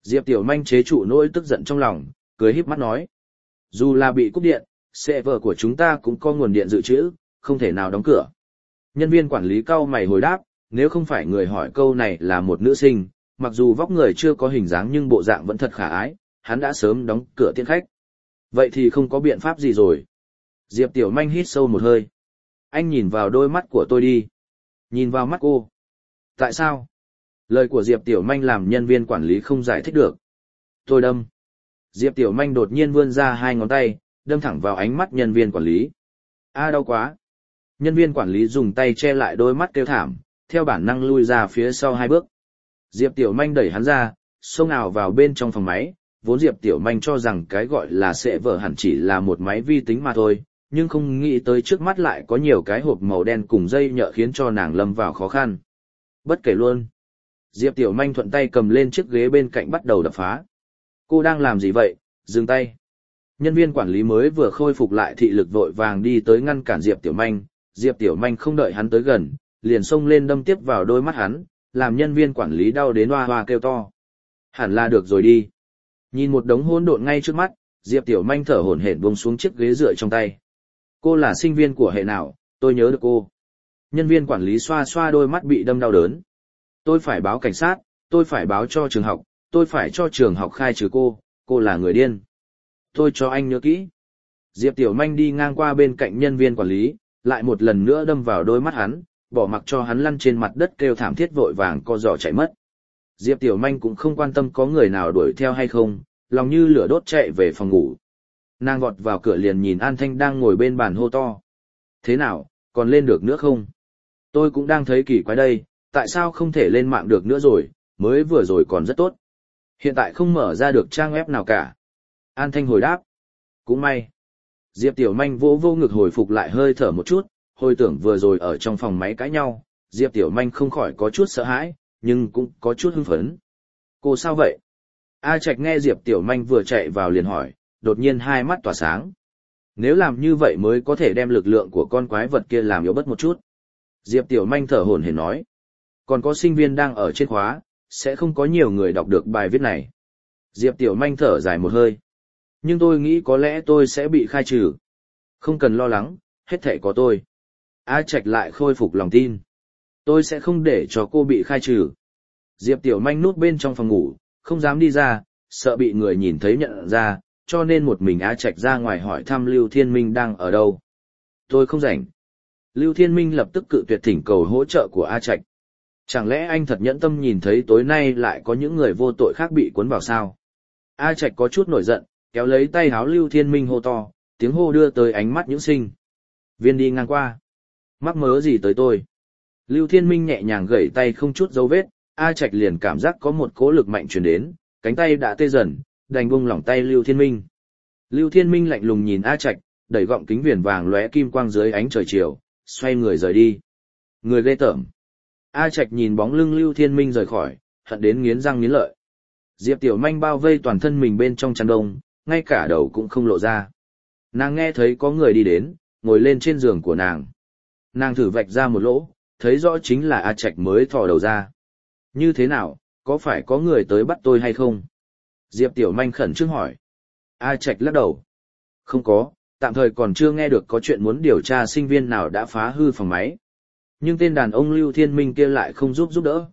Diệp Tiểu Manh chế trụ nỗi tức giận trong lòng, cười híp mắt nói. Dù là bị cúp điện, server của chúng ta cũng có nguồn điện dự trữ, không thể nào đóng cửa. Nhân viên quản lý cau mày hồi đáp, nếu không phải người hỏi câu này là một nữ sinh, mặc dù vóc người chưa có hình dáng nhưng bộ dạng vẫn thật khả ái, hắn đã sớm đóng cửa tiễn khách. Vậy thì không có biện pháp gì rồi. Diệp Tiểu Manh hít sâu một hơi. Anh nhìn vào đôi mắt của tôi đi. Nhìn vào mắt cô. Tại sao? Lời của Diệp Tiểu Manh làm nhân viên quản lý không giải thích được. Tôi đâm. Diệp Tiểu Manh đột nhiên vươn ra hai ngón tay, đâm thẳng vào ánh mắt nhân viên quản lý. Đau quá. Nhân viên quản lý dùng tay che lại đôi mắt kêu thảm, theo bản năng lui ra phía sau hai bước. Diệp Tiểu Manh đẩy hắn ra, xông ào vào bên trong phòng máy. Vốn Diệp Tiểu Manh cho rằng cái gọi là server hẳn chỉ là một máy vi tính mà thôi, nhưng không nghĩ tới trước mắt lại có nhiều cái hộp màu đen cùng dây nhợ khiến cho nàng lâm vào khó khăn. Bất kể luôn. Diệp Tiểu Manh thuận tay cầm lên chiếc ghế bên cạnh bắt đầu đập phá. Cô đang làm gì vậy? Dừng tay. Nhân viên quản lý mới vừa khôi phục lại thị lực vội vàng đi tới ngăn cản Diệp Tiểu Manh. Diệp Tiểu Manh không đợi hắn tới gần, liền xông lên đâm tiếp vào đôi mắt hắn, làm nhân viên quản lý đau đến hoa hoa kêu to. Hẳn là được rồi đi. Nhìn một đống hỗn độn ngay trước mắt, Diệp Tiểu Manh thở hổn hển buông xuống chiếc ghế dựa trong tay. Cô là sinh viên của hệ nào, tôi nhớ được cô. Nhân viên quản lý xoa xoa đôi mắt bị đâm đau đớn. Tôi phải báo cảnh sát, tôi phải báo cho trường học, tôi phải cho trường học khai trừ cô là người điên. Tôi cho anh nhớ kỹ. Diệp Tiểu Manh đi ngang qua bên cạnh nhân viên quản lý, lại một lần nữa đâm vào đôi mắt hắn, bỏ mặc cho hắn lăn trên mặt đất kêu thảm thiết vội vàng co giò chạy mất. Diệp Tiểu Manh cũng không quan tâm có người nào đuổi theo hay không, lòng như lửa đốt chạy về phòng ngủ. Nàng vọt vào cửa liền nhìn An Thanh đang ngồi bên bàn hô to. Thế nào, còn lên được nữa không? Tôi cũng đang thấy kỳ quái đây, tại sao không thể lên mạng được nữa rồi, mới vừa rồi còn rất tốt. Hiện tại không mở ra được trang web nào cả. An Thanh hồi đáp. Cũng may. Diệp Tiểu Manh vỗ vô ngực hồi phục lại hơi thở một chút, hồi tưởng vừa rồi ở trong phòng máy cãi nhau, Diệp Tiểu Manh không khỏi có chút sợ hãi, nhưng cũng có chút hưng phấn. Cô sao vậy? A Trạch nghe Diệp Tiểu Manh vừa chạy vào liền hỏi, đột nhiên hai mắt tỏa sáng. Nếu làm như vậy mới có thể đem lực lượng của con quái vật kia làm yếu bớt một chút. Diệp Tiểu Manh thở hổn hển nói. Còn có sinh viên đang ở trên khóa, sẽ không có nhiều người đọc được bài viết này. Diệp Tiểu Manh thở dài một hơi. Nhưng tôi nghĩ có lẽ tôi sẽ bị khai trừ. Không cần lo lắng, hết thảy có tôi. A Trạch lại khôi phục lòng tin. Tôi sẽ không để cho cô bị khai trừ. Diệp Tiểu Manh núp bên trong phòng ngủ, không dám đi ra, sợ bị người nhìn thấy nhận ra, cho nên một mình A Trạch ra ngoài hỏi thăm Lưu Thiên Minh đang ở đâu. Tôi không rảnh. Lưu Thiên Minh lập tức cự tuyệt thỉnh cầu hỗ trợ của A Trạch. Chẳng lẽ anh thật nhẫn tâm nhìn thấy tối nay lại có những người vô tội khác bị cuốn vào sao? A Trạch có chút nổi giận, kéo lấy tay háo Lưu Thiên Minh hô to, tiếng hô đưa tới ánh mắt những sinh viên đi ngang qua. Mắc mớ gì tới tôi? Lưu Thiên Minh nhẹ nhàng gẩy tay không chút dấu vết, A Trạch liền cảm giác có một cỗ lực mạnh truyền đến, cánh tay đã tê dần, đành buông lỏng tay Lưu Thiên Minh. Lưu Thiên Minh lạnh lùng nhìn A Trạch, đẩy gọng kính viền vàng lóe kim quang dưới ánh trời chiều, xoay người rời đi. Người ghê tởm. A Trạch nhìn bóng lưng Lưu Thiên Minh rời khỏi, hận đến nghiến răng nghiến lợi. Diệp Tiểu Manh bao vây toàn thân mình bên trong chăn đông, ngay cả đầu cũng không lộ ra. Nàng nghe thấy có người đi đến, ngồi lên trên giường của nàng. Nàng thử vạch ra một lỗ, thấy rõ chính là A Trạch mới thò đầu ra. Như thế nào, có phải có người tới bắt tôi hay không? Diệp Tiểu Manh khẩn trương hỏi. A Trạch lắc đầu. Không có, tạm thời còn chưa nghe được có chuyện muốn điều tra sinh viên nào đã phá hư phòng máy. Nhưng tên đàn ông Lưu Thiên Minh kia lại không giúp đỡ.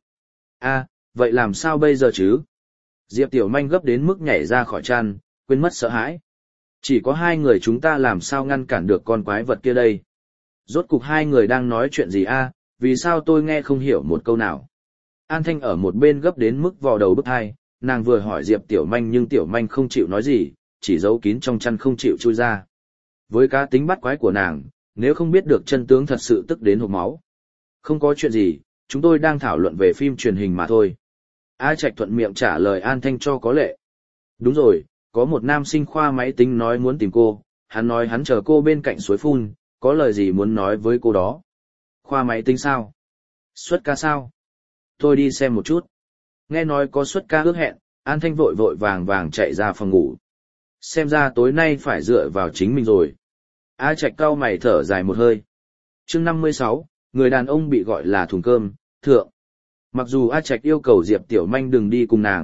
Vậy làm sao bây giờ chứ? Diệp Tiểu Manh gấp đến mức nhảy ra khỏi chăn, quên mất sợ hãi. Chỉ có hai người chúng ta làm sao ngăn cản được con quái vật kia đây? Rốt cục hai người đang nói chuyện gì vì sao tôi nghe không hiểu một câu nào? An Thanh ở một bên gấp đến mức vò đầu bứt tai, nàng vừa hỏi Diệp Tiểu Manh nhưng Tiểu Manh không chịu nói gì, chỉ giấu kín trong chăn không chịu chui ra. Với cá tính bắt quái của nàng, nếu không biết được chân tướng thật sự tức đến hộc máu. Không có chuyện gì, chúng tôi đang thảo luận về phim truyền hình mà thôi. A Trạch thuận miệng trả lời An Thanh cho có lệ. Đúng rồi, có một nam sinh khoa máy tính nói muốn tìm cô, hắn nói hắn chờ cô bên cạnh suối phun, có lời gì muốn nói với cô đó. Khoa máy tính sao? Xuất ca sao? Tôi đi xem một chút. Nghe nói có xuất ca ước hẹn, An Thanh vội vội vàng vàng chạy ra phòng ngủ. Xem ra tối nay phải dựa vào chính mình rồi. A Trạch cau mày thở dài một hơi. Chương 56, người đàn ông bị gọi là thùng cơm, thượng. Mặc dù A Trạch yêu cầu Diệp Tiểu Manh đừng đi cùng nàng,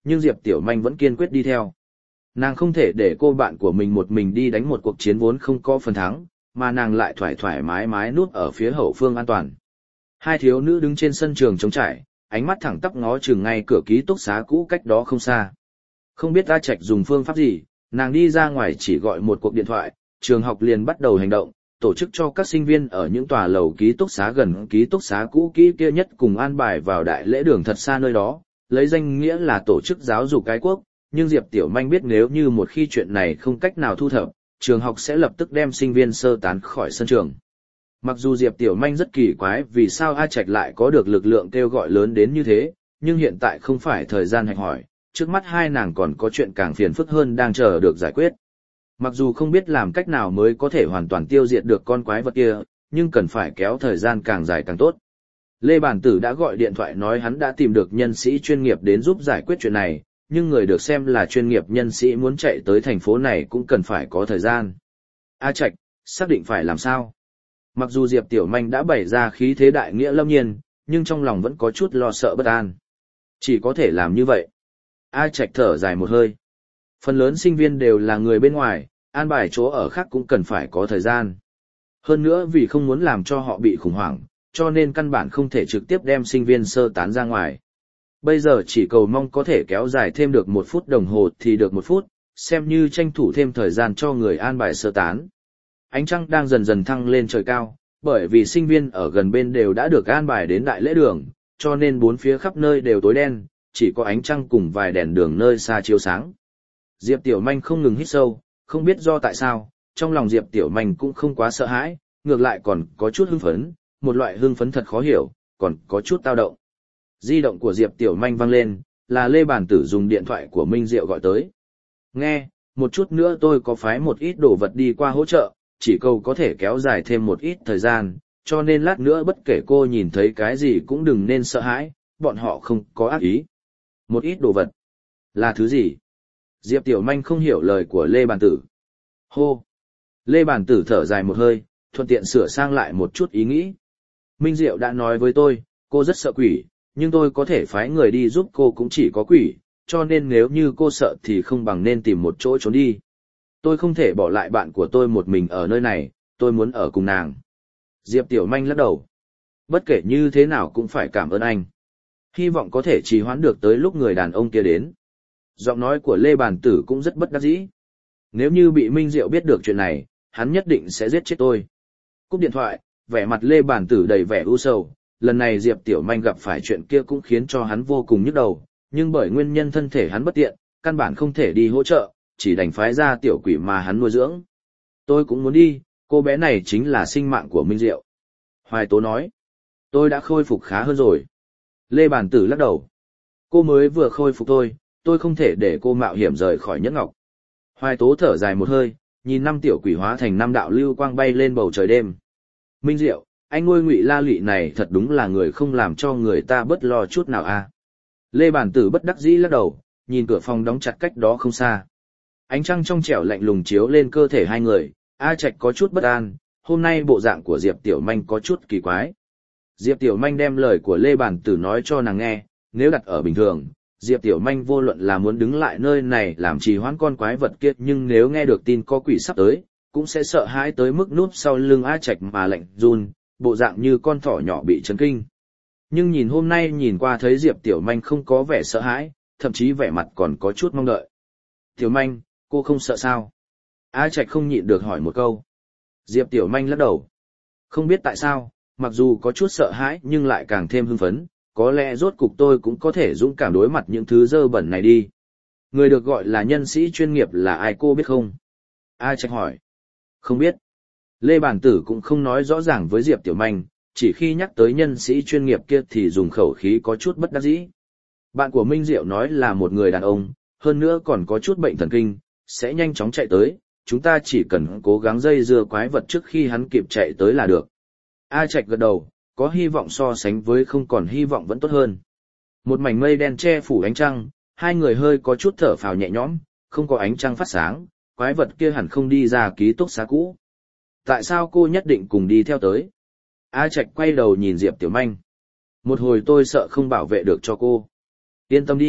nhưng Diệp Tiểu Manh vẫn kiên quyết đi theo. Nàng không thể để cô bạn của mình một mình đi đánh một cuộc chiến vốn không có phần thắng, mà nàng lại thoải thoải mái mái núp ở phía hậu phương an toàn. Hai thiếu nữ đứng trên sân trường trống trải, ánh mắt thẳng tắp ngó chừng ngay cửa ký túc xá cũ cách đó không xa. Không biết A Trạch dùng phương pháp gì, nàng đi ra ngoài chỉ gọi một cuộc điện thoại, trường học liền bắt đầu hành động, tổ chức cho các sinh viên ở những tòa lầu ký túc xá gần ký túc xá cũ kỹ kia nhất cùng an bài vào đại lễ đường thật xa nơi đó, lấy danh nghĩa là tổ chức giáo dục cái quốc, nhưng Diệp Tiểu Manh biết nếu như một khi chuyện này không cách nào thu thập, trường học sẽ lập tức đem sinh viên sơ tán khỏi sân trường. Mặc dù Diệp Tiểu Manh rất kỳ quái vì sao A Trạch lại có được lực lượng kêu gọi lớn đến như thế, nhưng hiện tại không phải thời gian hạch hỏi, trước mắt hai nàng còn có chuyện càng phiền phức hơn đang chờ được giải quyết. Mặc dù không biết làm cách nào mới có thể hoàn toàn tiêu diệt được con quái vật kia, nhưng cần phải kéo thời gian càng dài càng tốt. Lê Bản Tử đã gọi điện thoại nói hắn đã tìm được nhân sĩ chuyên nghiệp đến giúp giải quyết chuyện này, nhưng người được xem là chuyên nghiệp nhân sĩ muốn chạy tới thành phố này cũng cần phải có thời gian. A Trạch, xác định phải làm sao? Mặc dù Diệp Tiểu Manh đã bày ra khí thế đại nghĩa lâm nhiên, nhưng trong lòng vẫn có chút lo sợ bất an. Chỉ có thể làm như vậy. A Trạch thở dài một hơi. Phần lớn sinh viên đều là người bên ngoài, an bài chỗ ở khác cũng cần phải có thời gian. Hơn nữa vì không muốn làm cho họ bị khủng hoảng, cho nên căn bản không thể trực tiếp đem sinh viên sơ tán ra ngoài. Bây giờ chỉ cầu mong có thể kéo dài thêm được 1 phút đồng hồ thì được 1 phút, xem như tranh thủ thêm thời gian cho người an bài sơ tán. Ánh trăng đang dần dần thăng lên trời cao, bởi vì sinh viên ở gần bên đều đã được an bài đến đại lễ đường, cho nên bốn phía khắp nơi đều tối đen, chỉ có ánh trăng cùng vài đèn đường nơi xa chiếu sáng. Diệp Tiểu Manh không ngừng hít sâu, không biết do tại sao, trong lòng Diệp Tiểu Manh cũng không quá sợ hãi, ngược lại còn có chút hưng phấn, một loại hưng phấn thật khó hiểu, còn có chút tao động. Di động của Diệp Tiểu Manh vang lên, là Lê Bản Tử dùng điện thoại của Minh Diệu gọi tới. Nghe, một chút nữa tôi có phái một ít đồ vật đi qua hỗ trợ, chỉ cầu có thể kéo dài thêm một ít thời gian, cho nên lát nữa bất kể cô nhìn thấy cái gì cũng đừng nên sợ hãi, bọn họ không có ác ý. Một ít đồ vật. Là thứ gì? Diệp Tiểu Manh không hiểu lời của Lê Bản Tử. Hô! Lê Bản Tử thở dài một hơi, thuận tiện sửa sang lại một chút ý nghĩ. Minh Diệu đã nói với tôi, cô rất sợ quỷ, nhưng tôi có thể phái người đi giúp cô cũng chỉ có quỷ, cho nên nếu như cô sợ thì không bằng nên tìm một chỗ trốn đi. Tôi không thể bỏ lại bạn của tôi một mình ở nơi này, tôi muốn ở cùng nàng. Diệp Tiểu Manh lắc đầu. Bất kể như thế nào cũng phải cảm ơn anh. Hy vọng có thể trì hoãn được tới lúc người đàn ông kia đến. Giọng nói của Lê Bản Tử cũng rất bất đắc dĩ. Nếu như bị Minh Diệu biết được chuyện này, hắn nhất định sẽ giết chết tôi. Cúp điện thoại, vẻ mặt Lê Bản Tử đầy vẻ u sầu. Lần này Diệp Tiểu Manh gặp phải chuyện kia cũng khiến cho hắn vô cùng nhức đầu, nhưng bởi nguyên nhân thân thể hắn bất tiện, căn bản không thể đi hỗ trợ, chỉ đành phái ra tiểu quỷ mà hắn nuôi dưỡng. Tôi cũng muốn đi, cô bé này chính là sinh mạng của Minh Diệu. Hoài Tố nói, tôi đã khôi phục khá hơn rồi. Lê Bản Tử lắc đầu, cô mới vừa khôi phục tôi không thể để cô mạo hiểm rời khỏi Nhẫn Ngọc. Hoài Tố thở dài một hơi, nhìn 5 tiểu quỷ hóa thành 5 đạo lưu quang bay lên bầu trời đêm. Minh Diệu, anh nuôi Ngụy La Lụy này thật đúng là người không làm cho người ta bớt lo chút nào a. Lê Bản Tử bất đắc dĩ lắc đầu, nhìn cửa phòng đóng chặt cách đó không xa. Ánh trăng trong trẻo lạnh lùng chiếu lên cơ thể hai người, A Trạch có chút bất an, hôm nay bộ dạng của Diệp Tiểu Manh có chút kỳ quái. Diệp Tiểu Manh đem lời của Lê Bản Tử nói cho nàng nghe, nếu đặt ở bình thường, Diệp Tiểu Manh vô luận là muốn đứng lại nơi này làm trì hoãn con quái vật kia, nhưng nếu nghe được tin có quỷ sắp tới, cũng sẽ sợ hãi tới mức núp sau lưng A Trạch mà lạnh run, bộ dạng như con thỏ nhỏ bị chấn kinh. Nhưng nhìn hôm nay nhìn qua thấy Diệp Tiểu Manh không có vẻ sợ hãi, thậm chí vẻ mặt còn có chút mong đợi. Tiểu Manh, cô không sợ sao? A Trạch không nhịn được hỏi một câu. Diệp Tiểu Manh lắc đầu. Không biết tại sao, mặc dù có chút sợ hãi nhưng lại càng thêm hưng phấn, có lẽ rốt cục tôi cũng có thể dũng cảm đối mặt những thứ dơ bẩn này đi. Người được gọi là nhân sĩ chuyên nghiệp là ai cô biết không? A Trạch hỏi. Không biết. Lê Bản Tử cũng không nói rõ ràng với Diệp Tiểu Manh, chỉ khi nhắc tới nhân sĩ chuyên nghiệp kia thì dùng khẩu khí có chút bất đắc dĩ. Bạn của Minh Diệu nói là một người đàn ông, hơn nữa còn có chút bệnh thần kinh, sẽ nhanh chóng chạy tới, chúng ta chỉ cần cố gắng dây dưa quái vật trước khi hắn kịp chạy tới là được. A Trạch gật đầu, có hy vọng so sánh với không còn hy vọng vẫn tốt hơn. Một mảnh mây đen che phủ ánh trăng, hai người hơi có chút thở phào nhẹ nhõm, không có ánh trăng phát sáng, quái vật kia hẳn không đi ra ký túc xá cũ. Tại sao cô nhất định cùng đi theo tới? A Trạch quay đầu nhìn Diệp Tiểu Manh. Một hồi tôi sợ không bảo vệ được cho cô. Yên tâm đi,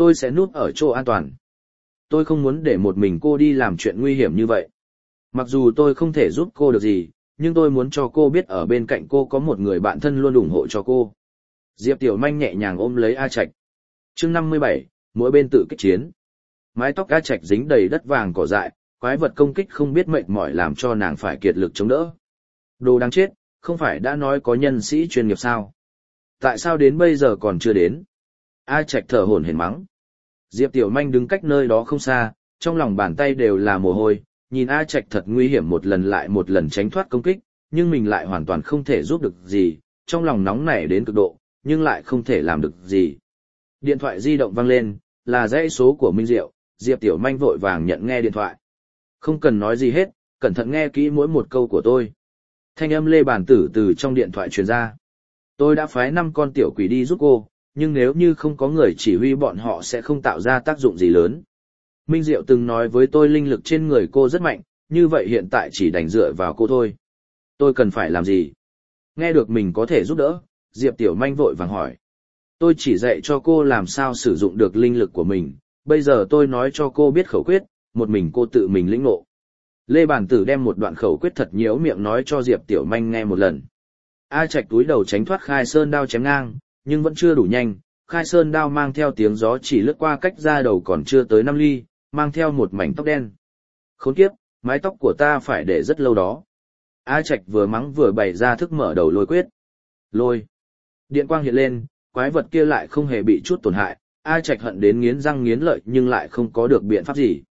Tôi sẽ núp ở chỗ an toàn. Tôi không muốn để một mình cô đi làm chuyện nguy hiểm như vậy. Mặc dù tôi không thể giúp cô được gì, nhưng tôi muốn cho cô biết ở bên cạnh cô có một người bạn thân luôn ủng hộ cho cô. Diệp Tiểu Manh nhẹ nhàng ôm lấy A Trạch. Chương 57, mỗi bên tự kích chiến. Mái tóc A Trạch dính đầy đất vàng cỏ dại, quái vật công kích không biết mệt mỏi làm cho nàng phải kiệt lực chống đỡ. Đồ đáng chết, không phải đã nói có nhân sĩ chuyên nghiệp sao? Tại sao đến bây giờ còn chưa đến? A Trạch thở hổn hển mắng. Diệp Tiểu Manh đứng cách nơi đó không xa, trong lòng bàn tay đều là mồ hôi, nhìn A Trạch thật nguy hiểm một lần lại một lần tránh thoát công kích, nhưng mình lại hoàn toàn không thể giúp được gì, trong lòng nóng nảy đến cực độ, nhưng lại không thể làm được gì. Điện thoại di động vang lên, là dãy số của Minh Diệu, Diệp Tiểu Manh vội vàng nhận nghe điện thoại. Không cần nói gì hết, cẩn thận nghe kỹ mỗi một câu của tôi. Thanh âm Lê Bản Tử từ trong điện thoại truyền ra. Tôi đã phái 5 con tiểu quỷ đi giúp cô, nhưng nếu như không có người chỉ huy bọn họ sẽ không tạo ra tác dụng gì lớn. Minh Diệu từng nói với tôi linh lực trên người cô rất mạnh, như vậy hiện tại chỉ đành dựa vào cô thôi. Tôi cần phải làm gì? Nghe được mình có thể giúp đỡ, Diệp Tiểu Manh vội vàng hỏi. Tôi chỉ dạy cho cô làm sao sử dụng được linh lực của mình, bây giờ tôi nói cho cô biết khẩu quyết, một mình cô tự mình lĩnh ngộ. Lê Bản Tử đem một đoạn khẩu quyết thật nhiễu miệng nói cho Diệp Tiểu Manh nghe một lần. A Trạch túi đầu tránh thoát Khai Sơn đao chém ngang, nhưng vẫn chưa đủ nhanh, Khai Sơn đao mang theo tiếng gió chỉ lướt qua cách ra đầu còn chưa tới 5 ly, mang theo một mảnh tóc đen. Khốn kiếp, mái tóc của ta phải để rất lâu đó. A Trạch vừa mắng vừa bày ra thức mở đầu lôi quyết. Lôi. Điện quang hiện lên, quái vật kia lại không hề bị chút tổn hại, A Trạch hận đến nghiến răng nghiến lợi nhưng lại không có được biện pháp gì.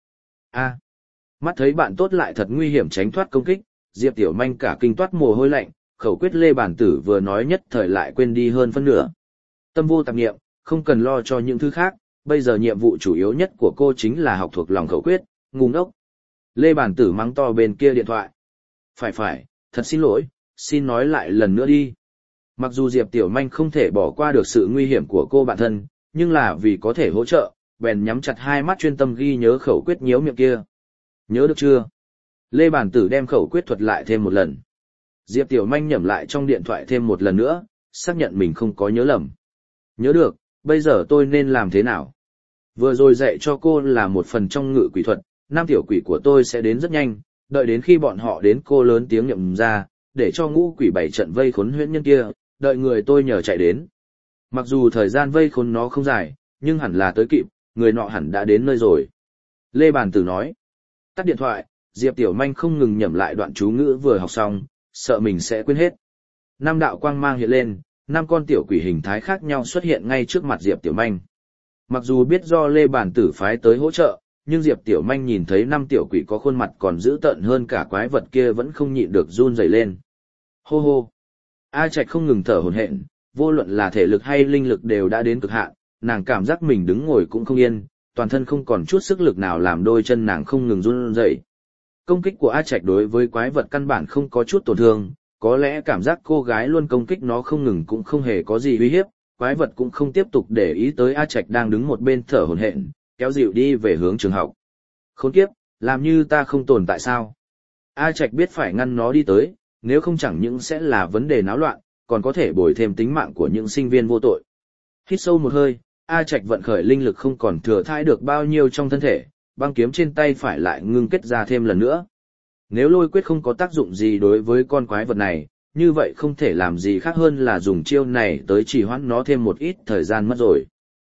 Mắt thấy bạn tốt lại thật nguy hiểm tránh thoát công kích, Diệp Tiểu Manh cả kinh toát mồ hôi lạnh, khẩu quyết Lê Bản Tử vừa nói nhất thời lại quên đi hơn phân nửa. Tâm vô tạp niệm, không cần lo cho những thứ khác, bây giờ nhiệm vụ chủ yếu nhất của cô chính là học thuộc lòng khẩu quyết, ngu ngốc. Lê Bản Tử mắng to bên kia điện thoại. Phải, thật xin lỗi, xin nói lại lần nữa đi. Mặc dù Diệp Tiểu Manh không thể bỏ qua được sự nguy hiểm của cô bản thân, nhưng là vì có thể hỗ trợ, bèn nhắm chặt hai mắt chuyên tâm ghi nhớ khẩu quyết nhiễu miệng kia. Nhớ được chưa? Lê Bản Tử đem khẩu quyết thuật lại thêm một lần. Diệp Tiểu Manh nhẩm lại trong điện thoại thêm một lần nữa, xác nhận mình không có nhớ lầm. Nhớ được, bây giờ tôi nên làm thế nào? Vừa rồi dạy cho cô là một phần trong ngự quỷ thuật, 5 tiểu quỷ của tôi sẽ đến rất nhanh, đợi đến khi bọn họ đến cô lớn tiếng nhậm ra, để cho ngũ quỷ 7 trận vây khốn huyễn nhân kia, đợi người tôi nhờ chạy đến. Mặc dù thời gian vây khốn nó không dài, nhưng hẳn là tới kịp, người nọ hẳn đã đến nơi rồi. Lê Bản Tử nói. Tắt điện thoại, Diệp Tiểu Manh không ngừng nhẩm lại đoạn chú ngữ vừa học xong, sợ mình sẽ quên hết. 5 đạo quang mang hiện lên, 5 con tiểu quỷ hình thái khác nhau xuất hiện ngay trước mặt Diệp Tiểu Manh. Mặc dù biết do Lê Bản Tử phái tới hỗ trợ, nhưng Diệp Tiểu Manh nhìn thấy 5 tiểu quỷ có khuôn mặt còn dữ tợn hơn cả quái vật kia vẫn không nhịn được run rẩy lên. Hô hô. A Trạch không ngừng thở hổn hển, vô luận là thể lực hay linh lực đều đã đến cực hạn, nàng cảm giác mình đứng ngồi cũng không yên, toàn thân không còn chút sức lực nào làm đôi chân nàng không ngừng run rẩy. Công kích của A Trạch đối với quái vật căn bản không có chút tổn thương, có lẽ cảm giác cô gái luôn công kích nó không ngừng cũng không hề có gì uy hiếp, quái vật cũng không tiếp tục để ý tới A Trạch đang đứng một bên thở hổn hển, kéo dịu đi về hướng trường học. Khốn kiếp, làm như ta không tồn tại sao? A Trạch biết phải ngăn nó đi tới, nếu không chẳng những sẽ là vấn đề náo loạn, còn có thể bồi thêm tính mạng của những sinh viên vô tội. Hít sâu một hơi, A Trạch vận khởi linh lực không còn thừa thãi được bao nhiêu trong thân thể, băng kiếm trên tay phải lại ngưng kết ra thêm lần nữa. Nếu lôi quyết không có tác dụng gì đối với con quái vật này, như vậy không thể làm gì khác hơn là dùng chiêu này tới trì hoãn nó thêm một ít thời gian mất rồi.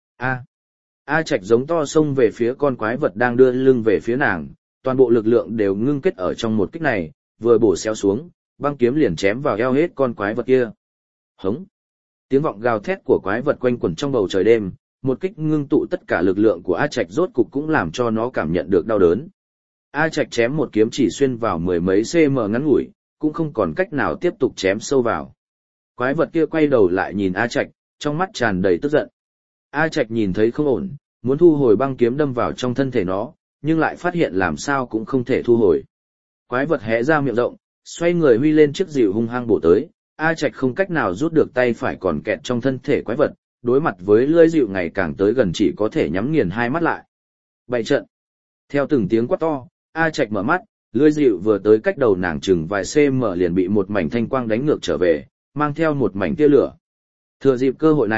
A Trạch giống to xông về phía con quái vật đang đưa lưng về phía nàng, toàn bộ lực lượng đều ngưng kết ở trong một kích này, vừa bổ xéo xuống, băng kiếm liền chém vào eo hết con quái vật kia. Hống! Tiếng vọng gào thét của quái vật quanh quẩn trong bầu trời đêm, một kích ngưng tụ tất cả lực lượng của A Trạch rốt cục cũng làm cho nó cảm nhận được đau đớn. A Trạch chém một kiếm chỉ xuyên vào mười mấy cm ngắn ngủi, cũng không còn cách nào tiếp tục chém sâu vào. Quái vật kia quay đầu lại nhìn A Trạch, trong mắt tràn đầy tức giận. A Trạch nhìn thấy không ổn, muốn thu hồi băng kiếm đâm vào trong thân thể nó, nhưng lại phát hiện làm sao cũng không thể thu hồi. Quái vật hé ra miệng rộng, xoay người huy lên chiếc dìu hung hăng bổ tới, A Trạch không cách nào rút được tay phải còn kẹt trong thân thể quái vật, đối mặt với lưỡi dìu ngày càng tới gần chỉ có thể nhắm nghiền hai mắt lại. Bày trận. Theo từng tiếng quát to, A Trạch mở mắt, lưỡi dìu vừa tới cách đầu nàng chừng vài cm liền bị một mảnh thanh quang đánh ngược trở về, mang theo một mảnh tia lửa. Thừa dịp cơ hội này,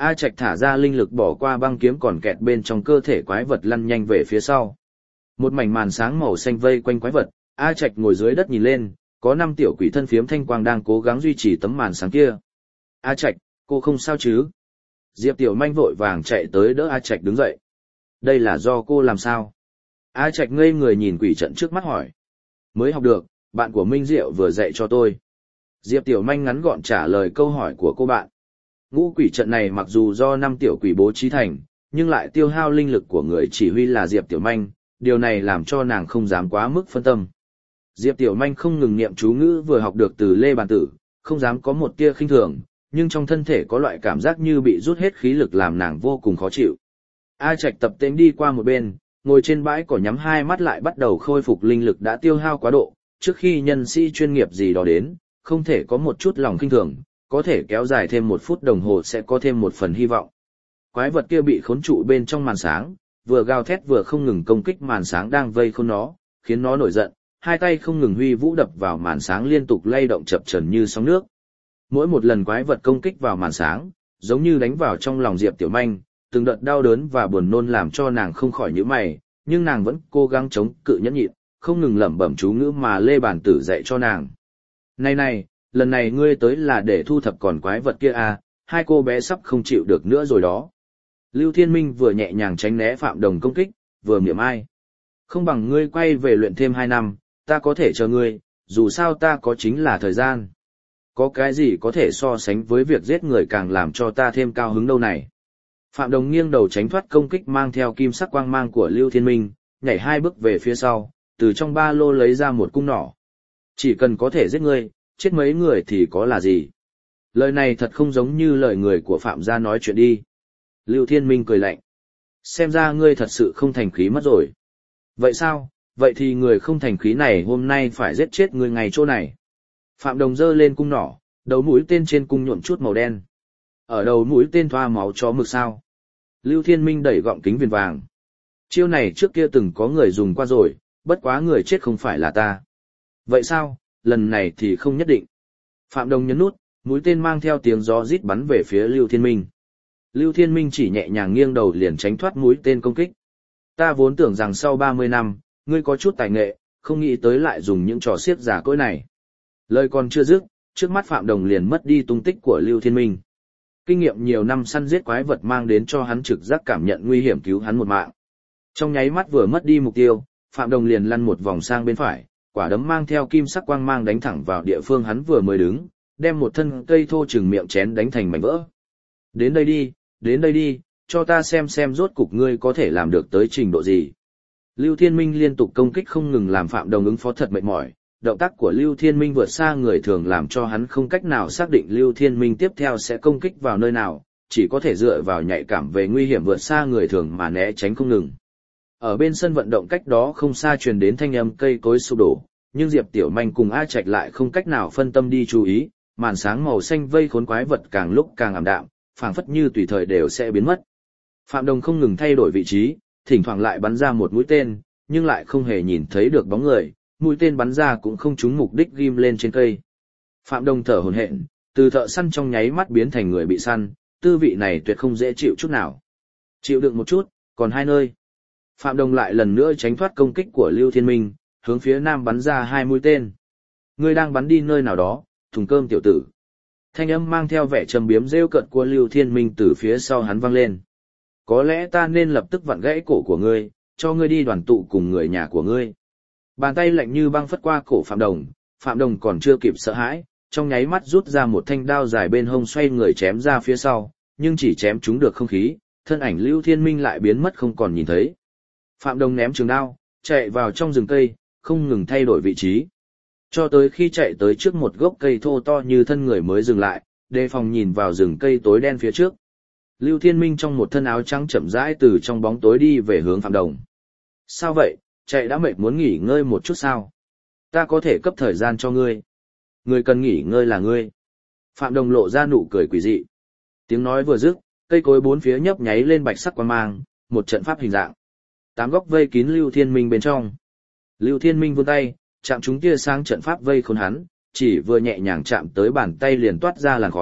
A Trạch thả ra linh lực bỏ qua băng kiếm còn kẹt bên trong cơ thể quái vật lăn nhanh về phía sau. Một mảnh màn sáng màu xanh vây quanh quái vật, A Trạch ngồi dưới đất nhìn lên, có 5 tiểu quỷ thân phiếm thanh quang đang cố gắng duy trì tấm màn sáng kia. A Trạch, cô không sao chứ? Diệp Tiểu Manh vội vàng chạy tới đỡ A Trạch đứng dậy. Đây là do cô làm sao? A Trạch ngây người nhìn quỷ trận trước mắt hỏi. Mới học được, bạn của Minh Diệu vừa dạy cho tôi. Diệp Tiểu Manh ngắn gọn trả lời câu hỏi của cô bạn. Ngũ quỷ trận này mặc dù do 5 tiểu quỷ bố trí thành, nhưng lại tiêu hao linh lực của người chỉ huy là Diệp Tiểu Manh, điều này làm cho nàng không dám quá mức phân tâm. Diệp Tiểu Manh không ngừng niệm chú ngữ vừa học được từ Lê Bàn Tử, không dám có một tia khinh thường, nhưng trong thân thể có loại cảm giác như bị rút hết khí lực làm nàng vô cùng khó chịu. A Trạch tập tễnh đi qua một bên, ngồi trên bãi cỏ nhắm hai mắt lại bắt đầu khôi phục linh lực đã tiêu hao quá độ, trước khi nhân sĩ chuyên nghiệp gì đó đến, không thể có một chút lòng khinh thường, có thể kéo dài thêm 1 phút đồng hồ sẽ có thêm một phần hy vọng. Quái vật kia bị khốn trụ bên trong màn sáng, vừa gào thét vừa không ngừng công kích màn sáng đang vây khốn nó, khiến nó nổi giận, hai tay không ngừng huy vũ đập vào màn sáng liên tục lay động chập chờn như sóng nước. Mỗi một lần quái vật công kích vào màn sáng, giống như đánh vào trong lòng Diệp Tiểu Manh, từng đợt đau đớn và buồn nôn làm cho nàng không khỏi nhíu mày, nhưng nàng vẫn cố gắng chống cự nhẫn nhịn, không ngừng lẩm bẩm chú ngữ mà Lê Bản Tử dạy cho nàng. Này này, lần này ngươi tới là để thu thập còn quái vật kia à, hai cô bé sắp không chịu được nữa rồi đó. Lưu Thiên Minh vừa nhẹ nhàng tránh né Phạm Đồng công kích, vừa mỉa mai. Không bằng ngươi quay về luyện thêm 2 năm, ta có thể chờ ngươi, dù sao ta có chính là thời gian. Có cái gì có thể so sánh với việc giết người càng làm cho ta thêm cao hứng đâu này. Phạm Đồng nghiêng đầu tránh thoát công kích mang theo kim sắc quang mang của Lưu Thiên Minh, nhảy 2 bước về phía sau, từ trong ba lô lấy ra một cung nỏ. Chỉ cần có thể giết ngươi, chết mấy người thì có là gì. Lời này thật không giống như lời người của Phạm gia nói chuyện đi. Lưu Thiên Minh cười lạnh. Xem ra ngươi thật sự không thành khí mất rồi. Vậy sao, vậy thì người không thành khí này hôm nay phải giết chết ngươi ngay chỗ này. Phạm Đồng giơ lên cung nỏ, đầu mũi tên trên cung nhuộm chút màu đen. Ở đầu mũi tên thoa máu chó mực sao. Lưu Thiên Minh đẩy gọng kính viền vàng. Chiêu này trước kia từng có người dùng qua rồi, bất quá người chết không phải là ta. Vậy sao, lần này thì không nhất định. Phạm Đồng nhấn nút, mũi tên mang theo tiếng gió rít bắn về phía Lưu Thiên Minh. Lưu Thiên Minh chỉ nhẹ nhàng nghiêng đầu liền tránh thoát mũi tên công kích. Ta vốn tưởng rằng sau 30 năm, ngươi có chút tài nghệ, không nghĩ tới lại dùng những trò xiếc giả cỗi này. Lời còn chưa dứt, trước mắt Phạm Đồng liền mất đi tung tích của Lưu Thiên Minh. Kinh nghiệm nhiều năm săn giết quái vật mang đến cho hắn trực giác cảm nhận nguy hiểm cứu hắn một mạng. Trong nháy mắt vừa mất đi mục tiêu, Phạm Đồng liền lăn một vòng sang bên phải, quả đấm mang theo kim sắc quang mang đánh thẳng vào địa phương hắn vừa mới đứng, đem một thân cây thô chừng miệng chén đánh thành mảnh vỡ. Đến đây đi, cho ta xem rốt cục ngươi có thể làm được tới trình độ gì. Lưu Thiên Minh liên tục công kích không ngừng làm Phạm Đồng ứng phó thật mệt mỏi, động tác của Lưu Thiên Minh vượt xa người thường làm cho hắn không cách nào xác định Lưu Thiên Minh tiếp theo sẽ công kích vào nơi nào, chỉ có thể dựa vào nhạy cảm về nguy hiểm vượt xa người thường mà né tránh không ngừng. Ở bên sân vận động cách đó không xa truyền đến thanh âm cây cối sụp đổ, nhưng Diệp Tiểu Manh cùng A Trạch lại không cách nào phân tâm đi chú ý, màn sáng màu xanh vây khốn quái vật càng lúc càng ảm đạm, phảng phất như tùy thời đều sẽ biến mất. Phạm Đồng không ngừng thay đổi vị trí, thỉnh thoảng lại bắn ra một mũi tên, nhưng lại không hề nhìn thấy được bóng người, mũi tên bắn ra cũng không trúng mục đích ghim lên trên cây. Phạm Đồng thở hổn hển, từ thợ săn trong nháy mắt biến thành người bị săn, tư vị này tuyệt không dễ chịu chút nào. Chịu đựng một chút, còn 2 nơi. Phạm Đồng lại lần nữa tránh thoát công kích của Lưu Thiên Minh, hướng phía nam bắn ra 2 mũi tên. Ngươi đang bắn đi nơi nào đó, thùng cơm tiểu tử. Thanh âm mang theo vẻ trầm biếm rêu cợt của Lưu Thiên Minh từ phía sau hắn vang lên. Có lẽ ta nên lập tức vặn gãy cổ của ngươi, cho ngươi đi đoàn tụ cùng người nhà của ngươi. Bàn tay lạnh như băng phất qua cổ Phạm Đồng còn chưa kịp sợ hãi, trong nháy mắt rút ra một thanh đao dài bên hông xoay người chém ra phía sau, nhưng chỉ chém trúng được không khí, thân ảnh Lưu Thiên Minh lại biến mất không còn nhìn thấy. Phạm Đồng ném trường đao, chạy vào trong rừng cây, không ngừng thay đổi vị trí. Cho tới khi chạy tới trước một gốc cây thô to như thân người mới dừng lại, đề phòng nhìn vào rừng cây tối đen phía trước. Lưu Thiên Minh trong một thân áo trắng chậm rãi từ trong bóng tối đi về hướng Phạm Đồng. Sao vậy, chạy đã mệt muốn nghỉ ngơi một chút sao? Ta có thể cấp thời gian cho ngươi. Người cần nghỉ ngơi là ngươi. Phạm Đồng lộ ra nụ cười quỷ dị. Tiếng nói vừa dứt, cây cối bốn phía nhấp nháy lên bạch sắc quang mang, một trận pháp hình dạng. 8 góc vây kín Lưu Thiên Minh bên trong. Lưu Thiên Minh vươn tay, chạm trúng tia sáng trận pháp vây khốn hắn, chỉ vừa nhẹ nhàng chạm tới bàn tay liền toát ra làn khói,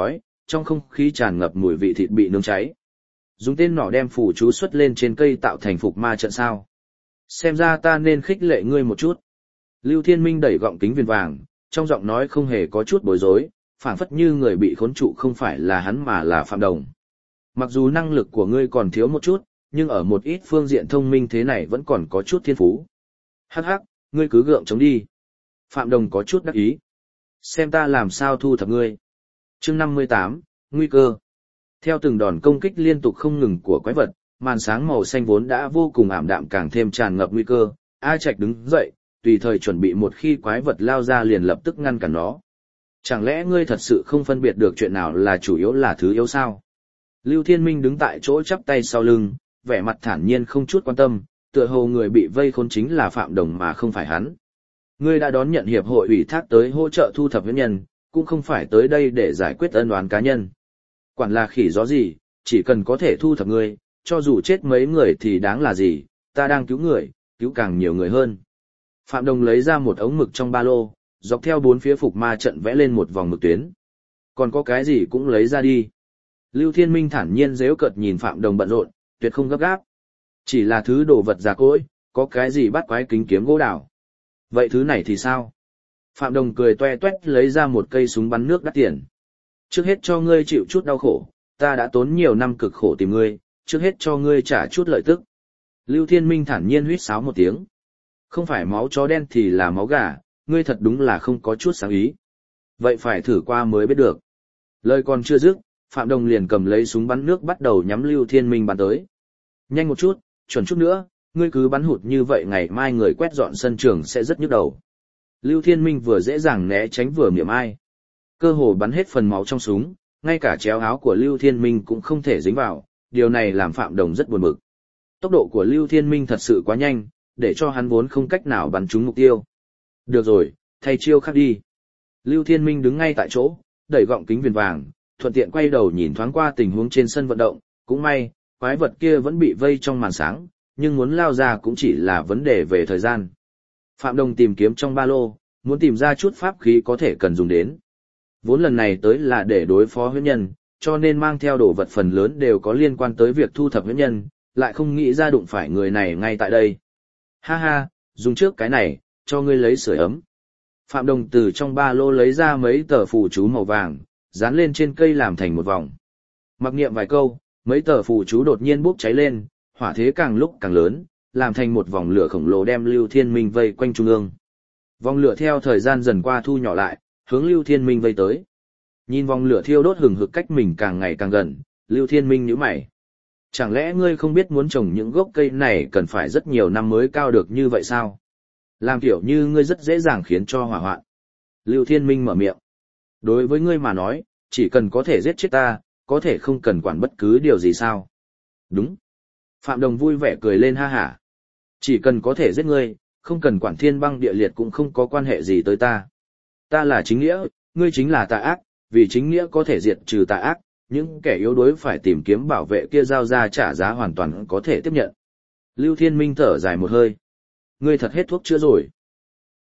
trong không khí tràn ngập mùi vị thịt bị nướng cháy. Dùng tên nỏ đem phù chú xuất lên trên cây tạo thành phục ma trận sao. Xem ra ta nên khích lệ ngươi một chút. Lưu Thiên Minh đẩy gọng kính viền vàng, trong giọng nói không hề có chút bối rối, phảng phất như người bị khốn trụ không phải là hắn mà là Phạm Đồng. Mặc dù năng lực của ngươi còn thiếu một chút, nhưng ở một ít phương diện thông minh thế này vẫn còn có chút thiên phú. Hắc hắc, ngươi cứ gượng chống đi. Phạm Đồng có chút đắc ý. Xem ta làm sao thu thập ngươi. Chương 58, nguy cơ. Theo từng đòn công kích liên tục không ngừng của quái vật, màn sáng màu xanh vốn đã vô cùng ảm đạm càng thêm tràn ngập nguy cơ. A Trạch đứng dậy, tùy thời chuẩn bị một khi quái vật lao ra liền lập tức ngăn cản nó. Chẳng lẽ ngươi thật sự không phân biệt được chuyện nào là chủ yếu là thứ yếu sao? Lưu Thiên Minh đứng tại chỗ chắp tay sau lưng, vẻ mặt thản nhiên không chút quan tâm, tựa hồ người bị vây khốn chính là Phạm Đồng mà không phải hắn. Ngươi đã đón nhận hiệp hội ủy thác tới hỗ trợ thu thập huyễn nhân, cũng không phải tới đây để giải quyết ân oán cá nhân. Quản là khỉ gió gì, chỉ cần có thể thu thập ngươi, cho dù chết mấy người thì đáng là gì, ta đang cứu người, cứu càng nhiều người hơn. Phạm Đồng lấy ra một ống mực trong ba lô, dọc theo bốn phía phục ma trận vẽ lên một vòng mực tuyến. Còn có cái gì cũng lấy ra đi. Lưu Thiên Minh thản nhiên giễu cợt nhìn Phạm Đồng bận rộn, tuyệt không gấp gáp. Chỉ là thứ đồ vật già cỗi, có cái gì bắt quái kính kiếm gỗ đào. Vậy thứ này thì sao? Phạm Đồng cười toe toét lấy ra một cây súng bắn nước đắt tiền. Trước hết cho ngươi chịu chút đau khổ, ta đã tốn nhiều năm cực khổ tìm ngươi, trước hết cho ngươi trả chút lợi tức. Lưu Thiên Minh thản nhiên huýt sáo một tiếng. Không phải máu chó đen thì là máu gà, ngươi thật đúng là không có chút sáng ý. Vậy phải thử qua mới biết được. Lời còn chưa dứt, Phạm Đồng liền cầm lấy súng bắn nước bắt đầu nhắm Lưu Thiên Minh bắn tới. Nhanh một chút, chuẩn chút nữa, ngươi cứ bắn hụt như vậy ngày mai người quét dọn sân trường sẽ rất nhức đầu. Lưu Thiên Minh vừa dễ dàng né tránh vừa mỉa mai. Cơ hồ bắn hết phần máu trong súng, ngay cả chéo áo của Lưu Thiên Minh cũng không thể dính vào, điều này làm Phạm Đồng rất buồn bực. Tốc độ của Lưu Thiên Minh thật sự quá nhanh, để cho hắn vốn không cách nào bắn trúng mục tiêu. Được rồi, thay chiêu khác đi. Lưu Thiên Minh đứng ngay tại chỗ, đẩy gọng kính viền vàng, thuận tiện quay đầu nhìn thoáng qua tình huống trên sân vận động, cũng may, quái vật kia vẫn bị vây trong màn sáng, nhưng muốn lao ra cũng chỉ là vấn đề về thời gian. Phạm Đồng tìm kiếm trong ba lô, muốn tìm ra chút pháp khí có thể cần dùng đến. Vốn lần này tới là để đối phó huyễn nhân, cho nên mang theo đồ vật phần lớn đều có liên quan tới việc thu thập huyễn nhân, lại không nghĩ ra đụng phải người này ngay tại đây. Ha ha, dùng trước cái này, cho ngươi lấy sưởi ấm. Phạm Đồng từ trong ba lô lấy ra mấy tờ phù chú màu vàng, dán lên trên cây làm thành một vòng. Mặc niệm vài câu, mấy tờ phù chú đột nhiên bốc cháy lên, hỏa thế càng lúc càng lớn, làm thành một vòng lửa khổng lồ đem Lưu Thiên Minh vây quanh trung ương. Vòng lửa theo thời gian dần qua thu nhỏ lại, hướng Lưu Thiên Minh vây tới. Nhìn vòng lửa thiêu đốt hừng hực cách mình càng ngày càng gần, Lưu Thiên Minh nhíu mày. Chẳng lẽ ngươi không biết muốn trồng những gốc cây này cần phải rất nhiều năm mới cao được như vậy sao? Làm kiểu như ngươi rất dễ dàng khiến cho hỏa hoạn. Lưu Thiên Minh mở miệng. Đối với ngươi mà nói, chỉ cần có thể giết chết ta, có thể không cần quản bất cứ điều gì sao? Đúng. Phạm Đồng vui vẻ cười lên ha hả. Chỉ cần có thể giết ngươi, không cần quản thiên băng địa liệt cũng không có quan hệ gì tới ta. Ta là chính nghĩa, ngươi chính là tà ác, vì chính nghĩa có thể diệt trừ tà ác, những kẻ yếu đuối phải tìm kiếm bảo vệ kia giao ra trả giá hoàn toàn có thể tiếp nhận. Lưu Thiên Minh thở dài một hơi. Ngươi thật hết thuốc chữa rồi.